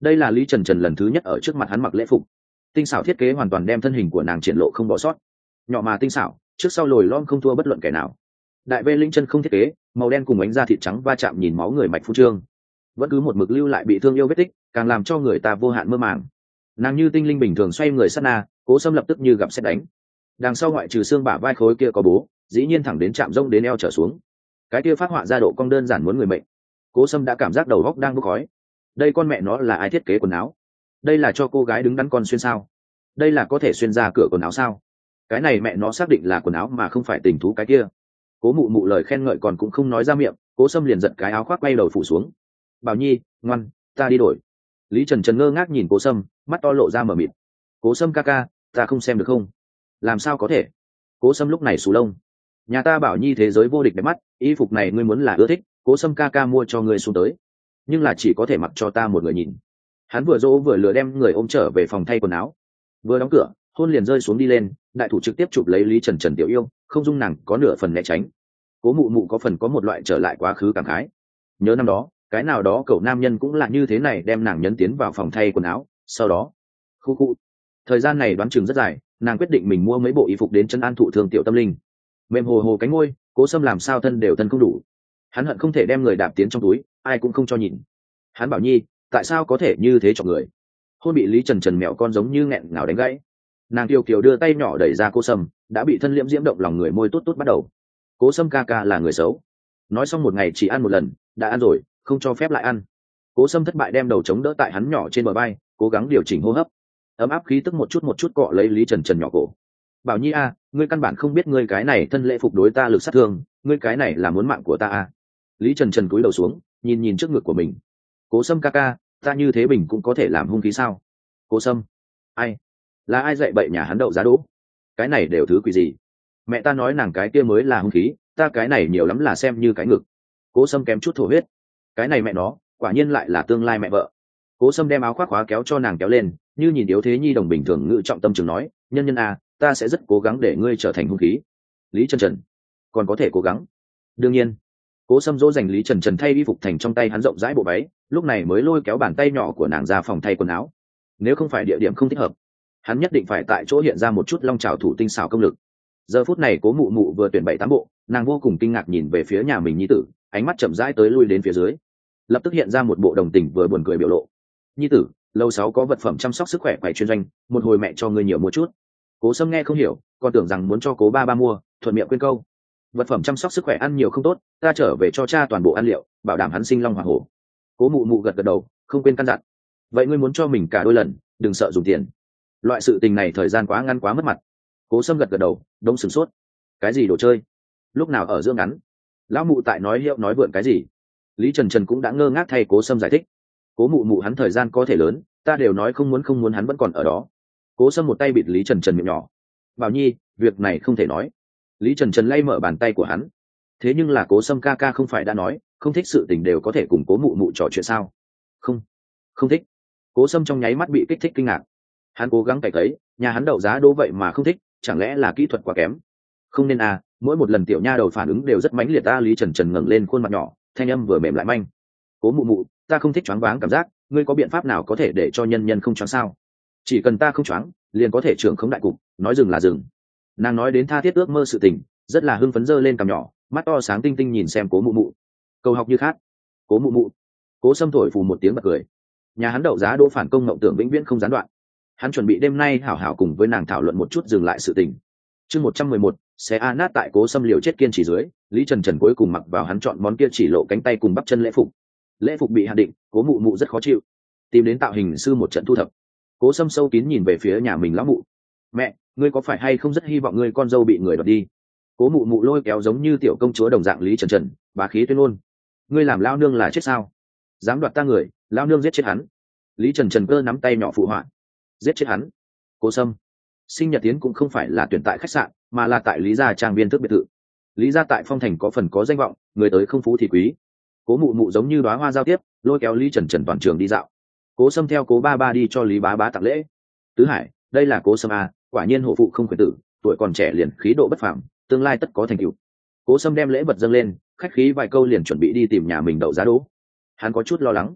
đây là Lý Trần Trần lần thứ nhất ở trước mặt hắn mặc lễ phục, tinh xảo thiết kế hoàn toàn đem thân hình của nàng triển lộ không bỏ sót, nhỏ mà tinh xảo, trước sau lồi lom không thua bất luận kẻ nào. Đại vê linh chân không thiết kế, màu đen cùng ánh da thịt trắng va chạm nhìn máu người mạch phu trương, vẫn cứ một mực lưu lại bị thương yêu vết tích, càng làm cho người ta vô hạn mơ màng. Nàng như tinh linh bình thường xoay người sát na, Cố Sâm lập tức như gặp sét đánh. Đằng sau ngoại trừ xương bả vai khối kia có bố, dĩ nhiên thẳng đến chạm rông đến eo trở xuống. Cái kia phát họa ra độ cong đơn giản muốn người mệnh. Cố Sâm đã cảm giác đầu óc đang bốc khói. Đây con mẹ nó là ai thiết kế quần áo? Đây là cho cô gái đứng đắn con xuyên sao? Đây là có thể xuyên ra cửa quần áo sao? Cái này mẹ nó xác định là quần áo mà không phải tình thú cái kia. Cố Mụ Mụ lời khen ngợi còn cũng không nói ra miệng, Cố Sâm liền giật cái áo khoác bay đầu phủ xuống. Bảo Nhi, ngoan, ta đi đổi. Lý Trần Trần ngơ ngác nhìn Cố Sâm, mắt to lộ ra mở mịt. Cố Sâm ca ca, ta không xem được không? Làm sao có thể? Cố Sâm lúc này sù lông. Nhà ta Bảo Nhi thế giới vô địch đẹp mắt, y phục này ngươi muốn là ưa thích, Cố Sâm ca ca mua cho ngươi xuống tới. Nhưng là chỉ có thể mặc cho ta một người nhìn. Hắn vừa dỗ vừa lừa đem người ôm trở về phòng thay quần áo. Vừa đóng cửa, hôn liền rơi xuống đi lên, đại thủ trực tiếp chụp lấy Lý Trần Trần tiểu yêu, không dung nàng có nửa phần né tránh. Cố Mụ Mụ có phần có một loại trở lại quá khứ cảm khái. Nhớ năm đó, cái nào đó cậu nam nhân cũng là như thế này đem nàng nhấn tiến vào phòng thay quần áo, sau đó khu khu thời gian này đoán chừng rất dài, nàng quyết định mình mua mấy bộ y phục đến chân an thụ thương tiểu tâm linh. Mềm hồ hồ cánh ngôi, Cố Sâm làm sao thân đều thân không đủ, hắn hận không thể đem người đạp tiến trong túi, ai cũng không cho nhìn. Hắn bảo Nhi, tại sao có thể như thế cho người? Hôn bị Lý Trần Trần mẹo con giống như nghẹn ngào đánh gãy. Nàng kiều kiều đưa tay nhỏ đẩy ra Cố Sâm, đã bị thân liễm diễm động lòng người môi tốt tốt bắt đầu. Cố Sâm ca ca là người xấu, nói xong một ngày chỉ ăn một lần, đã ăn rồi không cho phép lại ăn. Cố Sâm thất bại đem đầu chống đỡ tại hắn nhỏ trên bờ vai, cố gắng điều chỉnh hô hấp. Ấm áp khí tức một chút một chút cọ lấy Lý Trần Trần nhỏ cổ. Bảo Nhi a, ngươi căn bản không biết ngươi cái này thân lễ phục đối ta lực sát thương, ngươi cái này là muốn mạng của ta a. Lý Trần Trần cúi đầu xuống, nhìn nhìn trước ngực của mình. Cố Sâm ca ca, ta như thế bình cũng có thể làm hung khí sao? Cố Sâm, ai? Là ai dạy bậy nhà hắn đậu giá đỗ? Cái này đều thứ quỷ gì? Mẹ ta nói nàng cái kia mới là hung khí, ta cái này nhiều lắm là xem như cái ngực. Cố Sâm kém chút thổ huyết. Cái này mẹ nó, quả nhiên lại là tương lai mẹ vợ. Cố Sâm đem áo khoác khóa kéo cho nàng kéo lên, như nhìn yếu thế nhi đồng bình thường ngự trọng tâm trường nói, nhân nhân à, ta sẽ rất cố gắng để ngươi trở thành hung khí. Lý Trần Trần, còn có thể cố gắng. Đương nhiên. Cố Sâm dỗ dành Lý Trần Trần thay y phục thành trong tay hắn rộng rãi bộ váy, lúc này mới lôi kéo bàn tay nhỏ của nàng ra phòng thay quần áo. Nếu không phải địa điểm không thích hợp, hắn nhất định phải tại chỗ hiện ra một chút long trào thủ tinh xảo công lực. Giờ phút này Cố Mụ Mụ vừa tuyển bảy tám bộ, nàng vô cùng kinh ngạc nhìn về phía nhà mình nhi tử, ánh mắt chậm rãi tới lui đến phía dưới, lập tức hiện ra một bộ đồng tình vừa buồn cười biểu lộ. Nhi tử, lâu sáu có vật phẩm chăm sóc sức khỏe quầy chuyên doanh, một hồi mẹ cho ngươi nhiều mua chút. Cố Sâm nghe không hiểu, còn tưởng rằng muốn cho Cố ba ba mua, thuận miệng quên câu. Vật phẩm chăm sóc sức khỏe ăn nhiều không tốt, ta trở về cho cha toàn bộ ăn liệu, bảo đảm hắn sinh long hỏa hổ. Cố Mụ Mụ gật gật đầu, không quên căn dặn. Vậy ngươi muốn cho mình cả đôi lần, đừng sợ dùng tiền. Loại sự tình này thời gian quá ngắn quá mất mặt. Cố Sâm gật gật đầu, đống sửng sốt. Cái gì đồ chơi? Lúc nào ở giữa ngắn? Lão mụ tại nói hiệu nói vượn cái gì? Lý Trần Trần cũng đã ngơ ngác thay Cố Sâm giải thích. Cố Mụ Mụ hắn thời gian có thể lớn, ta đều nói không muốn không muốn hắn vẫn còn ở đó. Cố Sâm một tay bịt Lý Trần Trần miệng nhỏ. Bảo Nhi, việc này không thể nói. Lý Trần Trần lay mở bàn tay của hắn. Thế nhưng là Cố Sâm ca ca không phải đã nói, không thích sự tình đều có thể cùng Cố Mụ Mụ trò chuyện sao? Không, không thích. Cố Sâm trong nháy mắt bị kích thích kinh ngạc. Hắn cố gắng cày cấy, nhà hắn đậu giá đỗ vậy mà không thích, chẳng lẽ là kỹ thuật quá kém? Không nên à, mỗi một lần tiểu nha đầu phản ứng đều rất mãnh liệt. Ta Lý Trần Trần ngẩng lên khuôn mặt nhỏ, thanh âm vừa mềm lại manh. Cố Mụ Mụ, ta không thích choáng váng cảm giác, ngươi có biện pháp nào có thể để cho nhân nhân không choáng sao? Chỉ cần ta không choáng, liền có thể trưởng không đại cục, nói dừng là dừng. Nàng nói đến tha thiết ước mơ sự tình, rất là hưng phấn giơ lên cằm nhỏ, mắt to sáng tinh tinh nhìn xem Cố Mụ Mụ. Cầu học như khác. Cố Mụ Mụ. Cố Sâm thổi phù một tiếng bật cười. Nhà hắn đậu giá đỗ phản công ngộng tưởng vĩnh viễn không gián đoạn. Hắn chuẩn bị đêm nay hảo hảo cùng với nàng thảo luận một chút dừng lại sự tình. Chương một trăm mười một, xé a nát tại Cố Sâm liều chết kiên trì dưới, Lý Trần Trần cuối cùng mặc vào hắn chọn món kia chỉ lộ cánh tay cùng bắp chân lễ phục. Lễ phục bị hạn định, Cố Mụ Mụ rất khó chịu, tìm đến tạo hình sư một trận thu thập. Cố Sâm sâu kín nhìn về phía nhà mình lão mụ. Mẹ, ngươi có phải hay không rất hy vọng ngươi con dâu bị người đoạt đi? Cố Mụ Mụ lôi kéo giống như tiểu công chúa đồng dạng Lý Trần Trần, bá khí tuyên ngôn. Ngươi làm lao nương là chết sao? Dám đoạt ta người, lao nương giết chết hắn. Lý Trần Trần cơ nắm tay nhỏ phụ họa. Giết chết hắn. Cố Sâm, sinh nhật tiến cũng không phải là tuyển tại khách sạn, mà là tại Lý gia trang viên thức biệt thự. Lý gia tại Phong Thành có phần có danh vọng, người tới không phú thì quý. Cố Mụ Mụ giống như đóa hoa giao tiếp, lôi kéo Lý Trần Trần toàn trường đi dạo. Cố Sâm theo Cố ba ba đi cho Lý bá bá tặng lễ. Tứ Hải, đây là Cố Sâm a, quả nhiên hộ phụ không khuyến tử, tuổi còn trẻ liền khí độ bất phàm, tương lai tất có thành tựu. Cố Sâm đem lễ vật dâng lên, khách khí vài câu liền chuẩn bị đi tìm nhà mình đậu giá đỗ. Hắn có chút lo lắng.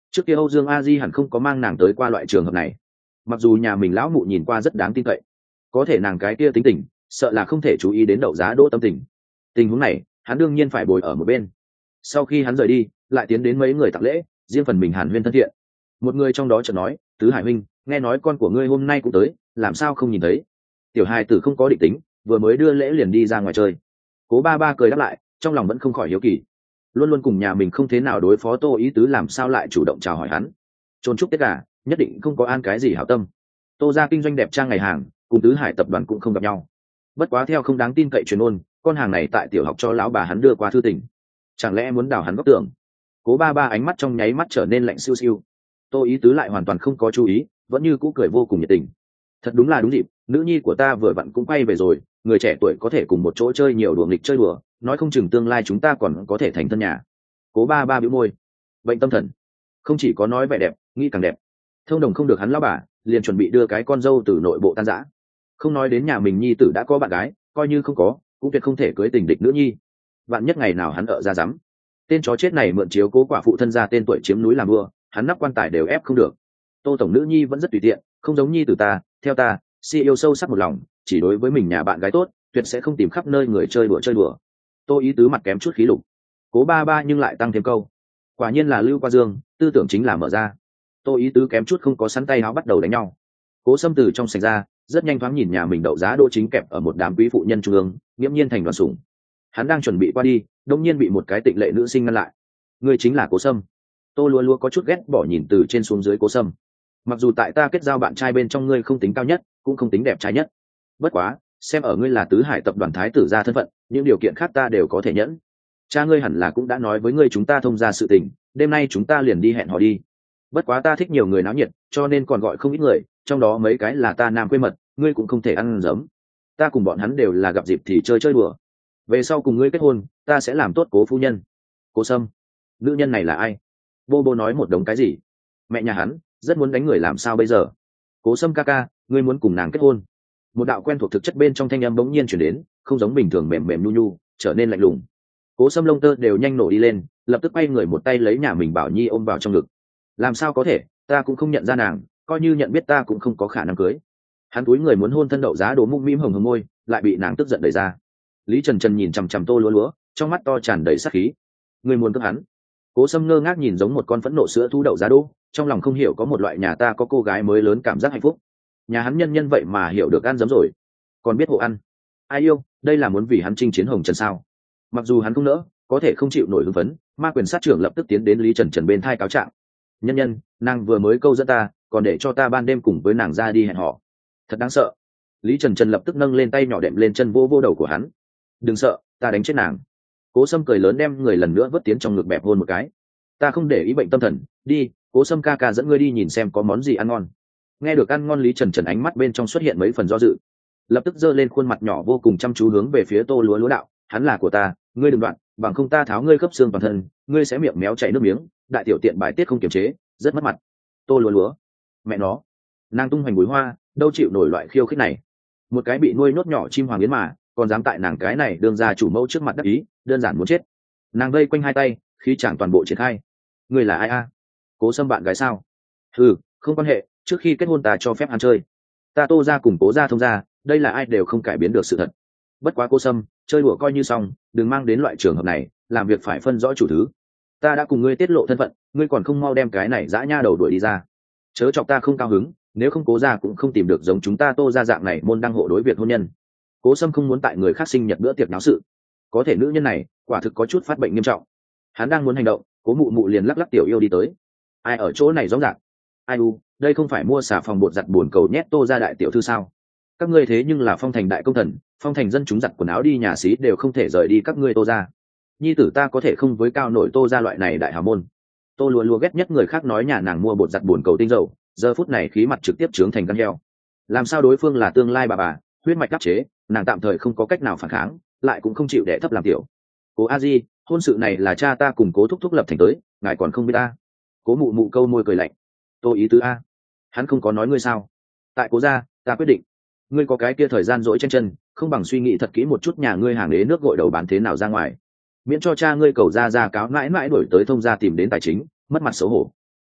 Trước kia Âu Dương A Di hẳn không có mang nàng tới qua loại trường hợp này. Mặc dù nhà mình lão mụ nhìn qua rất đáng tin cậy, có thể nàng cái kia tính tình sợ là không thể chú ý đến đậu giá đỗ tâm tình. Tình huống này hắn đương nhiên phải bồi ở một bên. Sau khi hắn rời đi, lại tiến đến mấy người tặng lễ, riêng phần mình hàn huyên thân thiện. Một người trong đó chợt nói, Tứ Hải huynh, nghe nói con của ngươi hôm nay cũng tới, làm sao không nhìn thấy? Tiểu hài tử không có định tính, vừa mới đưa lễ liền đi ra ngoài chơi. Cố ba ba cười đáp lại, trong lòng vẫn không khỏi hiếu kỳ, luôn luôn cùng nhà mình không thế nào đối phó Tô Ý Tứ làm sao lại chủ động chào hỏi hắn. Trôn chúc tất cả, nhất định không có an cái gì hảo tâm. Tô ra kinh doanh đẹp trang ngày hàng, cùng Tứ Hải tập đoàn cũng không gặp nhau. Bất quá theo không đáng tin cậy truyền ôn, con hàng này tại tiểu học cho lão bà hắn đưa qua thư tình, chẳng lẽ muốn đào hắn góc tưởng? Cố ba ba ánh mắt trong nháy mắt trở nên lạnh siêu siêu. Tô Ý Tứ lại hoàn toàn không có chú ý, vẫn như cũ cười vô cùng nhiệt tình. Thật đúng là đúng dịp, nữ nhi của ta vừa vặn cũng quay về rồi, người trẻ tuổi có thể cùng một chỗ chơi nhiều đùa nghịch chơi đùa, nói không chừng tương lai chúng ta còn có thể thành thân nhà. Cố ba ba bĩu môi, bệnh tâm thần, không chỉ có nói vẻ đẹp, nghĩ càng đẹp. Thông đồng không được hắn lão bà, liền chuẩn bị đưa cái con dâu từ nội bộ tan rã. Không nói đến nhà mình nhi tử đã có bạn gái, coi như không có, cũng tuyệt không thể cưới tình địch nữ nhi. Vạn nhất ngày nào hắn ở ra dám, tên chó chết này mượn chiếu cố quả phụ thân ra tên tuổi chiếm núi làm vua, hắn nắp quan tài đều ép không được. Tô tổng nữ nhi vẫn rất tùy tiện, không giống nhi tử ta, theo ta, si yêu sâu sắc một lòng, chỉ đối với mình nhà bạn gái tốt, tuyệt sẽ không tìm khắp nơi người chơi đùa chơi đùa. Tô Ý Tứ mặt kém chút khí lục. Cố ba ba nhưng lại tăng thêm câu, quả nhiên là lưu qua dương, tư tưởng chính là mở ra. Tô Ý Tứ kém chút không có sắn tay áo bắt đầu đánh nhau. Cố Sâm từ trong sảnh ra, rất nhanh thoáng nhìn nhà mình đậu giá đỗ chính kẹp ở một đám quý phụ nhân trung ương, nghiễm nhiên thành đoàn sủng. Hắn đang chuẩn bị qua đi, đột nhiên bị một cái tịnh lệ nữ sinh ngăn lại. Ngươi chính là Cố Sâm? Tô lúa lúa có chút ghét bỏ nhìn từ trên xuống dưới Cố Sâm. Mặc dù tại ta kết giao bạn trai bên trong ngươi không tính cao nhất, cũng không tính đẹp trai nhất, bất quá xem ở ngươi là Tứ Hải tập đoàn thái tử gia thân phận, những điều kiện khác ta đều có thể nhẫn. Cha ngươi hẳn là cũng đã nói với ngươi chúng ta thông ra sự tình, đêm nay chúng ta liền đi hẹn hò đi. Bất quá ta thích nhiều người náo nhiệt, cho nên còn gọi không ít người, trong đó mấy cái là ta nam quê mật, ngươi cũng không thể ăn giấm. Ta cùng bọn hắn đều là gặp dịp thì chơi chơi đùa. Về sau cùng ngươi kết hôn, ta sẽ làm tốt Cố phu nhân. Cố Sâm, nữ nhân này là ai? Bô bô nói một đống cái gì? Mẹ nhà hắn rất muốn đánh người, làm sao bây giờ? Cố Sâm ca ca, ngươi muốn cùng nàng kết hôn? Một đạo quen thuộc thực chất bên trong thanh âm bỗng nhiên chuyển đến, không giống bình thường mềm mềm nhu nhu, trở nên lạnh lùng. Cố Sâm lông tơ đều nhanh nổ đi lên, lập tức quay người một tay lấy nhà mình Bảo Nhi ôm vào trong ngực. Làm sao có thể, ta cũng không nhận ra nàng, coi như nhận biết ta cũng không có khả năng cưới. Hắn túi người muốn hôn thân đậu giá đố mũm mĩm hồng hồng môi, lại bị nàng tức giận đẩy ra. Lý Trần Trần nhìn chằm chằm Tô lúa lúa, trong mắt to tràn đầy sát khí. Người muốn cướp hắn? Cố Sâm ngơ ngác nhìn giống một con phẫn nộ sữa thú đậu giá đỗ, trong lòng không hiểu có một loại nhà ta có cô gái mới lớn cảm giác hạnh phúc. Nhà hắn nhân nhân vậy mà hiểu được ăn giấm rồi, còn biết hộ ăn. Ai yêu, đây là muốn vì hắn chinh chiến hồng trần sao? Mặc dù hắn không nỡ, có thể không chịu nổi hưng phấn, ma quyền sát trưởng lập tức tiến đến Lý Trần Trần bên thai cáo trạng. Nhân nhân, nàng vừa mới câu dẫn ta, còn để cho ta ban đêm cùng với nàng ra đi hẹn hò, thật đáng sợ. Lý Trần Trần lập tức nâng lên tay nhỏ đệm lên chân vô vô đầu của hắn. Đừng sợ, ta đánh chết nàng. Cố Sâm cười lớn đem người lần nữa vớt tiến trong ngực bẹp hôn một cái. Ta không để ý bệnh tâm thần, đi, Cố Sâm ca ca dẫn ngươi đi nhìn xem có món gì ăn ngon. Nghe được ăn ngon, Lý Trần Trần ánh mắt bên trong xuất hiện mấy phần do dự, lập tức giơ lên khuôn mặt nhỏ vô cùng chăm chú hướng về phía Tô lúa lúa đạo, hắn là của ta, ngươi đừng đoạn, bằng không ta tháo ngươi khớp xương toàn thân, ngươi sẽ miệng méo chảy nước miếng, đại tiểu tiện bài tiết không kiềm chế, rất mất mặt. Tô lúa lúa, mẹ nó, nàng tung hoành bùi hoa, đâu chịu nổi loại khiêu khích này. Một cái bị nuôi nhốt nhỏ chim hoàng yến mà còn dám tại nàng cái này đương ra chủ mẫu trước mặt đắc ý, đơn giản muốn chết. Nàng vây quanh hai tay, khí chẳng toàn bộ triển khai. Ngươi là ai a? Cố Sâm bạn gái sao? Ừ, không quan hệ, trước khi kết hôn ta cho phép ăn chơi. Ta Tô ra cùng Cố ra thông ra, đây là ai đều không cải biến được sự thật. Bất quá Cố Sâm, chơi đùa coi như xong, đừng mang đến loại trường hợp này, làm việc phải phân rõ chủ thứ. Ta đã cùng ngươi tiết lộ thân phận, ngươi còn không mau đem cái này dã nha đầu đuổi đi ra. Chớ chọc ta không cao hứng, nếu không Cố ra cũng không tìm được giống chúng ta Tô ra dạng này môn đăng hộ đối việc hôn nhân. Cố Sâm không muốn tại người khác sinh nhật bữa tiệc náo sự, có thể nữ nhân này quả thực có chút phát bệnh nghiêm trọng. Hắn đang muốn hành động, Cố mụ mụ liền lắc lắc tiểu yêu đi tới. Ai ở chỗ này rõ ràng? Ai u, đây không phải mua xà phòng bột giặt buồn cầu nhét Tô ra đại tiểu thư sao? Các ngươi thế nhưng là Phong Thành đại công thần, Phong Thành dân chúng giặt quần áo đi nhà xí đều không thể rời đi các ngươi Tô ra. Nhi tử ta có thể không với cao nổi Tô ra loại này đại hào môn. Tô lùa lùa ghét nhất người khác nói nhà nàng mua bột giặt buồn cầu tinh dầu, giờ phút này khí mặt trực tiếp trướng thành gan heo. Làm sao đối phương là tương lai bà bà, huyết mạch đắc chế, nàng tạm thời không có cách nào phản kháng, lại cũng không chịu đẻ thấp làm tiểu. Cố a di, hôn sự này là cha ta cùng Cố thúc thúc lập thành tới, ngài còn không biết ta? Cố mụ mụ câu môi cười lạnh. Tô ý tứ a, hắn không có nói ngươi sao? Tại Cố gia, ta quyết định. Ngươi có cái kia thời gian dỗi chen chân, không bằng suy nghĩ thật kỹ một chút nhà ngươi hàng đế nước gội đầu bán thế nào ra ngoài, miễn cho cha ngươi cầu ra ra cáo mãi mãi đổi tới thông gia tìm đến tài chính, mất mặt xấu hổ.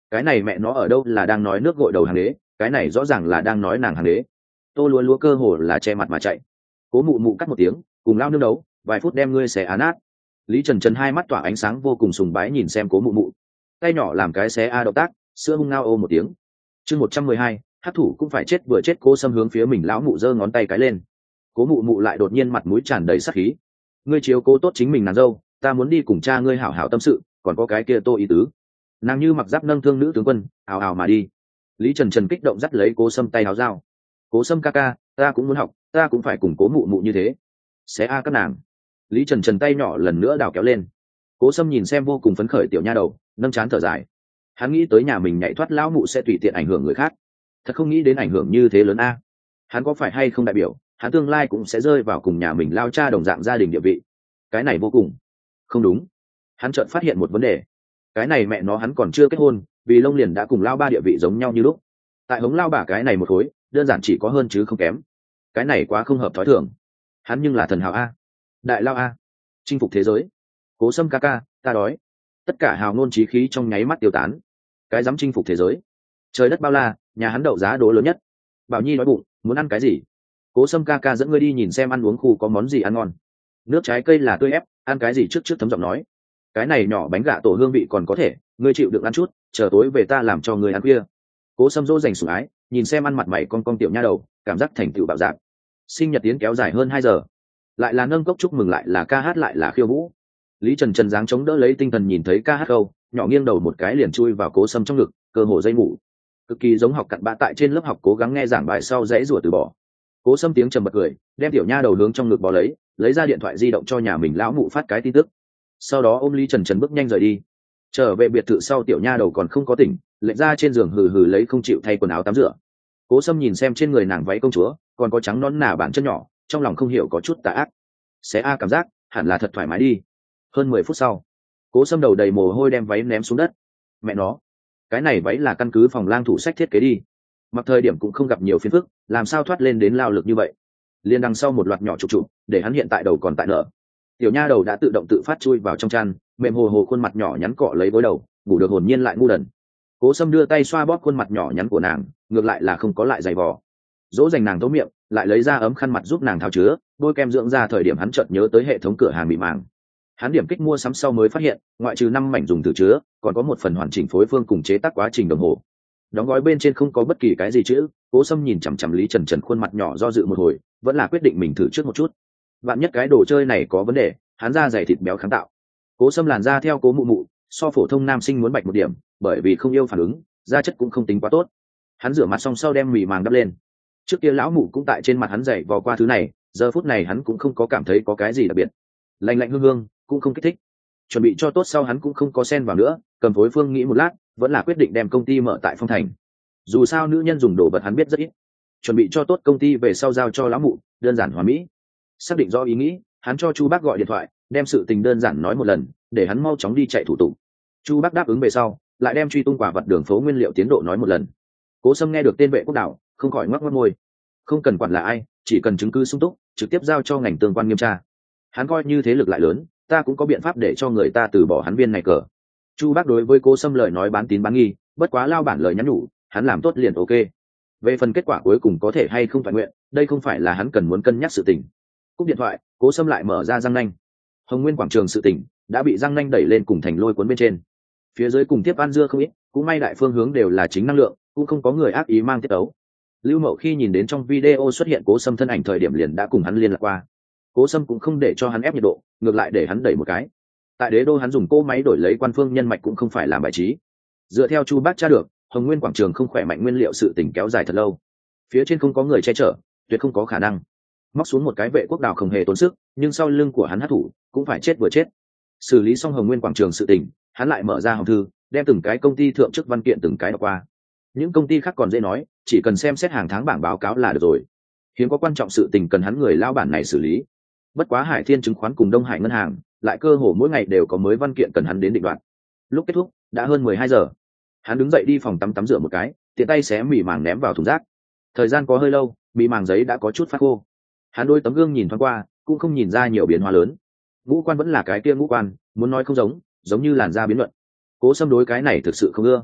cái này mẹ nó ở đâu là đang nói nước gội đầu hàng đế, cái này rõ ràng là đang nói nàng hàng đế. Tô lúa lúa cơ hồ là che mặt mà chạy. Cố mụ mụ cắt một tiếng, cùng lao nương đấu, vài phút đem ngươi xé á nát. Lý Trần Trần hai mắt tỏa ánh sáng vô cùng sùng bái nhìn xem cố mụ mụ, tay nhỏ làm cái xé a động tác, sữa hung ngao ô một tiếng. Chương một trăm mười hai, hát thủ cũng phải chết vừa chết. Cố Sâm hướng phía mình lão mụ giơ ngón tay cái lên. Cố mụ mụ lại đột nhiên mặt mũi tràn đầy sắc khí. Ngươi chiếu cố tốt chính mình nàng dâu, ta muốn đi cùng cha ngươi hảo hảo tâm sự, còn có cái kia Tô ý tứ. Nàng như mặc giáp nâng thương nữ tướng quân, ào ào mà đi. Lý Trần Trần kích động dắt lấy Cố Sâm tay áo dao. Cố Sâm ca ca, ta cũng muốn học, ta cũng phải cùng cố mụ mụ như thế. Xé a các nàng. Lý Trần Trần tay nhỏ lần nữa đào kéo lên. Cố Sâm nhìn xem vô cùng phấn khởi tiểu nha đầu, nâng trán thở dài. Hắn nghĩ tới nhà mình nhảy thoát lão mụ sẽ tùy tiện ảnh hưởng người khác, thật không nghĩ đến ảnh hưởng như thế lớn a. Hắn có phải hay không đại biểu hắn tương lai cũng sẽ rơi vào cùng nhà mình lao cha đồng dạng gia đình địa vị? Cái này vô cùng không đúng. Hắn chợt phát hiện một vấn đề, cái này mẹ nó hắn còn chưa kết hôn, vì lông liền đã cùng lao ba địa vị giống nhau như lúc. Tại hống lao bà cái này một khối, đơn giản chỉ có hơn chứ không kém. Cái này quá không hợp thói thường. Hắn nhưng là thần hào a, đại lao a, chinh phục thế giới. Cố Sâm ca ca, ta đói. Tất cả hào ngôn trí khí trong nháy mắt tiêu tán. Cái dám chinh phục thế giới? Trời đất bao la, nhà hắn đậu giá đố lớn nhất. Bảo Nhi đói bụng, muốn ăn cái gì? Cố Sâm ca ca dẫn ngươi đi nhìn xem ăn uống khu có món gì ăn ngon. Nước trái cây là tươi ép, ăn cái gì trước trước thấm giọng nói. Cái này nhỏ bánh gạ tổ hương vị còn có thể, ngươi chịu được ăn chút, chờ tối về ta làm cho ngươi ăn khuya. Cố Sâm dỗ dành sủng ái, nhìn xem ăn mặt mày con con tiểu nha đầu, cảm giác thành tựu bạo dạn. Sinh nhật tiến kéo dài hơn hai giờ, lại là nâng cốc chúc mừng, lại là ca hát, lại là khiêu vũ. Lý Trần Trần dáng chống đỡ lấy tinh thần nhìn thấy ca hát câu, nhỏ nghiêng đầu một cái liền chui vào Cố Sâm trong ngực, cơ hồ dây ngủ. Cực kỳ giống học cặn bã tại trên lớp học cố gắng nghe giảng bài sau dãy rủa từ bỏ. Cố Sâm tiếng trầm bật cười, đem tiểu nha đầu hướng trong ngực bò lấy, lấy ra điện thoại di động cho nhà mình lão mụ phát cái tin tức. Sau đó ôm Lý Trần Trần bước nhanh rời đi. Trở về biệt thự sau, tiểu nha đầu còn không có tỉnh, lệch ra trên giường hừ hừ lấy không chịu thay quần áo tắm rửa. Cố Sâm nhìn xem trên người nàng váy công chúa, còn có trắng nón nà bản chân nhỏ, trong lòng không hiểu có chút tà ác. Xé a cảm giác hẳn là thật thoải mái đi. Hơn mười phút sau, Cố Sâm đầu đầy mồ hôi đem váy ném xuống đất. Mẹ nó, cái này váy là căn cứ phòng lang thủ sách thiết kế đi, mặc thời điểm cũng không gặp nhiều phiền phức, làm sao thoát lên đến lao lực như vậy? Liên đằng sau một loạt nhỏ trục trục, để hắn hiện tại đầu còn tại nợ. Tiểu nha đầu đã tự động tự phát chui vào trong chăn, mềm hồ hồ khuôn mặt nhỏ nhắn cọ lấy gối đầu, ngủ được hồn nhiên lại ngu đần. Cố Sâm đưa tay xoa bóp khuôn mặt nhỏ nhắn của nàng, ngược lại là không có lại giày vò, dỗ dành nàng thấu miệng, lại lấy ra ấm khăn mặt giúp nàng thao chứa bôi kem dưỡng da. Thời điểm hắn chợt nhớ tới hệ thống cửa hàng bị màng, hắn điểm kích mua sắm sau mới phát hiện, ngoại trừ năm mảnh dùng từ chứa, còn có một phần hoàn chỉnh phối phương cùng chế tác quá trình đồng hồ. Đóng gói bên trên không có bất kỳ cái gì chữ. Cố Sâm nhìn chằm chằm Lý Trần Trần khuôn mặt nhỏ do dự một hồi, vẫn là quyết định mình thử trước một chút. Vạn nhất cái đồ chơi này có vấn đề, hắn da dày thịt béo kháng tạo. Cố Sâm làn da theo Cố mụ mụ, so phổ thông nam sinh muốn bạch một điểm, bởi vì không yêu phản ứng, da chất cũng không tính quá tốt. Hắn rửa mặt xong sau đem mì màng đắp lên. Trước kia lão mụ cũng tại trên mặt hắn dày vò qua thứ này, giờ phút này hắn cũng không có cảm thấy có cái gì đặc biệt. Lạnh lạnh hương hương, cũng không kích thích. Chuẩn bị cho tốt sau hắn cũng không có xen vào nữa, cầm phối phương nghĩ một lát, vẫn là quyết định đem công ty mở tại Phong Thành. Dù sao nữ nhân dùng đồ vật hắn biết rất ít. Chuẩn bị cho tốt công ty về sau giao cho lão mụ, đơn giản hoàn mỹ. Xác định rõ ý nghĩ, hắn cho Chu Bác gọi điện thoại, đem sự tình đơn giản nói một lần, để hắn mau chóng đi chạy thủ tục. Chu Bác đáp ứng về sau, lại đem truy tung quả vật đường phố nguyên liệu tiến độ nói một lần. Cố Sâm nghe được tên Vệ Quốc Đạo, không khỏi ngoắc ngoắc môi. Không cần quản là ai, chỉ cần chứng cứ sung túc, trực tiếp giao cho ngành tương quan nghiêm tra. Hắn coi như thế lực lại lớn, ta cũng có biện pháp để cho người ta từ bỏ hắn viên này cờ. Chu Bác đối với Cố Sâm lời nói bán tín bán nghi, bất quá lao bản lời nhắn nhủ, hắn làm tốt liền ok. Về phần kết quả cuối cùng có thể hay không phải nguyện, đây không phải là hắn cần muốn cân nhắc sự tình. Cúp điện thoại, Cố Sâm lại mở ra Giang Nanh. Hồng Nguyên quảng trường sự tình đã bị Giang Nanh đẩy lên cùng thành lôi cuốn bên trên. Phía dưới cùng tiếp ăn dưa không ít, cũng may đại phương hướng đều là chính năng lượng, cũng không có người ác ý mang tiết ấu. Lưu Mậu khi nhìn đến trong video xuất hiện Cố Sâm thân ảnh thời điểm liền đã cùng hắn liên lạc qua. Cố Sâm cũng không để cho hắn ép nhiệt độ, ngược lại để hắn đẩy một cái. Tại Đế Đô hắn dùng cỗ máy đổi lấy quan phương nhân mạch cũng không phải làm bài trí. Dựa theo Chu Bác tra được, Hồng Nguyên quảng trường không khỏe mạnh nguyên liệu sự tình kéo dài thật lâu. Phía trên không có người che chở, tuyệt không có khả năng. Móc xuống một cái Vệ Quốc Đào không hề tốn sức, nhưng sau lưng của hắn hắc thủ cũng phải chết vừa chết. Xử lý xong Hồng Nguyên quảng trường sự tình, hắn lại mở ra hòm thư, đem từng cái công ty thượng chức văn kiện từng cái đọc qua. Những công ty khác còn dễ nói, chỉ cần xem xét hàng tháng bảng báo cáo là được rồi. Hiếm có quan trọng sự tình cần hắn người lao bản này xử lý. Bất quá Hải Thiên chứng khoán cùng Đông Hải ngân hàng lại cơ hồ mỗi ngày đều có mới văn kiện cần hắn đến định đoạt. Lúc kết thúc đã hơn mười hai giờ, hắn đứng dậy đi phòng tắm tắm rửa một cái, tiện tay xé mì màng ném vào thùng rác. Thời gian có hơi lâu, mì màng giấy đã có chút phát khô. Hắn đôi tấm gương nhìn thoáng qua, cũng không nhìn ra nhiều biến hóa lớn. Ngũ quan vẫn là cái kia ngũ quan, muốn nói không giống, giống như làn da biến luận. Cố Sâm đối cái này thực sự không ưa.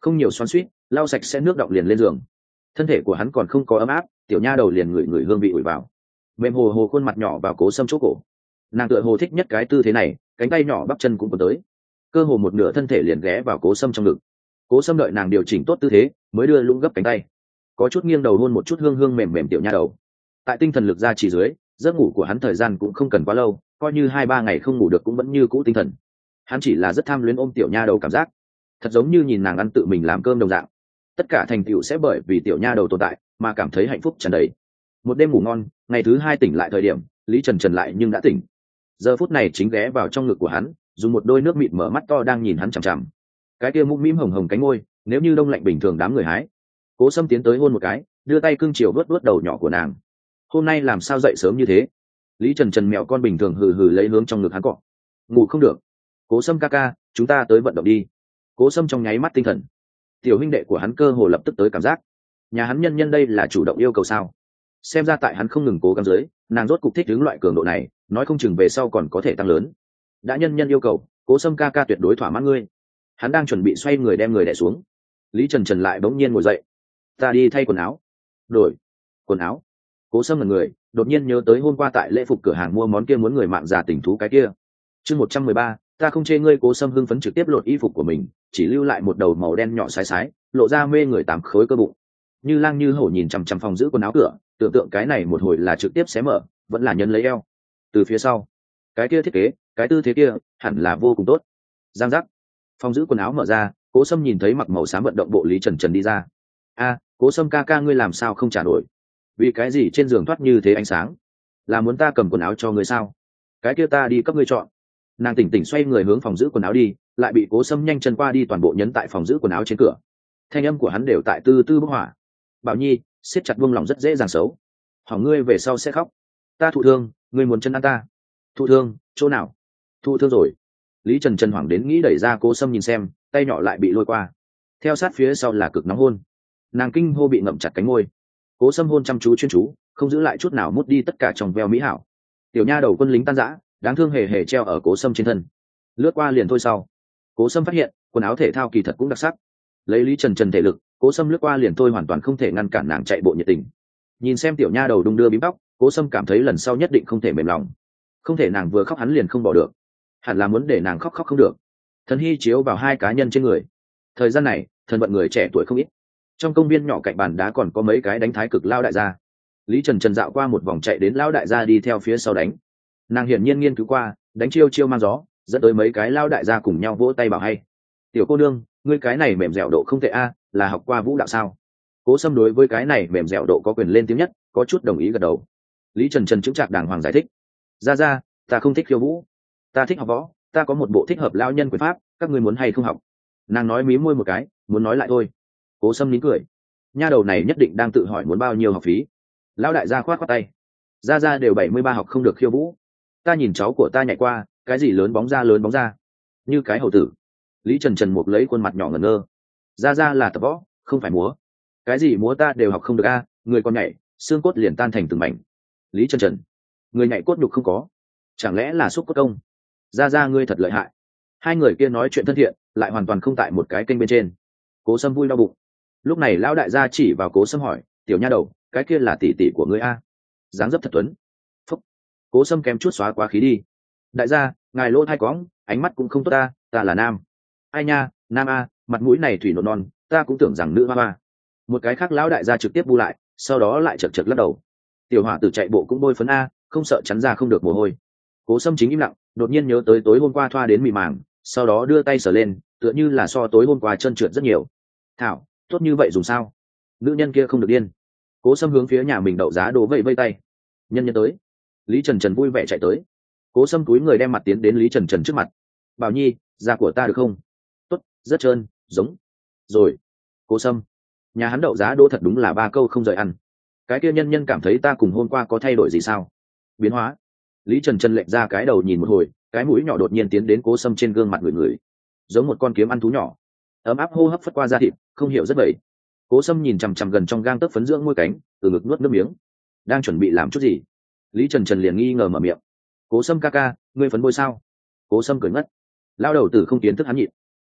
không nhiều xoắn xuýt, lau sạch sẽ nước đọng liền lên giường. Thân thể của hắn còn không có ấm áp, tiểu nha đầu liền ngửi ngửi hương vị ủi vào, mềm hồ hồ khuôn mặt nhỏ vào Cố Sâm chỗ cổ. Nàng tựa hồ thích nhất cái tư thế này, cánh tay nhỏ bắp chân cũng có tới, cơ hồ một nửa thân thể liền ghé vào Cố Sâm trong ngực. Cố Sâm đợi nàng điều chỉnh tốt tư thế mới đưa lũng gấp cánh tay, có chút nghiêng đầu hôn một chút hương hương mềm mềm tiểu nha đầu. Tại tinh thần lực ra chỉ dưới, giấc ngủ của hắn thời gian cũng không cần quá lâu, coi như hai ba ngày không ngủ được cũng vẫn như cũ tinh thần. Hắn chỉ là rất tham luyến ôm tiểu nha đầu cảm giác, thật giống như nhìn nàng ăn tự mình làm cơm đồng dạng. Tất cả thành tựu sẽ bởi vì tiểu nha đầu tồn tại mà cảm thấy hạnh phúc tràn đầy. Một đêm ngủ ngon, ngày thứ hai tỉnh lại thời điểm, Lý Trần Trần lại nhưng đã tỉnh. Giờ phút này chính ghé vào trong ngực của hắn, dùng một đôi nước mịn mở mắt to đang nhìn hắn chằm chằm. Cái kia mũm mĩm hồng hồng cánh môi, nếu như đông lạnh bình thường đám người hái. Cố Sâm tiến tới hôn một cái, đưa tay cưng chiều vuốt vuốt đầu nhỏ của nàng. Hôm nay làm sao dậy sớm như thế? Lý Trần Trần mèo con bình thường hừ hừ lấy hướng trong ngực hắn cọ. Ngủ không được. Cố Sâm ca ca, chúng ta tới vận động đi. Cố Sâm trong nháy mắt tinh thần. Tiểu huynh đệ của hắn cơ hồ lập tức tới cảm giác. Nhà hắn nhân nhân đây là chủ động yêu cầu sao? Xem ra tại hắn không ngừng cố gắng dưới, nàng rốt cục thích ứng loại cường độ này, nói không chừng về sau còn có thể tăng lớn. Đã nhân nhân yêu cầu, Cố Sâm ca ca tuyệt đối thỏa mãn ngươi. Hắn đang chuẩn bị xoay người đem người đè xuống. Lý Trần Trần lại bỗng nhiên ngồi dậy. Ta đi thay quần áo. Đổi quần áo. Cố Sâm là người, đột nhiên nhớ tới hôm qua tại lễ phục cửa hàng mua món kia muốn người mạng già tình thú cái kia. Chương một trăm mười ba, ta không chê ngươi. Cố Sâm hưng phấn trực tiếp lột y phục của mình, chỉ lưu lại một đầu màu đen nhỏ sái sái, lộ ra mê người tám khối cơ bụng. Như lang như hổ nhìn chằm chằm phòng giữ quần áo cửa, tưởng tượng cái này một hồi là trực tiếp xé mở, vẫn là nhân lấy eo. Từ phía sau, cái kia thiết kế, cái tư thế kia, hẳn là vô cùng tốt. Giang giác, phòng giữ quần áo mở ra, Cố Sâm nhìn thấy mặc màu xám vận động bộ Lý Trần Trần đi ra. A, Cố Sâm ca ca ngươi làm sao không trả nổi? Vì cái gì trên giường thoát như thế ánh sáng? Là muốn ta cầm quần áo cho ngươi sao? Cái kia ta đi cấp ngươi chọn. Nàng tỉnh tỉnh xoay người hướng phòng giữ quần áo đi, lại bị Cố Sâm nhanh chân qua đi toàn bộ nhấn tại phòng giữ quần áo trên cửa. Thanh âm của hắn đều tại tư tư bức hỏa. Bảo Nhi, siết chặt buông lỏng rất dễ dàng xấu. Hỏng ngươi về sau sẽ khóc. Ta thụ thương, ngươi muốn chân ăn ta. Thụ thương, chỗ nào? Thụ thương rồi. Lý Trần Trần hoảng đến nghĩ đẩy ra Cố Sâm nhìn xem, tay nhỏ lại bị lôi qua. Theo sát phía sau là cực nóng hôn. Nàng kinh hô bị ngậm chặt cánh môi. Cố Sâm hôn chăm chú chuyên chú, không giữ lại chút nào mút đi tất cả trong veo mỹ hảo. Tiểu nha đầu quân lính tan rã, đáng thương hề hề treo ở Cố Sâm trên thân. Lướt qua liền thôi sau. Cố Sâm phát hiện, quần áo thể thao kỳ thật cũng đặc sắc. Lấy Lý Trần Trần thể lực, Cố Sâm lướt qua liền thôi hoàn toàn không thể ngăn cản nàng chạy bộ nhiệt tình. Nhìn xem tiểu nha đầu đung đưa bím tóc, Cố Sâm cảm thấy lần sau nhất định không thể mềm lòng. Không thể nàng vừa khóc hắn liền không bỏ được. Hẳn là muốn để nàng khóc khóc không được. Thần hy chiếu vào hai cá nhân trên người. Thời gian này, thần vận người trẻ tuổi không ít. Trong công viên nhỏ cạnh bàn đá còn có mấy cái đánh thái cực lao đại gia. Lý Trần Trần dạo qua một vòng chạy đến lao đại gia đi theo phía sau đánh. Nàng hiển nhiên nghiên cứu qua, đánh chiêu chiêu mang gió, dẫn tới mấy cái lao đại gia cùng nhau vỗ tay bảo hay. Tiểu cô nương, ngươi cái này mềm dẻo độ không tệ a, là học qua vũ đạo sao? Cố Sâm đối với cái này mềm dẻo độ có quyền lên tiếng nhất, có chút đồng ý gật đầu. Lý Trần Trần chững chạc đàng hoàng giải thích. Ra ra, ta không thích khiêu vũ, ta thích học võ, ta có một bộ thích hợp lao nhân quyền pháp, các ngươi muốn hay không học? Nàng nói mí môi một cái, muốn nói lại thôi. Cố Sâm nín cười. Nha đầu này nhất định đang tự hỏi muốn bao nhiêu học phí. Lão đại gia khoát khoát tay. Ra ra đều bảy mươi ba học không được khiêu vũ. Ta nhìn cháu của ta nhảy qua, cái gì lớn bóng ra lớn bóng ra, như cái hầu tử. Lý Trần Trần một lấy khuôn mặt nhỏ ngẩn ngơ. Ra ra là tập võ, không phải múa. Cái gì múa ta đều học không được a, người còn nhảy, xương cốt liền tan thành từng mảnh. Lý Trần Trần, người nhảy cốt nhục không có, chẳng lẽ là xúc cốt công? Ra ra ngươi thật lợi hại. Hai người kia nói chuyện thân thiện, lại hoàn toàn không tại một cái kênh bên trên. Cố Sâm vui đau bụng. Lúc này lão đại gia chỉ vào Cố Sâm hỏi, tiểu nha đầu, cái kia là tỷ tỷ của ngươi a? Dáng dấp thật tuấn. Phúc. Cố Sâm kém chút xóa quá khí đi. Đại gia, ngài lỗ thai cóng, ánh mắt cũng không tốt ta, ta là nam. Ai nha, nam a, mặt mũi này thủy nộn non, ta cũng tưởng rằng nữ hoa hoa. Một cái khác lão đại gia trực tiếp bu lại, sau đó lại chật chật lắc đầu. Tiểu hỏa tử chạy bộ cũng bôi phấn a, không sợ chắn ra không được mồ hôi. Cố Sâm chính im lặng, đột nhiên nhớ tới tối hôm qua thoa đến mì màng, sau đó đưa tay sờ lên, tựa như là so tối hôm qua trơn trượt rất nhiều. Thảo, tốt như vậy dùng sao? Nữ nhân kia không được điên. Cố Sâm hướng phía nhà mình đậu giá đồ vẫy vây tay. Nhân nhân tới. Lý Trần Trần vui vẻ chạy tới. Cố Sâm túi người đem mặt tiến đến Lý Trần Trần trước mặt. Bảo Nhi, da của ta được không? Tốt, rất trơn, giống. Rồi. Cố Sâm, nhà hắn đậu giá đỗ thật đúng là ba câu không rời ăn. Cái kia nhân nhân cảm thấy ta cùng hôm qua có thay đổi gì sao? Biến hóa. Lý Trần Trần lệch ra cái đầu nhìn một hồi, cái mũi nhỏ đột nhiên tiến đến Cố Sâm trên gương mặt người người, giống một con kiếm ăn thú nhỏ, ấm áp hô hấp phất qua da thịt, không hiểu rất vậy. Cố Sâm nhìn chằm chằm gần trong gang tấc phấn dưỡng môi cánh, từ ngực nuốt nước miếng. Đang chuẩn bị làm chút gì? Lý Trần Trần liền nghi ngờ mở miệng. Cố Sâm ca ca, ngươi phấn bôi sao? Cố Sâm cười ngất. Lao đầu tử không kiến thức hắn nhịn.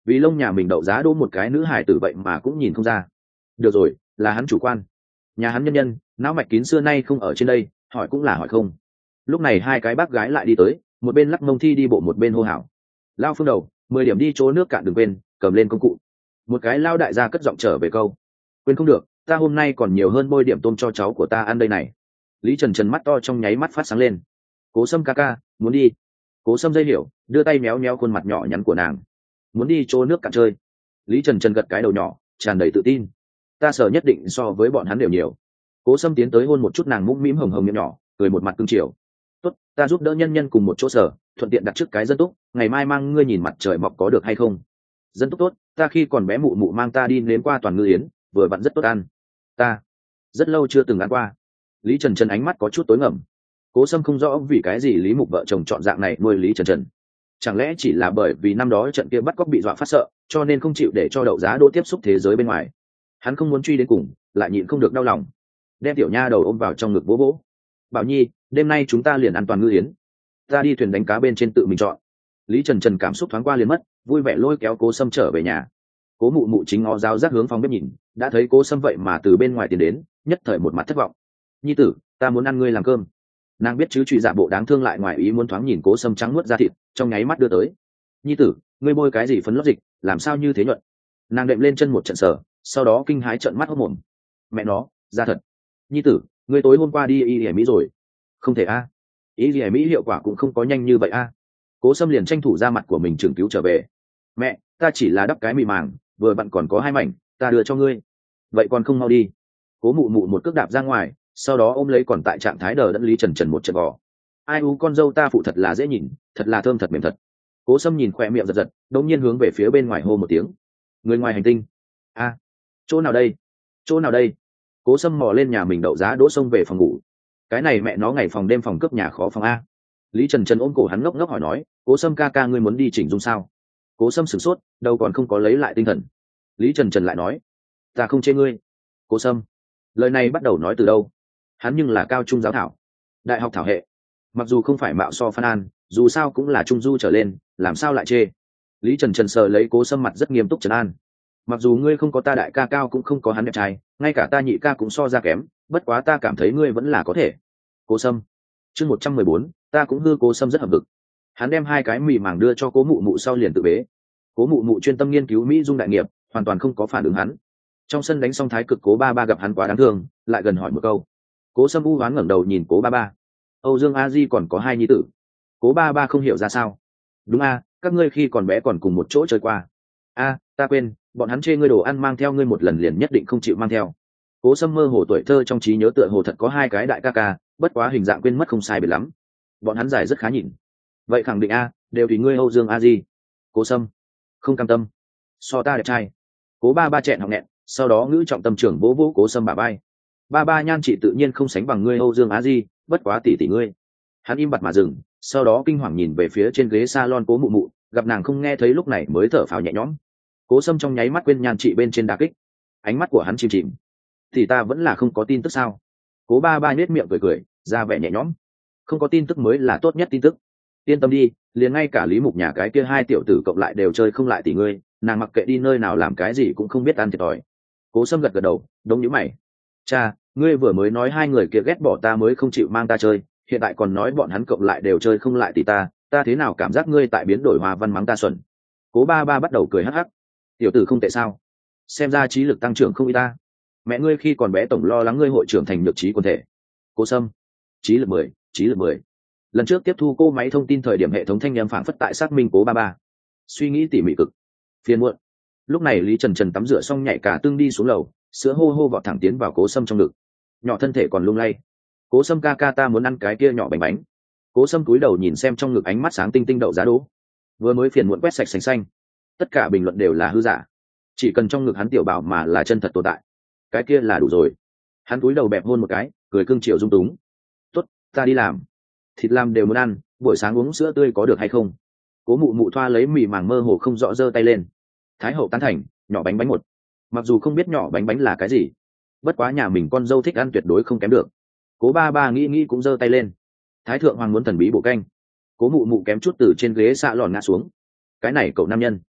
vì lông nhà mình đậu giá đỗ một cái nữ hài tử vậy mà cũng nhìn không ra. Được rồi, là hắn chủ quan. Nhà hắn nhân nhân não mạch kín xưa nay không ở trên đây, hỏi cũng là hỏi không. Lúc này hai cái bác gái lại đi tới, một bên lắc mông thi đi bộ một bên hô hào. Lao Phương đầu, mười điểm đi chỗ nước cạn đừng quên, cầm lên công cụ. Một cái lao đại gia cất giọng trở về câu. Quên không được, ta hôm nay còn nhiều hơn bôi điểm tôm cho cháu của ta ăn đây này. Lý Trần Trần mắt to trong nháy mắt phát sáng lên. Cố Sâm ca ca, muốn đi. Cố Sâm dây hiểu, đưa tay méo méo khuôn mặt nhỏ nhắn của nàng. Muốn đi chỗ nước cạn chơi. Lý Trần Trần gật cái đầu nhỏ, tràn đầy tự tin. Ta sợ nhất định so với bọn hắn đều nhiều. Cố Sâm tiến tới hôn một chút nàng mũm mĩm hồng hồng miệng nhỏ, cười một mặt cưng chiều. Tốt, ta giúp đỡ nhân nhân cùng một chỗ sở, thuận tiện đặt trước cái dân túc, ngày mai mang ngươi nhìn mặt trời mọc có được hay không? Dân túc tốt, ta khi còn bé mụ mụ mang ta đi nếm qua toàn ngư yến, vừa vặn rất tốt ăn. Ta rất lâu chưa từng ăn qua. Lý Trần Trần ánh mắt có chút tối ngầm. Cố Sâm không rõ vì cái gì Lý Mục vợ chồng chọn dạng này nuôi Lý Trần Trần. Chẳng lẽ chỉ là bởi vì năm đó trận kia bắt cóc bị dọa phát sợ, cho nên không chịu để cho đậu giá đỗ tiếp xúc thế giới bên ngoài. Hắn không muốn truy đến cùng, lại nhịn không được đau lòng, đem tiểu nha đầu ôm vào trong ngực vỗ vỗ. Bảo Nhi, đêm nay chúng ta liền ăn toàn ngư yến. Ta đi thuyền đánh cá bên trên tự mình chọn. Lý Trần Trần cảm xúc thoáng qua liền mất, vui vẻ lôi kéo Cố Sâm trở về nhà. Cố mụ mụ chính ngó giáo giác hướng phòng bếp nhìn, đã thấy Cố Sâm vậy mà từ bên ngoài tiến đến, nhất thời một mặt thất vọng. Nhi tử, ta muốn ăn ngươi làm cơm. Nàng biết chứ trụy giả bộ đáng thương lại ngoài ý muốn thoáng nhìn Cố Sâm trắng nuốt ra thịt, trong nháy mắt đưa tới. Nhi tử, ngươi bôi cái gì phấn lót dịch, làm sao như thế nhuận? Nàng đệm lên chân một trận sờ, sau đó kinh hãi trợn mắt hốt mồm. Mẹ nó, ra thật. Nhi tử, ngươi tối hôm qua đi y y mỹ rồi? Không thể a, y y mỹ hiệu quả cũng không có nhanh như vậy a. Cố Sâm liền tranh thủ ra mặt của mình trường cứu trở về. Mẹ, ta chỉ là đắp cái mì màng, vừa vặn còn có hai mảnh, ta đưa cho ngươi. Vậy còn không mau đi. Cố mụ mụ một cước đạp ra ngoài, sau đó ôm lấy còn tại trạng thái đờ đẫn Lý Trần Trần một trận vò. Ai u con dâu ta phụ thật là dễ nhìn, thật là thơm thật mềm thật. Cố Sâm nhìn khoe miệng giật giật, đột nhiên hướng về phía bên ngoài hô một tiếng. Người ngoài hành tinh. A, chỗ nào đây? Chỗ nào đây? Cố Sâm mò lên nhà mình đậu giá đỗ xông về phòng ngủ. Cái này mẹ nó ngày phòng đêm phòng cướp nhà khó phòng a. Lý Trần Trần ôm cổ hắn ngốc ngốc hỏi nói, Cố Sâm ca ca ngươi muốn đi chỉnh dung sao? Cố Sâm sửng sốt, đâu còn không có lấy lại tinh thần. Lý Trần Trần lại nói, ta không chê ngươi. Cố Sâm, lời này bắt đầu nói từ đâu? Hắn nhưng là cao trung giáo thảo, đại học thảo hệ, mặc dù không phải mạo so Phan An, dù sao cũng là trung du trở lên, làm sao lại chê? Lý Trần Trần sờ lấy Cố Sâm mặt rất nghiêm túc trấn an. Mặc dù ngươi không có ta đại ca cao cũng không có hắn đẹp trai, ngay cả ta nhị ca cũng so ra kém, bất quá ta cảm thấy ngươi vẫn là có thể. Cố Sâm, chương một trăm mười bốn, ta cũng hư Cố Sâm rất hợp vực. Hắn đem hai cái mì màng đưa cho Cố mụ mụ sau liền tự bế. Cố mụ mụ chuyên tâm nghiên cứu mỹ dung đại nghiệp, hoàn toàn không có phản ứng hắn. Trong sân đánh xong thái cực, Cố ba ba gặp hắn quá đáng thương, lại gần hỏi một câu. Cố Sâm u hoán ngẩng đầu nhìn Cố ba ba. Âu Dương A Di còn có hai nhi tử. Cố ba ba không hiểu ra sao. Đúng a, các ngươi khi còn bé còn cùng một chỗ chơi qua. A, ta quên, bọn hắn chê ngươi đồ ăn mang theo ngươi một lần liền nhất định không chịu mang theo. Cố Sâm mơ hồ tuổi thơ trong trí nhớ tựa hồ thật có hai cái đại ca ca, bất quá hình dạng quên mất không sai biệt lắm. Bọn hắn giải rất khá nhìn. Vậy khẳng định a, đều thì ngươi Âu Dương A Di. Cố Sâm, không cam tâm. So ta đẹp trai. Cố ba ba chẹn họng nghẹn, sau đó ngữ trọng tâm trưởng vỗ vỗ Cố Sâm bả vai. Ba ba nhan chị tự nhiên không sánh bằng ngươi Âu Dương A Di, bất quá tỷ tỷ ngươi. Hắn im bặt mà dừng, sau đó kinh hoàng nhìn về phía trên ghế salon Cố mụ mụ, gặp nàng không nghe thấy lúc này mới thở phào nhẹ nhõm. Cố Sâm trong nháy mắt quên nhan chị bên trên đả kích, ánh mắt của hắn chìm chìm. Thì ta vẫn là không có tin tức sao? Cố ba ba nhếch miệng cười cười, ra vẻ nhẹ nhõm. Không có tin tức mới là tốt nhất tin tức. Yên tâm đi, liền ngay cả Lý Mục nhà cái kia hai tiểu tử cộng lại đều chơi không lại tỷ ngươi, nàng mặc kệ đi nơi nào làm cái gì cũng không biết ăn thiệt thòi. Cố Sâm gật gật đầu, đống nhíu mày. Cha, ngươi vừa mới nói hai người kia ghét bỏ ta mới không chịu mang ta chơi, hiện tại còn nói bọn hắn cộng lại đều chơi không lại tỷ ta, ta thế nào cảm giác ngươi tại biến đổi hòa văn mắng ta xuẩn. Cố ba ba bắt đầu cười hắc hắc. Tiểu tử không tệ sao? Xem ra trí lực tăng trưởng không ít ta. Mẹ ngươi khi còn bé tổng lo lắng ngươi hội trưởng thành nhược trí quần thể. Cố Sâm, trí lực mười, trí lực mười. Lần trước tiếp thu cô máy thông tin thời điểm hệ thống thanh âm phảng phất tại xác minh Cố ba ba. Suy nghĩ tỉ mỉ cực. Phiền muộn. Lúc này Lý Trần Trần tắm rửa xong nhảy cả tương đi xuống lầu, sữa hô hô vọt thẳng tiến vào Cố Sâm trong ngực. Nhỏ thân thể còn lung lay. Cố Sâm ca ca ta muốn ăn cái kia nhỏ bánh bánh. Cố Sâm cúi đầu nhìn xem trong ngực ánh mắt sáng tinh tinh đậu giá đỗ. Vừa mới phiền muộn quét sạch sành xanh. Tất cả bình luận đều là hư giả, chỉ cần trong ngực hắn tiểu bảo mà là chân thật tồn tại, cái kia là đủ rồi. Hắn cúi đầu bẹp hôn một cái, cười cưng chiều dung túng. Tốt, ta đi làm. Thịt làm đều muốn ăn, buổi sáng uống sữa tươi có được hay không? Cố mụ mụ thoa lấy mì màng mơ hồ không rõ giơ tay lên. Thái hậu tán thành, nhỏ bánh bánh một. Mặc dù không biết nhỏ bánh bánh là cái gì, bất quá nhà mình con dâu thích ăn tuyệt đối không kém được. Cố ba ba nghĩ nghĩ cũng giơ tay lên. Thái thượng hoàng muốn thần bí bổ canh. Cố mụ mụ kém chút từ trên ghế xạ lòn ngã xuống. Cái này cậu nam nhân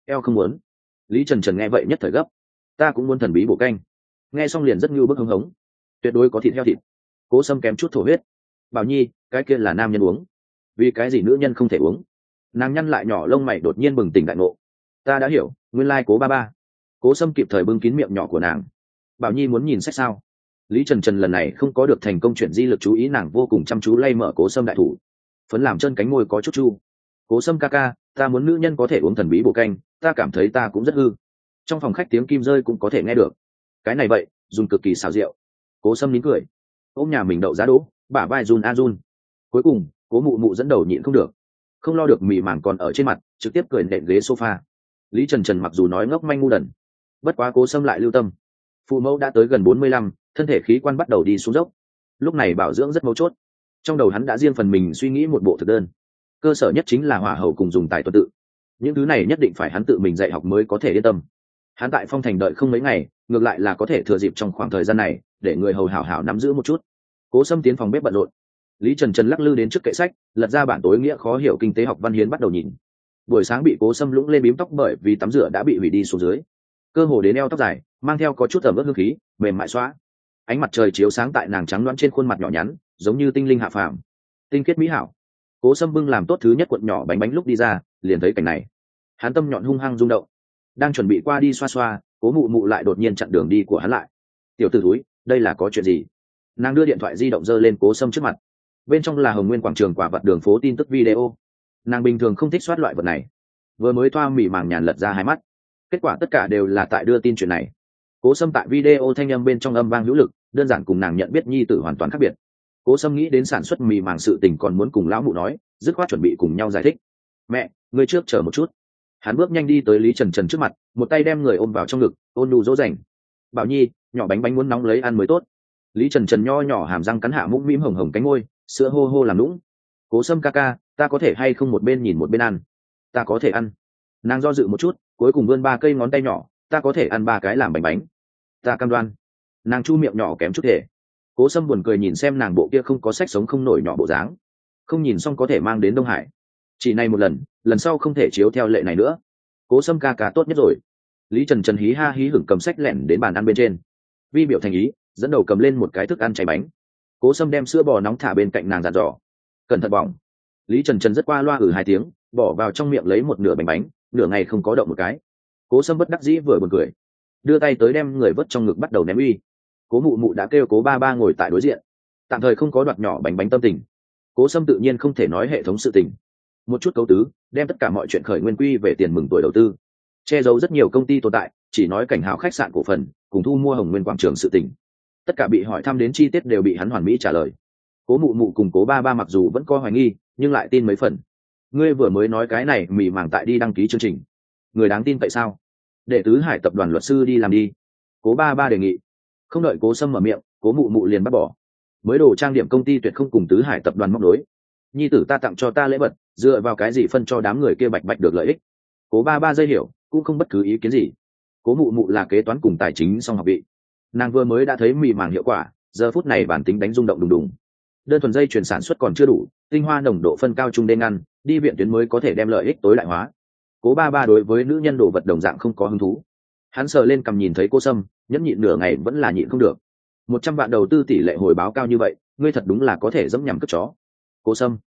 eo không muốn. Lý Trần Trần nghe vậy nhất thời gấp. Ta cũng muốn thần bí bổ canh. Nghe xong liền rất như bức hứng hống. Tuyệt đối có thịt heo thịt. Cố Sâm kém chút thổ huyết. Bảo Nhi, cái kia là nam nhân uống, vì cái gì nữ nhân không thể uống? Nàng nhăn lại nhỏ lông mày đột nhiên bừng tỉnh đại ngộ. Ta đã hiểu, nguyên lai Cố ba ba. Cố Sâm kịp thời bưng kín miệng nhỏ của nàng. Bảo Nhi muốn nhìn sách sao? Lý Trần Trần lần này không có được thành công chuyển di lực chú ý, nàng vô cùng chăm chú lay mở Cố Sâm đại thủ, phấn làm chân cánh môi có chút chu. Cố Sâm ca ca, ta muốn nữ nhân có thể uống thần bí bổ canh, ta cảm thấy ta cũng rất hư. Trong phòng khách tiếng kim rơi cũng có thể nghe được. Cái này vậy, dùng cực kỳ xào rượu. Cố Sâm nín cười, ôm nhà mình đậu giá đỗ, bả vai run a run. Cuối cùng, Cố mụ mụ dẫn đầu nhịn không được, không lo được mì màng còn ở trên mặt, trực tiếp cười nện ghế sofa. Lý Trần Trần mặc dù nói ngốc manh ngu đần, bất quá Cố Sâm lại lưu tâm. Phụ mẫu đã tới gần bốn mươi lăm, thân thể khí quan bắt đầu đi xuống dốc. Lúc này bảo dưỡng rất mấu chốt. Trong đầu hắn đã riêng phần mình suy nghĩ một bộ thực đơn. Cơ sở nhất chính là hỏa hầu cùng dùng tài tuần tự. Những thứ này nhất định phải hắn tự mình dạy học mới có thể yên tâm. Hắn tại Phong Thành đợi không mấy ngày, ngược lại là có thể thừa dịp trong khoảng thời gian này để người hầu hảo hảo nắm giữ một chút. Cố Sâm tiến phòng bếp bận rộn. Lý Trần Trần lắc lư đến trước kệ sách, lật ra bản tối nghĩa khó hiểu kinh tế học văn hiến bắt đầu nhìn. Buổi sáng bị Cố Sâm lũng lên bím tóc bởi vì tắm rửa đã bị hủy đi xuống dưới, cơ hồ đến eo tóc dài, mang theo có chút ẩm ướt hương khí, mềm mại xóa. Ánh mặt trời chiếu sáng tại nàng trắng loãng trên khuôn mặt nhỏ nhắn, giống như tinh linh hạ phàm, tinh khiết mỹ hảo. Cố Sâm bưng làm tốt thứ nhất cuộn nhỏ bánh bánh lúc đi ra, liền thấy cảnh này. Hắn tâm nhọn hung hăng rung động, đang chuẩn bị qua đi xoa xoa, Cố mụ mụ lại đột nhiên chặn đường đi của hắn lại. Tiểu tử thúi, đây là có chuyện gì? Nàng đưa điện thoại di động giơ lên Cố Sâm trước mặt. Bên trong là Hồng Nguyên quảng trường quả vật đường phố tin tức video. Nàng bình thường không thích soát loại vật này, vừa mới thoa mỉ màng nhàn lật ra hai mắt, kết quả tất cả đều là tại đưa tin chuyện này. Cố Sâm tại video thanh âm bên trong âm vang hữu lực, đơn giản cùng nàng nhận biết nhi tử hoàn toàn khác biệt. Cố Sâm nghĩ đến sản xuất mì màng sự tình còn muốn cùng lão mụ nói, dứt khoát chuẩn bị cùng nhau giải thích. Mẹ, ngươi trước chờ một chút. Hắn bước nhanh đi tới Lý Trần Trần trước mặt, một tay đem người ôm vào trong ngực, ôn nhu dỗ dành. Bảo Nhi, nhỏ bánh bánh muốn nóng lấy ăn mới tốt. Lý Trần Trần nho nhỏ hàm răng cắn hạ mũm mĩm hồng hồng cánh môi, sữa hô hô làm lũng. Cố Sâm ca ca, ta có thể hay không một bên nhìn một bên ăn? Ta có thể ăn. Nàng do dự một chút, cuối cùng vươn ba cây ngón tay nhỏ, ta có thể ăn ba cái làm bánh bánh. Ta cam đoan. Nàng chu miệng nhỏ kém chút thể. Cố Sâm buồn cười nhìn xem nàng bộ kia không có sách sống không nổi nhỏ bộ dáng, không nhìn xong có thể mang đến Đông Hải. Chỉ này một lần, lần sau không thể chiếu theo lệ này nữa. Cố Sâm ca ca tốt nhất rồi. Lý Trần Trần hí ha hí hửng cầm sách lẻn đến bàn ăn bên trên, vi biểu thành ý, dẫn đầu cầm lên một cái thức ăn cháy bánh. Cố Sâm đem sữa bò nóng thả bên cạnh nàng dặn dò, cẩn thận bỏng. Lý Trần Trần rất qua loa ử hai tiếng, bỏ vào trong miệng lấy một nửa bánh bánh, nửa ngày không có động một cái. Cố Sâm bất đắc dĩ vừa buồn cười, đưa tay tới đem người vớt trong ngực bắt đầu ném uy. Cố mụ mụ đã kêu Cố ba ba ngồi tại đối diện, tạm thời không có đoạt nhỏ bánh bánh tâm tình. Cố Sâm tự nhiên không thể nói hệ thống sự tình, một chút cấu tứ đem tất cả mọi chuyện khởi nguyên quy về tiền mừng tuổi đầu tư, che giấu rất nhiều công ty tồn tại, chỉ nói cảnh hào khách sạn cổ phần cùng thu mua Hồng Nguyên quảng trường sự tình. Tất cả bị hỏi thăm đến chi tiết đều bị hắn hoàn mỹ trả lời. Cố mụ mụ cùng Cố ba ba mặc dù vẫn có hoài nghi, nhưng lại tin mấy phần. Ngươi vừa mới nói cái này mỉ màng tại đi đăng ký chương trình, người đáng tin vậy sao? Để Tứ Hải tập đoàn luật sư đi làm đi. Cố ba ba đề nghị. Không đợi Cố Sâm mở miệng, Cố mụ mụ liền bắt bỏ. Mới đồ trang điểm công ty tuyệt không cùng Tứ Hải tập đoàn móc đối. Nhi tử ta tặng cho ta lễ vật, dựa vào cái gì phân cho đám người kia bạch bạch được lợi ích? Cố ba ba dây hiểu, cũng không bất cứ ý kiến gì. Cố mụ mụ là kế toán cùng tài chính song học vị, nàng vừa mới đã thấy mì màng hiệu quả, giờ phút này bản tính đánh rung động đùng đùng. Đơn thuần dây chuyển sản xuất còn chưa đủ, tinh hoa nồng độ phân cao trung đê ngăn, đi viện tuyến mới có thể đem lợi ích tối đại hóa. Cố ba ba đối với nữ nhân đồ vật đồng dạng không có hứng thú. Hắn sờ lên cầm nhìn thấy Cố Sâm, nhẫn nhịn nửa ngày vẫn là nhịn không được. Một trăm vạn đầu tư tỷ lệ hồi báo cao như vậy, ngươi thật đúng là có thể dẫm nhằm cất chó. Cố Sâm,